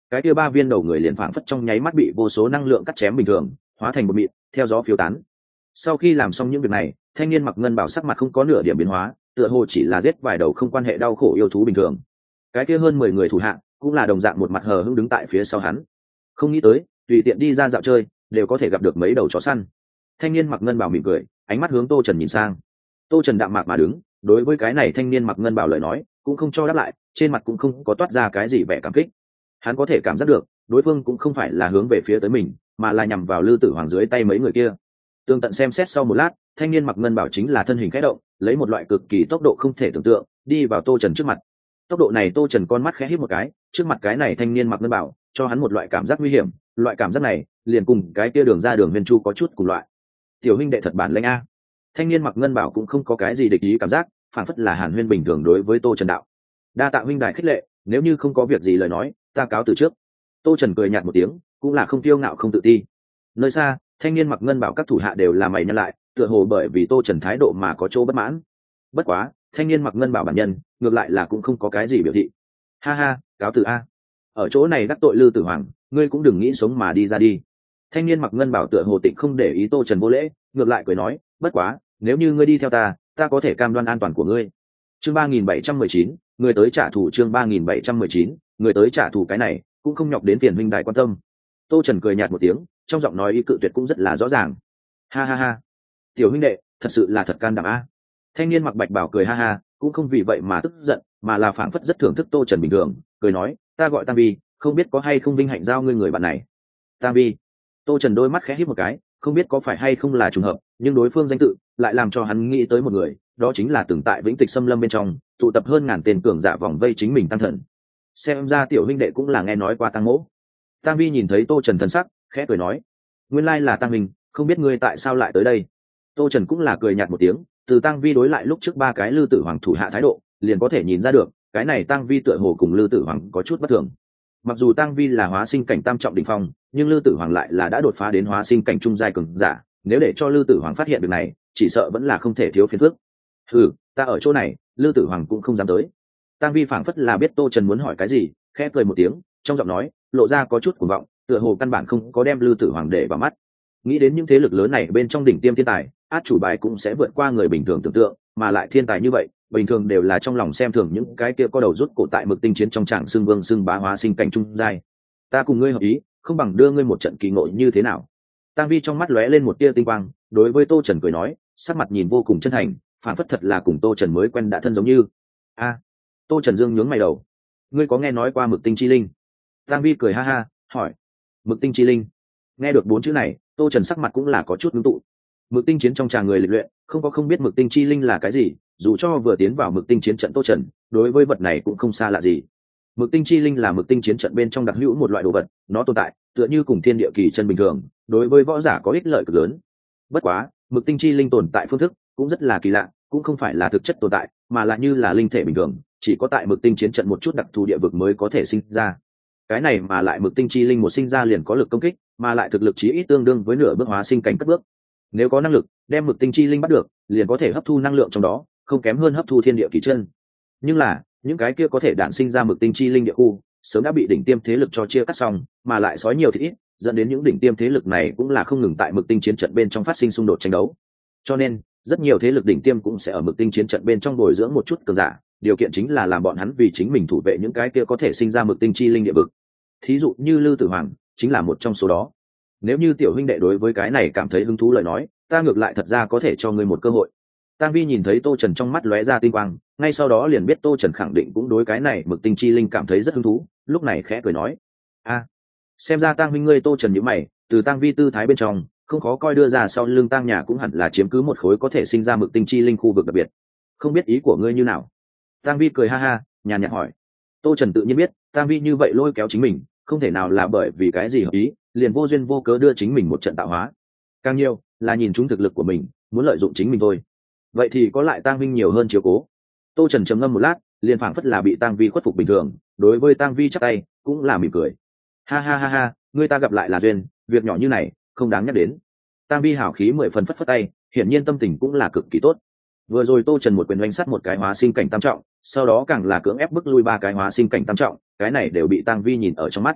cái kia ba viên đầu người liền phảng phất trong nháy mắt bị vô số năng lượng cắt chém bình thường, hóa thành một mịn theo gió phiêu tán. Sau khi làm xong những việc này, thanh niên mặc ngân bảo sắc mặt không có nửa điểm biến hóa, tựa hồ chỉ là giết vài đầu không quan hệ đau khổ yêu thú bình thường. Cái kia hơn mười người thủ hạ cũng là đồng dạng một mặt hờ hững đứng tại phía sau hắn. Không nghĩ tới tùy tiện đi ra dạo chơi đều có thể gặp được mấy đầu chó săn. Thanh niên mặc ngân bảo mỉm cười, ánh mắt hướng Tô Trần nhìn sang. Tô Trần đạm mạc mà đứng, đối với cái này thanh niên mặc ngân bảo lời nói cũng không cho đáp lại, trên mặt cũng không có toát ra cái gì vẻ cảm kích. Hắn có thể cảm giác được đối phương cũng không phải là hướng về phía tới mình, mà là nhằm vào Lư Tử Hoàng dưới tay mấy người kia. Tường tận xem xét sau một lát, thanh niên mặc ngân bảo chính là thân hình khẽ động, lấy một loại cực kỳ tốc độ không thể tưởng tượng đi vào Tô Trần trước mặt. Tốc độ này Tô Trần con mắt khẽ híp một cái, trước mặt cái này thanh niên mặc ngân bảo cho hắn một loại cảm giác nguy hiểm, loại cảm giác này liền cùng cái kia đường ra đường Huyền Chu có chút cùng loại. Tiểu huynh đệ thật bản lĩnh a. Thanh niên mặc ngân bảo cũng không có cái gì địch ý cảm giác, phản phất là hàn huyên bình thường đối với Tô Trần đạo. Đa tạ huynh đài khích lệ, nếu như không có việc gì lời nói, ta cáo từ trước. Tô Trần cười nhạt một tiếng, cũng là không kiêu ngạo không tự ti. Nơi xa, thanh niên mặc ngân bảo các thủ hạ đều là mày nhăn lại, tựa hồ bởi vì Tô Trần thái độ mà có chỗ bất mãn. Bất quá, thanh niên mặc ngân bảo bản nhân, ngược lại là cũng không có cái gì biểu thị. Ha ha, cáo từ a. Ở chỗ này đắc tội Lư Tử Hoàng, ngươi cũng đừng nghĩ sống mà đi ra đi. Thanh niên mặc ngân bảo tựa hồ tịnh không để ý Tô Trần vô lễ, ngược lại cười nói, bất quá, nếu như ngươi đi theo ta, ta có thể cam đoan an toàn của ngươi. Chương ba nghìn bảy trăm mười chín, người tới trả thù. Chương ba nghìn bảy trăm mười chín, người tới trả thù. Cái này cũng không nhọc đến phiền huynh đài quan tâm. Tô Trần cười nhạt một tiếng, trong giọng nói ý cự tuyệt cũng rất là rõ ràng. Ha ha ha, tiểu huynh đệ thật sự là thật can đảm a. Thanh niên mặc bạch bảo cười ha ha, cũng không vì vậy mà tức giận, mà là phảng phất rất thưởng thức Tô Trần bình thường, cười nói, ta gọi Tam Vi, không biết có hay không vinh hạnh giao ngươi người bạn này. Tam Vi. Tô Trần đôi mắt khẽ híp một cái, không biết có phải hay không là trùng hợp, nhưng đối phương danh tự lại làm cho hắn nghĩ tới một người, đó chính là từng tại Vĩnh Tịch Xâm Lâm bên trong tụ tập hơn ngàn tên cường giả vòng vây chính mình Tăng Thần. Xem ra tiểu huynh đệ cũng là nghe nói qua Tăng Mỗ. Tam Vi nhìn thấy Tô Trần thần sắc, khẽ cười nói, nguyên lai là Tăng Minh, không biết ngươi tại sao lại tới đây. Tô Trần cũng là cười nhạt một tiếng, từ Tăng Vi đối lại lúc trước ba cái Lư Tử Hoàng thủ hạ thái độ, liền có thể nhìn ra được, cái này Tăng Vi tựa hồ cùng Lư Tử Hoàng có chút bất thường. Mặc dù Tăng Vi là hóa sinh cảnh tam trọng đỉnh phong, nhưng Lư Tử Hoàng lại là đã đột phá đến hóa sinh cảnh trung giai cường giả, nếu để cho Lư Tử Hoàng phát hiện được này, chỉ sợ vẫn là không thể thiếu phiền phức. Ừ, ta ở chỗ này, Lư Tử Hoàng cũng không dám tới. Tăng Vi phảng phất là biết Tô Trần muốn hỏi cái gì, khẽ cười một tiếng, trong giọng nói lộ ra có chút cuồng vọng, tựa hồ căn bản không có đem Lư Tử Hoàng để vào mắt. Nghĩ đến những thế lực lớn này bên trong đỉnh tiêm thiên tài, át chủ bài cũng sẽ vượt qua người bình thường tưởng tượng, mà lại thiên tài như vậy, bình thường đều là trong lòng xem thường những cái kia có đầu rút cổ tại Mực Tinh Chiến trong tràng xưng vương xưng bá hóa sinh cảnh trung giai. Ta cùng ngươi hợp ý, không bằng đưa ngươi một trận kỳ ngộ như thế nào? Tăng Vi trong mắt lóe lên một tia tinh quang, đối với Tô Trần cười nói, sắc mặt nhìn vô cùng chân thành, phản phất thật là cùng Tô Trần mới quen đã thân giống như. A. Tô Trần dương nhướng mày đầu. Ngươi có nghe nói qua Mực Tinh Chi Linh? Tăng Vi cười ha ha, hỏi. Mực Tinh Chi Linh. Nghe được bốn chữ này, Tô Trần sắc mặt cũng là có chút ngưng tụ. Mực Tinh Chiến trong tràng người lịch luyện, không có không biết Mực Tinh Chi Linh là cái gì, dù cho vừa tiến vào Mực Tinh Chiến trận Tô Trần, đối với vật này cũng không xa lạ gì. Mực Tinh Chi Linh là Mực Tinh Chiến trận bên trong đặc hữu một loại đồ vật, nó tồn tại tựa như cùng thiên địa kỳ chân bình thường, đối với võ giả có ích lợi cực lớn. Bất quá, Mực Tinh Chi Linh tồn tại phương thức cũng rất là kỳ lạ, cũng không phải là thực chất tồn tại, mà là như là linh thể bình thường, chỉ có tại Mực Tinh Chiến trận một chút đặc thù địa vực mới có thể sinh ra. Cái này mà lại Mực Tinh Chi Linh một sinh ra liền có lực công kích, mà lại thực lực chí ít tương đương với nửa bước hóa sinh cảnh cất bước. Nếu có năng lực đem Mực Tinh Chi Linh bắt được, liền có thể hấp thu năng lượng trong đó, không kém hơn hấp thu thiên địa kỳ chân. Nhưng là, những cái kia có thể đản sinh ra Mực Tinh Chi Linh địa khu, sớm đã bị đỉnh tiêm thế lực cho chia cắt xong, mà lại sói nhiều thì ít, dẫn đến những đỉnh tiêm thế lực này cũng là không ngừng tại Mực Tinh Chiến trận bên trong phát sinh xung đột tranh đấu. Cho nên, rất nhiều thế lực đỉnh tiêm cũng sẽ ở Mực Tinh Chiến trận bên trong bồi dưỡng một chút cường giả, điều kiện chính là làm bọn hắn vì chính mình thủ vệ những cái kia có thể sinh ra Mực Tinh Chi Linh địa vực. Thí dụ như Lư Tử Hoàng chính là một trong số đó. Nếu như tiểu huynh đệ đối với cái này cảm thấy hứng thú lời nói, ta ngược lại thật ra có thể cho ngươi một cơ hội. Tang Vi nhìn thấy Tô Trần trong mắt lóe ra tinh quang, ngay sau đó liền biết Tô Trần khẳng định cũng đối cái này Mực Tinh Chi Linh cảm thấy rất hứng thú, lúc này khẽ cười nói: "A, xem ra Tang huynh ngươi." Tô Trần nhíu mày, từ Tang Vi tư thái bên trong, không khó coi đưa ra sau lưng Tang nhà cũng hẳn là chiếm cứ một khối có thể sinh ra Mực Tinh Chi Linh khu vực đặc biệt. Không biết ý của ngươi như nào? Tang Vi cười ha ha, nhàn nhạt hỏi. Tô Trần tự nhiên biết, Tang Vi như vậy lôi kéo chính mình, không thể nào là bởi vì cái gì hợp ý, liền vô duyên vô cớ đưa chính mình một trận tạo hóa. Càng nhiều là nhìn trúng thực lực của mình, muốn lợi dụng chính mình thôi. Vậy thì có lại Tang Vi nhiều hơn chiếu cố. Tô Trần trầm ngâm một lát, liền phảng phất là bị Tang Vi khuất phục bình thường, đối với Tang Vi chắp tay, cũng là mỉm cười. Ha ha ha ha, người ta gặp lại là duyên, việc nhỏ như này, không đáng nhắc đến. Tang Vi hào khí mười phần phất phất tay, hiển nhiên tâm tình cũng là cực kỳ tốt. Vừa rồi Tô Trần một quyền oanh sát một cái hóa sinh cảnh tam trọng, sau đó càng là cưỡng ép bức lui ba cái hóa sinh cảnh tam trọng, cái này đều bị Tang Vi nhìn ở trong mắt.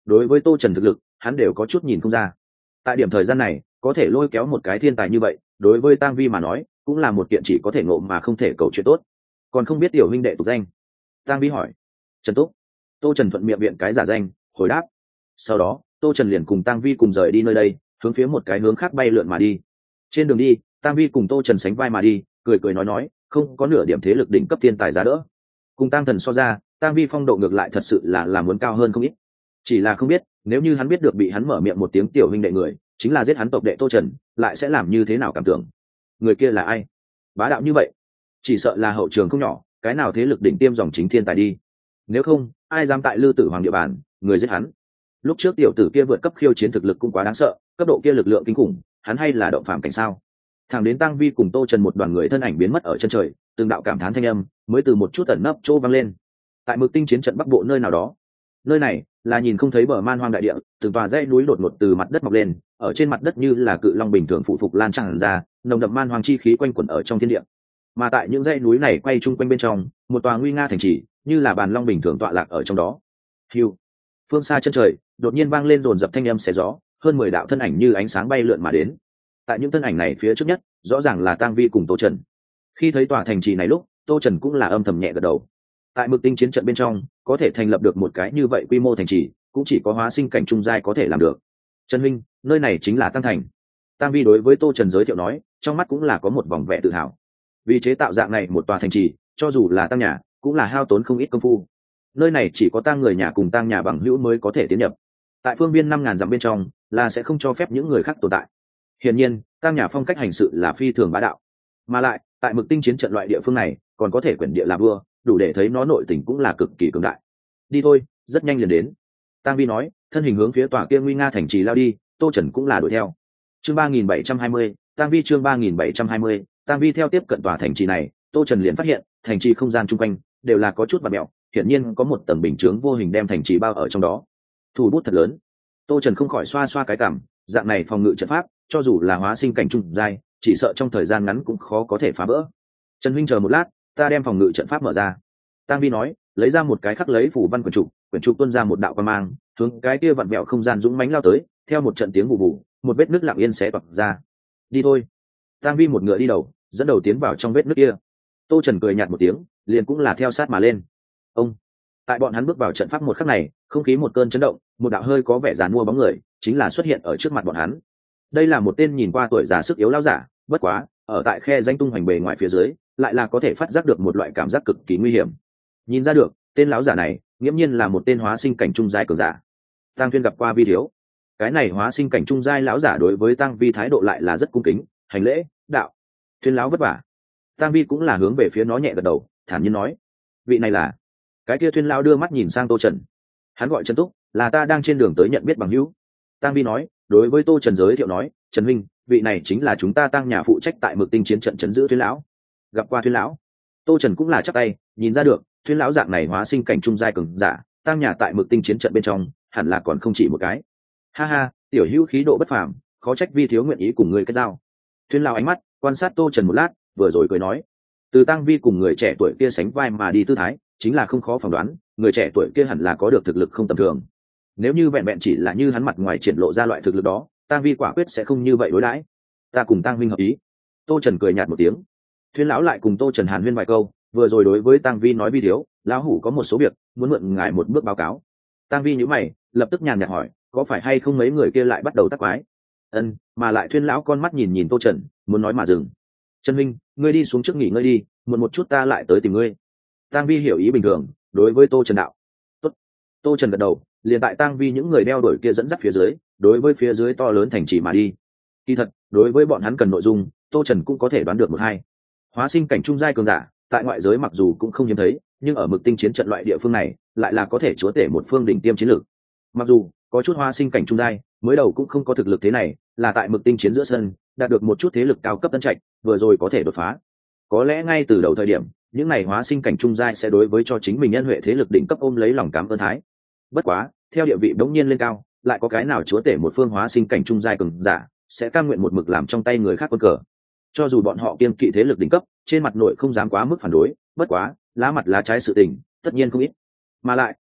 đối với Tô Trần thực lực hắn đều có chút nhìn không ra. Tại điểm thời gian này có thể lôi kéo một cái thiên tài như vậy, đối với Tang Vi mà nói cũng là một kiện chỉ có thể ngộ mà không thể cầu chuyện tốt. Còn không biết tiểu huynh đệ tục danh? Tang Vi hỏi. Trần Túc. Tô Trần thuận miệng viện cái giả danh hồi đáp. Sau đó Tô Trần liền cùng Tang Vi cùng rời đi nơi đây, hướng phía một cái hướng khác bay lượn mà đi. Trên đường đi Tang Vi cùng Tô Trần sánh vai mà đi, cười cười nói nói, không có nửa điểm thế lực đỉnh cấp thiên tài giá đỡ. Cùng Tang Thần so ra, Tang Vi phong độ ngược lại thật sự là là muốn cao hơn không ít. Chỉ là không biết nếu như hắn biết được bị hắn mở miệng một tiếng tiểu huynh đệ người chính là giết hắn tộc đệ Tô Trần, lại sẽ làm như thế nào cảm tưởng. Người kia là ai? Bá đạo như vậy, chỉ sợ là hậu trường không nhỏ, cái nào thế lực đỉnh tiêm dòng chính thiên tài đi. Nếu không ai dám tại Lư Tử Hoàng địa bàn người giết hắn. Lúc trước tiểu tử kia vượt cấp khiêu chiến thực lực cũng quá đáng sợ, cấp độ kia lực lượng kinh khủng, hắn hay là động phạm cảnh sao? Thẳng đến Tang Vi cùng Tô Trần một đoàn người thân ảnh biến mất ở chân trời, từng đạo cảm thán thanh âm mới từ một chút ẩn nấp chỗ vang lên. Tại Mực Tinh chiến trận bắc bộ nơi nào đó, nơi này là nhìn không thấy bờ man hoang đại địa, từng tòa dãy núi đột ngột từ mặt đất mọc lên, ở trên mặt đất như là cự long bình thường phụ phục lan tràn ra, nồng đậm man hoang chi khí quanh quẩn ở trong thiên địa. Mà tại những dãy núi này quay chung quanh bên trong, một tòa nguy nga thành trì, như là bàn long bình thường tọa lạc ở trong đó. Hưu. Phương xa chân trời, đột nhiên vang lên dồn dập thanh âm xé gió, hơn mười đạo thân ảnh như ánh sáng bay lượn mà đến. Tại những thân ảnh này phía trước nhất, rõ ràng là Tang Vi cùng Tô Trần. Khi thấy tòa thành trì này lúc, Tô Trần cũng là âm thầm nhẹ gật đầu. Tại Mực Tinh chiến trận bên trong, có thể thành lập được một cái như vậy quy mô thành trì, cũng chỉ có hóa sinh cảnh trung giai có thể làm được. Trần huynh, nơi này chính là Tăng Thành. Tang Vi đối với Tô Trần giới thiệu nói, trong mắt cũng là có một vòng vẻ tự hào. Vì chế tạo dạng này một tòa thành trì, cho dù là Tăng nhà, cũng là hao tốn không ít công phu. Nơi này chỉ có Tăng người nhà cùng Tăng nhà bằng hữu mới có thể tiến nhập. Tại phương viên năm ngàn dặm bên trong, là sẽ không cho phép những người khác tồn tại. Hiển nhiên, Tăng nhà phong cách hành sự là phi thường bá đạo. Mà lại, tại Mực Tinh chiến trận loại địa phương này, còn có thể quyền địa làm vua, đủ để thấy nó nội tình cũng là cực kỳ cường đại. Đi thôi, rất nhanh liền đến. Tang Vi nói, thân hình hướng phía tòa kia nguy nga thành trì lao đi, Tô Trần cũng là đuổi theo. Chương ba nghìn bảy trăm hai mươi, Tang Vi chương ba nghìn bảy trăm hai mươi, Tang Vi theo tiếp cận tòa thành trì này, Tô Trần liền phát hiện, thành trì không gian chung quanh đều là có chút bạt mèo, hiển nhiên có một tầng bình chướng vô hình đem thành trì bao ở trong đó. Thủ bút thật lớn. Tô Trần không khỏi xoa xoa cái cằm, dạng này phòng ngự trận pháp, cho dù là hóa sinh cảnh trung giai, chỉ sợ trong thời gian ngắn cũng khó có thể phá vỡ. Trần huynh chờ một lát, ta đem phòng ngự trận pháp mở ra. Tang Vi nói, lấy ra một cái khắc lấy phủ văn quyển trục, quyển trục tuôn ra một đạo quang mang, hướng cái kia vặn vẹo không gian dũng mãnh lao tới, theo một trận tiếng vụ vụ, một vết nứt lặng yên xé toạc ra. Đi thôi. Tang Vi một ngựa đi đầu, dẫn đầu tiến vào trong vết nứt kia. Tô Trần cười nhạt một tiếng, liền cũng là theo sát mà lên. Ông. Tại bọn hắn bước vào trận pháp một khắc này, không khí một cơn chấn động, một đạo hơi có vẻ giàn mua bóng người, chính là xuất hiện ở trước mặt bọn hắn. Đây là một tên nhìn qua tuổi già sức yếu lão giả, bất quá, ở tại khe danh tung hoành bề ngoài phía dưới, lại là có thể phát giác được một loại cảm giác cực kỳ nguy hiểm. Nhìn ra được, tên lão giả này, nghiễm nhiên là một tên hóa sinh cảnh trung giai cường giả. Tang Tuyên gặp qua Vi thiếu. Cái này hóa sinh cảnh trung giai lão giả đối với Tang Vi thái độ lại là rất cung kính, hành lễ, đạo. Tuyên lão vất vả. Tang Vi cũng là hướng về phía nó nhẹ gật đầu, thản nhiên nói, vị này là. Cái kia Tuyên lão đưa mắt nhìn sang Tô Trần. Hắn gọi Trần Túc, là ta đang trên đường tới nhận biết bằng hữu. Tang Vi nói, đối với Tô Trần giới thiệu nói, Trần huynh, vị này chính là chúng ta Tăng nhà phụ trách tại Mực Tinh chiến trận trấn giữ Tuyên lão. Gặp qua Tuyên lão. Tô Trần cũng là chắc tay, nhìn ra được, Tuyên lão dạng này hóa sinh cảnh trung giai cường giả, Tăng nhà tại Mực Tinh chiến trận bên trong, hẳn là còn không chỉ một cái. Ha ha, tiểu hữu khí độ bất phàm, khó trách Vi thiếu nguyện ý cùng người kết giao. Tuyên lão ánh mắt quan sát Tô Trần một lát, vừa rồi cười nói, từ Tăng Vi cùng người trẻ tuổi kia sánh vai mà đi tư thái, chính là không khó phỏng đoán, người trẻ tuổi kia hẳn là có được thực lực không tầm thường. Nếu như vẹn vẹn chỉ là như hắn mặt ngoài triển lộ ra loại thực lực đó, Tang Vi quả quyết sẽ không như vậy đối đãi. Ta cùng Tang Vinh hợp ý. Tô Trần cười nhạt một tiếng. Thuyên lão lại cùng Tô Trần hàn huyên vài câu, vừa rồi đối với Tang Vi nói Vi thiếu, lão hủ có một số việc muốn mượn ngài một bước báo cáo. Tang Vi nhíu mày, lập tức nhàn nhạt hỏi, có phải hay không mấy người kia lại bắt đầu tác quái? Ân, mà lại Thuyên lão con mắt nhìn nhìn Tô Trần, muốn nói mà dừng. Trần huynh, ngươi đi xuống trước nghỉ ngơi đi, muộn một chút ta lại tới tìm ngươi. Tang Vi hiểu ý bình thường, đối với Tô Trần đạo. Tốt. Tô Trần gật đầu, liền tại Tang Vi những người đeo đuổi kia dẫn dắt phía dưới, đối với phía dưới to lớn thành trì mà đi. Kỳ thật, đối với bọn hắn cần nội dung, Tô Trần cũng có thể đoán được một hai. Hóa sinh cảnh trung giai cường giả, tại ngoại giới mặc dù cũng không hiếm thấy, nhưng ở Mực Tinh chiến trận loại địa phương này, lại là có thể chúa tể một phương đỉnh tiêm chiến lược. Mặc dù có chút hóa sinh cảnh trung giai, mới đầu cũng không có thực lực thế này, là tại Mực Tinh chiến giữa sân, đạt được một chút thế lực cao cấp tân trạch, vừa rồi có thể đột phá. Có lẽ ngay từ đầu thời điểm, những này hóa sinh cảnh trung giai sẽ đối với cho chính mình nhân huệ thế lực đỉnh cấp ôm lấy lòng cảm ơn thái. Bất quá, theo địa vị đống nhiên lên cao, lại có cái nào chúa tể một phương hóa sinh cảnh trung giai cường giả sẽ cam nguyện một mực làm trong tay người khác quân cờ. Cho dù bọn họ kiên kỵ thế lực đỉnh cấp, trên mặt nội không dám quá mức phản đối, bất quá lá mặt lá trái sự tình tất nhiên không ít. Mà lại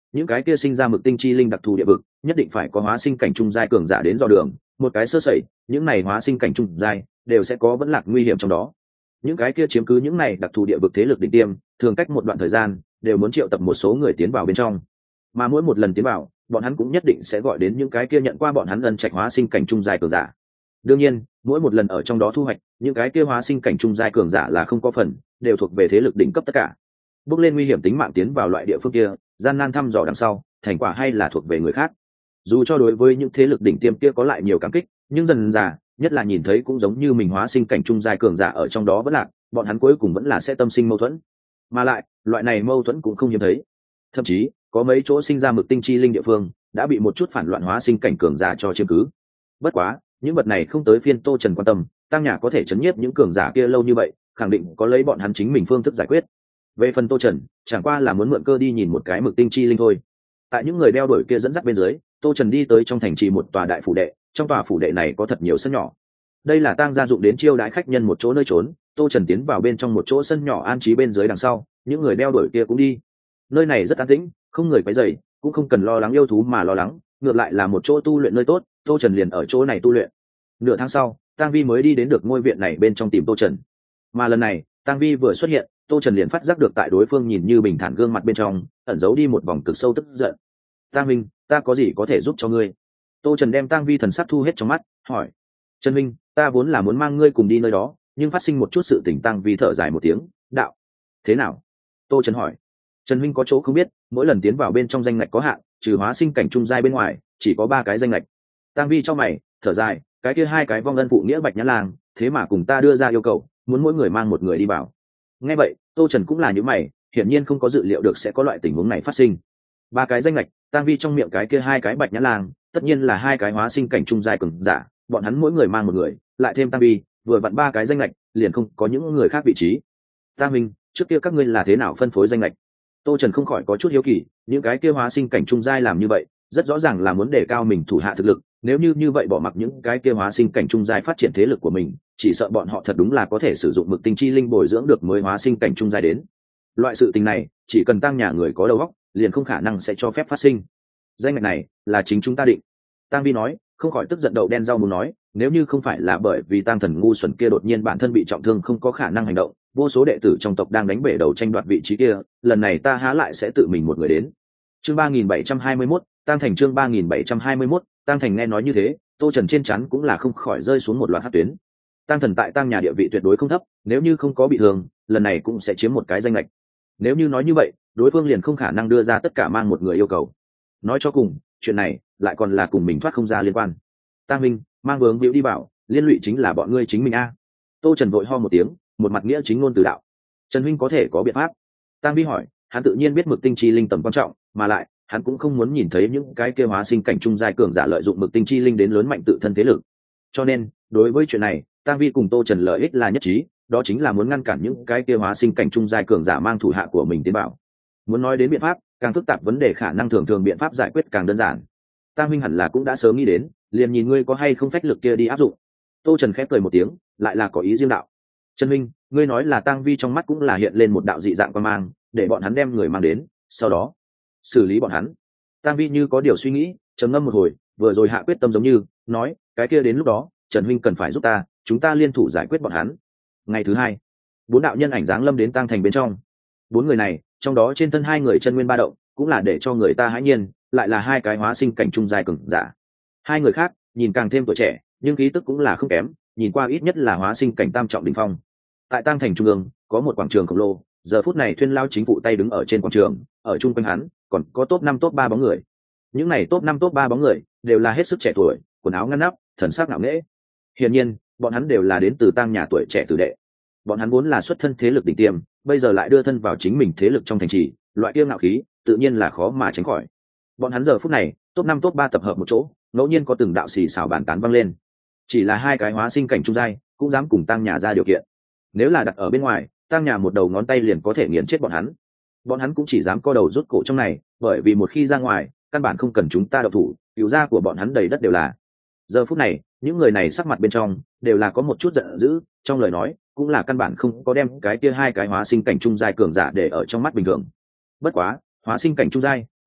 những cái kia sinh ra mực tinh chi linh đặc thù địa vực nhất định phải có hóa sinh cảnh trung giai cường giả đến dò đường, một cái sơ sẩy những này hóa sinh cảnh trung giai đều sẽ có vẫn lạc nguy hiểm trong đó. Những cái kia chiếm cứ những này đặc thù địa vực thế lực đỉnh tiêm thường cách một đoạn thời gian đều muốn triệu tập một số người tiến vào bên trong, mà mỗi một lần tiến vào bọn hắn cũng nhất định sẽ gọi đến những cái kia nhận qua bọn hắn ân trạch hóa sinh cảnh trung giai cường giả. Đương nhiên mỗi một lần ở trong đó thu hoạch những cái kia hóa sinh cảnh trung giai cường giả là không có phần, đều thuộc về thế lực đỉnh cấp tất cả. Bước lên nguy hiểm tính mạng tiến vào loại địa phương kia, gian nan thăm dò đằng sau thành quả hay là thuộc về người khác. Dù cho đối với những thế lực đỉnh tiêm kia có lại nhiều cảm kích, nhưng dần dà nhất là nhìn thấy cũng giống như mình hóa sinh cảnh trung giai cường giả ở trong đó vẫn lạc, bọn hắn cuối cùng vẫn là sẽ tâm sinh mâu thuẫn. Mà lại loại này mâu thuẫn cũng không hiếm thấy, thậm chí có mấy chỗ sinh ra mực tinh chi linh địa phương đã bị một chút phản loạn hóa sinh cảnh cường giả cho chiếm cứ. Bất quá những vật này không tới phiên Tô Trần quan tâm, Tăng Nhà có thể chấn nhiếp những cường giả kia lâu như vậy, khẳng định có lấy bọn hắn chính mình phương thức giải quyết. Về phần Tô Trần chẳng qua là muốn mượn cơ đi nhìn một cái mực tinh chi linh thôi. Tại những người đeo đuổi kia dẫn dắt bên dưới, Tô Trần đi tới trong thành trì một tòa đại phủ đệ. Trong tòa phủ đệ này có thật nhiều sân nhỏ, đây là Tang gia dụng đến chiêu đãi khách nhân một chỗ nơi trốn. Tô Trần tiến vào bên trong một chỗ sân nhỏ an trí bên dưới đằng sau, những người đeo đuổi kia cũng đi. Nơi này rất an tĩnh, không người quấy rầy, cũng không cần lo lắng yêu thú mà lo lắng, ngược lại là một chỗ tu luyện nơi tốt. Tô Trần liền ở chỗ này tu luyện. Nửa tháng sau, Tang Vi mới đi đến được ngôi viện này bên trong tìm Tô Trần. Mà lần này Tang Vi vừa xuất hiện, Tô Trần liền phát giác được tại đối phương nhìn như bình thản gương mặt bên trong ẩn giấu đi một vòng cực sâu tức giận. Tang Minh, ta có gì có thể giúp cho ngươi? Tô Trần đem Tang Vi thần sắc thu hết trong mắt, hỏi. Trần Minh, ta vốn là muốn mang ngươi cùng đi nơi đó, nhưng phát sinh một chút sự tình. Tang Vi thở dài một tiếng, đạo. Thế nào? Tô Trần hỏi. Trần Minh có chỗ không biết, mỗi lần tiến vào bên trong danh ngạch có hạn, trừ hóa sinh cảnh trung giai bên ngoài, chỉ có ba cái danh ngạch. Tang Vi cho mày, thở dài, cái kia hai cái vong ân phụ nghĩa Bạch Nhã Lang, thế mà cùng ta đưa ra yêu cầu, muốn mỗi người mang một người đi vào. Nghe vậy, Tô Trần cũng là những mày, hiển nhiên không có dự liệu được sẽ có loại tình huống này phát sinh. Ba cái danh ngạch, Tang Vi trong miệng cái kia hai cái Bạch Nhã Lang, tất nhiên là hai cái hóa sinh cảnh trung giai cường giả, bọn hắn mỗi người mang một người, lại thêm Tang Vi, vừa vặn ba cái danh ngạch, liền không có những người khác vị trí. Tang Minh, trước kia các ngươi là thế nào phân phối danh ngạch? Tô Trần không khỏi có chút hiếu kỳ, những cái kia hóa sinh cảnh trung giai làm như vậy, rất rõ ràng là muốn đề cao mình thủ hạ thực lực, nếu như như vậy bỏ mặc những cái kia hóa sinh cảnh trung giai phát triển thế lực của mình, chỉ sợ bọn họ thật đúng là có thể sử dụng mực tinh chi linh bồi dưỡng được mới hóa sinh cảnh trung giai đến. Loại sự tình này, chỉ cần Tang nhà người có đầu óc, liền không khả năng sẽ cho phép phát sinh. Danh ngạch này là chính chúng ta định. Tang Vi nói, không khỏi tức giận đậu đen rau muốn nói, nếu như không phải là bởi vì Tang thần ngu xuẩn kia đột nhiên bản thân bị trọng thương không có khả năng hành động, vô số đệ tử trong tộc đang đánh bể đầu tranh đoạt vị trí kia, lần này ta há lại sẽ tự mình một người đến. Chương ba nghìn bảy trăm hai mươi mốt, Tang thành chương ba nghìn bảy trăm hai mươi mốt, Tang thành nghe nói như thế, Tô Trần trên trán cũng là không khỏi rơi xuống một loạt hắc tuyến. Tang thần tại Tang nhà địa vị tuyệt đối không thấp, nếu như không có bị thương, lần này cũng sẽ chiếm một cái danh lệch. Nếu như nói như vậy, đối phương liền không khả năng đưa ra tất cả mang một người yêu cầu. Nói cho cùng, chuyện này lại còn là cùng mình thoát không ra liên quan. Tang Minh, mang vướng víu đi bảo, liên lụy chính là bọn ngươi chính mình a. Tô Trần vội ho một tiếng, một mặt nghĩa chính ngôn từ đạo. Trần huynh có thể có biện pháp? Tang Vi hỏi, hắn tự nhiên biết mực tinh chi linh tầm quan trọng, mà lại hắn cũng không muốn nhìn thấy những cái kia hóa sinh cảnh trung giai cường giả lợi dụng mực tinh chi linh đến lớn mạnh tự thân thế lực. Cho nên, đối với chuyện này, Tang Vi cùng Tô Trần lợi ích là nhất trí, đó chính là muốn ngăn cản những cái kia hóa sinh cảnh trung giai cường giả mang thủ hạ của mình tiến bảo. Muốn nói đến biện pháp, càng phức tạp vấn đề khả năng thường thường biện pháp giải quyết càng đơn giản. Tang Minh hẳn là cũng đã sớm nghĩ đến, liền nhìn ngươi có hay không phách lực kia đi áp dụng. Tô Trần khép cười một tiếng, lại là có ý riêng đạo. Trần Minh, ngươi nói là Tang Vi trong mắt cũng là hiện lên một đạo dị dạng quan mang, để bọn hắn đem người mang đến, sau đó xử lý bọn hắn. Tang Vi như có điều suy nghĩ, trầm ngâm một hồi, vừa rồi hạ quyết tâm giống như nói, cái kia đến lúc đó, Trần huynh cần phải giúp ta, chúng ta liên thủ giải quyết bọn hắn. Ngày thứ hai, bốn đạo nhân ảnh giáng lâm đến Tang thành bên trong. Bốn người này, trong đó trên thân hai người chân nguyên ba động, cũng là để cho người ta hãi nhiên, lại là hai cái hóa sinh cảnh trung giai cường giả. Hai người khác, nhìn càng thêm tuổi trẻ, nhưng khí tức cũng là không kém, nhìn qua ít nhất là hóa sinh cảnh tam trọng đỉnh phong. Tại Tang thành trung ương, có một quảng trường khổng lồ, giờ phút này Thuyên Lao chính phụ tay đứng ở trên quảng trường, ở trung quanh hắn, còn có top năm top ba bóng người. Những này top năm top ba bóng người đều là hết sức trẻ tuổi, quần áo ngăn nắp, thần sắc ngạo nghễ. Hiển nhiên, bọn hắn đều là đến từ Tang nhà tuổi trẻ tử đệ. Bọn hắn vốn là xuất thân thế lực đỉnh tiêm, bây giờ lại đưa thân vào chính mình thế lực trong thành trì, loại kiêu ngạo khí, tự nhiên là khó mà tránh khỏi. Bọn hắn giờ phút này, top năm top ba tập hợp một chỗ, ngẫu nhiên có từng đạo xì xào bàn tán vang lên. Chỉ là hai cái hóa sinh cảnh trung giai, cũng dám cùng Tang nhà ra điều kiện. Nếu là đặt ở bên ngoài, Tang nhà một đầu ngón tay liền có thể nghiền chết bọn hắn. Bọn hắn cũng chỉ dám co đầu rút cổ trong này, bởi vì một khi ra ngoài, căn bản không cần chúng ta động thủ, cửu gia của bọn hắn đầy đất đều là. Giờ phút này, những người này sắc mặt bên trong đều là có một chút giận dữ, trong lời nói cũng là căn bản không có đem cái kia hai cái hóa sinh cảnh trung giai cường giả để ở trong mắt bình thường. Bất quá, hóa sinh cảnh trung giai,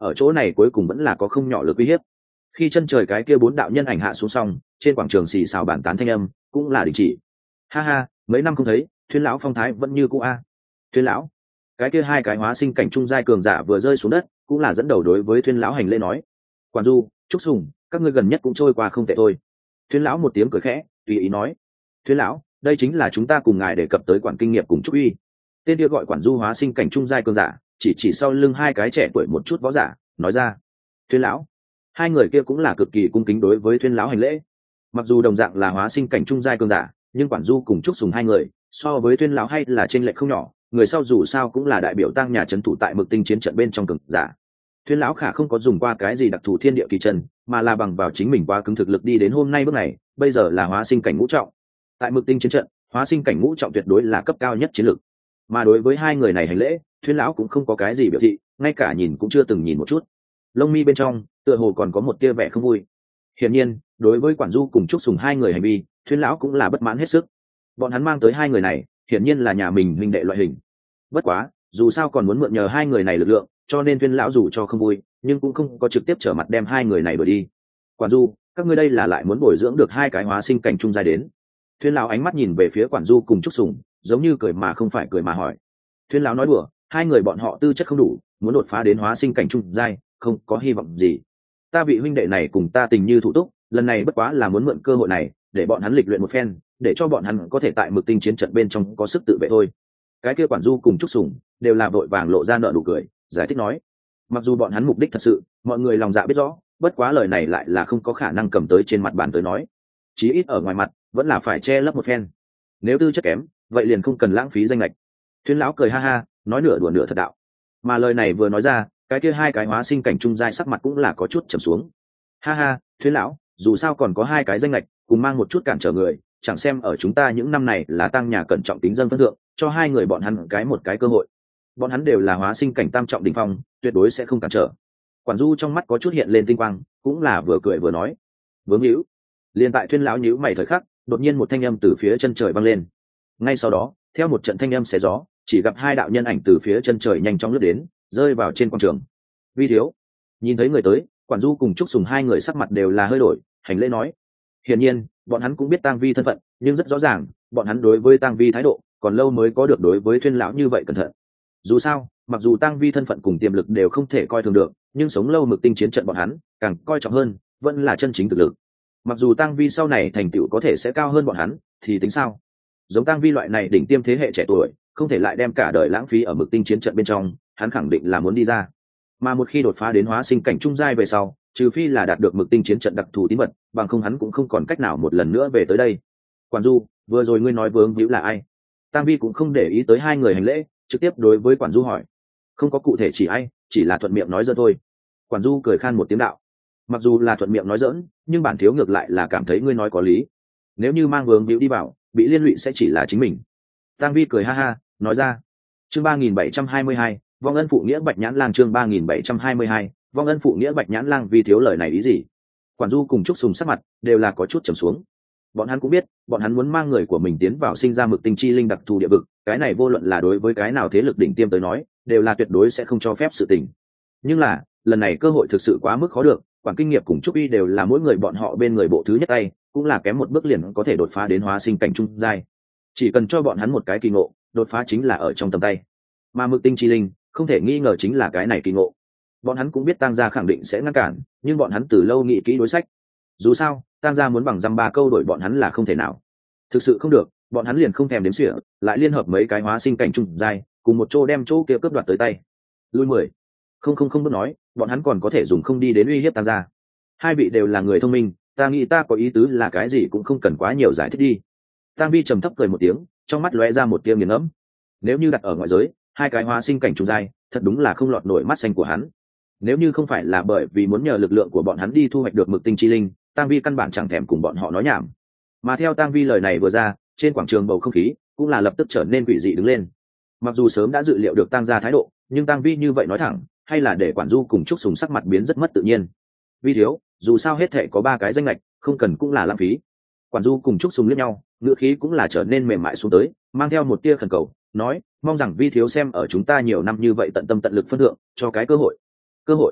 ở chỗ này cuối cùng vẫn là có không nhỏ lực uy hiếp. Khi chân trời cái kia bốn đạo nhân ảnh hạ xuống xong, trên quảng trường xì xào bàn tán thanh âm cũng là đình chỉ. Ha ha, mấy năm không thấy, Thuyên lão phong thái vẫn như cũ a. À. Thuyên lão, cái kia hai cái hóa sinh cảnh trung giai cường giả vừa rơi xuống đất, cũng là dẫn đầu đối với Thuyên lão hành lễ nói. Quản Du, Trúc Sùng, các ngươi gần nhất cũng trôi qua không tệ thôi. Thuyên lão một tiếng cười khẽ, tùy ý nói. Thuyên lão, đây chính là chúng ta cùng ngài đề cập tới quản kinh nghiệm cùng Trúc Uy. Tên kia gọi Quản Du hóa sinh cảnh trung giai cường giả, chỉ chỉ sau lưng hai cái trẻ tuổi một chút võ giả, nói ra. Thuyên lão, hai người kia cũng là cực kỳ cung kính đối với Thuyên lão hành lễ. Mặc dù đồng dạng là hóa sinh cảnh trung giai cường giả, nhưng Quản Du cùng Trúc Sùng hai người so với Thuyên lão hay là trên lệch không nhỏ, người sau dù sao cũng là đại biểu tăng nhà trấn thủ tại Mực Tinh chiến trận bên trong cường giả. Thuyên lão khả không có dùng qua cái gì đặc thù thiên địa kỳ chân, mà là bằng vào chính mình qua cứng thực lực đi đến hôm nay bước này, bây giờ là hóa sinh cảnh ngũ trọng. Tại Mực Tinh chiến trận, hóa sinh cảnh ngũ trọng tuyệt đối là cấp cao nhất chiến lực. Mà đối với hai người này hành lễ, Thuyên lão cũng không có cái gì biểu thị, ngay cả nhìn cũng chưa từng nhìn một chút. Lông mi bên trong, tựa hồ còn có một tia vẻ không vui. Hiển nhiên, đối với Quản Du cùng Trúc Sùng hai người hành vi, Thuyên lão cũng là bất mãn hết sức. Bọn hắn mang tới hai người này, hiển nhiên là nhà mình huynh đệ loại hình. Bất quá, dù sao còn muốn mượn nhờ hai người này lực lượng, cho nên Thuyên lão dù cho không vui, nhưng cũng không có trực tiếp trở mặt đem hai người này đuổi đi. Quản Du, các ngươi đây là lại muốn bồi dưỡng được hai cái hóa sinh cảnh trung giai đến. Thuyên lão ánh mắt nhìn về phía Quản Du cùng Trúc Sùng, giống như cười mà không phải cười mà hỏi. Thuyên lão nói đùa, hai người bọn họ tư chất không đủ, muốn đột phá đến hóa sinh cảnh trung giai, không có hy vọng gì. Ta vị huynh đệ này cùng ta tình như thủ túc, lần này bất quá là muốn mượn cơ hội này để bọn hắn lịch luyện một phen, để cho bọn hắn có thể tại Mực Tinh chiến trận bên trong có sức tự vệ thôi. Cái kia Quản Du cùng Trúc Sùng đều là vội vàng lộ ra nợ nụ cười, giải thích nói. Mặc dù bọn hắn mục đích thật sự, mọi người lòng dạ biết rõ, bất quá lời này lại là không có khả năng cầm tới trên mặt bàn tới nói. Chí ít ở ngoài mặt, vẫn là phải che lấp một phen. Nếu tư chất kém, vậy liền không cần lãng phí danh lệch. Thuyên lão cười ha ha, nói nửa đùa nửa thật đạo. Mà lời này vừa nói ra, cái kia hai cái hóa sinh cảnh trung giai sắc mặt cũng là có chút trầm xuống. Ha ha, Thuyên lão, dù sao còn có hai cái danh lệch, cùng mang một chút cản trở người, chẳng xem ở chúng ta những năm này là tăng nhà cẩn trọng tính dân phân thượng, cho hai người bọn hắn cái một cái cơ hội. Bọn hắn đều là hóa sinh cảnh tam trọng đỉnh phong, tuyệt đối sẽ không cản trở. Quản Du trong mắt có chút hiện lên tinh quang, cũng là vừa cười vừa nói. Vướng hữu. Liên tại Thuyên lão nhíu mày thời khắc, đột nhiên một thanh âm từ phía chân trời vang lên. Ngay sau đó, theo một trận thanh âm xé gió, chỉ gặp hai đạo nhân ảnh từ phía chân trời nhanh chóng lướt đến, rơi vào trên quảng trường. Vi thiếu, nhìn thấy người tới, Quản Du cùng Trúc Sùng hai người sắc mặt đều là hơi đổi, hành lễ nói. Hiển nhiên, bọn hắn cũng biết Tang Vi thân phận, nhưng rất rõ ràng, bọn hắn đối với Tang Vi thái độ, còn lâu mới có được đối với Thuyên lão như vậy cẩn thận. Dù sao, mặc dù Tang Vi thân phận cùng tiềm lực đều không thể coi thường được, nhưng sống lâu Mực Tinh chiến trận bọn hắn, càng coi trọng hơn, vẫn là chân chính thực lực. Mặc dù Tang Vi sau này thành tựu có thể sẽ cao hơn bọn hắn, thì tính sao? Giống Tang Vi loại này đỉnh tiêm thế hệ trẻ tuổi, không thể lại đem cả đời lãng phí ở Mực Tinh chiến trận bên trong, hắn khẳng định là muốn đi ra. Mà một khi đột phá đến hóa sinh cảnh trung giai về sau, trừ phi là đạt được Mực Tinh chiến trận đặc thù tín vật, bằng không hắn cũng không còn cách nào một lần nữa về tới đây. Quản Du, vừa rồi ngươi nói vướng víu là ai? Tang Vi cũng không để ý tới hai người hành lễ, trực tiếp đối với Quản Du hỏi. Không có cụ thể chỉ ai, chỉ là thuận miệng nói giỡn thôi. Quản Du cười khan một tiếng đạo. Mặc dù là thuận miệng nói giỡn, nhưng bản thiếu ngược lại là cảm thấy ngươi nói có lý. Nếu như mang vướng víu đi vào, bị liên lụy sẽ chỉ là chính mình. Tang Vi cười ha ha, nói ra. Chương ba nghìn bảy trăm hai mươi hai, vong ân phụ nghĩa Bạch Nhãn Lang. Chương ba nghìn bảy trăm hai mươi hai, vong ân phụ nghĩa Bạch Nhãn Lang. Vi thiếu lời này ý gì? Quản Du cùng Trúc Sùng sắc mặt đều là có chút trầm xuống. Bọn hắn cũng biết, bọn hắn muốn mang người của mình tiến vào sinh ra Mực Tinh chi linh đặc thù địa vực, cái này vô luận là đối với cái nào thế lực đỉnh tiêm tới nói, đều là tuyệt đối sẽ không cho phép sự tình. Nhưng là, lần này cơ hội thực sự quá mức khó được, quản kinh nghiệm cùng Trúc Uy đều là mỗi người bọn họ bên người bộ thứ nhất tay, cũng là kém một bước liền có thể đột phá đến hóa sinh cảnh trung giai. Chỉ cần cho bọn hắn một cái kỳ ngộ, đột phá chính là ở trong tầm tay. Mà Mực Tinh chi linh, không thể nghi ngờ chính là cái này kỳ ngộ. Bọn hắn cũng biết Tang gia khẳng định sẽ ngăn cản, nhưng bọn hắn từ lâu nghĩ kỹ đối sách. Dù sao, Tang gia muốn bằng dăm ba câu đổi bọn hắn là không thể nào. Thực sự không được, bọn hắn liền không thèm đếm xỉa, lại liên hợp mấy cái hóa sinh cảnh trung giai, cùng một chỗ đem chỗ kia cướp đoạt tới tay. Lui mười. Không không không bước nói, bọn hắn còn có thể dùng không đi đến uy hiếp Tang gia. Hai vị đều là người thông minh, ta nghĩ ta có ý tứ là cái gì cũng không cần quá nhiều giải thích đi. Tang Vi trầm thấp cười một tiếng, trong mắt lóe ra một tia nghiền ngẫm. Nếu như đặt ở ngoại giới, hai cái hóa sinh cảnh trung giai, thật đúng là không lọt nổi mắt xanh của hắn. Nếu như không phải là bởi vì muốn nhờ lực lượng của bọn hắn đi thu hoạch được Mực Tinh chi linh, Tang Vi căn bản chẳng thèm cùng bọn họ nói nhảm. Mà theo Tang Vi lời này vừa ra, trên quảng trường bầu không khí cũng là lập tức trở nên quỷ dị đứng lên. Mặc dù sớm đã dự liệu được Tang gia thái độ, nhưng Tang Vi như vậy nói thẳng, hay là để Quản Du cùng Trúc Sùng sắc mặt biến rất mất tự nhiên. Vi thiếu, dù sao hết thệ có ba cái danh lệch, không cần cũng là lãng phí. Quản Du cùng Trúc Sùng liếc nhau, ngữ khí cũng là trở nên mềm mại xuống tới, mang theo một tia khẩn cầu, nói, mong rằng Vi thiếu xem ở chúng ta nhiều năm như vậy tận tâm tận lực phân thượng, cho cái cơ hội. Cơ hội?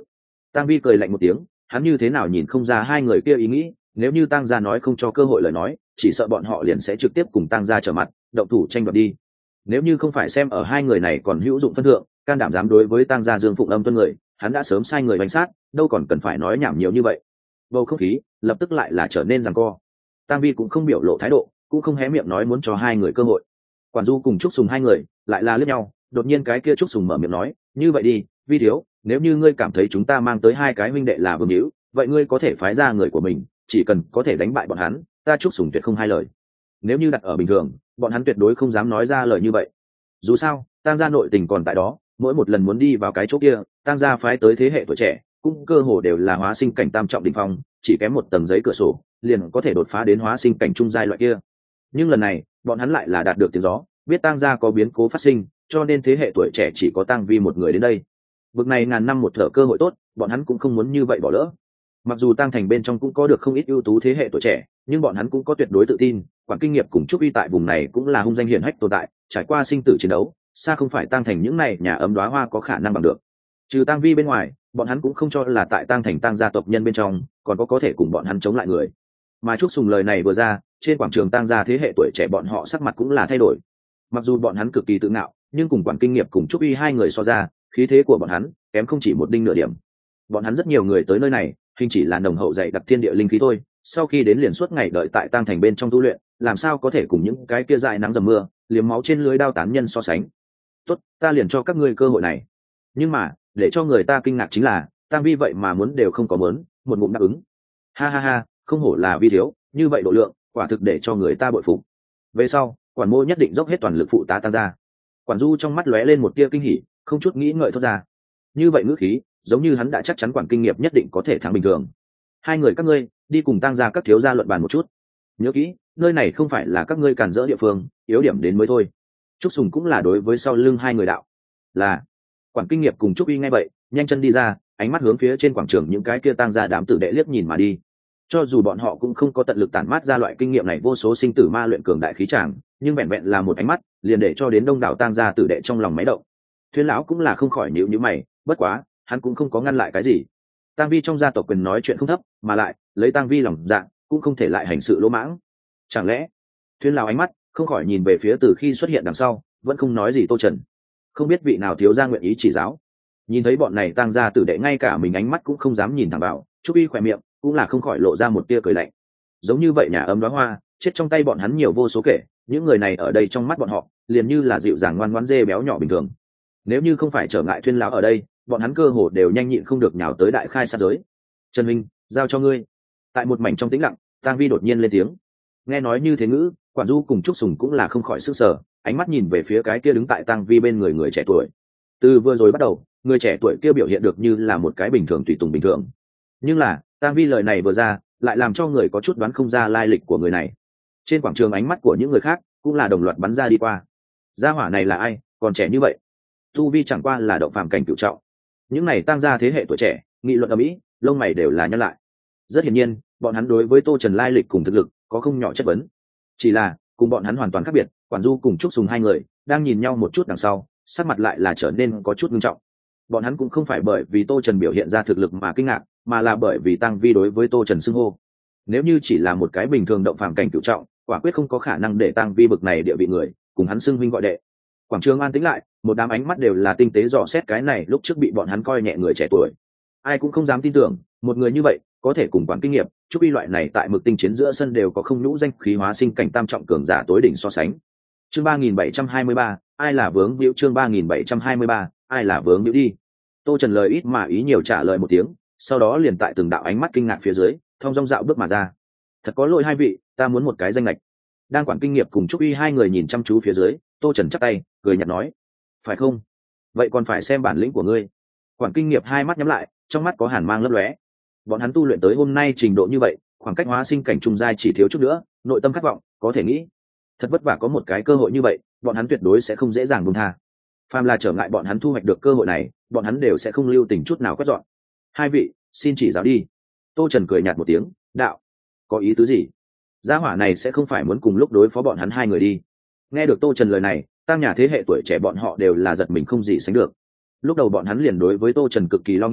Tang Vi cười lạnh một tiếng, hắn như thế nào nhìn không ra hai người kia ý nghĩ, nếu như Tang gia nói không cho cơ hội lời nói, chỉ sợ bọn họ liền sẽ trực tiếp cùng Tang gia trở mặt, động thủ tranh đoạt đi. Nếu như không phải xem ở hai người này còn hữu dụng phân thượng, can đảm dám đối với Tang gia Dương Phụng Âm tuân người, hắn đã sớm sai người bánh sát, đâu còn cần phải nói nhảm nhiều như vậy. Bầu không khí lập tức lại là trở nên giằng co. Tang Vi cũng không biểu lộ thái độ, cũng không hé miệng nói muốn cho hai người cơ hội. Quản Du cùng Trúc Sùng hai người lại là liếc nhau, đột nhiên cái kia Trúc Sùng mở miệng nói, như vậy đi, Vi thiếu, nếu như ngươi cảm thấy chúng ta mang tới hai cái huynh đệ là vương hữu, vậy ngươi có thể phái ra người của mình, chỉ cần có thể đánh bại bọn hắn, ta Trúc Sùng tuyệt không hai lời. Nếu như đặt ở bình thường, bọn hắn tuyệt đối không dám nói ra lời như vậy. Dù sao, Tang gia nội tình còn tại đó, mỗi một lần muốn đi vào cái chỗ kia, Tang gia phái tới thế hệ tuổi trẻ, cũng cơ hồ đều là hóa sinh cảnh tam trọng đỉnh phong, chỉ kém một tầng giấy cửa sổ, liền có thể đột phá đến hóa sinh cảnh trung giai loại kia. Nhưng lần này, bọn hắn lại là đạt được tiếng gió, biết Tang gia có biến cố phát sinh, cho nên thế hệ tuổi trẻ chỉ có Tang Vi một người đến đây. Vực này ngàn năm một thở cơ hội tốt, bọn hắn cũng không muốn như vậy bỏ lỡ. Mặc dù Tang thành bên trong cũng có được không ít ưu tú thế hệ tuổi trẻ, nhưng bọn hắn cũng có tuyệt đối tự tin, quản kinh nghiệm cùng Trúc Uy tại vùng này cũng là hung danh hiển hách tồn tại, trải qua sinh tử chiến đấu, xa không phải Tang thành những này nhà ấm đóa hoa có khả năng bằng được. Trừ Tang Vi bên ngoài, bọn hắn cũng không cho là tại Tang thành Tang gia tộc nhân bên trong còn có có thể cùng bọn hắn chống lại người. Mà Trúc Sùng lời này vừa ra, trên quảng trường Tang gia thế hệ tuổi trẻ bọn họ sắc mặt cũng là thay đổi. Mặc dù bọn hắn cực kỳ tự ngạo, nhưng cùng quản kinh nghiệm cùng Trúc Uy hai người so ra, khí thế của bọn hắn kém không chỉ một đinh nửa điểm. Bọn hắn rất nhiều người tới nơi này, hình chỉ là nồng hậu dày đặc thiên địa linh khí thôi, sau khi đến liền suốt ngày đợi tại Tang thành bên trong tu luyện, làm sao có thể cùng những cái kia dại nắng dầm mưa, liếm máu trên lưới đao tán nhân so sánh. Tốt, ta liền cho các ngươi cơ hội này. Nhưng mà, để cho người ta kinh ngạc chính là, Tang Vi vậy mà muốn đều không có muốn, một ngụm đáp ứng. Ha ha ha, không hổ là Vi thiếu, như vậy độ lượng, quả thực để cho người ta bội phục. Về sau, quản mô nhất định dốc hết toàn lực phụ tá Tang gia. Quản Du trong mắt lóe lên một tia kinh hỉ, không chút nghĩ ngợi thốt ra. Như vậy ngữ khí, giống như hắn đã chắc chắn quản kinh nghiệm nhất định có thể thắng bình thường. Hai người các ngươi đi cùng Tang gia các thiếu gia luận bàn một chút. Nhớ kỹ, nơi này không phải là các ngươi cản rỡ địa phương, yếu điểm đến mới thôi. Trúc Sùng cũng là đối với sau lưng hai người đạo. Là quản kinh nghiệm cùng Trúc Uy nghe vậy, nhanh chân đi ra, ánh mắt hướng phía trên quảng trường những cái kia Tang gia đám tử đệ liếc nhìn mà đi. Cho dù bọn họ cũng không có tận lực tản mát ra loại kinh nghiệm này vô số sinh tử ma luyện cường đại khí tràng, nhưng vẹn vẹn là một ánh mắt, liền để cho đến đông đảo Tang gia tử đệ trong lòng máy động. Thuyên lão cũng là không khỏi nhíu nhíu mày, bất quá, hắn cũng không có ngăn lại cái gì. Tang Vi trong gia tộc quyền nói chuyện không thấp, mà lại, lấy Tang Vi lòng dạ, cũng không thể lại hành sự lỗ mãng. Chẳng lẽ? Thuyên lão ánh mắt không khỏi nhìn về phía từ khi xuất hiện đằng sau, vẫn không nói gì Tô Trần. Không biết vị nào thiếu gia nguyện ý chỉ giáo. Nhìn thấy bọn này Tang gia tử đệ ngay cả mình ánh mắt cũng không dám nhìn thẳng vào, Trúc Uy khỏe miệng cũng là không khỏi lộ ra một tia cười lạnh. Giống như vậy nhà ấm đóa hoa, chết trong tay bọn hắn nhiều vô số kể, những người này ở đây trong mắt bọn họ, liền như là dịu dàng ngoan ngoãn dê béo nhỏ bình thường. Nếu như không phải trở ngại Thuyên lão ở đây, bọn hắn cơ hồ đều nhanh nhịn không được nhào tới đại khai sát giới. Trần Minh, giao cho ngươi. Tại một mảnh trong tĩnh lặng, Tang Vi đột nhiên lên tiếng. Nghe nói như thế ngữ, Quản Du cùng Trúc Sùng cũng là không khỏi sức sở, ánh mắt nhìn về phía cái kia đứng tại Tang Vi bên người người trẻ tuổi. Từ vừa rồi bắt đầu, người trẻ tuổi kia biểu hiện được như là một cái bình thường tùy tùng bình thường. Nhưng là, Tang Vi lời này vừa ra, lại làm cho người có chút đoán không ra lai lịch của người này. Trên quảng trường ánh mắt của những người khác cũng là đồng loạt bắn ra đi qua. Gia hỏa này là ai, còn trẻ như vậy? Tu vi chẳng qua là động phàm cảnh cửu trọng. Những này Tang gia thế hệ tuổi trẻ, nghị luận ở mỹ, lông mày đều là nhăn lại. Rất hiển nhiên, bọn hắn đối với Tô Trần lai lịch cùng thực lực có không nhỏ chất vấn. Chỉ là, cùng bọn hắn hoàn toàn khác biệt, Quản Du cùng Trúc Sùng hai người đang nhìn nhau một chút đằng sau, sắc mặt lại là trở nên có chút nghiêm trọng. Bọn hắn cũng không phải bởi vì Tô Trần biểu hiện ra thực lực mà kinh ngạc, mà là bởi vì Tang Vi đối với Tô Trần xưng hô. Nếu như chỉ là một cái bình thường động phàm cảnh cửu trọng, quả quyết không có khả năng để Tang Vi bực này địa vị người cùng hắn xưng huynh gọi đệ. Quảng trường an tĩnh lại, một đám ánh mắt đều là tinh tế dò xét cái này lúc trước bị bọn hắn coi nhẹ người trẻ tuổi. Ai cũng không dám tin tưởng, một người như vậy có thể cùng quản kinh nghiệm, Trúc Uy loại này tại mực tinh chiến giữa sân đều có không nhũ danh khí hóa sinh cảnh tam trọng cường giả tối đỉnh so sánh. Chương ba nghìn bảy trăm hai mươi ba, ai là vướng víu chương ba nghìn bảy trăm hai mươi ba, ai là vướng víu đi. Tô Trần lời ít mà ý nhiều trả lời một tiếng, sau đó liền tại từng đạo ánh mắt kinh ngạc phía dưới, thông dong dạo bước mà ra. Thật có lỗi hai vị, ta muốn một cái danh lệch. Đang quản kinh nghiệm cùng Trúc Uy hai người nhìn chăm chú phía dưới, Tô Trần chắp tay, cười nhạt nói: "Phải không? Vậy còn phải xem bản lĩnh của ngươi." Quản kinh nghiệm hai mắt nhắm lại, trong mắt có hàn mang lấp lóe. Bọn hắn tu luyện tới hôm nay trình độ như vậy, khoảng cách hóa sinh cảnh trung giai chỉ thiếu chút nữa, nội tâm khát vọng, có thể nghĩ, thật vất vả có một cái cơ hội như vậy, bọn hắn tuyệt đối sẽ không dễ dàng buông tha. Phàm là trở ngại bọn hắn thu hoạch được cơ hội này, bọn hắn đều sẽ không lưu tình chút nào quét dọn. Hai vị, xin chỉ giáo đi. Tô Trần cười nhạt một tiếng, đạo: "Có ý tứ gì? Gia hỏa này sẽ không phải muốn cùng lúc đối phó bọn hắn hai người đi." Nghe được Tô Trần lời này, Tang nhà thế hệ tuổi trẻ bọn họ đều là giật mình không gì sánh được. Lúc đầu bọn hắn liền đối với Tô Trần cực kỳ lo nghĩ,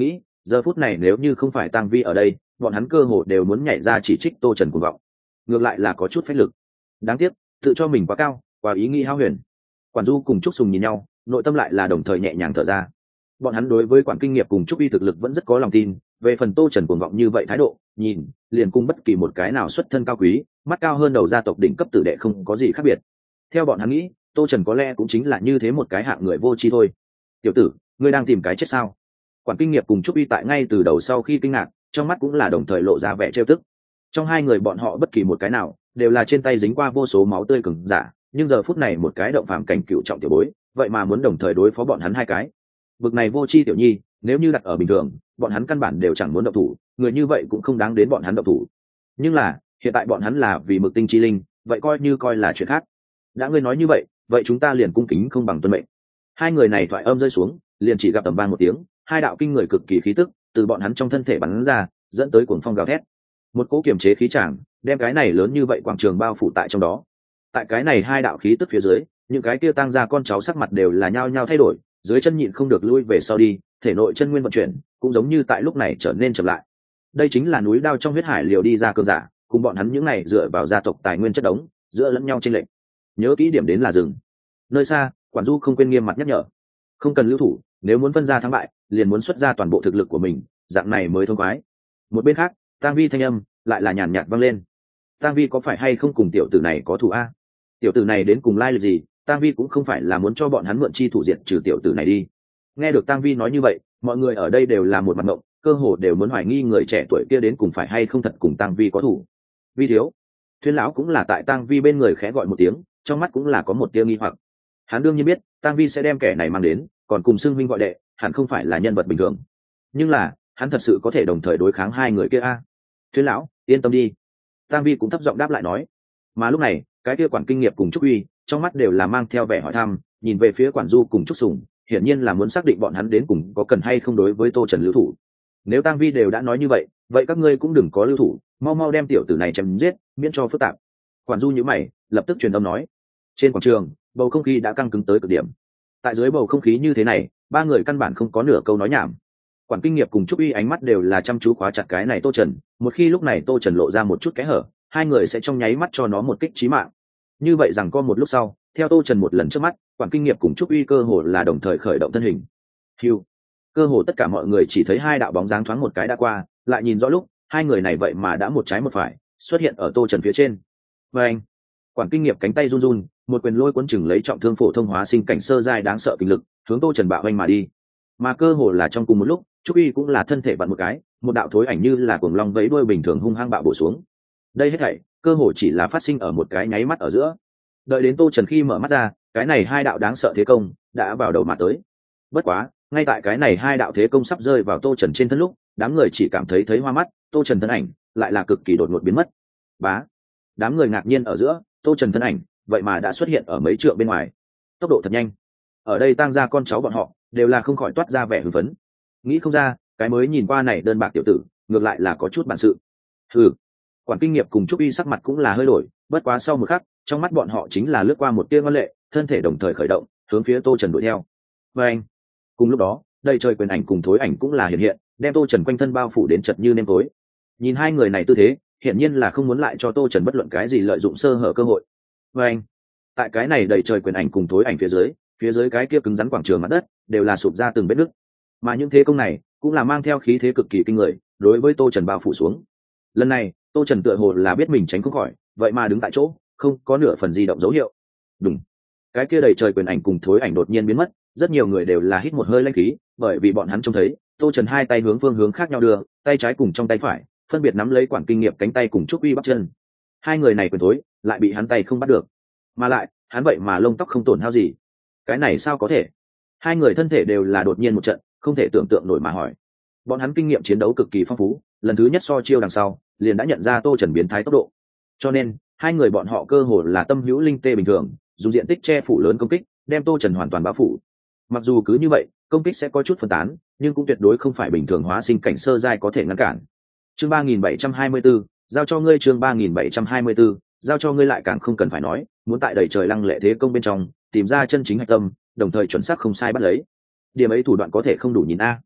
giờ phút này nếu như không phải Tang Vi ở đây, bọn hắn cơ hồ đều muốn nhảy ra chỉ trích Tô Trần cuồng vọng. Ngược lại là có chút phách lực. Đáng tiếc, tự cho mình quá cao, quá ý nghĩ hão huyền. Quản Du cùng Trúc Sùng nhìn nhau, nội tâm lại là đồng thời nhẹ nhàng thở ra. Bọn hắn đối với Quản Kinh Nghiệp cùng Trúc Y thực lực vẫn rất có lòng tin, về phần Tô Trần cuồng vọng như vậy thái độ, nhìn, liền cùng bất kỳ một cái nào xuất thân cao quý, mắt cao hơn đầu gia tộc đỉnh cấp tử đệ không có gì khác biệt. Theo bọn hắn nghĩ, Tô Trần có lẽ cũng chính là như thế một cái hạng người vô tri thôi. Tiểu tử, ngươi đang tìm cái chết sao? Quản Kinh Nghiệp cùng Trúc Y tại ngay từ đầu sau khi kinh ngạc, trong mắt cũng là đồng thời lộ ra vẻ trêu tức. Trong hai người bọn họ bất kỳ một cái nào đều là trên tay dính qua vô số máu tươi cường giả, nhưng giờ phút này một cái động phàm cảnh cựu trọng tiểu bối, vậy mà muốn đồng thời đối phó bọn hắn hai cái. Vực này vô tri tiểu nhi, nếu như đặt ở bình thường, bọn hắn căn bản đều chẳng muốn động thủ, người như vậy cũng không đáng đến bọn hắn động thủ. Nhưng là, hiện tại bọn hắn là vì Mực Tinh chi linh, vậy coi như coi là chuyện khác. Đã ngươi nói như vậy, vậy chúng ta liền cung kính không bằng tuân mệnh. Hai người này thoại âm rơi xuống, liền chỉ gặp tầm vang một tiếng, hai đạo kinh người cực kỳ khí tức từ bọn hắn trong thân thể bắn ra, dẫn tới cuồng phong gào thét. Một cỗ kiềm chế khí tràng, đem cái này lớn như vậy quảng trường bao phủ tại trong đó. Tại cái này hai đạo khí tức phía dưới, những cái kia tăng ra con cháu sắc mặt đều là nhao nhao thay đổi, dưới chân nhịn không được lui về sau đi, thể nội chân nguyên vận chuyển, cũng giống như tại lúc này trở nên chậm lại. Đây chính là núi đao trong huyết hải liều đi ra cơn giả, cùng bọn hắn những này dựa vào gia tộc tài nguyên chất đống, giữa lẫn nhau chênh lệch. Nhớ kỹ điểm đến là rừng. Nơi xa, Quản Du không quên nghiêm mặt nhắc nhở, không cần lưu thủ, nếu muốn phân ra thắng bại, liền muốn xuất ra toàn bộ thực lực của mình, dạng này mới thông khoái. Một bên khác, Tang Vi thanh âm lại là nhàn nhạt vang lên. Tang Vi có phải hay không cùng tiểu tử này có thù a? Tiểu tử này đến cùng lai lịch gì? Tang Vi cũng không phải là muốn cho bọn hắn mượn chi thủ diệt trừ tiểu tử này đi. Nghe được Tang Vi nói như vậy, mọi người ở đây đều là một mặt ngộng, cơ hồ đều muốn hoài nghi người trẻ tuổi kia đến cùng phải hay không thật cùng Tang Vi có thù. Vi thiếu, Thuyên lão cũng là tại Tang Vi bên người khẽ gọi một tiếng, trong mắt cũng là có một tia nghi hoặc. Hắn đương nhiên biết, Tang Vi sẽ đem kẻ này mang đến, còn cùng xưng huynh gọi đệ, hẳn không phải là nhân vật bình thường. Nhưng là, hắn thật sự có thể đồng thời đối kháng hai người kia a? Thuyên lão, yên tâm đi. Tang Vi cũng thấp giọng đáp lại nói. Mà lúc này, cái kia Quản Kinh Nghiệp cùng Trúc Uy, trong mắt đều là mang theo vẻ hỏi thăm, nhìn về phía Quản Du cùng Trúc Sùng, hiển nhiên là muốn xác định bọn hắn đến cùng có cần hay không đối với Tô Trần lưu thủ. Nếu Tang Vi đều đã nói như vậy, vậy các ngươi cũng đừng có lưu thủ, mau mau đem tiểu tử này chém giết, miễn cho phức tạp. Quản Du nhíu mày, lập tức truyền âm nói. Trên quảng trường, bầu không khí đã căng cứng tới cực điểm. Tại dưới bầu không khí như thế này, ba người căn bản không có nửa câu nói nhảm. Quản Kinh Nghiệp cùng Trúc Uy ánh mắt đều là chăm chú khóa chặt cái này Tô Trần, một khi lúc này Tô Trần lộ ra một chút kẽ hở, hai người sẽ trong nháy mắt cho nó một kích chí mạng. Như vậy rằng có một lúc sau, theo Tô Trần một lần trước mắt, Quản Kinh Nghiệp cùng Trúc Uy cơ hồ là đồng thời khởi động thân hình. Hưu. Cơ hồ tất cả mọi người chỉ thấy hai đạo bóng dáng thoáng một cái đã qua, lại nhìn rõ lúc, hai người này vậy mà đã một trái một phải, xuất hiện ở Tô Trần phía trên. Và anh, Quản Kinh Nghiệp cánh tay run run, một quyền lôi cuốn chừng lấy trọng thương phổ thông hóa sinh cảnh sơ giai đáng sợ kinh lực, hướng Tô Trần bạo hoành mà đi. Mà cơ hồ là trong cùng một lúc, Trúc Uy cũng là thân thể vặn một cái, một đạo thối ảnh như là cuồng long vẫy đuôi bình thường hung hăng bạo bổ xuống. Đây hết thảy, cơ hồ chỉ là phát sinh ở một cái nháy mắt ở giữa. Đợi đến Tô Trần khi mở mắt ra, cái này hai đạo đáng sợ thế công đã vào đầu mà tới. Bất quá, ngay tại cái này hai đạo thế công sắp rơi vào Tô Trần trên thân lúc, đám người chỉ cảm thấy thấy hoa mắt, Tô Trần thân ảnh lại là cực kỳ đột ngột biến mất. Bá, đám người ngạc nhiên ở giữa, Tô Trần thân ảnh vậy mà đã xuất hiện ở mấy trượng bên ngoài, tốc độ thật nhanh. Ở đây tang ra con cháu bọn họ đều là không khỏi toát ra vẻ hưng phấn, nghĩ không ra cái mới nhìn qua này đơn bạc tiểu tử ngược lại là có chút bản sự. Hừ. Quản Kinh Nghiệp cùng Trúc Uy sắc mặt cũng là hơi đổi, bất quá sau một khắc, trong mắt bọn họ chính là lướt qua một tia ngoan lệ, thân thể đồng thời khởi động, hướng phía Tô Trần đuổi theo. Và anh, cùng lúc đó, đầy trời quyền ảnh cùng thối ảnh cũng là hiện hiện, đem Tô Trần quanh thân bao phủ đến chật như nêm tối. Nhìn hai người này tư thế, hiển nhiên là không muốn lại cho Tô Trần bất luận cái gì lợi dụng sơ hở cơ hội. Và anh, tại cái này đầy trời quyền ảnh cùng thối ảnh phía dưới, phía dưới cái kia cứng rắn quảng trường mặt đất đều là sụp ra từng vết nứt. Mà những thế công này cũng là mang theo khí thế cực kỳ kinh người, đối với Tô Trần bao phủ xuống. Lần này, Tô Trần tựa hồ là biết mình tránh không khỏi, vậy mà đứng tại chỗ, không có nửa phần di động dấu hiệu. Đúng, cái kia đầy trời quyền ảnh cùng thối ảnh đột nhiên biến mất, rất nhiều người đều là hít một hơi lãnh khí, bởi vì bọn hắn trông thấy Tô Trần hai tay hướng phương hướng khác nhau đưa, tay trái cùng trong tay phải phân biệt nắm lấy Quản Kinh Nghiệp cánh tay cùng Trúc Uy bắp chân. Hai người này quyền thối lại bị hắn tay không bắt được, mà lại hắn vậy mà lông tóc không tổn hao gì. Cái này sao có thể? Hai người thân thể đều là đột nhiên một trận, không thể tưởng tượng nổi mà hỏi. Bọn hắn kinh nghiệm chiến đấu cực kỳ phong phú, lần thứ nhất so chiêu đằng sau liền đã nhận ra Tô Trần biến thái tốc độ, cho nên hai người bọn họ cơ hồ là tâm hữu linh tê bình thường, dùng diện tích che phủ lớn công kích đem Tô Trần hoàn toàn bao phủ. Mặc dù cứ như vậy, công kích sẽ có chút phân tán, nhưng cũng tuyệt đối không phải bình thường hóa sinh cảnh sơ giai có thể ngăn cản. Chương ba nghìn bảy trăm hai mươi 724, giao cho ngươi. Chương ba nghìn bảy trăm hai mươi 724, giao cho ngươi lại càng không cần phải nói, muốn tại đầy trời lăng lệ thế công bên trong tìm ra chân chính hạch tâm, đồng thời chuẩn xác không sai bắt lấy. Điểm ấy thủ đoạn có thể không đủ nhìn a.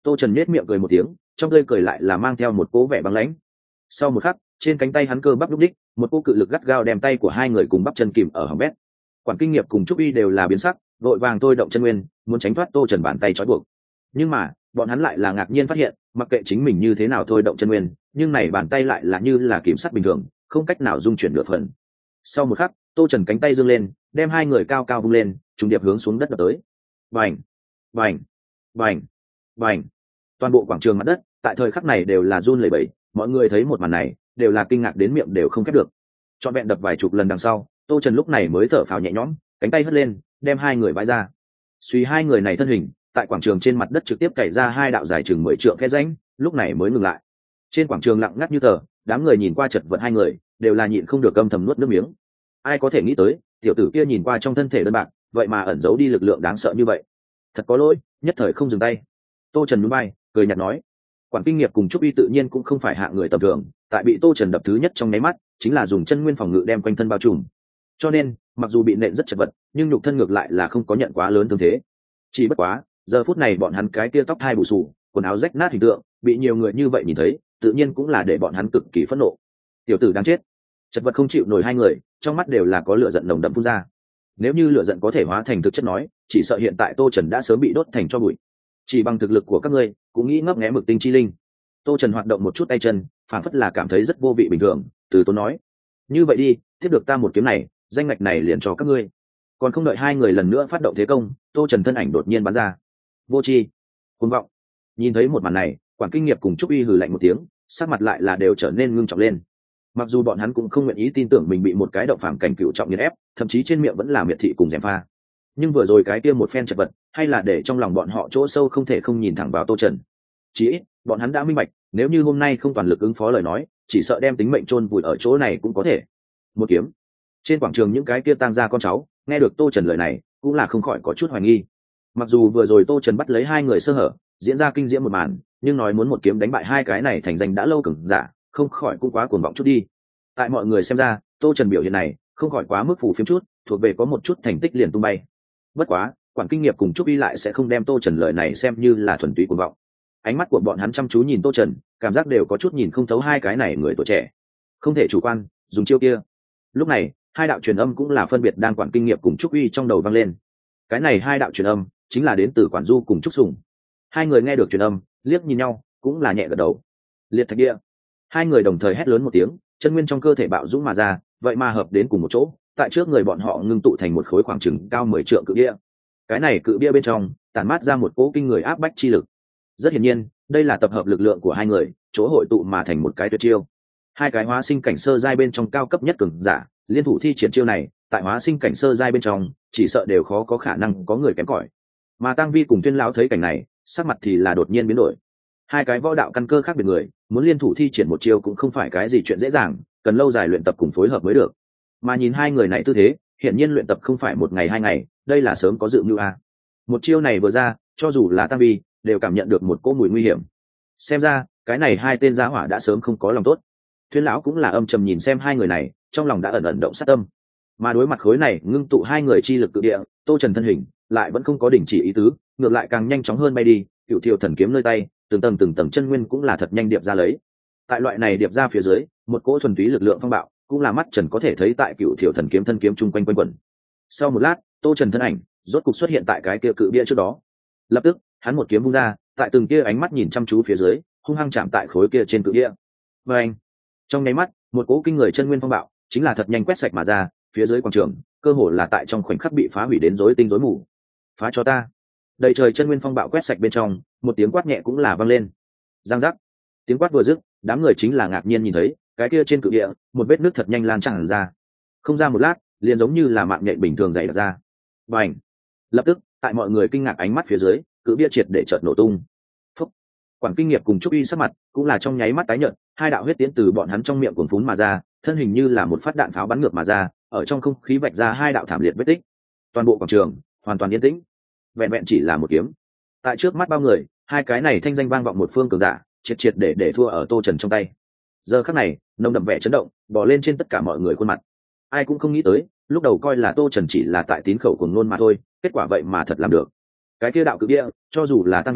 Tô Trần nhếch miệng cười một tiếng, trong tươi cười lại là mang theo một cố vẻ băng lãnh. Sau một khắc, trên cánh tay hắn cơ bắp lúc đích, một cỗ cự lực gắt gao đem tay của hai người cùng bắp chân kìm ở hỏng bét. Quản Kinh Nghiệp cùng Trúc Y đều là biến sắc, vội vàng thôi động chân nguyên, muốn tránh thoát Tô Trần bàn tay trói buộc. Nhưng mà, bọn hắn lại là ngạc nhiên phát hiện, mặc kệ chính mình như thế nào thôi động chân nguyên, nhưng này bàn tay lại là như là kiểm sắt bình thường, không cách nào dung chuyển nửa phần. Sau một khắc, Tô Trần cánh tay giương lên, đem hai người cao cao vung lên, trùng điệp hướng xuống đất đập tới. Bành, bành, bành, bành. Toàn bộ quảng trường mặt đất, tại thời khắc này đều là run lẩy bẩy, mọi người thấy một màn này, đều là kinh ngạc đến miệng đều không khép được. Trọn vẹn đập vài chục lần đằng sau, Tô Trần lúc này mới thở phào nhẹ nhõm, cánh tay hất lên, đem hai người vãi ra. Suy hai người này thân hình, tại quảng trường trên mặt đất trực tiếp cày ra hai đạo dài chừng mười trượng khe rãnh, lúc này mới ngừng lại. Trên quảng trường lặng ngắt như tờ, đám người nhìn qua chật vật hai người, đều là nhịn không được âm thầm nuốt nước miếng. Ai có thể nghĩ tới, tiểu tử kia nhìn qua trong thân thể đơn bạc, vậy mà ẩn giấu đi lực lượng đáng sợ như vậy. Thật có lỗi, nhất thời không dừng tay. Tô Trần nhún vai, cười nhạt nói. Quản Kinh Nghiệp cùng Trúc Y tự nhiên cũng không phải hạng người tầm thường, tại bị Tô Trần đập thứ nhất trong nháy mắt, chính là dùng chân nguyên phòng ngự đem quanh thân bao trùm. Cho nên, mặc dù bị nện rất chật vật, nhưng nhục thân ngược lại là không có nhận quá lớn thương thế. Chỉ bất quá, giờ phút này bọn hắn cái kia tóc hai bù xù, quần áo rách nát hình tượng, bị nhiều người như vậy nhìn thấy, tự nhiên cũng là để bọn hắn cực kỳ phẫn nộ. Tiểu tử đáng chết. Chật vật không chịu nổi hai người, trong mắt đều là có lửa giận nồng đậm phun ra. Nếu như lửa giận có thể hóa thành thực chất nói, chỉ sợ hiện tại Tô Trần đã sớm bị đốt thành tro bụi. Chỉ bằng thực lực của các ngươi, cũng nghĩ ngấp nghé Mực Tinh chi linh. Tô Trần hoạt động một chút tay chân, phản phất là cảm thấy rất vô vị bình thường, từ tốn nói: "Như vậy đi, tiếp được ta một kiếm này, danh ngạch này liền cho các ngươi." Còn không đợi hai người lần nữa phát động thế công, Tô Trần thân ảnh đột nhiên bắn ra. Vô tri, cuồng vọng. Nhìn thấy một màn này, Quản Kinh Nghiệp cùng Trúc Y hừ lạnh một tiếng, sắc mặt lại là đều trở nên ngưng trọng lên. Mặc dù bọn hắn cũng không nguyện ý tin tưởng mình bị một cái động phàm cảnh cựu trọng nghiền ép, thậm chí trên miệng vẫn là miệt thị cùng gièm pha, nhưng vừa rồi cái kia một phen chật vật, hay là để trong lòng bọn họ chỗ sâu không thể không nhìn thẳng vào Tô Trần. Chỉ ít, bọn hắn đã minh bạch, nếu như hôm nay không toàn lực ứng phó lời nói, chỉ sợ đem tính mệnh chôn vùi ở chỗ này cũng có thể. Một kiếm. Trên quảng trường những cái kia tang gia con cháu, nghe được Tô Trần lời này, cũng là không khỏi có chút hoài nghi. Mặc dù vừa rồi Tô Trần bắt lấy hai người sơ hở, diễn ra kinh diễm một màn, nhưng nói muốn một kiếm đánh bại hai cái này thành danh đã lâu cường giả, không khỏi cũng quá cuồng vọng chút đi. Tại mọi người xem ra, Tô Trần biểu hiện này, không khỏi quá mức phù phiếm chút, thuộc về có một chút thành tích liền tung bay. Bất quá, Quản Kinh Nghiệp cùng Trúc Y lại sẽ không đem Tô Trần lời này xem như là thuần túy cuồng vọng. Ánh mắt của bọn hắn chăm chú nhìn Tô Trần, cảm giác đều có chút nhìn không thấu hai cái này người tuổi trẻ. Không thể chủ quan, dùng chiêu kia. Lúc này, hai đạo truyền âm cũng là phân biệt đang Quản Kinh Nghiệp cùng Trúc Y trong đầu vang lên. Cái này hai đạo truyền âm chính là đến từ Quản Du cùng Trúc Sùng. Hai người nghe được truyền âm, liếc nhìn nhau, cũng là nhẹ gật đầu. Liệt thạch địa. Hai người đồng thời hét lớn một tiếng, chân nguyên trong cơ thể bạo dũng mà ra, vậy mà hợp đến cùng một chỗ, tại trước người bọn họ ngưng tụ thành một khối khoảng chừng cao mười trượng cự bia. Cái này cự bia bên trong tản mát ra một cỗ kinh người áp bách chi lực. Rất hiển nhiên, đây là tập hợp lực lượng của hai người, chỗ hội tụ mà thành một cái tuyệt chiêu. Hai cái hóa sinh cảnh sơ giai bên trong cao cấp nhất cường giả, liên thủ thi triển chiêu này, tại hóa sinh cảnh sơ giai bên trong, chỉ sợ đều khó có khả năng có người kém cỏi. Mà Tăng Vi cùng Tuyên lão thấy cảnh này, sắc mặt thì là đột nhiên biến đổi. Hai cái võ đạo căn cơ khác biệt người, muốn liên thủ thi triển một chiêu cũng không phải cái gì chuyện dễ dàng, cần lâu dài luyện tập cùng phối hợp mới được. Mà nhìn hai người này tư thế, hiển nhiên luyện tập không phải một ngày hai ngày, đây là sớm có dự mưu a. Một chiêu này vừa ra, cho dù là Tăng Vi, đều cảm nhận được một cỗ mùi nguy hiểm. Xem ra, cái này hai tên giá hỏa đã sớm không có lòng tốt. Thuyên lão cũng là âm trầm nhìn xem hai người này, trong lòng đã ẩn ẩn động sát tâm. Mà đối mặt khối này, ngưng tụ hai người chi lực tự địa, Tô Trần thân hình lại vẫn không có đình chỉ ý tứ, ngược lại càng nhanh chóng hơn bay đi, cựu thiều thần kiếm nơi tay, từng tầng từng tầng chân nguyên cũng là thật nhanh điệp ra lấy. Tại loại này điệp ra phía dưới, một cỗ thuần túy lực lượng phong bạo, cũng là mắt Trần có thể thấy tại cựu thiều thần kiếm thân kiếm chung quanh quanh quẩn. Sau một lát, Tô Trần thân ảnh rốt cục xuất hiện tại cái kia cự bia trước đó. Lập tức, hắn một kiếm vung ra, tại từng kia ánh mắt nhìn chăm chú phía dưới, hung hăng chạm tại khối kia trên cự bia. Và anh, trong nháy mắt, một cỗ kinh người chân nguyên phong bạo, chính là thật nhanh quét sạch mà ra, phía dưới quảng trường, cơ hồ là tại trong khoảnh khắc bị phá hủy đến rối tinh rối mù. Phá cho ta! Đầy trời chân nguyên phong bạo quét sạch bên trong, một tiếng quát nhẹ cũng là vang lên. Giang giác! Tiếng quát vừa dứt, đám người chính là ngạc nhiên nhìn thấy, cái kia trên cự địa, một vết nước thật nhanh lan tràn ra. Không ra một lát, liền giống như là mạng nhện bình thường dày đặc ra. Bành! Lập tức, tại mọi người kinh ngạc ánh mắt phía dưới, cự bia triệt để chợt nổ tung. Phúc! Quản Kinh Nghiệp cùng Trúc Y sắc mặt cũng là trong nháy mắt tái nhợt, hai đạo huyết tiến từ bọn hắn trong miệng cuồn phún mà ra, thân hình như là một phát đạn pháo bắn ngược mà ra, ở trong không khí vạch ra hai đạo thảm liệt vết tích. Toàn bộ quảng trường hoàn toàn yên tĩnh, vẹn vẹn chỉ là một kiếm. Tại trước mắt bao người, hai cái này thanh danh vang vọng một phương cường giả, triệt triệt để để thua ở Tô Trần trong tay. Giờ khắc này, nồng đậm vẻ chấn động bò lên trên tất cả mọi người khuôn mặt. Ai cũng không nghĩ tới, lúc đầu coi là Tô Trần chỉ là tại tín khẩu cuồng ngôn mà thôi, kết quả vậy mà thật làm được. Cái kia đạo cự địa, cho dù là Tam Vi,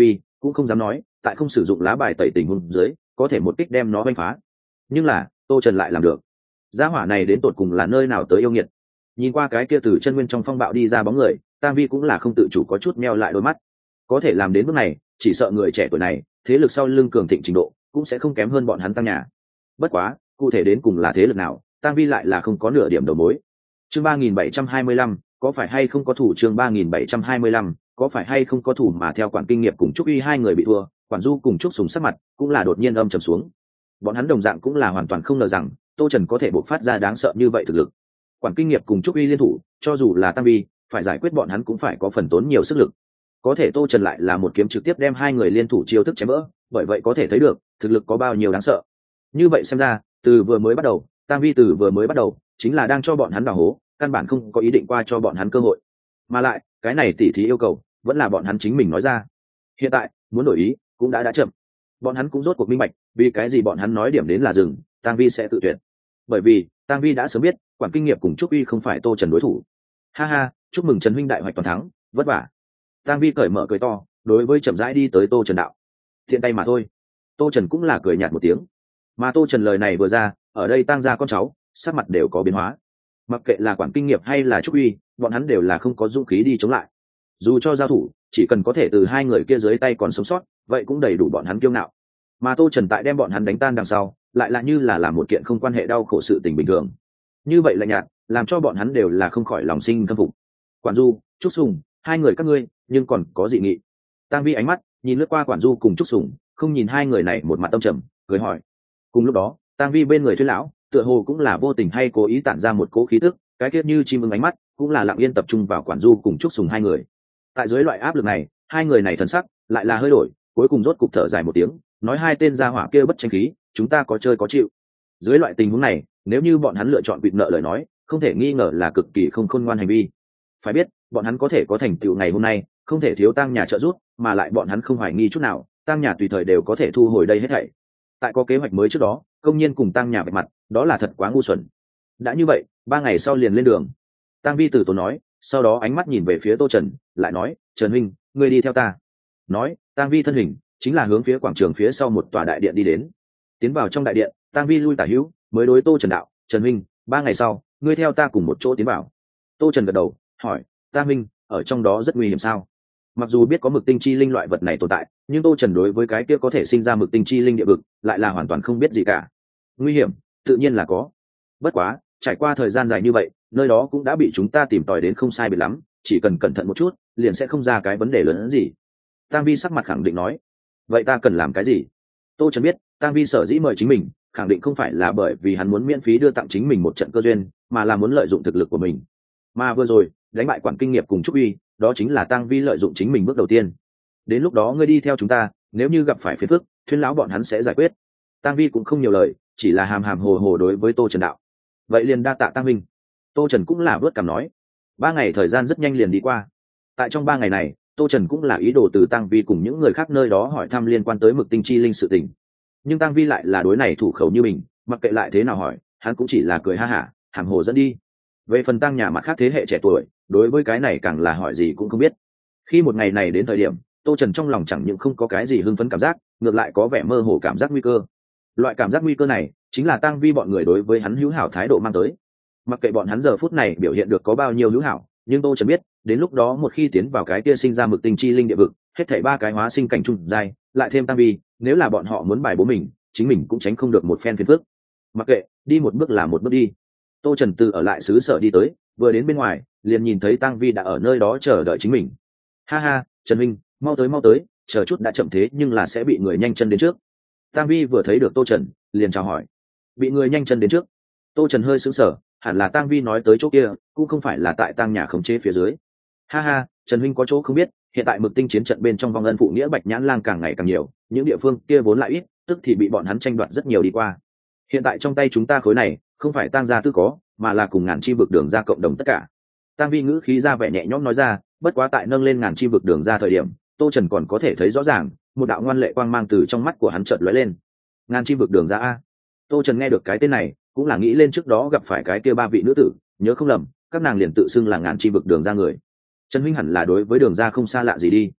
cũng không dám nói tại không sử dụng lá bài tẩy tình huống dưới có thể một kích đem nó đánh phá. Nhưng là tô trần lại làm được. gia hỏa này đến tột cùng là nơi nào tới yêu nghiệt. Nhìn qua cái kia từ chân nguyên trong phong bạo đi ra bóng người, Tang Vi cũng là không tự chủ có chút meo lại đôi mắt. Có thể làm đến bước này, chỉ sợ người trẻ tuổi này thế lực sau lưng cường thịnh trình độ cũng sẽ không kém hơn bọn hắn Tăng nhà. Bất quá cụ thể đến cùng là thế lực nào, Tang Vi lại là không có nửa điểm đầu mối. Chương ba nghìn bảy trăm hai mươi lăm, có phải hay không có thủ? Chương ba nghìn bảy trăm hai mươi lăm, có phải hay không có thủ? Mà theo quản kinh nghiệp cùng Trúc Uy hai người bị thua, quản du cùng Trúc Sùng sắc mặt cũng là đột nhiên âm trầm xuống. Bọn hắn đồng dạng cũng là hoàn toàn không ngờ rằng Tô Trần có thể bộc phát ra đáng sợ như vậy thực lực. Quản kinh nghiệp cùng Trúc Uy liên thủ, cho dù là Tang Vi phải giải quyết bọn hắn cũng phải có phần tốn nhiều sức lực. Có thể Tô Trần lại là một kiếm trực tiếp đem hai người liên thủ chiêu thức chém vỡ, bởi vậy có thể thấy được thực lực có bao nhiêu đáng sợ. Như vậy xem ra, từ vừa mới bắt đầu, Tang Vi từ vừa mới bắt đầu chính là đang cho bọn hắn đào hố, căn bản không có ý định qua cho bọn hắn cơ hội. Mà lại, cái này tỉ thí yêu cầu vẫn là bọn hắn chính mình nói ra. Hiện tại, muốn đổi ý cũng đã đã chậm. Bọn hắn cũng rốt cuộc minh bạch, vì cái gì bọn hắn nói điểm đến là dừng, Tang Vi sẽ tự tuyệt. Bởi vì, Tang Vi đã sớm biết, quản kinh nghiệp cùng Trúc Uy không phải Tô Trần đối thủ. Ha ha, chúc mừng Trần huynh đại hoạch toàn thắng, vất vả. Tang Vi cởi mở cười to, đối với chậm rãi đi tới Tô Trần đạo. Thiện tay mà thôi. Tô Trần cũng là cười nhạt một tiếng. Mà Tô Trần lời này vừa ra, ở đây Tang gia con cháu sắc mặt đều có biến hóa. Mặc kệ là quản kinh nghiệp hay là Trúc Uy, bọn hắn đều là không có dũng khí đi chống lại. Dù cho giao thủ, chỉ cần có thể từ hai người kia dưới tay còn sống sót, vậy cũng đầy đủ bọn hắn kiêu ngạo. Mà Tô Trần tại đem bọn hắn đánh tan đằng sau, lại là như là làm một kiện không quan hệ đau khổ sự tình bình thường. Như vậy lạnh nhạt, làm cho bọn hắn đều là không khỏi lòng sinh khâm phục. Quản du, Trúc Sùng, hai người các ngươi, nhưng còn có dị nghị. Tang Vi ánh mắt nhìn lướt qua Quản du cùng Trúc Sùng, không nhìn hai người này một mặt tâm trầm, cười hỏi. Cùng lúc đó, Tang Vi bên người Thuyết lão, tựa hồ cũng là vô tình hay cố ý tản ra một cỗ khí tức, cái kia như chim ưng ánh mắt, cũng là lặng yên tập trung vào Quản du cùng Trúc Sùng hai người. Tại dưới loại áp lực này, hai người này thần sắc lại là hơi đổi, cuối cùng rốt cục thở dài một tiếng, nói hai tên gia hỏa kia bất tranh khí, chúng ta có chơi có chịu. Dưới loại tình huống này, nếu như bọn hắn lựa chọn quỵt nợ lời nói, không thể nghi ngờ là cực kỳ không khôn ngoan hành vi. Phải biết, bọn hắn có thể có thành tựu ngày hôm nay, không thể thiếu Tang nhà trợ giúp, mà lại bọn hắn không hoài nghi chút nào, Tang nhà tùy thời đều có thể thu hồi đây hết thảy. Tại có kế hoạch mới trước đó, công nhiên cùng Tang nhà vạch mặt, đó là thật quá ngu xuẩn. Đã như vậy, ba ngày sau liền lên đường. Tang Vi từ tốn nói, sau đó ánh mắt nhìn về phía Tô Trần, lại nói, Trần huynh, ngươi đi theo ta. Nói, Tang Vi thân hình chính là hướng phía quảng trường phía sau một tòa đại điện đi đến. Tiến vào trong đại điện, Tang Vi lui tả hữu, mới đối Tô Trần đạo, Trần huynh, ba ngày sau, ngươi theo ta cùng một chỗ tiến vào. Tô Trần gật đầu, hỏi, Tang huynh, ở trong đó rất nguy hiểm sao? Mặc dù biết có mực tinh chi linh loại vật này tồn tại, nhưng Tô Trần đối với cái kia có thể sinh ra mực tinh chi linh địa vực lại là hoàn toàn không biết gì cả. Nguy hiểm, tự nhiên là có. Bất quá, trải qua thời gian dài như vậy, nơi đó cũng đã bị chúng ta tìm tòi đến không sai biệt lắm, chỉ cần cẩn thận một chút, liền sẽ không ra cái vấn đề lớn hơn gì. Tang Vi sắc mặt khẳng định nói. Vậy ta cần làm cái gì? Tô Trần biết, Tang Vi sở dĩ mời chính mình, khẳng định không phải là bởi vì hắn muốn miễn phí đưa tặng chính mình một trận cơ duyên, mà là muốn lợi dụng thực lực của mình. Mà vừa rồi, đánh bại quản kinh nghiệp cùng Trúc Uy, đó chính là Tang Vi lợi dụng chính mình bước đầu tiên. Đến lúc đó ngươi đi theo chúng ta, nếu như gặp phải phiền phức, Thuyên lão bọn hắn sẽ giải quyết. Tang Vi cũng không nhiều lời, chỉ là hàm hàm hồ hồ đối với Tô Trần đạo. Vậy liền đa tạ Tang Minh. Tô Trần cũng là vớt cằm nói. Ba ngày thời gian rất nhanh liền đi qua. Tại trong ba ngày này, Tô Trần cũng là ý đồ từ Tang Vi cùng những người khác nơi đó hỏi thăm liên quan tới mực tinh chi linh sự tình. Nhưng Tang Vi lại là đối này thủ khẩu như mình, mặc kệ lại thế nào hỏi, hắn cũng chỉ là cười ha hả, hàm hồ dẫn đi. Về phần Tang nhà mặt khác thế hệ trẻ tuổi, đối với cái này càng là hỏi gì cũng không biết. Khi một ngày này đến thời điểm, Tô Trần trong lòng chẳng những không có cái gì hưng phấn cảm giác, ngược lại có vẻ mơ hồ cảm giác nguy cơ. Loại cảm giác nguy cơ này, chính là Tang Vi bọn người đối với hắn hữu hảo thái độ mang tới. Mặc kệ bọn hắn giờ phút này biểu hiện được có bao nhiêu hữu hảo, nhưng Tô Trần biết, đến lúc đó một khi tiến vào cái kia sinh ra mực tinh chi linh địa vực, hết thảy ba cái hóa sinh cảnh trung giai, lại thêm Tang Vi, nếu là bọn họ muốn bài bố mình, chính mình cũng tránh không được một phen phiền phức. Mặc kệ, đi một bước là một bước đi. Tô Trần từ ở lại xứ sở đi tới, vừa đến bên ngoài, liền nhìn thấy Tang Vi đã ở nơi đó chờ đợi chính mình. Ha ha, Trần huynh, mau tới mau tới, chờ chút đã chậm thế nhưng là sẽ bị người nhanh chân đến trước. Tang Vi vừa thấy được Tô Trần, liền chào hỏi. Bị người nhanh chân đến trước. Tô Trần hơi sững sờ, hẳn là Tang Vi nói tới chỗ kia, cũng không phải là tại Tang nhà khống chế phía dưới. Ha ha, Trần huynh có chỗ không biết, hiện tại mực tinh chiến trận bên trong vong ân phụ nghĩa bạch nhãn lang càng ngày càng nhiều, những địa phương kia vốn lại ít, tức thì bị bọn hắn tranh đoạt rất nhiều đi qua. Hiện tại trong tay chúng ta khối này, không phải Tang gia tư có, mà là cùng ngàn chi vực đường ra cộng đồng tất cả. Tang Vi ngữ khí ra vẻ nhẹ nhõm nói ra, bất quá tại nâng lên ngàn chi vực đường ra thời điểm, Tô Trần còn có thể thấy rõ ràng, một đạo ngoan lệ quang mang từ trong mắt của hắn chợt lóe lên. Ngàn chi vực đường ra a. Tô Trần nghe được cái tên này, cũng là nghĩ lên trước đó gặp phải cái kia ba vị nữ tử, nhớ không lầm, các nàng liền tự xưng là ngàn chi vực đường ra người. Trần huynh hẳn là đối với đường ra không xa lạ gì đi.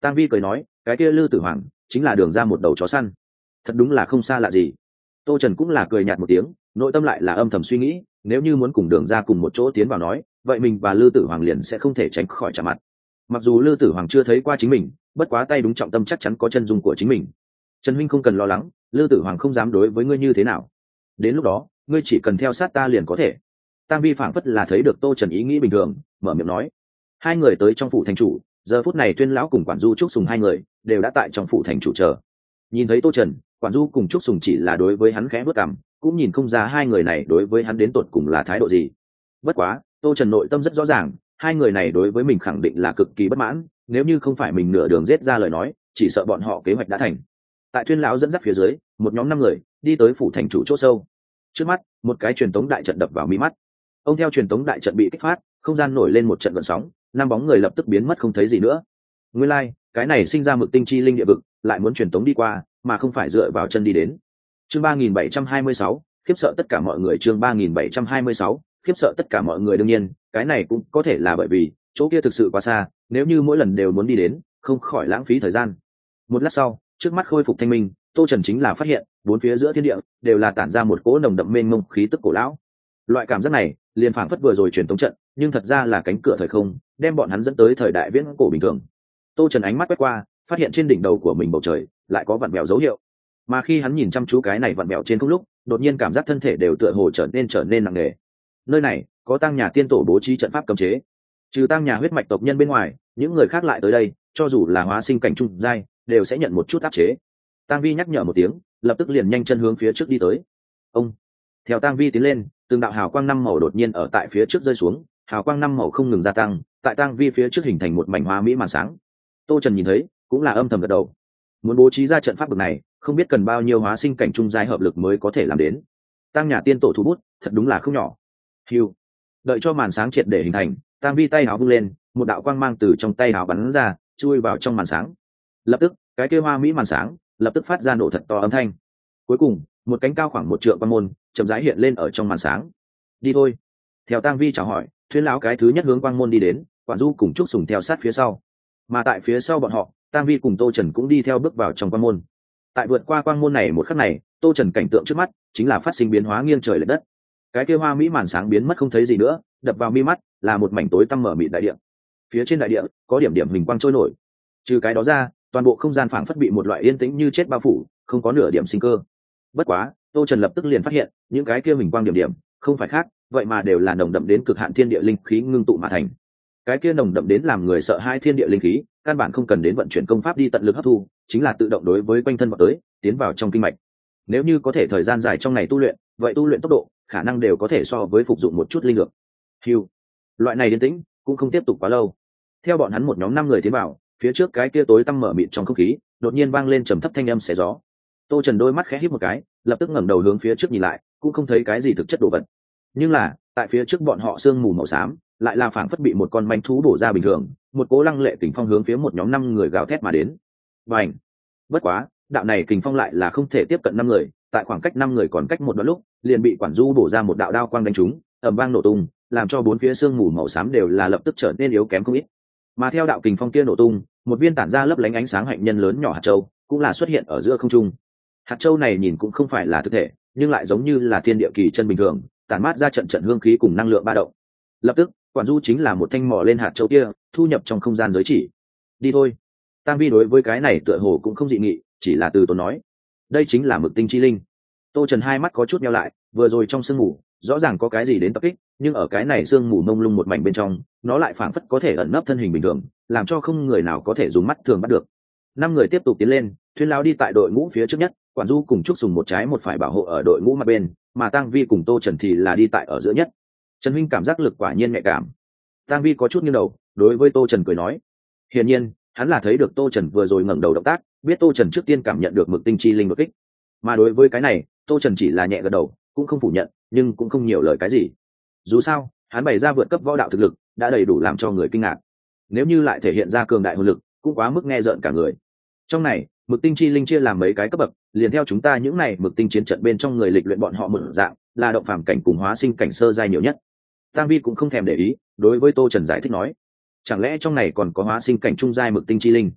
Tang Vi cười nói, cái kia Lư Tử Hoàng chính là Đường ra một đầu chó săn, thật đúng là không xa lạ gì. Tô Trần cũng là cười nhạt một tiếng, nội tâm lại là âm thầm suy nghĩ, nếu như muốn cùng Đường ra cùng một chỗ tiến vào nói, vậy mình và Lư Tử Hoàng liền sẽ không thể tránh khỏi chạm mặt. Mặc dù Lư Tử Hoàng chưa thấy qua chính mình, bất quá tay đúng trọng tâm chắc chắn có chân dung của chính mình. Trần huynh không cần lo lắng, Lư Tử Hoàng không dám đối với ngươi như thế nào. Đến lúc đó, ngươi chỉ cần theo sát ta liền có thể. Tang Vi phảng phất là thấy được Tô Trần ý nghĩ bình thường, mở miệng nói. Hai người tới trong phủ thành chủ, giờ phút này Tuyên lão cùng Quản Du Trúc Sùng hai người đều đã tại trong phủ thành chủ chờ. Nhìn thấy Tô Trần, Quản Du cùng Trúc Sùng chỉ là đối với hắn khẽ bước cằm, cũng nhìn không ra hai người này đối với hắn đến tột cùng là thái độ gì. Bất quá, Tô Trần nội tâm rất rõ ràng, hai người này đối với mình khẳng định là cực kỳ bất mãn, nếu như không phải mình nửa đường giết ra lời nói, chỉ sợ bọn họ kế hoạch đã thành. Tại Tuyên lão dẫn dắt phía dưới, một nhóm năm người đi tới phủ thành chủ chỗ sâu. Trước mắt, một cái truyền tống đại trận đập vào mi mắt. Ông theo truyền tống đại trận bị kích phát, không gian nổi lên một trận gợn sóng, năm bóng người lập tức biến mất không thấy gì nữa. Nguyên lai, like, cái này sinh ra Mực Tinh Chi Linh địa vực, lại muốn truyền tống đi qua, mà không phải dựa vào chân đi đến. Chương ba nghìn bảy trăm hai mươi sáu, khiếp sợ tất cả mọi người. Chương ba nghìn bảy trăm hai mươi sáu, khiếp sợ tất cả mọi người. Đương nhiên, cái này cũng có thể là bởi vì chỗ kia thực sự quá xa, nếu như mỗi lần đều muốn đi đến, không khỏi lãng phí thời gian. Một lát sau, trước mắt khôi phục thanh minh, Tô Trần chính là phát hiện, bốn phía giữa thiên địa đều là tản ra một cỗ nồng đậm mênh mông khí tức cổ lão. Loại cảm giác này, liền phảng phất vừa rồi truyền tống trận, nhưng thật ra là cánh cửa thời không, đem bọn hắn dẫn tới thời đại viễn cổ bình thường. Tô Trần ánh mắt quét qua, phát hiện trên đỉnh đầu của mình bầu trời lại có vặn vẹo dấu hiệu. Mà khi hắn nhìn chăm chú cái này vặn vẹo trên không lúc, đột nhiên cảm giác thân thể đều tựa hồ trở nên trở nên nặng nề. Nơi này có Tang nhà tiên tổ bố trí trận pháp cấm chế. Trừ Tang nhà huyết mạch tộc nhân bên ngoài, những người khác lại tới đây, cho dù là hóa sinh cảnh trung giai, đều sẽ nhận một chút áp chế. Tang Vi nhắc nhở một tiếng, lập tức liền nhanh chân hướng phía trước đi tới. Ông theo Tang Vi tiến lên, từng đạo hào quang năm màu đột nhiên ở tại phía trước rơi xuống, hào quang năm màu không ngừng gia tăng, tại Tang Vi phía trước hình thành một mảnh hoa mỹ màn sáng. Tô Trần nhìn thấy, cũng là âm thầm gật đầu. Muốn bố trí ra trận pháp bực này, không biết cần bao nhiêu hóa sinh cảnh trung giai hợp lực mới có thể làm đến. Tang nhà tiên tổ thủ bút, thật đúng là không nhỏ. Hưu, đợi cho màn sáng triệt để hình thành, Tang Vi tay áo vung lên, một đạo quang mang từ trong tay áo bắn ra, chui vào trong màn sáng. Lập tức, cái kia hoa mỹ màn sáng lập tức phát ra nổ thật to âm thanh. Cuối cùng, một cánh cao khoảng một trượng quan môn chậm rãi hiện lên ở trong màn sáng. Đi thôi. Theo Tang Vi chào hỏi, Thuyên lão cái thứ nhất hướng quang môn đi đến, Quản Du cùng Trúc Sùng theo sát phía sau. Mà tại phía sau bọn họ, Tang Vi cùng Tô Trần cũng đi theo bước vào trong quang môn. Tại vượt qua quang môn này một khắc này, Tô Trần cảnh tượng trước mắt chính là phát sinh biến hóa nghiêng trời lệch đất. Cái kia hoa mỹ màn sáng biến mất không thấy gì nữa, đập vào mi mắt là một mảnh tối tăm mở mịt đại địa. Phía trên đại địa có điểm điểm hình quang trôi nổi. Trừ cái đó ra, toàn bộ không gian phảng phất bị một loại yên tĩnh như chết bao phủ, không có nửa điểm sinh cơ. Bất quá, Tô Trần lập tức liền phát hiện, những cái kia hình quang điểm điểm, không phải khác, vậy mà đều là nồng đậm đến cực hạn thiên địa linh khí ngưng tụ mà thành. Cái kia nồng đậm đến làm người sợ hai thiên địa linh khí, căn bản không cần đến vận chuyển công pháp đi tận lực hấp thu, chính là tự động đối với quanh thân vào tới, tiến vào trong kinh mạch. Nếu như có thể thời gian dài trong này tu luyện, vậy tu luyện tốc độ, khả năng đều có thể so với phục dụng một chút linh dược. Hưu, loại này yên tĩnh cũng không tiếp tục quá lâu. Theo bọn hắn một nhóm năm người tiến vào, phía trước cái kia tối tăm mở mịt trong không khí, đột nhiên vang lên trầm thấp thanh âm xé gió. Tô Trần đôi mắt khẽ híp một cái, lập tức ngẩng đầu hướng phía trước nhìn lại, cũng không thấy cái gì thực chất đồ vật. Nhưng là, tại phía trước bọn họ sương mù màu xám, lại là phảng phất bị một con manh thú bổ ra bình thường, một cỗ lăng lệ kình phong hướng phía một nhóm năm người gào thét mà đến. Bành! Bất quá, đạo này kình phong lại là không thể tiếp cận năm người, tại khoảng cách năm người còn cách một đoạn lúc, liền bị Quản Du bổ ra một đạo đao quang đánh trúng, ầm vang nổ tung, làm cho bốn phía sương mù màu xám đều là lập tức trở nên yếu kém không ít. Mà theo đạo kình phong kia nổ tung, một viên tản ra lấp lánh ánh sáng hạnh nhân lớn nhỏ hạt châu cũng là xuất hiện ở giữa không trung. Hạt châu này nhìn cũng không phải là thực thể, nhưng lại giống như là thiên địa kỳ chân bình thường, tản mát ra trận trận hương khí cùng năng lượng ba động. Lập tức, Quản Du chính là một thanh mỏ lên hạt châu kia, thu nhập trong không gian giới chỉ. Đi thôi. Tang Vi đối với cái này tựa hồ cũng không dị nghị, chỉ là từ tốn nói, đây chính là Mực Tinh Chi Linh. Tô Trần hai mắt có chút nheo lại, vừa rồi trong sương mù rõ ràng có cái gì đến tập kích, nhưng ở cái này sương mù mông lung một mảnh bên trong, nó lại phảng phất có thể ẩn nấp thân hình bình thường, làm cho không người nào có thể dùng mắt thường bắt được. Năm người tiếp tục tiến lên, Thuyên lão đi tại đội ngũ phía trước nhất, Quản Du cùng Trúc Sùng một trái một phải bảo hộ ở đội ngũ mặt bên, mà Tang Vi cùng Tô Trần thì là đi tại ở giữa nhất. Trần huynh cảm giác lực quả nhiên nhạy cảm. Tang Vi có chút nghiêng đầu, đối với Tô Trần cười nói. Hiển nhiên, hắn là thấy được Tô Trần vừa rồi ngẩng đầu động tác, biết Tô Trần trước tiên cảm nhận được Mực Tinh Chi Linh đột kích. Mà đối với cái này, Tô Trần chỉ là nhẹ gật đầu, cũng không phủ nhận, nhưng cũng không nhiều lời cái gì. Dù sao, hắn bày ra vượt cấp võ đạo thực lực, đã đầy đủ làm cho người kinh ngạc. Nếu như lại thể hiện ra cường đại hồn lực, cũng quá mức nghe rợn cả người. Trong này, Mực Tinh Chi Linh chia làm mấy cái cấp bậc, liền theo chúng ta những này Mực Tinh chiến trận bên trong người lịch luyện bọn họ một dạng, là động phàm cảnh cùng hóa sinh cảnh sơ giai nhiều nhất. Tang Vi cũng không thèm để ý, đối với Tô Trần giải thích nói, chẳng lẽ trong này còn có hóa sinh cảnh trung giai Mực Tinh Chi Linh?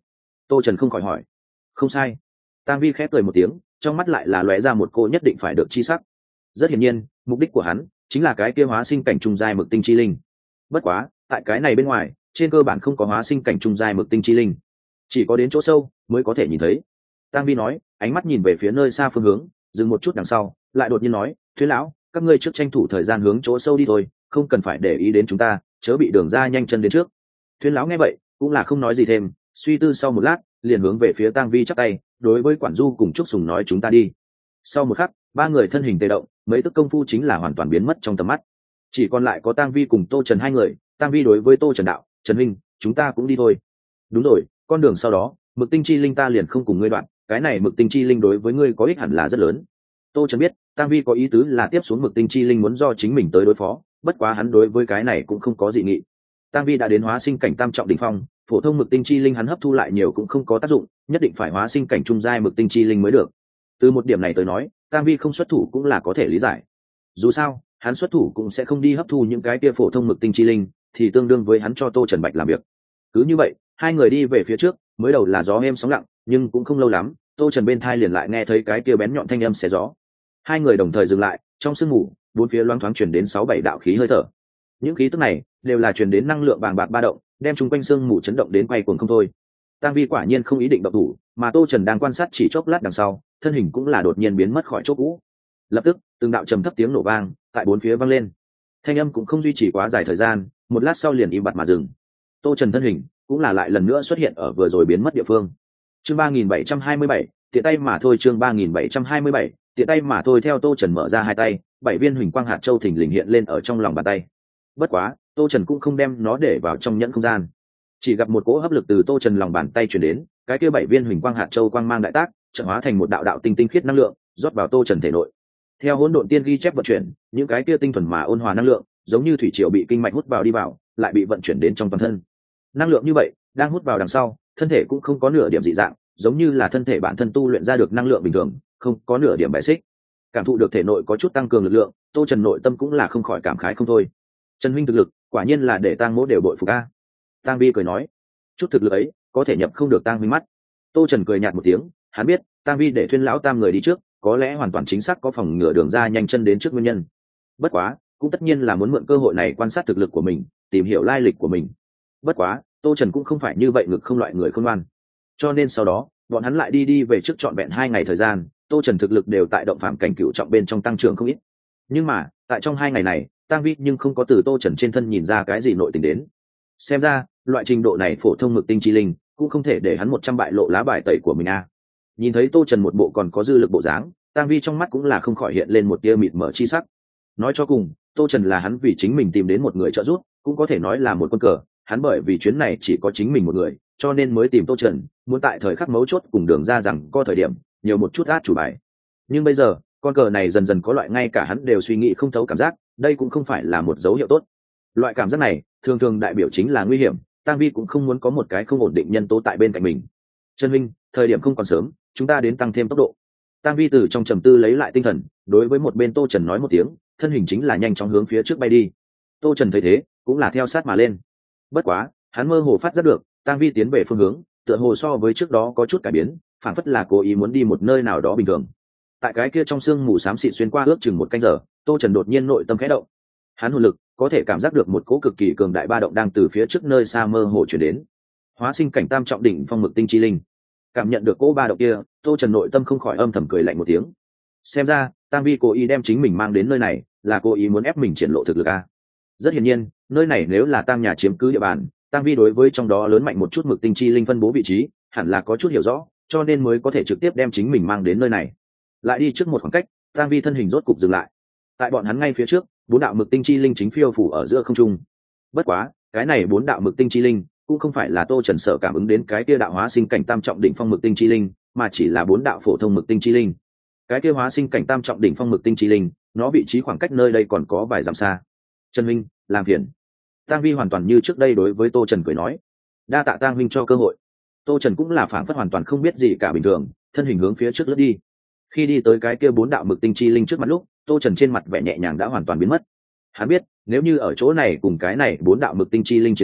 Tô Trần không khỏi hỏi. Không sai. Tang Vi khẽ cười một tiếng, trong mắt lại là lóe ra một cô nhất định phải được chi sắc. Rất hiển nhiên, mục đích của hắn chính là cái kia hóa sinh cảnh trung giai mực tinh chi linh. Bất quá, tại cái này bên ngoài, trên cơ bản không có hóa sinh cảnh trung giai mực tinh chi linh, chỉ có đến chỗ sâu mới có thể nhìn thấy. Tang Vi nói, ánh mắt nhìn về phía nơi xa phương hướng, dừng một chút đằng sau, lại đột nhiên nói, Thuyết lão, các ngươi trước tranh thủ thời gian hướng chỗ sâu đi thôi, không cần phải để ý đến chúng ta, chớ bị đường ra nhanh chân đến trước. Thuyết lão nghe vậy, cũng là không nói gì thêm, suy tư sau một lát, liền hướng về phía Tang Vi chắp tay, đối với Quản Du cùng Trúc Sùng nói chúng ta đi. Sau một khắc, ba người thân hình tê động, mấy tức công phu chính là hoàn toàn biến mất trong tầm mắt, chỉ còn lại có Tang Vi cùng Tô Trần hai người. Tang Vi đối với Tô Trần đạo, Trần Minh, chúng ta cũng đi thôi. Đúng rồi, con đường sau đó, mực tinh chi linh ta liền không cùng ngươi đoạn, cái này mực tinh chi linh đối với ngươi có ích hẳn là rất lớn. Tô Trần biết Tang Vi có ý tứ là tiếp xuống mực tinh chi linh muốn do chính mình tới đối phó, bất quá hắn đối với cái này cũng không có dị nghị. Tang Vi đã đến hóa sinh cảnh tam trọng đỉnh phong, phổ thông mực tinh chi linh hắn hấp thu lại nhiều cũng không có tác dụng, nhất định phải hóa sinh cảnh trung giai mực tinh chi linh mới được. Từ một điểm này tới nói, Tang Vi không xuất thủ cũng là có thể lý giải. Dù sao, hắn xuất thủ cũng sẽ không đi hấp thu những cái kia phổ thông mực tinh chi linh, thì tương đương với hắn cho Tô Trần Bạch làm việc. Cứ như vậy, hai người đi về phía trước, mới đầu là gió êm sóng lặng, nhưng cũng không lâu lắm, Tô Trần bên thai liền lại nghe thấy cái kia bén nhọn thanh âm xé gió. Hai người đồng thời dừng lại, trong sương mù, bốn phía loáng thoáng truyền đến sáu bảy đạo khí hơi thở. Những khí tức này đều là truyền đến năng lượng bàng bạc ba động, đem chung quanh sương mù chấn động đến quay cuồng không thôi. Tang Vi quả nhiên không ý định động thủ, mà Tô Trần đang quan sát chỉ chốc lát đằng sau, thân hình cũng là đột nhiên biến mất khỏi chỗ cũ. Lập tức, từng đạo trầm thấp tiếng nổ vang tại bốn phía vang lên. Thanh âm cũng không duy trì quá dài thời gian, một lát sau liền im bặt mà dừng. Tô Trần thân hình cũng là lại lần nữa xuất hiện ở vừa rồi biến mất địa phương. Chương ba nghìn bảy trăm hai mươi bảy, tiện tay mà thôi. Chương ba nghìn bảy trăm hai mươi bảy, tiện tay mà thôi. Theo Tô Trần mở ra hai tay, bảy viên huỳnh quang hạt châu thình lình hiện lên ở trong lòng bàn tay. Bất quá, Tô Trần cũng không đem nó để vào trong nhẫn không gian, chỉ gặp một cỗ hấp lực từ Tô Trần lòng bàn tay truyền đến, cái kia bảy viên huỳnh quang hạt châu quang mang đại tác, chuyển hóa thành một đạo đạo tinh tinh khiết năng lượng, rót vào Tô Trần thể nội. Theo hỗn độn tiên ghi chép vận chuyển, những cái kia tinh thuần mà ôn hòa năng lượng, giống như thủy triều bị kinh mạch hút vào đi vào, lại bị vận chuyển đến trong toàn thân. Năng lượng như vậy, đang hút vào đằng sau, thân thể cũng không có nửa điểm dị dạng, giống như là thân thể bản thân tu luyện ra được năng lượng bình thường, không có nửa điểm bài xích. Cảm thụ được thể nội có chút tăng cường lực lượng, Tô Trần nội tâm cũng là không khỏi cảm khái không thôi. Trần huynh thực lực, quả nhiên là để Tang Mỗ đều bội phục a. Tang Vi cười nói, chút thực lực ấy, có thể nhập không được Tang huynh mắt. Tô Trần cười nhạt một tiếng, hắn biết, Tang Vi để Thuyên lão tam người đi trước, có lẽ hoàn toàn chính xác có phòng ngừa đường ra nhanh chân đến trước nguyên nhân. Bất quá, cũng tất nhiên là muốn mượn cơ hội này quan sát thực lực của mình, tìm hiểu lai lịch của mình. Bất quá, Tô Trần cũng không phải như vậy ngực không loại người khôn ngoan. Cho nên sau đó, bọn hắn lại đi đi về trước trọn vẹn hai ngày thời gian, Tô Trần thực lực đều tại động phạm cảnh cựu trọng bên trong tăng trưởng không ít. Nhưng mà, tại trong hai ngày này, Tang Vi nhưng không có từ Tô Trần trên thân nhìn ra cái gì nội tình đến. Xem ra, loại trình độ này phổ thông mực tinh chi linh, cũng không thể để hắn một trăm bại lộ lá bài tẩy của mình a. Nhìn thấy Tô Trần một bộ còn có dư lực bộ dáng, Tang Vi trong mắt cũng là không khỏi hiện lên một tia mịt mở chi sắc. Nói cho cùng, Tô Trần là hắn vì chính mình tìm đến một người trợ giúp, cũng có thể nói là một quân cờ, hắn bởi vì chuyến này chỉ có chính mình một người, cho nên mới tìm Tô Trần, muốn tại thời khắc mấu chốt cùng đường ra rằng có thời điểm, nhiều một chút át chủ bài. Nhưng bây giờ, con cờ này dần dần có loại ngay cả hắn đều suy nghĩ không thấu cảm giác, đây cũng không phải là một dấu hiệu tốt. Loại cảm giác này, thường thường đại biểu chính là nguy hiểm, Tang Vi cũng không muốn có một cái không ổn định nhân tố tại bên cạnh mình. Trần huynh, thời điểm không còn sớm, chúng ta đến tăng thêm tốc độ. Tang Vi từ trong trầm tư lấy lại tinh thần, đối với một bên Tô Trần nói một tiếng, thân hình chính là nhanh chóng hướng phía trước bay đi. Tô Trần thấy thế, cũng là theo sát mà lên. Bất quá, hắn mơ hồ phát giác được, Tang Vi tiến về phương hướng, tựa hồ so với trước đó có chút cải biến, phản phất là cố ý muốn đi một nơi nào đó bình thường. Tại cái kia trong sương mù xám xịt xuyên qua ước chừng một canh giờ, Tô Trần đột nhiên nội tâm khẽ động. Hắn hồn lực có thể cảm giác được một cỗ cực kỳ cường đại ba động đang từ phía trước nơi xa mơ hồ chuyển đến. Hóa sinh cảnh tam trọng đỉnh phong mực tinh chi linh. Cảm nhận được cỗ ba động kia, Tô Trần nội tâm không khỏi âm thầm cười lạnh một tiếng. Xem ra, Tang Vi cố ý đem chính mình mang đến nơi này, là cố ý muốn ép mình triển lộ thực lực a. Rất hiển nhiên, nơi này nếu là Tang nhà chiếm cứ địa bàn, Tang Vi đối với trong đó lớn mạnh một chút mực tinh chi linh phân bố vị trí, hẳn là có chút hiểu rõ, cho nên mới có thể trực tiếp đem chính mình mang đến nơi này. Lại đi trước một khoảng cách, Tang Vi thân hình rốt cục dừng lại. Tại bọn hắn ngay phía trước, bốn đạo mực tinh chi linh chính phiêu phủ ở giữa không trung. Bất quá, cái này bốn đạo mực tinh chi linh cũng không phải là Tô Trần sở cảm ứng đến cái kia đạo hóa sinh cảnh tam trọng đỉnh phong mực tinh chi linh, mà chỉ là bốn đạo phổ thông mực tinh chi linh. Cái kia hóa sinh cảnh tam trọng đỉnh phong mực tinh chi linh, nó vị trí khoảng cách nơi đây còn có vài dặm xa. Trần Minh, làm phiền. Tang Vi hoàn toàn như trước đây đối với Tô Trần cười nói, đa tạ Tang Minh cho cơ hội. Tô Trần cũng là phảng phất hoàn toàn không biết gì cả bình thường, thân hình hướng phía trước lướt đi. Khi đi tới cái kia bốn đạo mực tinh chi linh trước mặt lúc, Tô Trần trên mặt vẻ nhẹ nhàng đã hoàn toàn biến mất. Hắn biết, nếu như ở chỗ này cùng cái này bốn đạo mực tinh chi linh chiến đấu,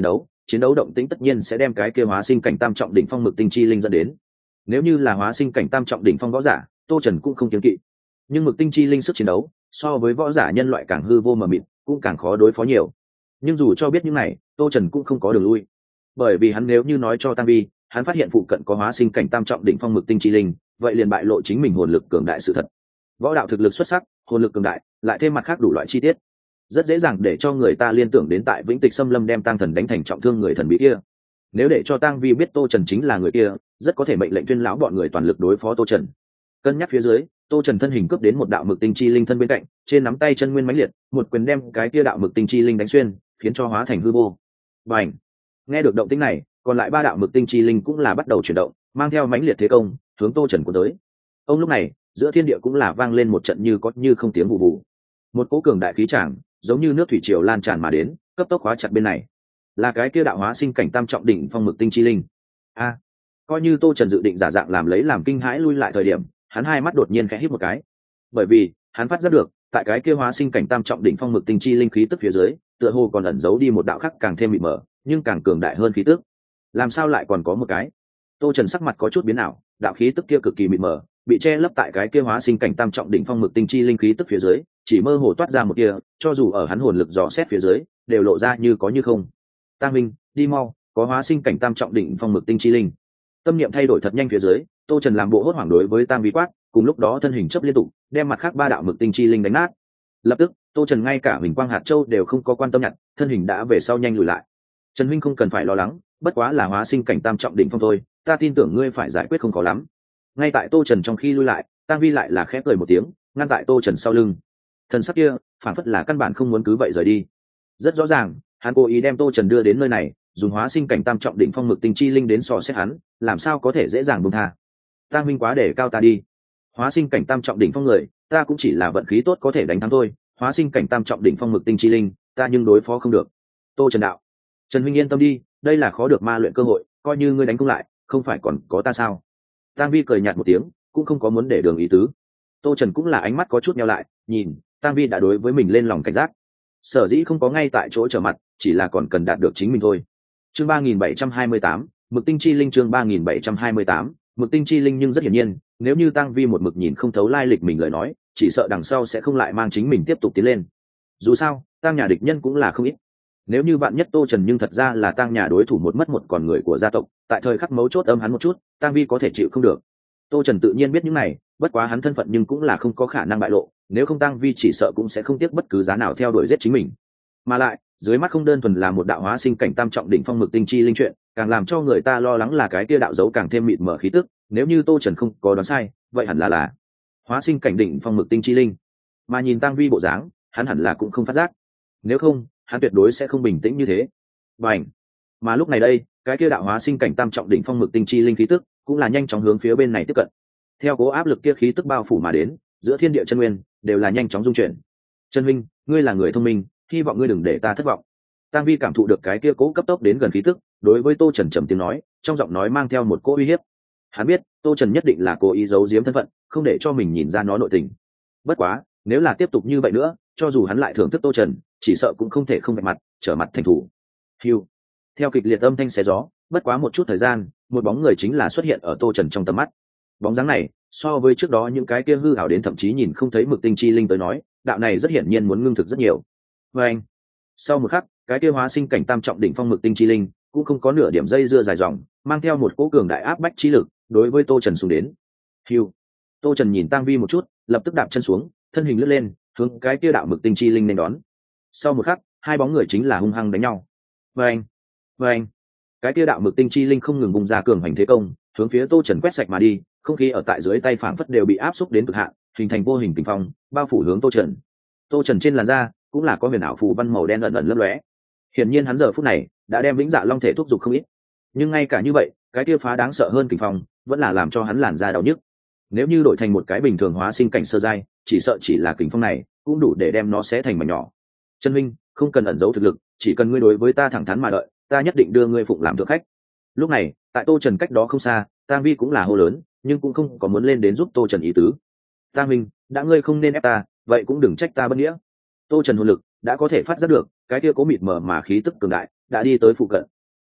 chiến đấu động tĩnh tất nhiên sẽ đem cái kia hóa sinh cảnh tam trọng đỉnh phong mực tinh chi linh dẫn đến. Nếu như là hóa sinh cảnh tam trọng đỉnh phong võ giả, Tô Trần cũng không kiêng kỵ, nhưng mực tinh chi linh sức chiến đấu so với võ giả nhân loại càng hư vô mờ mịt, cũng càng khó đối phó nhiều. Nhưng dù cho biết những này, Tô Trần cũng không có đường lui, bởi vì hắn nếu như nói cho Tăng Vi hắn phát hiện phụ cận có hóa sinh cảnh tam trọng đỉnh phong mực tinh chi linh, vậy liền bại lộ chính mình hồn lực cường đại sự thật. Võ đạo thực lực xuất sắc, hồn lực cường đại, lại thêm mặt khác đủ loại chi tiết, rất dễ dàng để cho người ta liên tưởng đến tại Vĩnh Tịch Xâm Lâm đem Tăng Thần đánh thành trọng thương người thần bí kia. Nếu để cho Tăng Vi biết Tô Trần chính là người kia, rất có thể mệnh lệnh tuyên lão bọn người toàn lực đối phó Tô Trần. Cân nhắc phía dưới, Tô Trần thân hình cướp đến một đạo mực tinh chi linh thân bên cạnh, trên nắm tay chân nguyên mãnh liệt, một quyền đem cái kia đạo mực tinh chi linh đánh xuyên, khiến cho hóa thành hư vô. Bành! Nghe được động tĩnh này, còn lại ba đạo mực tinh chi linh cũng là bắt đầu chuyển động, mang theo mãnh liệt thế công, hướng Tô Trần cuốn tới. Ông lúc này, giữa thiên địa cũng là vang lên một trận như có như không tiếng vụ vụ. Một cỗ cường đại khí tràng, giống như nước thủy triều lan tràn mà đến, cấp tốc hóa chặt bên này. Là cái kia đạo hóa sinh cảnh tam trọng đỉnh phong mực tinh chi linh. A! Coi như Tô Trần dự định giả dạng làm lấy làm kinh hãi lui lại thời điểm, hắn hai mắt đột nhiên khẽ híp một cái, bởi vì hắn phát giác được tại cái kia hóa sinh cảnh tam trọng đỉnh phong mực tinh chi linh khí tức phía dưới, tựa hồ còn ẩn giấu đi một đạo khác càng thêm mịt mờ nhưng càng cường đại hơn khí tức. Làm sao lại còn có một cái? Tô Trần sắc mặt có chút biến ảo, đạo khí tức kia cực kỳ mịt mờ, bị che lấp tại cái kia hóa sinh cảnh tam trọng đỉnh phong mực tinh chi linh khí tức phía dưới, chỉ mơ hồ toát ra một kia, cho dù ở hắn hồn lực dò xét phía dưới, đều lộ ra như có như không. Tăng Minh, đi mau, có hóa sinh cảnh tam trọng đỉnh phong mực tinh chi linh. Tâm niệm thay đổi thật nhanh phía dưới, Tô Trần làm bộ hốt hoảng đối với Tam Vi quát, cùng lúc đó thân hình chấp liên tục, đem mặt khác ba đạo mực tinh chi linh đánh nát. Lập tức, Tô Trần ngay cả huỳnh quang hạt châu đều không có quan tâm nhặt, thân hình đã về sau nhanh lùi lại. Trần huynh không cần phải lo lắng, bất quá là hóa sinh cảnh tam trọng đỉnh phong thôi, ta tin tưởng ngươi phải giải quyết không khó lắm. Ngay tại Tô Trần trong khi lui lại, Tam Vi lại là khẽ cười một tiếng, ngăn tại Tô Trần sau lưng. Thần sắc kia, phản phất là căn bản không muốn cứ vậy rời đi. Rất rõ ràng, hắn cố ý đem Tô Trần đưa đến nơi này, dùng hóa sinh cảnh tam trọng đỉnh phong mực tinh chi linh đến so xét hắn, làm sao có thể dễ dàng buông tha. Tăng Minh quá để cao ta đi. Hóa sinh cảnh tam trọng đỉnh phong người, ta cũng chỉ là vận khí tốt có thể đánh thắng thôi, hóa sinh cảnh tam trọng đỉnh phong mực tinh chi linh, ta nhưng đối phó không được. Tô Trần đạo. Trần huynh yên tâm đi, đây là khó được ma luyện cơ hội, coi như ngươi đánh không lại, không phải còn có ta sao? Tăng Vi cười nhạt một tiếng, cũng không có muốn để đường ý tứ. Tô Trần cũng là ánh mắt có chút nheo lại, nhìn, Tăng Vi đã đối với mình lên lòng cảnh giác. Sở dĩ không có ngay tại chỗ trở mặt, chỉ là còn cần đạt được chính mình thôi. Chương ba nghìn bảy trăm hai mươi tám, Mực tinh chi linh chương ba nghìn bảy trăm hai mươi tám, Mực tinh chi linh nhưng rất hiển nhiên, nếu như Tăng Vi một mực nhìn không thấu lai lịch mình lời nói, chỉ sợ đằng sau sẽ không lại mang chính mình tiếp tục tiến lên. Dù sao, Tăng nhà địch nhân cũng là không ít. Nếu như bạn nhất Tô Trần nhưng thật ra là Tăng nhà đối thủ một mất một còn người của gia tộc, tại thời khắc mấu chốt âm hắn một chút, Tăng Vi có thể chịu không được. Tô Trần tự nhiên biết những này, bất quá hắn thân phận nhưng cũng là không có khả năng bại lộ, nếu không Tăng Vi chỉ sợ cũng sẽ không tiếc bất cứ giá nào theo đuổi giết chính mình. Mà lại, dưới mắt không đơn thuần là một đạo hóa sinh cảnh tam trọng đỉnh phong mực tinh chi linh chuyện, càng làm cho người ta lo lắng là cái kia đạo dấu càng thêm mịt mờ khí tức, nếu như Tô Trần không có đoán sai, vậy hẳn là là hóa sinh cảnh đỉnh phong mực tinh chi linh. Mà nhìn Tăng Vi bộ dáng, hắn hẳn là cũng không phát giác. Nếu không, hắn tuyệt đối sẽ không bình tĩnh như thế. Bành. Mà lúc này đây, cái kia đạo hóa sinh cảnh tam trọng đỉnh phong mực tinh chi linh khí tức, cũng là nhanh chóng hướng phía bên này tiếp cận. Theo cố áp lực kia khí tức bao phủ mà đến, giữa thiên địa chân nguyên đều là nhanh chóng dung chuyển. Trần huynh, ngươi là người thông minh, hy vọng ngươi đừng để ta thất vọng. Tăng Vi cảm thụ được cái kia cố cấp tốc đến gần khí tức, đối với Tô Trần trầm tiếng nói, trong giọng nói mang theo một cỗ uy hiếp. Hắn biết, Tô Trần nhất định là cố ý giấu giếm thân phận, không để cho mình nhìn ra nó nội tình. Bất quá, nếu là tiếp tục như vậy nữa, cho dù hắn lại thưởng thức Tô Trần, chỉ sợ cũng không thể không vạch mặt, trở mặt thành thủ. Hưu. Theo kịch liệt âm thanh xé gió, bất quá một chút thời gian, một bóng người chính là xuất hiện ở Tô Trần trong tầm mắt. Bóng dáng này, so với trước đó những cái kia hư ảo đến thậm chí nhìn không thấy mực tinh chi linh tới nói, đạo này rất hiển nhiên muốn ngưng thực rất nhiều. Và anh, sau một khắc, cái kia hóa sinh cảnh tam trọng đỉnh phong mực tinh chi linh cũng không có nửa điểm dây dưa dài dòng, mang theo một cỗ cường đại áp bách trí lực đối với Tô Trần xuống đến. Hưu. Tô Trần nhìn Tăng Vi một chút, lập tức đạp chân xuống, thân hình lướt lên, hướng cái kia đạo mực tinh chi linh nên đón. Sau một khắc, hai bóng người chính là hung hăng đánh nhau. Và anh, và anh, cái kia đạo mực tinh chi linh không ngừng bùng ra cường hành thế công, hướng phía Tô Trần quét sạch mà đi, không khí ở tại dưới tay phảng phất đều bị áp xúc đến cực hạn, hình thành vô hình kình phong, bao phủ hướng Tô Trần. Tô Trần trên làn da cũng là có huyền ảo phù văn màu đen ẩn ẩn lấp lóe. Hiển nhiên hắn giờ phút này đã đem vĩnh dạ long thể thúc giục không ít. Nhưng ngay cả như vậy, cái kia phá đáng sợ hơn kình phong, vẫn là làm cho hắn làn da đau nhức. Nếu như đổi thành một cái bình thường hóa sinh cảnh sơ giai, chỉ sợ chỉ là kình phong này cũng đủ để đem nó xé thành mảnh nhỏ. Trần huynh, không cần ẩn giấu thực lực, chỉ cần ngươi đối với ta thẳng thắn mà đợi, ta nhất định đưa ngươi phụng làm thượng khách. Lúc này, tại Tô Trần cách đó không xa, Tang Vi cũng là hô lớn, nhưng cũng không có muốn lên đến giúp Tô Trần ý tứ. Tang Minh, đã ngươi không nên ép ta, vậy cũng đừng trách ta bất nghĩa. Tô Trần hồn lực đã có thể phát giác được, cái kia cố mịt mờ mà khí tức cường đại đã đi tới phụ cận.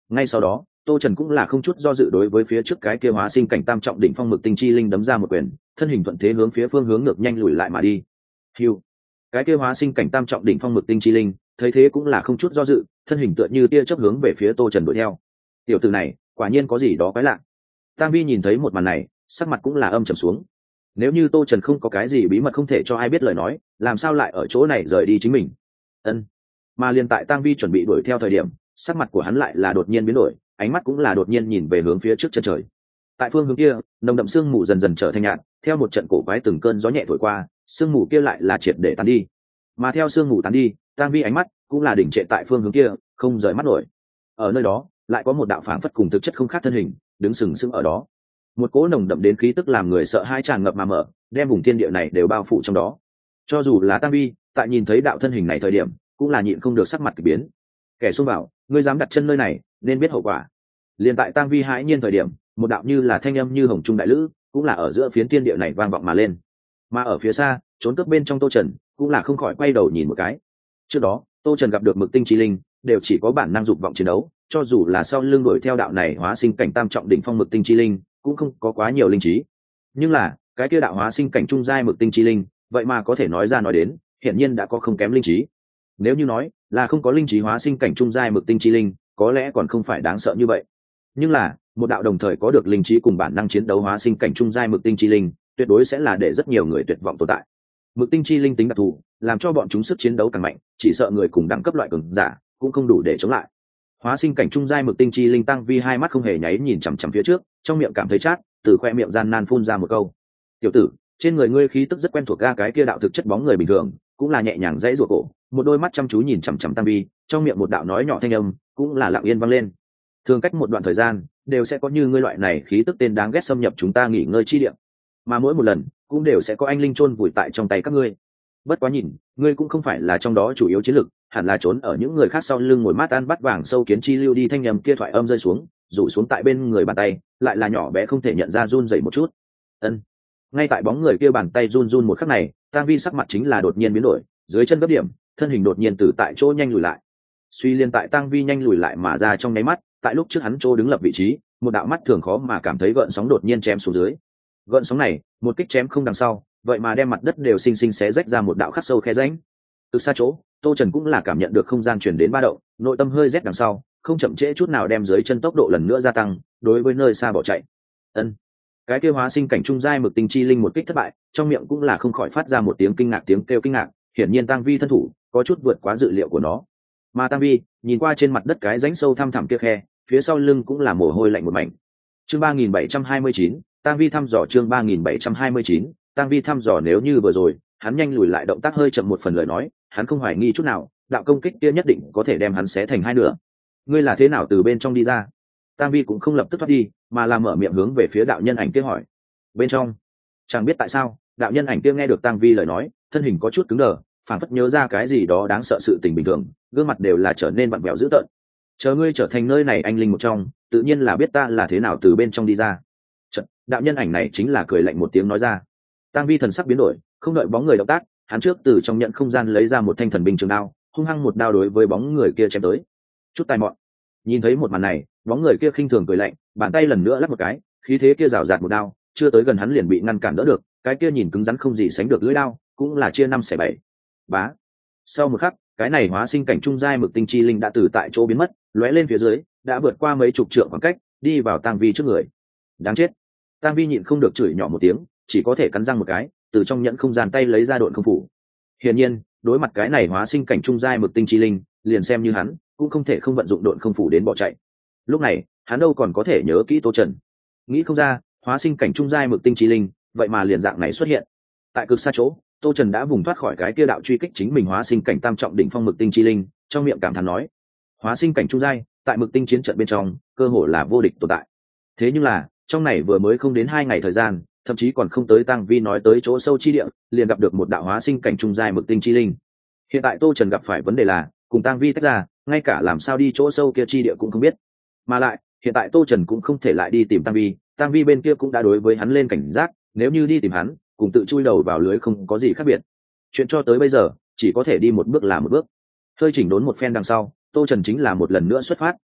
ngay sau đó tô trần cũng là không chút do dự đối với phía trước cái kia hóa sinh cảnh tam trọng đỉnh phong mực tinh chi linh đấm ra một quyền, thân hình thuận thế hướng phía phương hướng ngược nhanh lùi lại mà đi. Hiu, cái kia hóa sinh cảnh tam trọng đỉnh phong mực tinh chi linh thấy thế cũng là không chút do dự, thân hình tựa như tia chớp hướng về phía tô trần đuổi theo. Tiểu tử này quả nhiên có gì đó quái lạ. Tang Vi nhìn thấy một màn này, sắc mặt cũng là âm trầm xuống. Nếu như tô trần không có cái gì bí mật không thể cho ai biết lời nói, làm sao lại ở chỗ này rời đi chính mình? Ân. Mà liền tại Tang Vi chuẩn bị đuổi theo thời điểm, sắc mặt của hắn lại là đột nhiên biến đổi, ánh mắt cũng là đột nhiên nhìn về hướng phía trước chân trời. Tại phương hướng kia, nồng đậm sương mù dần dần trở thành nhạt, theo một trận cổ quái từng cơn gió nhẹ thổi qua, sương mù kia lại là triệt để tan đi. Mà theo sương mù tan đi, Tang Vi ánh mắt cũng là đỉnh trệ tại phương hướng kia, không rời mắt nổi. Ở nơi đó, lại có một đạo phảng phất cùng thực chất không khác thân hình, đứng sừng sững ở đó. Một cỗ nồng đậm đến khí tức làm người sợ hai tràn ngập mà mở, đem vùng thiên địa này đều bao phủ trong đó. Cho dù là Tang Vi, tại nhìn thấy đạo thân hình này thời điểm, cũng là nhịn không được sắc mặt kỳ biến. Kẻ xông vào, ngươi dám đặt chân nơi này, nên biết hậu quả. Liên tại Tang Vi hãi nhiên thời điểm, một đạo như là thanh âm như hồng trung đại lữ, cũng là ở giữa phiến thiên địa này vang vọng mà lên. Mà ở phía xa, trốn cướp bên trong Tô Trần, cũng là không khỏi quay đầu nhìn một cái. Trước đó, Tô Trần gặp được Mực Tinh Chi Linh, đều chỉ có bản năng dục vọng chiến đấu, cho dù là sau lưng đuổi theo đạo này hóa sinh cảnh tam trọng đỉnh phong Mực Tinh Chi Linh, cũng không có quá nhiều linh trí. Nhưng là, cái kia đạo hóa sinh cảnh trung giai Mực Tinh Chi Linh, vậy mà có thể nói ra nói đến, hiển nhiên đã có không kém linh trí. Nếu như nói là không có linh trí hóa sinh cảnh trung giai Mực Tinh Chi Linh, có lẽ còn không phải đáng sợ như vậy. Nhưng là, một đạo đồng thời có được linh trí cùng bản năng chiến đấu hóa sinh cảnh trung giai Mực Tinh Chi Linh, tuyệt đối sẽ là để rất nhiều người tuyệt vọng tồn tại. Mực Tinh Chi Linh tính đặc thù, làm cho bọn chúng sức chiến đấu càng mạnh, chỉ sợ người cùng đẳng cấp loại cường giả cũng không đủ để chống lại. Hóa sinh cảnh trung giai Mực Tinh Chi Linh Tăng Vi hai mắt không hề nháy nhìn chằm chằm phía trước, trong miệng cảm thấy chát, từ khoe miệng gian nan phun ra một câu: "Tiểu tử, trên người ngươi khí tức rất quen thuộc ga." Cái kia đạo thực chất bóng người bình thường, cũng là nhẹ nhàng dãy rủa cổ, một đôi mắt chăm chú nhìn chằm chằm Tăng Vi, trong miệng một đạo nói nhỏ thanh âm, cũng là lặng yên vang lên. Thường cách một đoạn thời gian, đều sẽ có như ngươi loại này khí tức tên đáng ghét xâm nhập chúng ta nghỉ ngơi chi địa, mà mỗi một lần, cũng đều sẽ có anh linh chôn vùi tại trong tay các ngươi. Bất quá nhìn, ngươi cũng không phải là trong đó chủ yếu chiến lực, hẳn là trốn ở những người khác sau lưng ngồi mát ăn bắt vàng sâu kiến chi lưu đi. Thanh nhầm kia thoại âm rơi xuống, rủ xuống tại bên người bàn tay, lại là nhỏ bé không thể nhận ra run rẩy một chút. Ân. Ngay tại bóng người kia bàn tay run run một khắc này, Tang Vi sắc mặt chính là đột nhiên biến đổi, dưới chân gấp điểm, thân hình đột nhiên từ tại chỗ nhanh lùi lại. Suy liên tại Tang Vi nhanh lùi lại mà ra trong nháy mắt, tại lúc trước hắn chỗ đứng lập vị trí, một đạo mắt thường khó mà cảm thấy gợn sóng đột nhiên chém xuống dưới. Gợn sóng này, một kích chém không đằng sau, vậy mà đem mặt đất đều xinh xinh xé rách ra một đạo khắc sâu khe rãnh. Từ xa chỗ, Tô Trần cũng là cảm nhận được không gian chuyển đến ba động, nội tâm hơi rét đằng sau, không chậm trễ chút nào đem dưới chân tốc độ lần nữa gia tăng, đối với nơi xa bỏ chạy. Ân. Cái kia hóa sinh cảnh trung giai Mực Tinh Chi Linh một kích thất bại, trong miệng cũng là không khỏi phát ra một tiếng kinh ngạc, tiếng kêu kinh ngạc, hiển nhiên Tang Vi thân thủ có chút vượt quá dự liệu của nó. Mà Tang Vi nhìn qua trên mặt đất cái rãnh sâu thăm thẳm kia khe, phía sau lưng cũng là mồ hôi lạnh một mảnh. Chương ba nghìn bảy trăm hai mươi chín, Tang Vi thăm dò. Chương ba nghìn bảy trăm hai mươi chín, Tang Vi thăm dò. Nếu như vừa rồi hắn nhanh lùi lại động tác hơi chậm một phần lời nói, hắn không hoài nghi chút nào, đạo công kích kia nhất định có thể đem hắn xé thành hai nửa. Ngươi là thế nào từ bên trong đi ra? Tang Vi cũng không lập tức thoát đi, mà là mở miệng hướng về phía đạo nhân ảnh kia hỏi. Bên trong? Chẳng biết tại sao, đạo nhân ảnh kia nghe được Tang Vi lời nói, thân hình có chút cứng đờ, phảng phất nhớ ra cái gì đó đáng sợ sự tình bình thường, gương mặt đều là trở nên vặn vẹo dữ tợn. Chờ ngươi trở thành nơi này anh linh một trong, tự nhiên là biết ta là thế nào từ bên trong đi ra. Chợt, đạo nhân ảnh này chính là cười lạnh một tiếng nói ra. Tang Vi thần sắc biến đổi, không đợi bóng người động tác, hắn trước từ trong nhận không gian lấy ra một thanh thần binh trường đao, hung hăng một đao đối với bóng người kia chém tới. Chút tai mọn. Nhìn thấy một màn này, bóng người kia khinh thường cười lạnh, bàn tay lần nữa lắp một cái, khí thế kia rào rạt một đao, chưa tới gần hắn liền bị ngăn cản đỡ được, cái kia nhìn cứng rắn không gì sánh được lưỡi đao, cũng là chia năm xẻ bảy. Bá. Sau một khắc, cái này hóa sinh cảnh trung giai Mực Tinh Chi Linh đã từ tại chỗ biến mất, lóe lên phía dưới, đã vượt qua mấy chục trượng khoảng cách, đi vào Tang Vi trước người. Đáng chết. Tang Vi nhịn không được chửi nhỏ một tiếng, chỉ có thể cắn răng một cái, từ trong nhẫn không gian tay lấy ra độn không phủ. Hiển nhiên, đối mặt cái này hóa sinh cảnh trung giai Mực Tinh Chi Linh, liền xem như hắn, cũng không thể không vận dụng độn không phủ đến bỏ chạy. Lúc này, hắn đâu còn có thể nhớ kỹ Tô Trần. Nghĩ không ra, hóa sinh cảnh trung giai Mực Tinh Chi Linh, vậy mà liền dạng này xuất hiện. Tại cực xa chỗ, Tô Trần đã vùng thoát khỏi cái kia đạo truy kích chính mình hóa sinh cảnh tam trọng đỉnh phong Mực Tinh Chi Linh, trong miệng cảm thán nói: hóa sinh cảnh trung giai, tại Mực Tinh chiến trận bên trong, cơ hồ là vô địch tồn tại. Thế nhưng là, trong này vừa mới không đến hai ngày thời gian, thậm chí còn không tới Tang Vi nói tới chỗ sâu chi địa, liền gặp được một đạo hóa sinh cảnh trung giai Mực Tinh Chi Linh. Hiện tại Tô Trần gặp phải vấn đề là, cùng Tang Vi tách ra, ngay cả làm sao đi chỗ sâu kia chi địa cũng không biết. Mà lại, hiện tại Tô Trần cũng không thể lại đi tìm Tang Vi, Tang Vi bên kia cũng đã đối với hắn lên cảnh giác, nếu như đi tìm hắn, cùng tự chui đầu vào lưới không có gì khác biệt. Chuyện cho tới bây giờ, chỉ có thể đi một bước là một bước. Hơi chỉnh đốn một phen đằng sau, Tô Trần chính là một lần nữa xuất phát,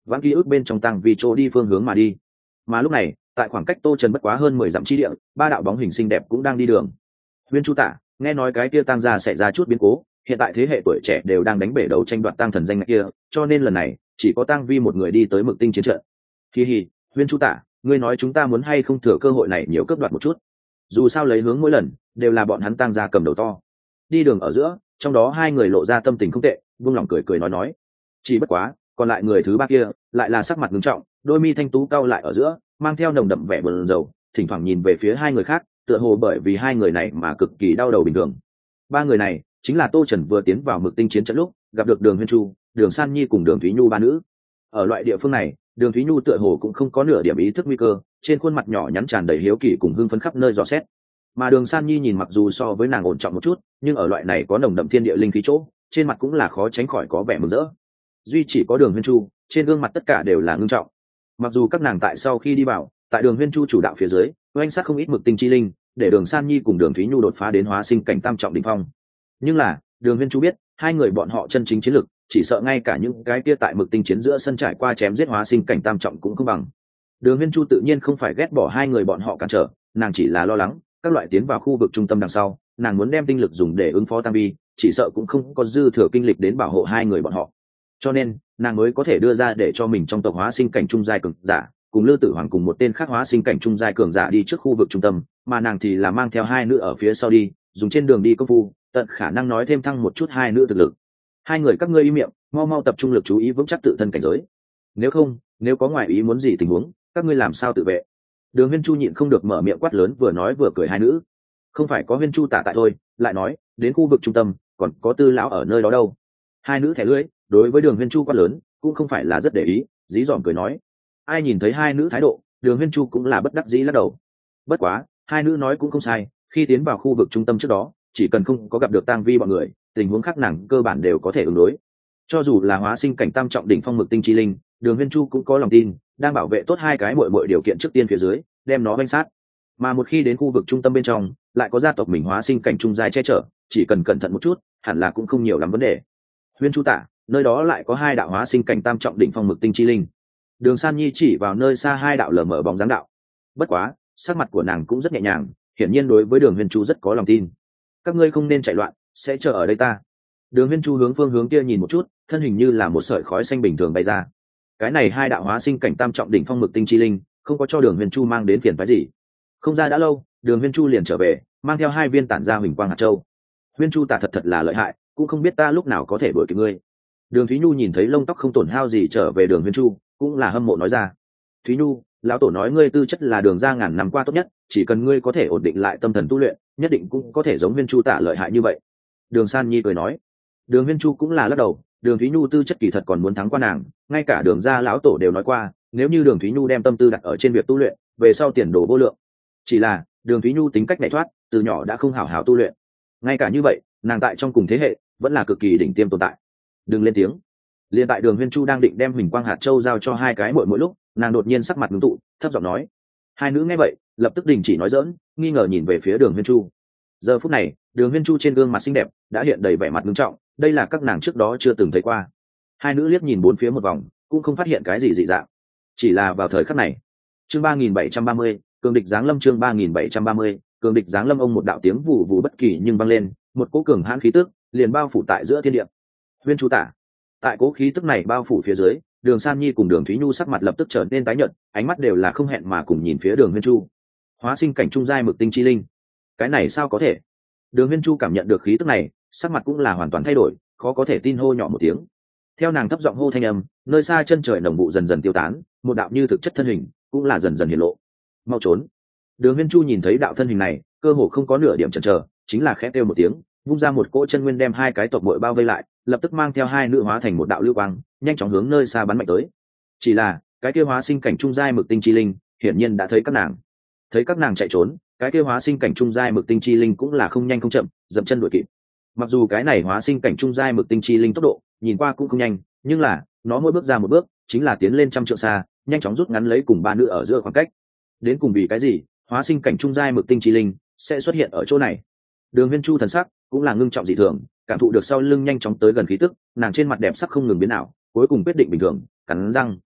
vãng ký ức bên trong tăng vi chỗ đi phương hướng mà đi. Mà lúc này tại khoảng cách Tô Trần bất quá hơn mười dặm chi địa, ba đạo bóng hình xinh đẹp cũng đang đi đường. Huyên Chu Tả, nghe nói cái kia tăng gia sẽ ra chút biến cố, hiện tại thế hệ tuổi trẻ đều đang đánh bể đấu tranh đoạt tăng thần danh kia, cho nên lần này chỉ có tăng vi một người đi tới Mực Tinh chiến trận. Hi hi, Huyên Chu Tả, ngươi nói chúng ta muốn hay không thừa cơ hội này nhiều cướp đoạt một chút? Dù sao lấy hướng mỗi lần đều là bọn hắn tăng gia cầm đầu to. Đi đường ở giữa, trong đó hai người lộ ra tâm tình không tệ, buông lòng cười cười nói nói. Chỉ bất quá, còn lại người thứ ba kia lại là sắc mặt nghiêm trọng, đôi mi thanh tú cau lại ở giữa, mang theo nồng đậm vẻ buồn rầu, thỉnh thoảng nhìn về phía hai người khác, tựa hồ bởi vì hai người này mà cực kỳ đau đầu bình thường. Ba người này chính là Tô Trần vừa tiến vào Mực Tinh chiến trận lúc gặp được Đường Huyên Chu, Đường San Nhi cùng Đường Thúy Nhu ba nữ. Ở loại địa phương này, Đường Thúy Nhu tựa hồ cũng không có nửa điểm ý thức nguy cơ, trên khuôn mặt nhỏ nhắn tràn đầy hiếu kỳ cùng hưng phấn khắp nơi dò xét. Mà Đường San Nhi nhìn mặc dù so với nàng ổn trọng một chút, nhưng ở loại này có nồng đậm thiên địa linh khí chỗ, trên mặt cũng là khó tránh khỏi có vẻ mừng rỡ. Duy chỉ có Đường Huyên Chu, trên gương mặt tất cả đều là ngưng trọng. Mặc dù các nàng tại sau khi đi vào, tại Đường Huyên Chu chủ đạo phía dưới, oanh sát không ít Mực Tinh chi linh, để Đường San Nhi cùng Đường Thúy Nhu đột phá đến hóa sinh cảnh tam trọng đỉnh phong. Nhưng là, Đường Huyên Chu biết, hai người bọn họ chân chính chiến lực, chỉ sợ ngay cả những cái kia tại Mực Tinh chiến giữa sân trải qua chém giết hóa sinh cảnh tam trọng cũng không bằng. Đường Huyên Chu tự nhiên không phải ghét bỏ hai người bọn họ cản trở, nàng chỉ là lo lắng, các loại tiến vào khu vực trung tâm đằng sau, nàng muốn đem tinh lực dùng để ứng phó Tam Vi, chỉ sợ cũng không có dư thừa kinh lịch đến bảo hộ hai người bọn họ. Cho nên, nàng mới có thể đưa ra để cho mình trong tộc hóa sinh cảnh trung giai cường giả, cùng Lư Tử Hoàng cùng một tên khác hóa sinh cảnh trung giai cường giả đi trước khu vực trung tâm, mà nàng thì là mang theo hai nữ ở phía sau đi, dùng trên đường đi công phu, tận khả năng nói thêm thăng một chút hai nữ thực lực. Hai người các ngươi im miệng, mau mau tập trung lực chú ý vững chắc tự thân cảnh giới. Nếu không, nếu có ngoại ý muốn gì tình huống, các ngươi làm sao tự vệ? Đường Huyên Chu nhịn không được mở miệng quát lớn, vừa nói vừa cười hai nữ. Không phải có Huyên Chu Tả tại thôi, lại nói, đến khu vực trung tâm, còn có Tư lão ở nơi đó đâu. Hai nữ thẻ lưỡi, đối với Đường Huyên Chu quát lớn, cũng không phải là rất để ý, dí dỏm cười nói. Ai nhìn thấy hai nữ thái độ, Đường Huyên Chu cũng là bất đắc dĩ lắc đầu. Bất quá, hai nữ nói cũng không sai, khi tiến vào khu vực trung tâm trước đó, chỉ cần không có gặp được Tang Vi bọn người, tình huống khác nàng cơ bản đều có thể ứng đối. Cho dù là hóa sinh cảnh tam trọng đỉnh phong Mực Tinh chi linh, Đường Huyên Chu cũng có lòng tin, đang bảo vệ tốt hai cái muội muội điều kiện trước tiên phía dưới, đem nó vây sát. Mà một khi đến khu vực trung tâm bên trong, lại có gia tộc mình hóa sinh cảnh trung giai che chở, chỉ cần cẩn thận một chút, hẳn là cũng không nhiều lắm vấn đề. Huyên Chu Tả, nơi đó lại có hai đạo hóa sinh cảnh tam trọng đỉnh phong Mực Tinh chi linh. Đường San Nhi chỉ vào nơi xa hai đạo lờ mờ bóng dáng đạo. Bất quá, sắc mặt của nàng cũng rất nhẹ nhàng, hiển nhiên đối với Đường Huyên Chu rất có lòng tin. Các ngươi không nên chạy loạn, sẽ chờ ở đây ta. Đường Huyên Chu hướng phương hướng kia nhìn một chút, thân hình như là một sợi khói xanh bình thường bay ra. Cái này hai đạo hóa sinh cảnh tam trọng đỉnh phong Mực Tinh chi linh, không có cho Đường Huyên Chu mang đến phiền phức gì. Không ra đã lâu, Đường Huyên Chu liền trở về, mang theo hai viên tản ra huỳnh quang hạt châu. Huyên Chu Tả thật thật là lợi hại, cũng không biết ta lúc nào có thể đuổi kịp ngươi. Đường Thúy Nhu nhìn thấy lông tóc không tổn hao gì trở về Đường Huyên Chu, cũng là hâm mộ nói ra. Thúy Nhu, lão tổ nói ngươi tư chất là đường ra ngàn năm qua tốt nhất, chỉ cần ngươi có thể ổn định lại tâm thần tu luyện, nhất định cũng có thể giống Huyên Chu Tả lợi hại như vậy. Đường San Nhi cười nói. Đường Huyên Chu cũng là lắc đầu, Đường Thúy Nhu tư chất kỳ thật còn muốn thắng qua nàng, ngay cả Đường gia lão tổ đều nói qua, nếu như Đường Thúy Nhu đem tâm tư đặt ở trên việc tu luyện, về sau tiền đồ vô lượng. Chỉ là, Đường Thúy Nhu tính cách nhảy thoát, từ nhỏ đã không hảo hảo tu luyện. Ngay cả như vậy, nàng tại trong cùng thế hệ, vẫn là cực kỳ đỉnh tiêm tồn tại. Đừng lên tiếng. Liên tại Đường Huyên Chu đang định đem huỳnh quang hạt châu giao cho hai cái muội muội lúc, nàng đột nhiên sắc mặt ngưng tụ, thấp giọng nói. Hai nữ nghe vậy, lập tức đình chỉ nói giỡn, nghi ngờ nhìn về phía Đường Huyên Chu. Giờ phút này, Đường Huyên Chu trên gương mặt xinh đẹp đã hiện đầy vẻ mặt nghiêm trọng, đây là các nàng trước đó chưa từng thấy qua. Hai nữ liếc nhìn bốn phía một vòng, cũng không phát hiện cái gì dị dạng. Chỉ là vào thời khắc này, chương ba nghìn bảy trăm ba mươi, cường địch giáng lâm chương ba nghìn bảy trăm ba mươi, cường địch giáng lâm ông một đạo tiếng vụ vụ bất kỳ nhưng vang lên, một cỗ cường hãn khí tức liền bao phủ tại giữa thiên địa. Huyên Chu Tả. Tại cỗ khí tức này bao phủ phía dưới, Đường San Nhi cùng Đường Thúy Nhu sắc mặt lập tức trở nên tái nhợt, ánh mắt đều là không hẹn mà cùng nhìn phía Đường Huyên Chu. Hóa sinh cảnh trung giai Mực Tinh chi linh, cái này sao có thể? Đường Huyên Chu cảm nhận được khí tức này, sắc mặt cũng là hoàn toàn thay đổi, khó có thể tin hô nhỏ một tiếng. Theo nàng thấp giọng hô thanh âm, nơi xa chân trời nồng vụ dần dần tiêu tán, một đạo như thực chất thân hình cũng là dần dần hiện lộ. Mau trốn! Đường Huyên Chu nhìn thấy đạo thân hình này, cơ hồ không có nửa điểm chần chờ, chính là khẽ kêu một tiếng, vung ra một cỗ chân nguyên đem hai cái tộc muội bao vây lại, lập tức mang theo hai nữ hóa thành một đạo lưu quang, nhanh chóng hướng nơi xa bắn mạnh tới. Chỉ là, cái kia hóa sinh cảnh trung giai Mực Tinh chi linh, hiển nhiên đã thấy các nàng. Thấy các nàng chạy trốn, cái kia hóa sinh cảnh trung giai Mực Tinh chi linh cũng là không nhanh không chậm, dậm chân đuổi kịp. Mặc dù cái này hóa sinh cảnh trung giai Mực Tinh chi linh tốc độ nhìn qua cũng không nhanh, nhưng là, nó mỗi bước ra một bước, chính là tiến lên trăm trượng xa, nhanh chóng rút ngắn lấy cùng ba nữ ở giữa khoảng cách. Đến cùng vì cái gì, hóa sinh cảnh trung giai Mực Tinh chi linh sẽ xuất hiện ở chỗ này? Đường Huyên Chu thần sắc cũng là ngưng trọng dị thường, cảm thụ được sau lưng nhanh chóng tới gần khí tức, nàng trên mặt đẹp sắc không ngừng biến ảo, cuối cùng quyết định bình thường, cắn răng,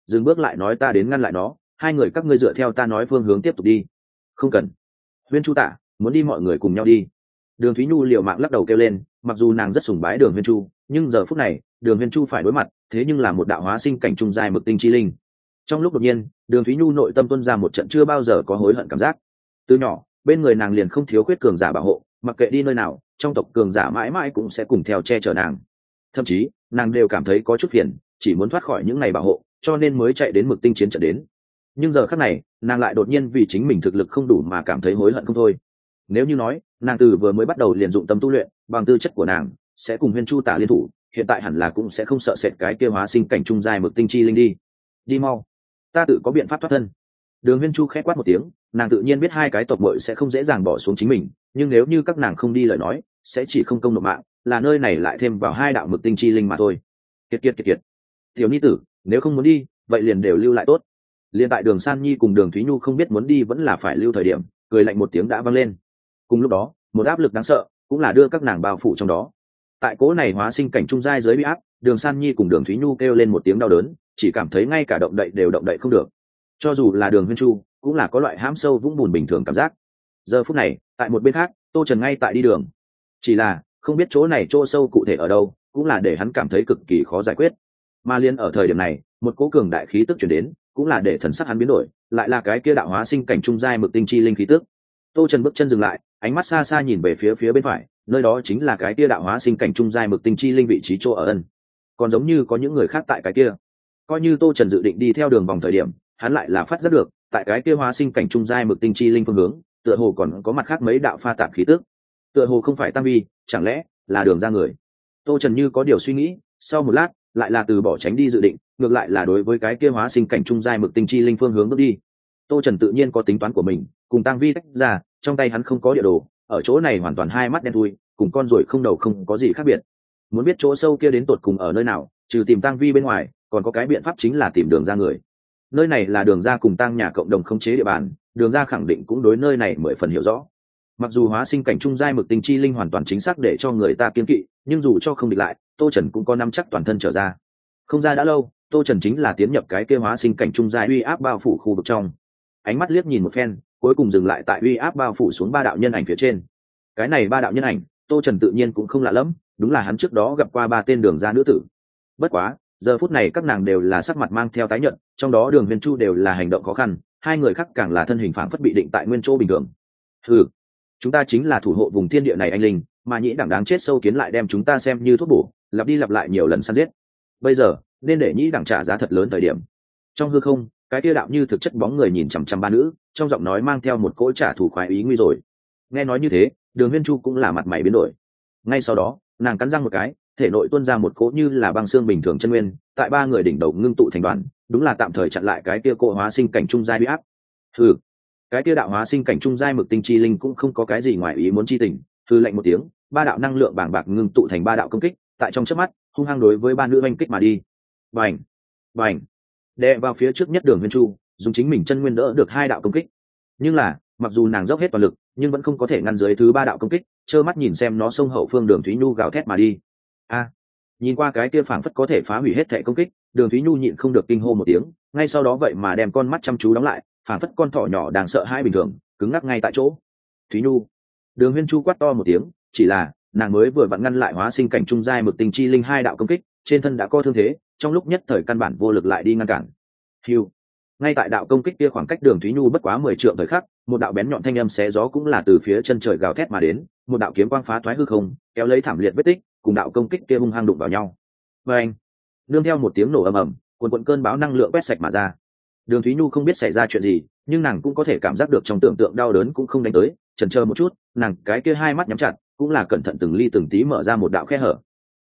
dừng bước lại nói ta đến ngăn lại nó, hai người các ngươi dựa theo ta nói phương hướng tiếp tục đi. Không cần. Huyên Chu tạ, muốn đi mọi người cùng nhau đi. Đường Thúy Nhu liều mạng lắc đầu kêu lên, mặc dù nàng rất sùng bái Đường Huyên Chu, nhưng giờ phút này Đường Huyên Chu phải đối mặt thế nhưng là một đạo hóa sinh cảnh trung giai mực tinh chi linh. Trong lúc đột nhiên Đường Thúy Nhu nội tâm tuôn ra một trận chưa bao giờ có hối hận cảm giác. Từ nhỏ bên người nàng liền không thiếu khuyết cường giả bảo hộ, mặc kệ đi nơi nào trong tộc cường giả mãi mãi cũng sẽ cùng theo che chở nàng. Thậm chí nàng đều cảm thấy có chút phiền, chỉ muốn thoát khỏi những ngày bảo hộ cho nên mới chạy đến mực tinh chiến trận đến. Nhưng giờ khắc này nàng lại đột nhiên vì chính mình thực lực không đủ mà cảm thấy hối hận không thôi. Nếu như nói nàng từ vừa mới bắt đầu liền dụng tâm tu luyện, bằng tư chất của nàng sẽ cùng Huyên Chu Tả liên thủ, hiện tại hẳn là cũng sẽ không sợ sệt cái kia hóa sinh cảnh trung giai mực tinh chi linh đi. Đi mau, ta tự có biện pháp thoát thân. Đường Huyên Chu khẽ quát một tiếng, nàng tự nhiên biết hai cái tộc muội sẽ không dễ dàng bỏ xuống chính mình, nhưng nếu như các nàng không đi lời nói sẽ chỉ không công nộp mạng, là nơi này lại thêm vào hai đạo mực tinh chi linh mà thôi. Kiệt kiệt kiệt kiệt, tiểu nhi tử, nếu không muốn đi vậy liền đều lưu lại tốt. Liên tại Đường San Nhi cùng Đường Thúy Nhu không biết muốn đi vẫn là phải lưu thời điểm, cười lạnh một tiếng đã vang lên. Cùng lúc đó một áp lực đáng sợ cũng là đưa các nàng bao phủ trong đó. Tại cố này hóa sinh cảnh trung giai dưới bị áp, Đường San Nhi cùng Đường Thúy Nhu kêu lên một tiếng đau đớn, chỉ cảm thấy ngay cả động đậy đều động đậy không được. Cho dù là Đường Huyên Chu cũng là có loại hãm sâu vũng bùn bình thường cảm giác. Giờ phút này tại một bên khác Tô Trần ngay tại đi đường, chỉ là không biết chỗ này chỗ sâu cụ thể ở đâu, cũng là để hắn cảm thấy cực kỳ khó giải quyết. Mà liên ở thời điểm này một cố cường đại khí tức chuyển đến, cũng là để thần sắc hắn biến đổi, lại là cái kia đạo hóa sinh cảnh trung giai mực tinh chi linh khí tức. Tô Trần bước chân dừng lại, ánh mắt xa xa nhìn về phía phía bên phải, nơi đó chính là cái kia đạo hóa sinh cảnh trung giai mực tinh chi linh vị trí chỗ ở ân. Còn giống như có những người khác tại cái kia. Coi như Tô Trần dự định đi theo đường vòng thời điểm, hắn lại là phát giác được, tại cái kia hóa sinh cảnh trung giai mực tinh chi linh phương hướng, tựa hồ còn có mặt khác mấy đạo pha tạp khí tức. Tựa hồ không phải Tam Vi, chẳng lẽ là Đường ra người. Tô Trần như có điều suy nghĩ, sau một lát, lại là từ bỏ tránh đi dự định, ngược lại là đối với cái kia hóa sinh cảnh trung giai mực tinh chi linh phương hướng bước đi. Tô Trần tự nhiên có tính toán của mình, cùng Tam Vi tách ra, trong tay hắn không có địa đồ, ở chỗ này hoàn toàn hai mắt đen thui, cùng con ruồi không đầu không có gì khác biệt. Muốn biết chỗ sâu kia đến tột cùng ở nơi nào, trừ tìm Tang Vi bên ngoài, còn có cái biện pháp chính là tìm Đường ra người. Nơi này là Đường ra cùng Tang nhà cộng đồng khống chế địa bàn, Đường ra khẳng định cũng đối nơi này mười phần hiểu rõ. Mặc dù hóa sinh cảnh trung giai mực tinh chi linh hoàn toàn chính xác để cho người ta kiên kỵ, nhưng dù cho không địch lại, Tô Trần cũng có nắm chắc toàn thân trở ra. Không ra đã lâu, Tô Trần chính là tiến nhập cái kia hóa sinh cảnh trung giai uy áp bao phủ khu vực trong. Ánh mắt liếc nhìn một phen, cuối cùng dừng lại tại uy áp bao phủ xuống ba đạo nhân ảnh phía trên. Cái này ba đạo nhân ảnh, Tô Trần tự nhiên cũng không lạ lẫm, đúng là hắn trước đó gặp qua ba tên Đường ra nữ tử. Bất quá, giờ phút này các nàng đều là sắc mặt mang theo tái nhợt, trong đó Đường Huyền Chu đều là hành động khó khăn, hai người khác càng là thân hình phảng phất bị định tại nguyên chỗ bình thường. Hừ, chúng ta chính là thủ hộ vùng thiên địa này anh linh, mà nhĩ đẳng đáng chết sâu kiến lại đem chúng ta xem như thuốc bổ, lặp đi lặp lại nhiều lần săn giết. Bây giờ nên để nhĩ đẳng trả giá thật lớn thời điểm. Trong hư không, cái kia đạo như thực chất bóng người nhìn chằm chằm ba nữ, trong giọng nói mang theo một cỗ trả thù khoái ý nguy rồi. Nghe nói như thế, Đường Huyên Chu cũng là mặt mày biến đổi. Ngay sau đó nàng cắn răng một cái, thể nội tuôn ra một cỗ như là băng xương bình thường chân nguyên, tại ba người đỉnh đầu ngưng tụ thành đoàn, đúng là tạm thời chặn lại cái kia cỗ hóa sinh cảnh trung giai uy áp. Hừ, cái kia đạo hóa sinh cảnh trung giai mực tinh chi linh cũng không có cái gì ngoài ý muốn chi tình, hừ lạnh một tiếng, ba đạo năng lượng bàng bạc ngưng tụ thành ba đạo công kích, tại trong chớp mắt hung hăng đối với ba nữ oanh kích mà đi. Bành, bành, đè vào phía trước nhất Đường Huyên Chu, dùng chính mình chân nguyên đỡ được hai đạo công kích. Nhưng là mặc dù nàng dốc hết toàn lực, nhưng vẫn không có thể ngăn dưới thứ ba đạo công kích, trơ mắt nhìn xem nó xông hậu phương Đường Thúy Nhu gào thét mà đi. A, nhìn qua cái kia phảng phất có thể phá hủy hết thảy công kích, Đường Thúy Nhu nhịn không được kinh hô một tiếng, ngay sau đó vậy mà đem con mắt chăm chú đóng lại, phảng phất con thỏ nhỏ đang sợ hãi bình thường, cứng ngắc ngay tại chỗ. Thúy Nhu, Đường Huyên Chu quát to một tiếng, chỉ là nàng mới vừa vặn ngăn lại hóa sinh cảnh trung giai mực tinh chi linh hai đạo công kích, trên thân đã có thương thế, trong lúc nhất thời căn bản vô lực lại đi ngăn cản. Hiu, ngay tại đạo công kích kia khoảng cách Đường Thúy Nhu bất quá mười trượng thời khắc, một đạo bén nhọn thanh âm xé gió cũng là từ phía chân trời gào thét mà đến, một đạo kiếm quang phá thoái hư không, kéo lấy thảm liệt vết tích, cùng đạo công kích kia hung hăng đụng vào nhau. Và anh, nương theo một tiếng nổ ầm ầm, cuồn cuộn cơn bão năng lượng quét sạch mà ra. Đường Thúy Nhu không biết xảy ra chuyện gì, nhưng nàng cũng có thể cảm giác được trong tưởng tượng đau đớn cũng không đánh tới, chần chờ một chút, nàng cái kia hai mắt nhắm chặt, cũng là cẩn thận từng ly từng tí mở ra một đạo khe hở,